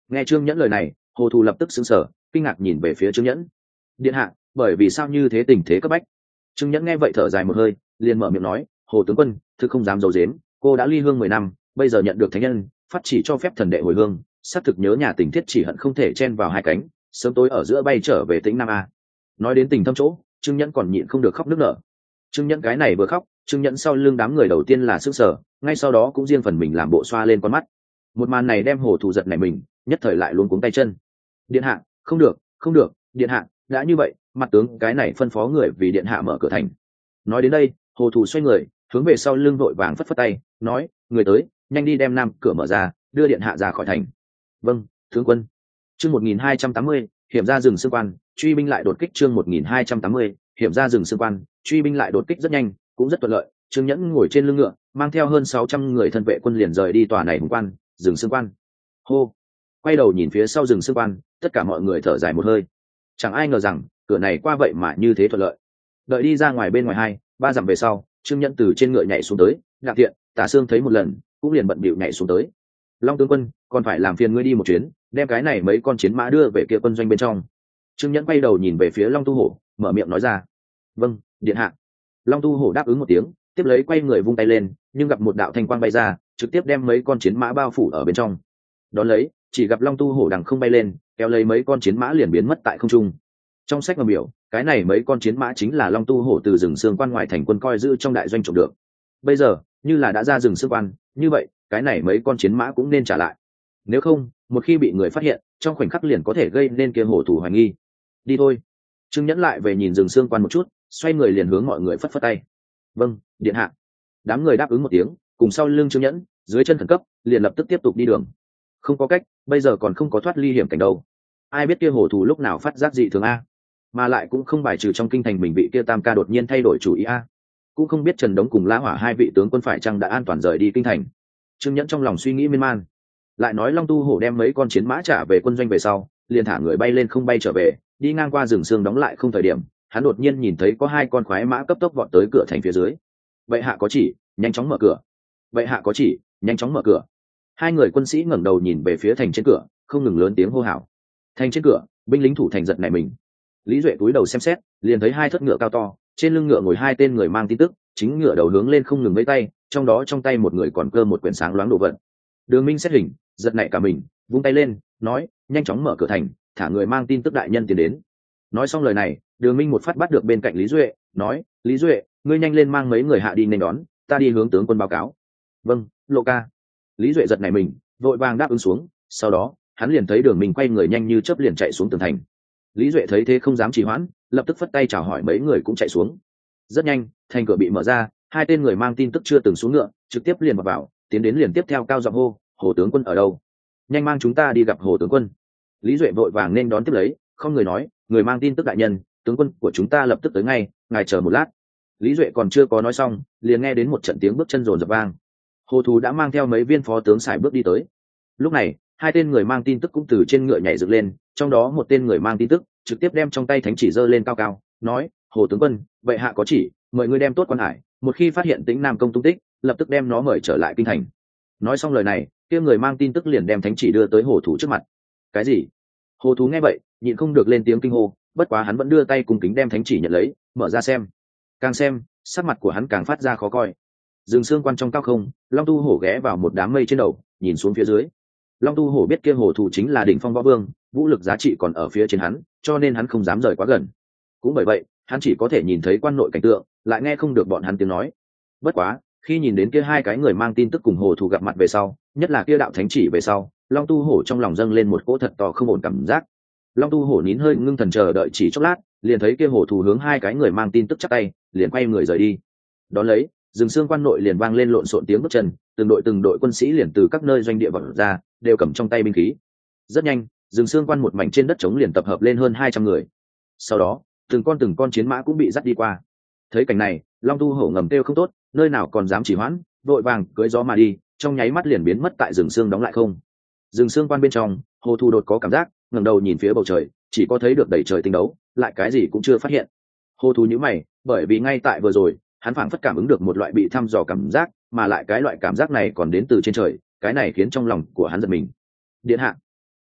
Nghe Trương Nhẫn lời này, hồ thù lập tức sững sờ, kinh ngạc nhìn về phía Trương Nhẫn. Điện hạ, bởi vì sao như thế, tình thế cấp bách? Trương Nhẫn nghe vậy thở dài một hơi, liền mở miệng nói, hồ tướng quân, thực không dám giấu giếm, cô đã ly hương 10 năm, bây giờ nhận được thánh nhân phát chỉ cho phép thần đệ hồi hương, xác thực nhớ nhà tình thiết, chỉ hận không thể chen vào hai cánh, sớm tối ở giữa bay trở về Tĩnh Nam a. Nói đến tình thâm chỗ, Trương Nhẫn còn nhịn không được khóc nức nở. Trương Nhẫn cái này vừa khóc, Trương Nhẫn sau lưng đám người đầu tiên là sững sờ, ngay sau đó cũng riêng phần mình làm bộ xoa lên con mắt. Một màn này đem hồ thù giật này mình, nhất thời lại luống cuống tay chân. Điện hạ, không được, không được, điện hạ, đã như vậy, mặt tướng cái này phân phó người vì điện hạ mở cửa thành. Nói đến đây, hồ thù xoay người, hướng về sau lưng vội vàng phất phất tay, nói, người tới, nhanh đi đem nam cửa mở ra, đưa điện hạ ra khỏi thành. Vâng, tướng quân. Chương 1280, hiểm ra rừng xương quan, truy binh lại đột kích. Chương 1280, hiểm ra rừng xương quan, truy binh lại đột kích rất nhanh, cũng rất thuận lợi. Trương Nhẫn ngồi trên lưng ngựa, mang theo hơn 600 người thân vệ quân liền rời đi tòa này hùng quan, rừng xương quan. Hô. Quay đầu nhìn phía sau rừng xương quan, tất cả mọi người thở dài một hơi. Chẳng ai ngờ rằng cửa này qua vậy mà như thế thuận lợi. Đợi đi ra ngoài bên ngoài 2-3 dặm về sau, Trương Nhẫn từ trên ngựa nhảy xuống tới, Đặng Thiện, Tả Sương thấy một lần, cũng liền bận bịu nhảy xuống tới. Long tướng quân, còn phải làm phiền ngươi đi một chuyến, đem cái này mấy con chiến mã đưa về kia quân doanh bên trong. Trương Nhẫn quay đầu nhìn về phía Long Tu Hổ, mở miệng nói ra. Vâng, điện hạ. Long Tu Hổ đáp ứng một tiếng, tiếp lấy quay người vung tay lên, nhưng gặp một đạo thanh quang bay ra, trực tiếp đem mấy con chiến mã bao phủ ở bên trong. Đón lấy, chỉ gặp Long Tu Hổ đằng không bay lên, kéo lấy mấy con chiến mã liền biến mất tại không trung. Trong sách ngầm biểu, cái này mấy con chiến mã chính là Long Tu Hổ từ rừng xương quan ngoài thành quân coi giữ trong đại doanh trộm được. Bây giờ, như là đã ra rừng xương quan, như vậy, cái này mấy con chiến mã cũng nên trả lại. Nếu không, một khi bị người phát hiện, trong khoảnh khắc liền có thể gây nên kia hổ thủ hoài nghi. Đi thôi. Trương Nhẫn lại về nhìn rừng xương quan một chút, xoay người liền hướng mọi người phất phất tay. Vâng, điện hạ. Đám người đáp ứng một tiếng, cùng sau lưng Trương Nhẫn, dưới chân khẩn cấp, liền lập tức tiếp tục đi đường. Không có cách, bây giờ còn không có thoát ly hiểm cảnh đâu. Ai biết kia hổ thủ lúc nào phát giác dị thường a? Mà lại cũng không bài trừ trong kinh thành mình bị kia Tam Ca đột nhiên thay đổi chủ ý a. Cũng không biết Trần Đống cùng La Hỏa hai vị tướng quân phải chăng đã an toàn rời đi kinh thành. Trương Nhẫn trong lòng suy nghĩ miên man. Lại nói Long Tu Hổ đem mấy con chiến mã trả về quân doanh về sau, liền thả người bay lên không bay trở về, đi ngang qua rừng sương đóng lại không thời điểm, hắn đột nhiên nhìn thấy có hai con khoái mã cấp tốc vọt tới cửa thành phía dưới. Bệ hạ có chỉ, nhanh chóng mở cửa. Bệ hạ có chỉ, nhanh chóng mở cửa. Hai người quân sĩ ngẩng đầu nhìn về phía thành trên cửa, không ngừng lớn tiếng hô hào. Thành trên cửa, binh lính thủ thành giật nảy mình. Lý Duệ cúi đầu xem xét, liền thấy hai thất ngựa cao to, trên lưng ngựa ngồi hai tên người mang tin tức, chính ngựa đầu hướng lên không ngừng vẫy tay, trong đó trong tay một người còn cơ một quyển sáng loáng đồ vật. Đường Minh xét hình, giật nảy cả mình, vung tay lên, nói, nhanh chóng mở cửa thành, thả người mang tin tức đại nhân tiến đến. Nói xong lời này, Đường Minh một phát bắt được bên cạnh Lý Duệ, nói, Lý Duệ, ngươi nhanh lên mang mấy người hạ đi nên đón, ta đi hướng tướng quân báo cáo. Vâng, Lộ ca. Lý Duệ giật nảy mình, vội vàng đáp ứng xuống, sau đó hắn liền thấy Đường Minh quay người nhanh như chớp liền chạy xuống tường thành. Lý Duệ thấy thế không dám trì hoãn, lập tức phất tay chào hỏi mấy người cũng chạy xuống. Rất nhanh, thành cửa bị mở ra, hai tên người mang tin tức chưa từng xuống ngựa, trực tiếp liền vào, tiến đến liền tiếp theo cao giọng hô, Hồ tướng quân ở đâu? Nhanh mang chúng ta đi gặp Hồ tướng quân. Lý Duệ vội vàng nên đón tiếp lấy, không người nói, người mang tin tức đại nhân, tướng quân của chúng ta lập tức tới ngay, ngài chờ một lát. Lý Duệ còn chưa có nói xong, liền nghe đến một trận tiếng bước chân rồn rập vang. Hồ Thú đã mang theo mấy viên phó tướng sải bước đi tới. Lúc này, hai tên người mang tin tức cũng từ trên ngựa nhảy dựng lên, trong đó một tên người mang tin tức trực tiếp đem trong tay thánh chỉ giơ lên cao cao, nói, Hồ tướng quân, vậy hạ có chỉ, mời ngươi đem tốt quan hải, một khi phát hiện Tĩnh Nam công tung tích, lập tức đem nó mời trở lại kinh thành. Nói xong lời này, kia người mang tin tức liền đem thánh chỉ đưa tới Hồ Thú trước mặt. Cái gì? Hồ Thú nghe vậy, nhịn không được lên tiếng kinh hô, bất quá hắn vẫn đưa tay cung kính đem thánh chỉ nhận lấy, mở ra xem. Càng xem, sắc mặt của hắn càng phát ra khó coi. Rừng xương quan trong cao không, Long Tu Hổ ghé vào một đám mây trên đầu, nhìn xuống phía dưới. Long Tu Hổ biết kia Hồ Thú chính là đỉnh phong võ vương, vũ lực giá trị còn ở phía trên hắn, cho nên hắn không dám rời quá gần. Cũng bởi vậy, hắn chỉ có thể nhìn thấy quan nội cảnh tượng, lại nghe không được bọn hắn tiếng nói. Bất quá, khi nhìn đến kia hai cái người mang tin tức cùng Hồ Thú gặp mặt về sau, nhất là kia đạo thánh chỉ về sau, Long Tu Hổ trong lòng dâng lên một cỗ thật to không ổn cảm giác. Long Tu Hổ nín hơi ngưng thần chờ đợi chỉ chốc lát, liền thấy kia Hồ Thú hướng hai cái người mang tin tức chắp tay, liền quay người rời đi. Đón lấy, rừng xương quan nội liền vang lên lộn xộn tiếng bước chân, từng đội quân sĩ liền từ các nơi doanh địa vọt ra, đều cầm trong tay binh khí. Rất nhanh, rừng xương quan một mảnh trên đất trống liền tập hợp lên hơn 200 người. Sau đó, từng con chiến mã cũng bị dắt đi qua. Thấy cảnh này, Long Tu Hổ ngầm kêu không tốt, nơi nào còn dám chỉ hoãn, vội vàng cưỡi gió mà đi, trong nháy mắt liền biến mất tại rừng xương đóng lại không. Rừng xương quan bên trong, Hồ Thu đột có cảm giác, ngẩng đầu nhìn phía bầu trời, chỉ có thấy được đầy trời tinh đấu, lại cái gì cũng chưa phát hiện. Hồ Thu nhíu mày, bởi vì ngay tại vừa rồi, hắn phảng phất cảm ứng được một loại bị thăm dò cảm giác, mà lại cái loại cảm giác này còn đến từ trên trời, cái này khiến trong lòng của hắn giật mình. Điện hạ,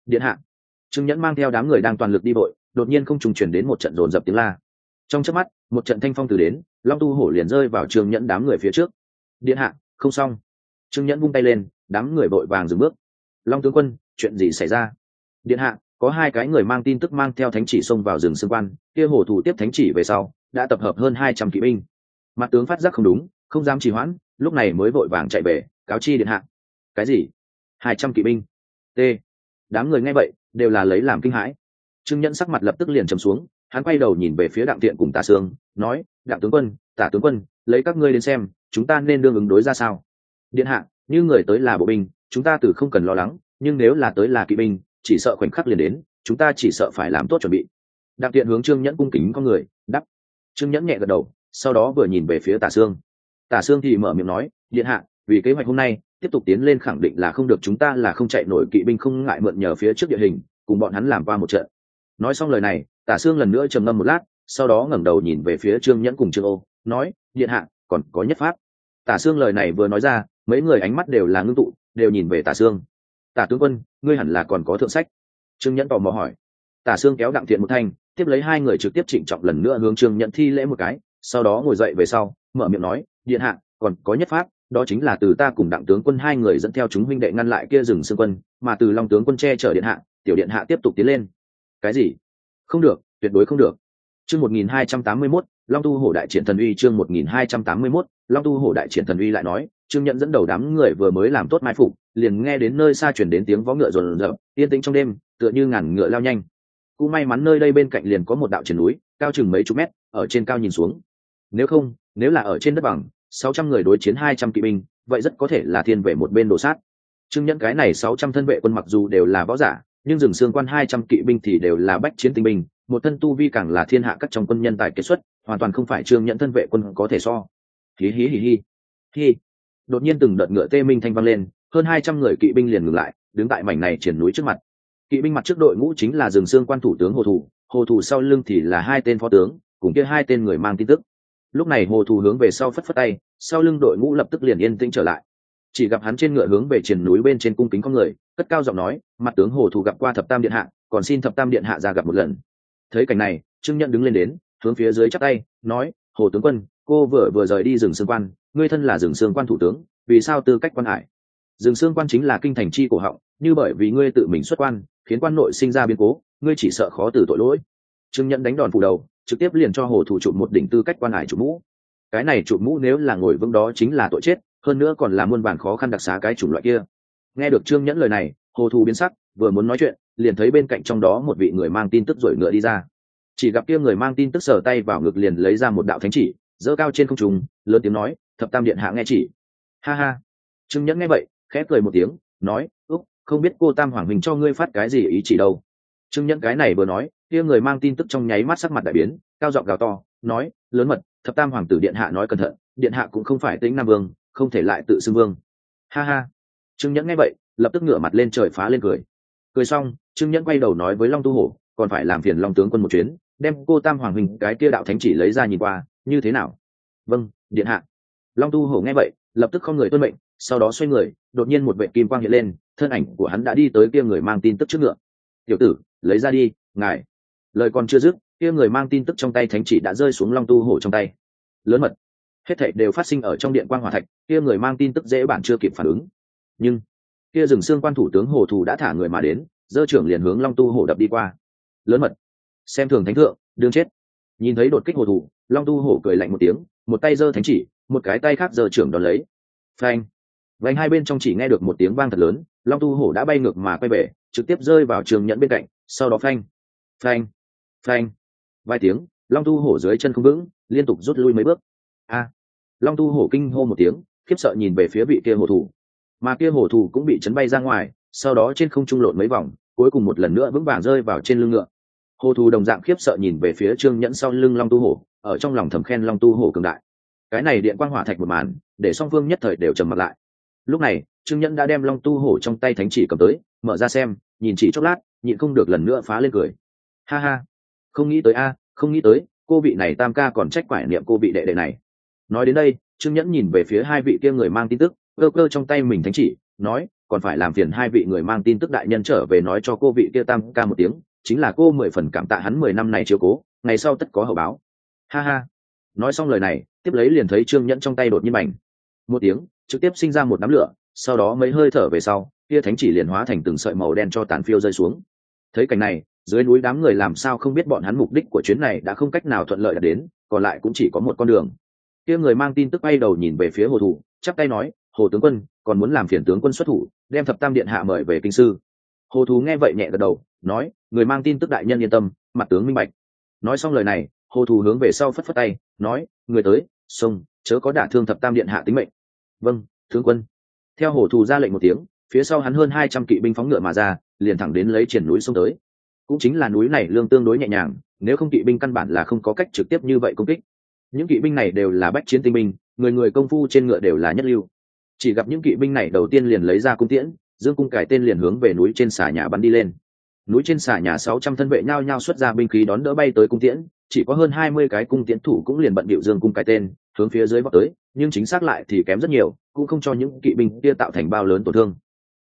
điện hạ. Trương Nhẫn mang theo đám người đang toàn lực đi vội, đột nhiên không trùng chuyển đến một trận dồn dập tiếng la. Trong chớp mắt, một trận thanh phong từ đến, Long Tu Hổ liền rơi vào Trương Nhẫn đám người phía trước. Điện hạ, không xong. Trương Nhẫn vung tay lên, đám người vội vàng dừng bước. Long tướng quân, chuyện gì xảy ra? Điện hạ, có hai cái người mang tin tức mang theo thánh chỉ xông vào rừng Sương Quan, kia hổ thủ tiếp thánh chỉ về sau, đã tập hợp hơn 200 kỵ binh. Mặt tướng phát giác không đúng, không dám trì hoãn, lúc này mới vội vàng chạy về, cáo chi điện hạ. Cái gì? 200 kỵ binh? T. Đám người nghe vậy, đều là lấy làm kinh hãi. Trương Nhẫn sắc mặt lập tức liền trầm xuống, hắn quay đầu nhìn về phía Đặng Tiện cùng Tả Sương, nói: Đặng tướng quân, Tả tướng quân, lấy các ngươi đến xem, chúng ta nên đương ứng đối ra sao? Điện hạ, như người tới là bộ binh, chúng ta từ không cần lo lắng, nhưng nếu là tới là kỵ binh, chỉ sợ khoảnh khắc liền đến, chúng ta chỉ sợ phải làm tốt chuẩn bị. Đặng Tiện hướng Trương Nhẫn cung kính con người, đáp. Trương Nhẫn nhẹ gật đầu, sau đó vừa nhìn về phía Tả Sương. Tả Sương thì mở miệng nói: Điện hạ, vì kế hoạch hôm nay tiếp tục tiến lên khẳng định là không được, chúng ta là không chạy nổi, kỵ binh không ngại mượn nhờ phía trước địa hình, cùng bọn hắn làm qua một trận. Nói xong lời này, Tả Sương lần nữa trầm ngâm một lát, sau đó ngẩng đầu nhìn về phía Trương Nhẫn cùng Trương Ô, nói: Điện hạ, còn có nhất pháp. Tả Sương lời này vừa nói ra, mấy người ánh mắt đều là ngưng tụ, đều nhìn về Tả Sương. Tả tướng quân, ngươi hẳn là còn có thượng sách. Trương Nhẫn tò mò hỏi. Tả Sương kéo Đặng Thiện một thanh, tiếp lấy hai người trực tiếp trịnh trọng lần nữa hướng Trương Nhẫn thi lễ một cái, sau đó ngồi dậy về sau, mở miệng nói: Điện hạ, còn có nhất pháp, đó chính là từ ta cùng Đặng tướng quân hai người dẫn theo chúng huynh đệ ngăn lại kia rừng Sương quân, mà từ Long tướng quân che chở điện hạ, tiểu điện hạ tiếp tục tiến lên. Cái gì? Không được, tuyệt đối không được. Chương 1281, Long Tu Hổ đại triển thần uy. Chương 1281, Long Tu Hổ đại triển thần uy lại nói, Trương Nhẫn dẫn đầu đám người vừa mới làm tốt mai phục, liền nghe đến nơi xa truyền đến tiếng vó ngựa rồn rập, yên tĩnh trong đêm, tựa như ngàn ngựa lao nhanh. Cũng may mắn nơi đây bên cạnh liền có một đạo triển núi, cao chừng mấy chục mét, ở trên cao nhìn xuống. Nếu là ở trên đất bằng, 600 người đối chiến 200 kỵ binh, vậy rất có thể là thiên vệ một bên đổ sát. Trương Nhẫn cái này 600 thân vệ quân mặc dù đều là võ giả, nhưng rừng Sương Quan 200 kỵ binh thì đều là bách chiến tinh binh, một thân tu vi càng là thiên hạ các trong quân nhân tài kết xuất, hoàn toàn không phải Trương Nhẫn thân vệ quân có thể so. Hí hí hí hí. Hí. Đột nhiên từng đợt ngựa tê minh thanh vang lên, hơn 200 người kỵ binh liền ngừng lại, đứng tại mảnh này triển núi trước mặt. Kỵ binh mặt trước đội ngũ chính là rừng Sương Quan thủ tướng Hồ Thủ sau lưng thì là hai tên phó tướng, cùng kia hai tên người mang tin tức. Lúc này Hồ Thủ hướng về sau phất phất tay, sau lưng đội ngũ lập tức liền yên tĩnh trở lại. Chỉ gặp hắn trên ngựa hướng về triển núi bên trên cung kính con người, cất cao giọng nói: Mặt tướng Hồ Thủ gặp qua Thập Tam điện hạ, còn xin Thập Tam điện hạ ra gặp một lần. Thấy cảnh này, Trương Nhẫn đứng lên đến, hướng phía dưới chắp tay, nói: Hồ tướng quân, cô vừa rời đi rừng Sương Quan, ngươi thân là rừng Sương Quan thủ tướng, vì sao tư cách quan hải? Rừng Sương Quan chính là kinh thành chi cổ họng, như bởi vì ngươi tự mình xuất quan, khiến quan nội sinh ra biến cố, ngươi chỉ sợ khó từ tội lỗi. Trương Nhẫn đánh đòn phủ đầu, trực tiếp liền cho Hồ Thủ chụp một đỉnh tư cách quan hải chụp mũ. Cái này chụp mũ nếu là ngồi vững đó chính là tội chết, hơn nữa còn là muôn vàn khó khăn đặc xá cái chủng loại kia. Nghe được Trương Nhẫn lời này, Hồ Thủ biến sắc, vừa muốn nói chuyện, liền thấy bên cạnh trong đó một vị người mang tin tức roi ngựa đi ra. Chỉ gặp kia người mang tin tức sờ tay vào ngực liền lấy ra một đạo thánh chỉ, giơ cao trên không trung, lớn tiếng nói: Thập Tam điện hạ nghe chỉ. Ha ha. Trương Nhẫn nghe vậy, khẽ cười một tiếng, nói: úc, không biết cô Tam Hoàng Minh cho ngươi phát cái gì ý chỉ đâu. Trương Nhẫn cái này vừa nói, kia người mang tin tức trong nháy mắt sắc mặt đại biến, cao giọng gào to, nói: lớn mật, Thập Tam hoàng tử điện hạ nói cẩn thận, điện hạ cũng không phải Tĩnh Nam vương, không thể lại tự xưng vương. Ha ha. Trương Nhẫn nghe vậy, lập tức ngửa mặt lên trời phá lên cười. Cười xong, Trương Nhẫn quay đầu nói với Long Tu Hổ: còn phải làm phiền Long tướng quân một chuyến, đem cô Tam hoàng huynh cái kia đạo thánh chỉ lấy ra nhìn qua, như thế nào? Vâng, điện hạ. Long Tu Hổ nghe vậy, lập tức không người tuân mệnh, sau đó xoay người, đột nhiên một vệt kim quang hiện lên, thân ảnh của hắn đã đi tới kia người mang tin tức trước ngựa. Tiểu tử, lấy ra đi, ngài. Lời còn chưa dứt, kia người mang tin tức trong tay thánh chỉ đã rơi xuống Long Tu Hổ trong tay. Lớn mật. Hết thảy đều phát sinh ở trong điện quang hỏa thạch, kia người mang tin tức dễ bản chưa kịp phản ứng. Nhưng kia rừng Sương Quan thủ tướng Hồ Thủ đã thả người mà đến, giơ trưởng liền hướng Long Tu Hổ đập đi qua. Lớn mật, xem thường thánh thượng, đương chết. Nhìn thấy đột kích Hồ Thủ, Long Tu Hổ cười lạnh một tiếng, một tay giơ thánh chỉ, một cái tay khác giơ trưởng đón lấy. Phanh. Vành hai bên trong chỉ nghe được một tiếng vang thật lớn, Long Tu Hổ đã bay ngược mà quay về, trực tiếp rơi vào Trương Nhẫn bên cạnh, sau đó phanh, phanh, phanh. Vài tiếng, Long Tu Hổ dưới chân không vững, liên tục rút lui mấy bước. A! Long Tu Hổ kinh hô một tiếng, khiếp sợ nhìn về phía vị kia Hồ Thủ, mà kia Hồ Thủ cũng bị chấn bay ra ngoài, sau đó trên không trung lộn mấy vòng, cuối cùng một lần nữa vững vàng rơi vào trên lưng ngựa. Hồ Thủ đồng dạng khiếp sợ nhìn về phía Trương Nhẫn sau lưng Long Tu Hổ, ở trong lòng thầm khen Long Tu Hổ cường đại. Cái này điện quang hỏa thạch một màn, để song phương nhất thời đều trầm mặt lại. Lúc này, Trương Nhẫn đã đem Long Tu Hổ trong tay thánh chỉ cầm tới, mở ra xem, nhìn chỉ chốc lát, nhịn không được lần nữa phá lên cười. Ha ha, không nghĩ tới a, không nghĩ tới, cô vị này Tam ca còn trách quải niệm cô vị đệ đệ này. Nói đến đây, Trương Nhẫn nhìn về phía hai vị kia người mang tin tức, cơ cơ trong tay mình thánh chỉ, nói: còn phải làm phiền hai vị người mang tin tức đại nhân trở về nói cho cô vị kia tam ca một tiếng, chính là cô 10 phần cảm tạ hắn 10 năm này chiếu cố, ngày sau tất có hậu báo. Ha ha. Nói xong lời này, tiếp lấy liền thấy Trương Nhẫn trong tay đột nhiên bành một tiếng, trực tiếp sinh ra một đám lửa, sau đó mấy hơi thở về sau, kia thánh chỉ liền hóa thành từng sợi màu đen cho tàn phiêu rơi xuống. Thấy cảnh này, dưới núi đám người làm sao không biết bọn hắn mục đích của chuyến này đã không cách nào thuận lợi đạt đến, còn lại cũng chỉ có một con đường. Kia người mang tin tức bay đầu nhìn về phía Hồ Thủ, chắp tay nói, Hồ tướng quân, còn muốn làm phiền tướng quân xuất thủ, đem Thập Tam điện hạ mời về kinh sư. Hồ Thủ nghe vậy nhẹ gật đầu, nói, người mang tin tức đại nhân yên tâm, mặt tướng minh bạch. Nói xong lời này, Hồ Thủ hướng về sau phất phất tay, nói, người tới, xông, chớ có đả thương Thập Tam điện hạ tính mệnh. Vâng, tướng quân. Theo Hồ Thủ ra lệnh một tiếng, phía sau hắn hơn 200 kỵ binh phóng ngựa mà ra, liền thẳng đến lấy triển núi xông tới. Cũng chính là núi này lương tương đối nhẹ nhàng, nếu không kỵ binh căn bản là không có cách trực tiếp như vậy công kích. Những kỵ binh này đều là bách chiến tinh binh, người người công phu trên ngựa đều là nhất lưu. Chỉ gặp những kỵ binh này đầu tiên liền lấy ra cung tiễn, dương cung cài tên liền hướng về núi trên xà nhà bắn đi lên. Núi trên xà nhà 600 thân vệ nhao nhao xuất ra binh khí đón đỡ bay tới cung tiễn, chỉ có hơn 20 cái cung tiễn thủ cũng liền bận bịu dương cung cài tên, hướng phía dưới vọt tới, nhưng chính xác lại thì kém rất nhiều, cũng không cho những kỵ binh kia tạo thành bao lớn tổn thương.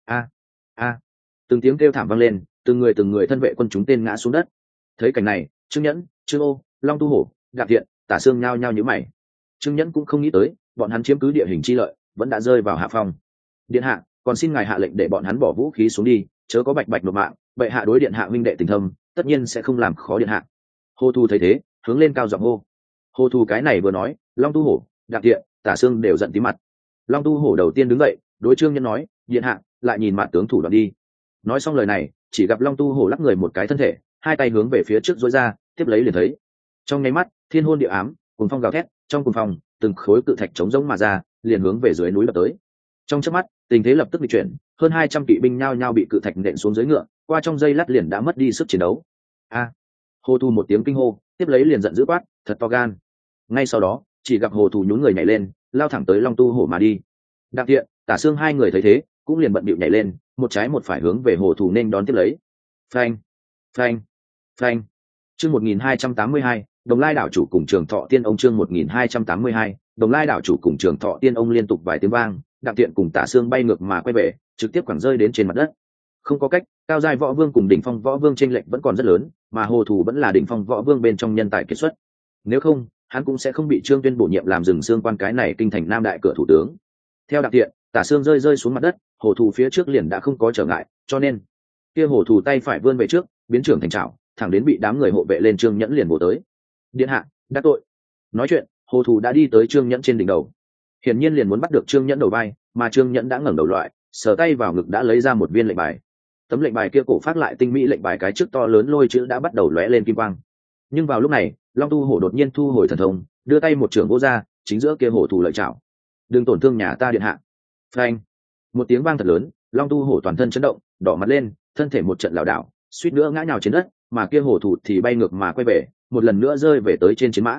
A, từng tiếng kêu thảm vang lên, từng người thân vệ quân chúng tên ngã xuống đất. Thấy cảnh này, Trương Nhẫn, Trương Ô, Long Tu Hổ, Đạp Thiện, Tả Sương nhao nhao nhíu mày. Trương Nhẫn cũng không nghĩ tới, bọn hắn chiếm cứ địa hình chi lợi, vẫn đã rơi vào hạ phong. Điện hạ, còn xin ngài hạ lệnh để bọn hắn bỏ vũ khí xuống đi, chớ có bạch bạch nộp mạng, bệ hạ đối điện hạ huynh đệ tình thâm, tất nhiên sẽ không làm khó điện hạ. Hồ Thu thấy thế, hướng lên cao giọng hô. Hồ Thu cái này vừa nói, Long Tu Hổ, Đạp Thiện, Tả Sương đều giận tí mặt. Long Tu Hổ đầu tiên đứng dậy, đối Trương Nhẫn nói, điện hạ, lại nhìn mặt tướng thủ đoạn đi. Nói xong lời này, chỉ gặp Long Tu Hổ lắc người một cái thân thể, hai tay hướng về phía trước duỗi ra, tiếp lấy liền thấy trong nháy mắt thiên hôn địa ám, cùng phong gào thét, trong cùng phong từng khối cự thạch chống rỗng mà ra, liền hướng về dưới núi lập tới. Trong chớp mắt tình thế lập tức bị chuyển, hơn 200 kỵ binh nhao nhao bị cự thạch nện xuống dưới ngựa, qua trong giây lát liền đã mất đi sức chiến đấu. Hồ Thu một tiếng kinh hô, tiếp lấy liền giận dữ quát, thật to gan. Ngay sau đó chỉ gặp Hồ Thu nhún người nhảy lên, lao thẳng tới Long Tu Hổ mà đi. Đạp Thiện, Tả Sương hai người thấy thế cũng liền bận bịu nhảy lên, một trái một phải hướng về Hồ Thu nên đón tiếp lấy. Phanh, phanh, phanh. Chương 1282, Đồng Lai đảo chủ cùng Trường Thọ Tiên ông. Chương 1282, Đồng Lai đảo chủ cùng Trường Thọ Tiên ông. Liên tục vài tiếng vang, Đạp Thiện cùng Tả Sương bay ngược mà quay về, trực tiếp quẳng rơi đến trên mặt đất. Không có cách, cao giai võ vương cùng đỉnh phong võ vương chênh lệch vẫn còn rất lớn, mà Hồ Thủ vẫn là đỉnh phong võ vương bên trong nhân tài kiệt xuất. Nếu không, hắn cũng sẽ không bị Trương Tuyên bổ nhiệm làm Rừng Xương quan cái này kinh thành nam đại cửa thủ tướng. Theo Đạp Thiện, Tả Sương rơi xuống mặt đất, Hồ Thủ phía trước liền đã không có trở ngại, cho nên kia Hồ Thủ tay phải vươn về trước, biến trưởng thành trảo, thẳng đến bị đám người hộ vệ lên Trương Nhẫn liền bổ tới. Điện hạ, đắc tội. Nói chuyện, Hồ Thủ đã đi tới Trương Nhẫn trên đỉnh đầu, hiển nhiên liền muốn bắt được Trương Nhẫn đầu vai, mà Trương Nhẫn đã ngẩng đầu loại, sờ tay vào ngực đã lấy ra một viên lệnh bài. Tấm lệnh bài kia cổ phát lại tinh mỹ lệnh bài cái trước to lớn lôi chữ đã bắt đầu lóe lên kim quang. Nhưng vào lúc này, Long Tu Hổ đột nhiên thu hồi thần thông, đưa tay một trưởng vỗ ra, chính giữa kia Hồ Thủ lợi chảo. Đừng tổn thương nhà ta điện hạ. Phanh. Một tiếng vang thật lớn, Long Tu Hổ toàn thân chấn động, đỏ mặt lên, thân thể một trận lảo đảo, suýt nữa ngã nhào trên đất, mà kia Hồ Thủ thì bay ngược mà quay về, một lần nữa rơi về tới trên chiến mã.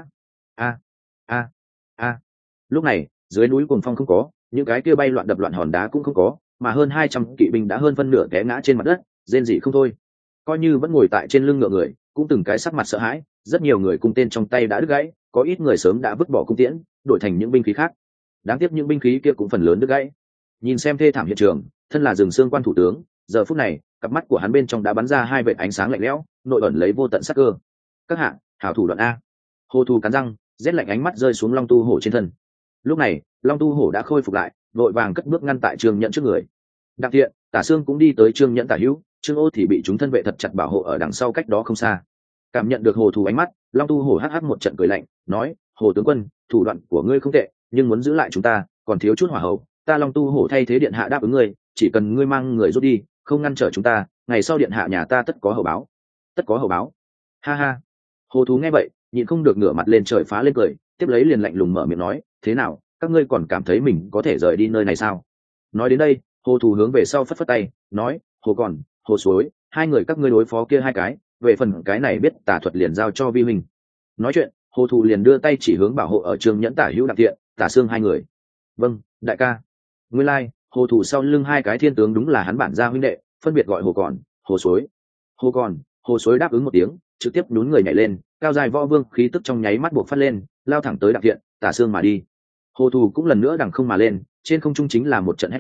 Lúc này, dưới núi cuồng phong không có, những cái kia bay loạn đập loạn hòn đá cũng không có, mà hơn 200 kỵ binh đã hơn phân nửa té ngã trên mặt đất, rên rỉ không thôi. Coi như vẫn ngồi tại trên lưng ngựa người, cũng từng cái sắc mặt sợ hãi, rất nhiều người cung tên trong tay đã đứt gãy, có ít người sớm đã vứt bỏ cung tiễn, đổi thành những binh khí khác. Đáng tiếc những binh khí kia cũng phần lớn đứt gãy. Nhìn xem thê thảm hiện trường, thân là Rừng Xương quan thủ tướng, giờ phút này, cặp mắt của hắn bên trong đã bắn ra hai vệt ánh sáng lạnh lẽo, nội ẩn lấy vô tận sát cơ. Các hạ, hảo thủ đoạn a. Hồ Thu cắn răng, rét lạnh ánh mắt rơi xuống Long Tu Hổ trên thân. Lúc này, Long Tu Hổ đã khôi phục lại, vội vàng cất bước ngăn tại Trương Nhẫn trước người. Đạp Thiện, Tả Sương cũng đi tới Trương Nhẫn tả hữu, Trương Ô thì bị chúng thân vệ thật chặt bảo hộ ở đằng sau cách đó không xa. Cảm nhận được Hồ Thu ánh mắt, Long Tu Hổ hắc hắc một trận cười lạnh, nói: "Hồ tướng quân, thủ đoạn của ngươi không tệ, nhưng muốn giữ lại chúng ta, còn thiếu chút hỏa hậu. Ta Long Tu Hổ thay thế điện hạ đáp ứng ngươi, chỉ cần ngươi mang người rút đi, không ngăn trở chúng ta, ngày sau điện hạ nhà ta tất có hậu báo." Tất có hậu báo. Ha ha. Hồ Thú nghe vậy, nhịn không được ngửa mặt lên trời phá lên cười, tiếp lấy liền lạnh lùng mở miệng nói: "Thế nào, các ngươi còn cảm thấy mình có thể rời đi nơi này sao?" Nói đến đây, Hồ Thú hướng về sau phất phất tay, nói: "Hồ Còn, Hồ Suối, hai người các ngươi đối phó kia hai cái, về phần cái này biết tà thuật liền giao cho vi huynh." Nói chuyện, Hồ Thú liền đưa tay chỉ hướng bảo hộ ở Trương Nhẫn tả hữu Đạp Thiện, Tả Sương hai người. "Vâng, đại ca." Nguyên lai, Hồ Thú sau lưng hai cái thiên tướng đúng là hắn bản gia huynh đệ, phân biệt gọi Hồ Còn, Hồ Suối. Hồ Còn, Hồ Suối đáp ứng một tiếng, trực tiếp nhún người nhảy lên, cao dài võ vương khí tức trong nháy mắt buộc phát lên, lao thẳng tới Đạp Thiện, Tả Sương mà đi. Hồ Thù cũng lần nữa đằng không mà lên, trên không trung chính là một trận hét lớn,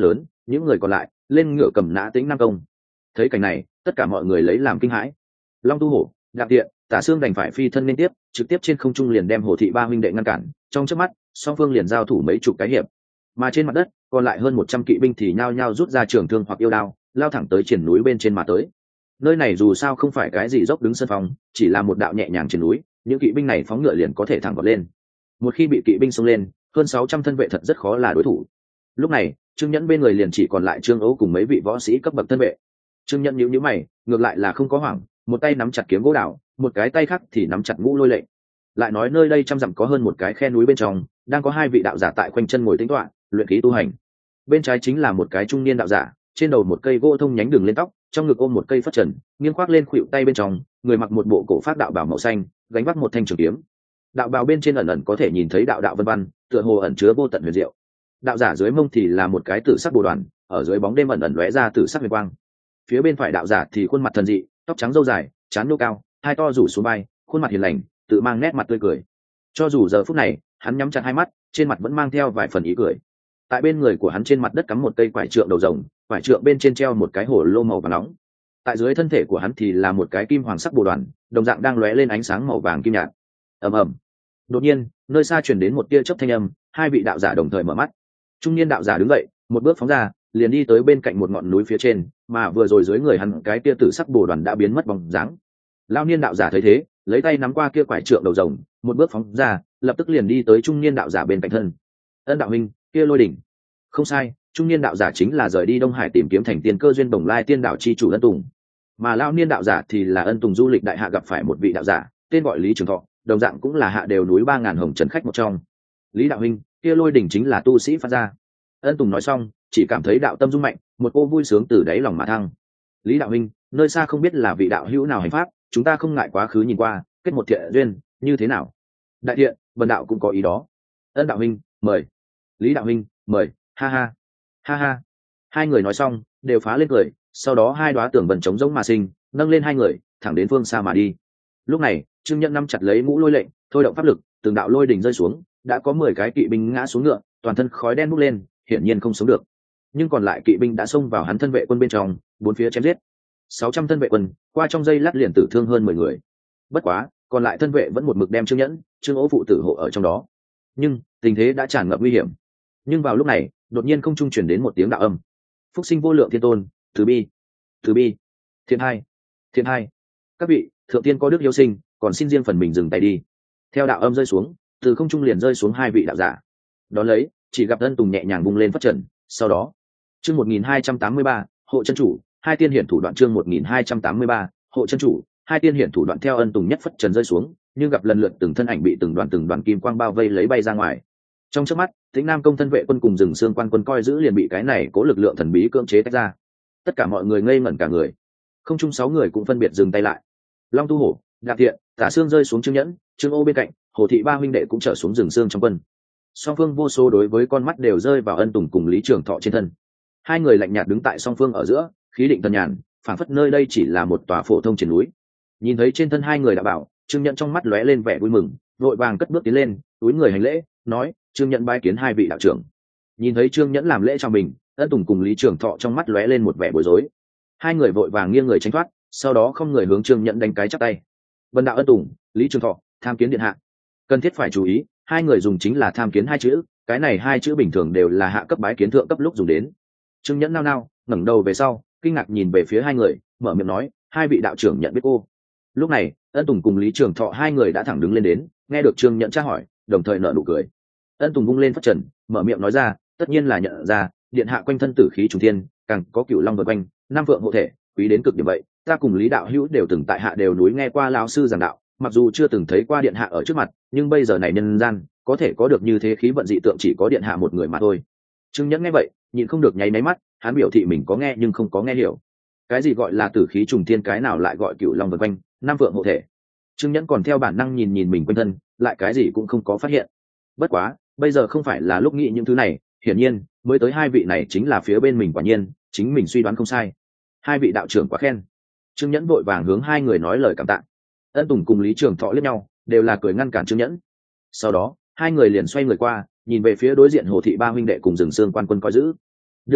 những người còn lại lên ngựa cầm nã tĩnh nam công. Thấy cảnh này, tất cả mọi người lấy làm kinh hãi. Long Tu Hổ, Đạp Tiện, Tả Xương đành phải phi thân liên tiếp, trực tiếp trên không trung liền đem Hồ Thị ba huynh đệ ngăn cản, trong chớp mắt song phương liền giao thủ mấy chục cái hiệp. Mà trên mặt đất còn lại hơn 100 kỵ binh thì nhao nhao rút ra trường thương hoặc yêu đao, lao thẳng tới triển núi bên trên mà tới. Nơi này dù sao không phải cái gì dốc đứng sân phòng, chỉ là một đạo nhẹ nhàng trên núi, những kỵ binh này phóng ngựa liền có thể thẳng vọt lên. Một khi bị kỵ binh xông lên, hơn 600 thân vệ thật rất khó là đối thủ. Lúc này Trương Nhẫn bên người liền chỉ còn lại Trương Ấu cùng mấy vị võ sĩ cấp bậc thân vệ. Trương Nhẫn nhíu nhíu mày, ngược lại là không có hoảng, một tay nắm chặt kiếm gỗ đào, một cái tay khác thì nắm chặt ngũ lôi lệnh. Lại nói nơi đây trăm dặm có hơn một cái khe núi bên trong, đang có hai vị đạo giả tại quanh chân ngồi tĩnh tọa, luyện khí tu hành. Bên trái chính là một cái trung niên đạo giả, trên đầu một cây gỗ thông nhánh đường lên tóc, trong ngực ôm một cây phất trần, nghiêng khoác lên khuỷu tay bên trong, người mặc một bộ cổ phát đạo bào màu xanh, gánh vác một thanh trường kiếm. Đạo bào bên trên ẩn ẩn có thể nhìn thấy đạo đạo vân văn, tựa hồ ẩn chứa vô tận huyền diệu. Đạo giả dưới mông thì là một cái tử sắc bồ đoàn, ở dưới bóng đêm ẩn ẩn lóe ra tử sắc huyền quang. Phía bên phải đạo giả thì khuôn mặt thần dị, tóc trắng râu dài, trán nô cao, hai to rủ xuống vai, khuôn mặt hiền lành, tự mang nét mặt tươi cười. Cho dù giờ phút này hắn nhắm chặt hai mắt, trên mặt vẫn mang theo vài phần ý cười. Tại bên người của hắn trên mặt đất cắm một cây quải trượng đầu rồng, quải trượng bên trên treo một cái hổ lô màu vàng nóng. Tại dưới thân thể của hắn thì là một cái kim hoàng sắc bồ đoàn, đồng dạng đang lóe lên ánh sáng màu vàng kim nhạt. Ầm ầm. Đột nhiên, nơi xa truyền đến một tia chớp thanh âm, hai vị đạo giả đồng thời mở mắt. Trung niên đạo giả đứng dậy, một bước phóng ra, liền đi tới bên cạnh một ngọn núi phía trên, mà vừa rồi dưới người hắn cái tia tử sắc bồ đoàn đã biến mất bóng dáng. Lão niên đạo giả thấy thế, lấy tay nắm qua kia quải trượng đầu rồng, một bước phóng ra, lập tức liền đi tới trung niên đạo giả bên cạnh thân. Ân đạo huynh, kia lôi đỉnh. Không sai, trung niên đạo giả chính là rời đi Đông Hải tìm kiếm thành tiên cơ duyên Bồng Lai tiên đạo chi chủ Ân Tùng, mà lão niên đạo giả thì là Ân Tùng du lịch đại hạ gặp phải một vị đạo giả, tên gọi Lý Trường Thọ, đồng dạng cũng là hạ đều núi 3000 hồng trần khách một trong. Lý đạo huynh, kia lôi đỉnh chính là tu sĩ phát ra. Ân Tùng nói xong, chỉ cảm thấy đạo tâm rung mạnh, một cô vui sướng từ đáy lòng mà thăng. Lý đạo huynh, nơi xa không biết là vị đạo hữu nào hành pháp, chúng ta không ngại quá khứ nhìn qua, kết một thiện duyên, như thế nào? Đại thiện, bần đạo cũng có ý đó. Ân đạo huynh, mời. Lý đạo huynh, mời. Ha ha, ha ha. Hai người nói xong, đều phá lên cười, sau đó hai đóa tưởng vần trống rỗng mà sinh, nâng lên hai người, thẳng đến phương xa mà đi. Lúc này, Trương Nhẫn nắm chặt lấy ngũ lôi lệnh, thôi động pháp lực, từng đạo lôi đỉnh rơi xuống, đã có 10 cái kỵ binh ngã xuống ngựa, toàn thân khói đen bốc lên, hiển nhiên không sống được. Nhưng còn lại kỵ binh đã xông vào hắn thân vệ quân bên trong, bốn phía chém giết. 600 thân vệ quân, qua trong giây lát liền tử thương hơn 10 người. Bất quá, còn lại thân vệ vẫn một mực đem Trương Nhẫn, Trương Ố phụ tử hộ ở trong đó. Nhưng tình thế đã tràn ngập nguy hiểm. Nhưng vào lúc này, đột nhiên không trung truyền đến một tiếng đạo âm. Phúc sinh vô lượng thiên tôn, từ bi, từ bi, thiên hai, thiên hai. Các vị, thượng tiên có đức hiếu sinh, còn xin riêng phần mình dừng tay đi. Theo đạo âm rơi xuống, từ không trung liền rơi xuống hai vị đạo giả. Đón lấy, chỉ gặp Ân Tùng nhẹ nhàng bung lên phất trần, sau đó, chương 1283, hộ chân chủ, hai tiên hiển thủ đoạn chương 1283, hộ chân chủ, hai tiên hiển thủ đoạn theo Ân Tùng nhất phất trần rơi xuống, nhưng gặp lần lượt từng thân ảnh bị từng đoàn kim quang bao vây lấy bay ra ngoài. Trong chớp mắt, Tĩnh Nam công thân vệ quân cùng rừng xương quan quân coi giữ liền bị cái này cố lực lượng thần bí cưỡng chế tách ra. Tất cả mọi người ngây ngẩn cả người. Không chung 6 người cũng phân biệt dừng tay lại. Long Tu Hổ, Đạp Tiện, Tả Xương rơi xuống Trương Nhẫn, Trương Ô bên cạnh, Hồ Thị ba huynh đệ cũng trở xuống rừng xương trong quân. Song phương vô số đối với con mắt đều rơi vào Ân Tùng cùng Lý Trường Thọ trên thân. Hai người lạnh nhạt đứng tại song phương ở giữa, khí định thần nhàn, phảng phất nơi đây chỉ là một tòa phổ thông trên núi. Nhìn thấy trên thân hai người đã bảo, Trương Nhẫn trong mắt lóe lên vẻ vui mừng, vội vàng cất bước tiến lên, túi người hành lễ, nói: Trương Nhẫn bái kiến hai vị đạo trưởng. Nhìn thấy Trương Nhẫn làm lễ cho mình, Ân Tùng cùng Lý Trường Thọ trong mắt lóe lên một vẻ bối rối. Hai người vội vàng nghiêng người tránh thoát, sau đó không người hướng Trương Nhẫn đánh cái chắp tay. Vân đạo Ân Tùng, Lý Trường Thọ, tham kiến điện hạ. Cần thiết phải chú ý, hai người dùng chính là tham kiến hai chữ, cái này hai chữ bình thường đều là hạ cấp bái kiến thượng cấp lúc dùng đến. Trương Nhẫn nao nao, ngẩng đầu về sau, kinh ngạc nhìn về phía hai người, mở miệng nói: hai vị đạo trưởng nhận biết cô. Lúc này, Ân Tùng cùng Lý Trường Thọ hai người đã thẳng đứng lên đến, nghe được Trương Nhẫn tra hỏi, đồng thời nở nụ cười. Ân Tùng vung lên phất trần, mở miệng nói ra: tất nhiên là nhận ra, điện hạ quanh thân tử khí trùng thiên, càng có cửu long vây quanh, nam vượng hộ thể, quý đến cực điểm vậy. Ta cùng Lý đạo hữu đều từng tại hạ đều núi nghe qua lão sư giảng đạo, mặc dù chưa từng thấy qua điện hạ ở trước mặt, nhưng bây giờ này nhân gian có thể có được như thế khí vận dị tượng chỉ có điện hạ một người mà thôi. Trương Nhẫn nghe vậy, nhịn không được nháy máy mắt, hắn biểu thị mình có nghe nhưng không có nghe hiểu. Cái gì gọi là tử khí trùng thiên, cái nào lại gọi cửu long vây quanh, nam vượng hộ thể? Trương Nhẫn còn theo bản năng nhìn nhìn mình quanh thân, lại cái gì cũng không có phát hiện. Bất quá, bây giờ không phải là lúc nghĩ những thứ này, hiển nhiên, mới tới hai vị này chính là phía bên mình, quả nhiên, chính mình suy đoán không sai. Hai vị đạo trưởng quá khen. Trương Nhẫn vội vàng hướng hai người nói lời cảm tạ. Ân Tùng cùng Lý Trường Thọ liếc nhau, đều là cười ngăn cản Trương Nhẫn. Sau đó, hai người liền xoay người qua, nhìn về phía đối diện Hồ Thị ba huynh đệ cùng rừng xương quan quân coi giữ. Đương nhiên,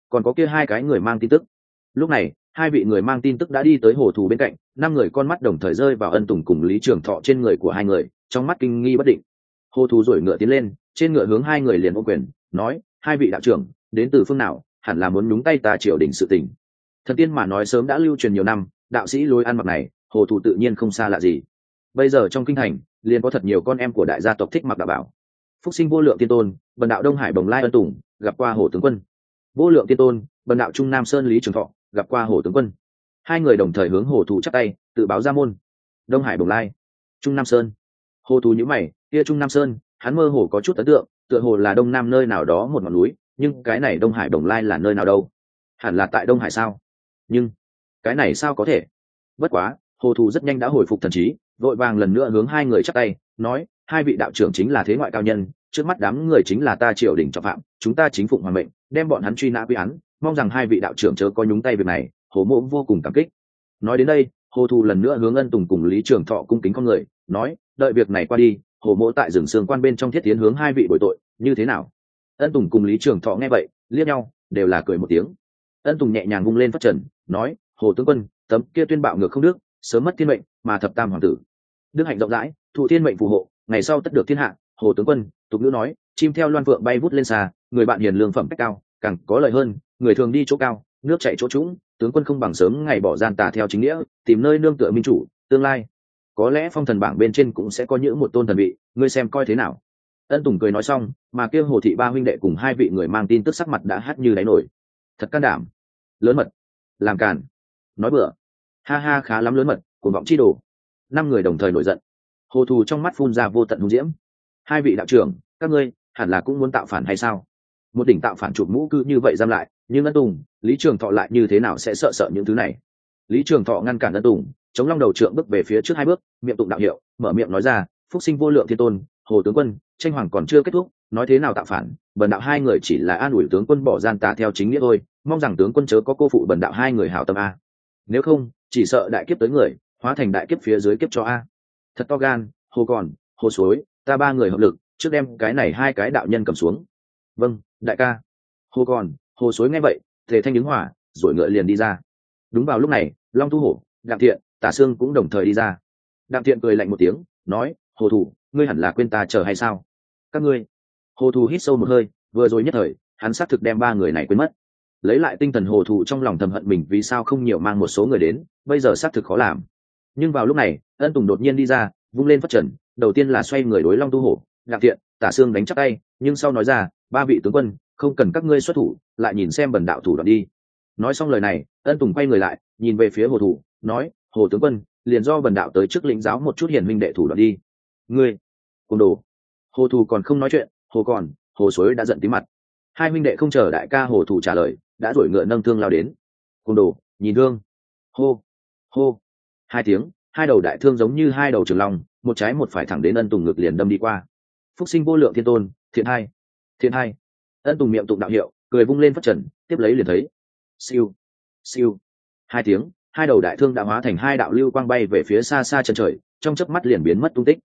còn có kia hai cái người mang tin tức. Lúc này hai vị người mang tin tức đã đi tới hồ thù bên cạnh, 5 người con mắt đồng thời rơi vào Ân Tùng cùng Lý Trường Thọ trên người của hai người, trong mắt kinh nghi bất định. Hồ thù rồi ngựa tiến lên, trên ngựa hướng hai người liền ôm quyền, nói: hai vị đạo trưởng đến từ phương nào, hẳn là muốn nhúng tay ta triều đình sự tình. Thần tiên mà nói sớm đã lưu truyền nhiều năm, đạo sĩ lối ăn mặc này hồ thù tự nhiên không xa lạ gì. Bây giờ trong kinh thành liền có thật nhiều con em của đại gia tộc thích mặc đạo bảo. Phúc sinh vô lượng tiên tôn, bần đạo Đông Hải Bồng Lai Ân Tùng gặp qua hồ tướng quân. Vô lượng tiên tôn, bần đạo Trung Nam Sơn Lý Trường Thọ gặp qua hồ tướng quân. Hai người đồng thời hướng hồ thù chắp tay, tự báo ra môn. Đông Hải Bồng Lai, Trung Nam Sơn. Hồ thù nhíu mày, kia Trung Nam Sơn, hắn mơ hồ có chút ấn tượng, tựa hồ là đông nam nơi nào đó một ngọn núi, nhưng cái này Đông Hải Bồng Lai là nơi nào đâu? Hẳn là tại Đông Hải sao? Nhưng cái này sao có thể? Bất quá hồ thù rất nhanh đã hồi phục thần trí, vội vàng lần nữa hướng hai người chắp tay, nói: hai vị đạo trưởng chính là thế ngoại cao nhân, trước mắt đám người chính là ta triều đình trọng phạm, chúng ta chính phụng hoàng mệnh đem bọn hắn truy nã quy án, mong rằng hai vị đạo trưởng chớ có nhúng tay việc này, hồ mộ vô cùng cảm kích. Nói đến đây hồ thù lần nữa hướng Ân Tùng cùng Lý Trường Thọ cung kính con người, nói: đợi việc này qua đi, hồ mộ tại rừng sương quan bên trong thiết tiến hướng hai vị bồi tội, như thế nào? Ân Tùng cùng Lý Trường Thọ nghe vậy liếc nhau, đều là cười một tiếng. Ân Tùng nhẹ nhàng vung lên phất trần, nói: hồ tướng quân, tấm kia tuyên bạo ngược không đức, sớm mất thiên mệnh mà thập tam hoàng tử, đức hạnh rộng rãi, thụ thiên mệnh phù hộ, ngày sau tất được thiên hạ. Hồ tướng quân, tục ngữ nói, chim theo loan phượng bay vút lên xa, người bạn hiền lương phẩm cách cao, càng có lợi hơn, người thường đi chỗ cao, nước chảy chỗ trũng, tướng quân không bằng sớm ngày bỏ gian tà theo chính nghĩa, tìm nơi nương tựa minh chủ, tương lai có lẽ phong thần bảng bên trên cũng sẽ có những một tôn thần vị, ngươi xem coi thế nào. Ân Tùng cười nói xong, mà kia hồ thị ba huynh đệ cùng hai vị người mang tin tức sắc mặt đã hắt như đáy nổi. Thật can đảm, lớn mật, làm càn, nói bừa, ha ha, khá lắm lớn mật, cuồng vọng chi đồ. 5 người đồng thời nổi giận. Hồ thù trong mắt phun ra vô tận hung diễm. hai vị đạo trưởng, các ngươi hẳn là cũng muốn tạo phản hay sao? Một đỉnh tạo phản chụp mũ cứ như vậy giam lại, nhưng Ân Tùng, Lý Trường Thọ lại như thế nào sẽ sợ những thứ này? Lý Trường Thọ ngăn cản Ân Tùng, chống long đầu trượng bước về phía trước 2 bước, miệng tụng đạo hiệu, mở miệng nói ra: phúc sinh vô lượng thiên tôn, hồ tướng quân, tranh hoàng còn chưa kết thúc, nói thế nào tạo phản, bần đạo hai người chỉ là an ủi tướng quân bỏ gian tà theo chính nghĩa thôi, mong rằng tướng quân chớ có cô phụ bần đạo hai người hảo tâm a. Nếu không chỉ sợ đại kiếp tới người, hóa thành đại kiếp phía dưới kiếp cho a. Thật to gan, hồ còn, hồ suối, ta 3 người hợp lực trước đem cái này 2 cái đạo nhân cầm xuống. Vâng đại ca. Hồ còn, hồ suối nghe vậy thể thanh đứng hỏa, rồi ngựa liền đi ra. Đúng vào lúc này Long Tu Hổ, Đặng Thiện, Tả Sương cũng đồng thời đi ra. Đặng Thiện cười lạnh một tiếng, nói: hồ thủ, ngươi hẳn là quên ta chờ hay sao? Các ngươi. Hồ thủ hít sâu một hơi, vừa rồi nhất thời hắn xác thực đem 3 người này quên mất. Lấy lại tinh thần, hồ thủ trong lòng thầm hận mình vì sao không nhiều mang một số người đến, bây giờ xác thực khó làm. Nhưng vào lúc này Ân Tùng đột nhiên đi ra, vung lên phất trần, đầu tiên là xoay người đối Long Tu Hổ, Đặng Thiện, Tả Sương đánh chắp tay, nhưng sau nói ra: 3 vị tướng quân, không cần các ngươi xuất thủ, lại nhìn xem bần đạo thủ đoạn đi. Nói xong lời này, Ân Tùng quay người lại nhìn về phía hồ thủ, nói: hồ tướng quân, liền do bần đạo tới trước lĩnh giáo một chút hiền huynh đệ thủ đoạn đi. Ngươi côn đồ. Hồ thủ còn không nói chuyện, hồ còn, hồ suối đã giận tí mặt. 2 huynh đệ không chờ đại ca hồ thủ trả lời, đã đuổi ngựa nâng thương lao đến. Côn đồ, nhìn thương. Hô hô, 2 tiếng, 2 đầu đại thương giống như 2 đầu trường long, một trái một phải thẳng đến Ân Tùng ngực liền đâm đi qua. Phúc sinh vô lượng thiên tôn, thiện hai, thiện hai. Ân Tùng miệng tụng đạo hiệu, cười vung lên phất trần, tiếp lấy liền thấy siêu siêu, 2 tiếng, 2 đầu đại thương đã hóa thành 2 đạo lưu quang bay về phía xa xa chân trời, trong chớp mắt liền biến mất tung tích.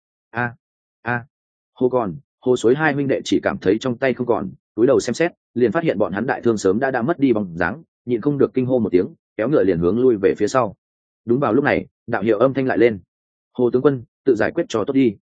A hồ còn, hồ suối 2 huynh đệ chỉ cảm thấy trong tay không còn, túi đầu xem xét, liền phát hiện bọn hắn đại thương sớm đã mất đi bóng dáng, nhịn không được kinh hô một tiếng, kéo ngựa liền hướng lui về phía sau. Đúng vào lúc này đạo hiệu âm thanh lại lên: hồ tướng quân, tự giải quyết cho tốt đi,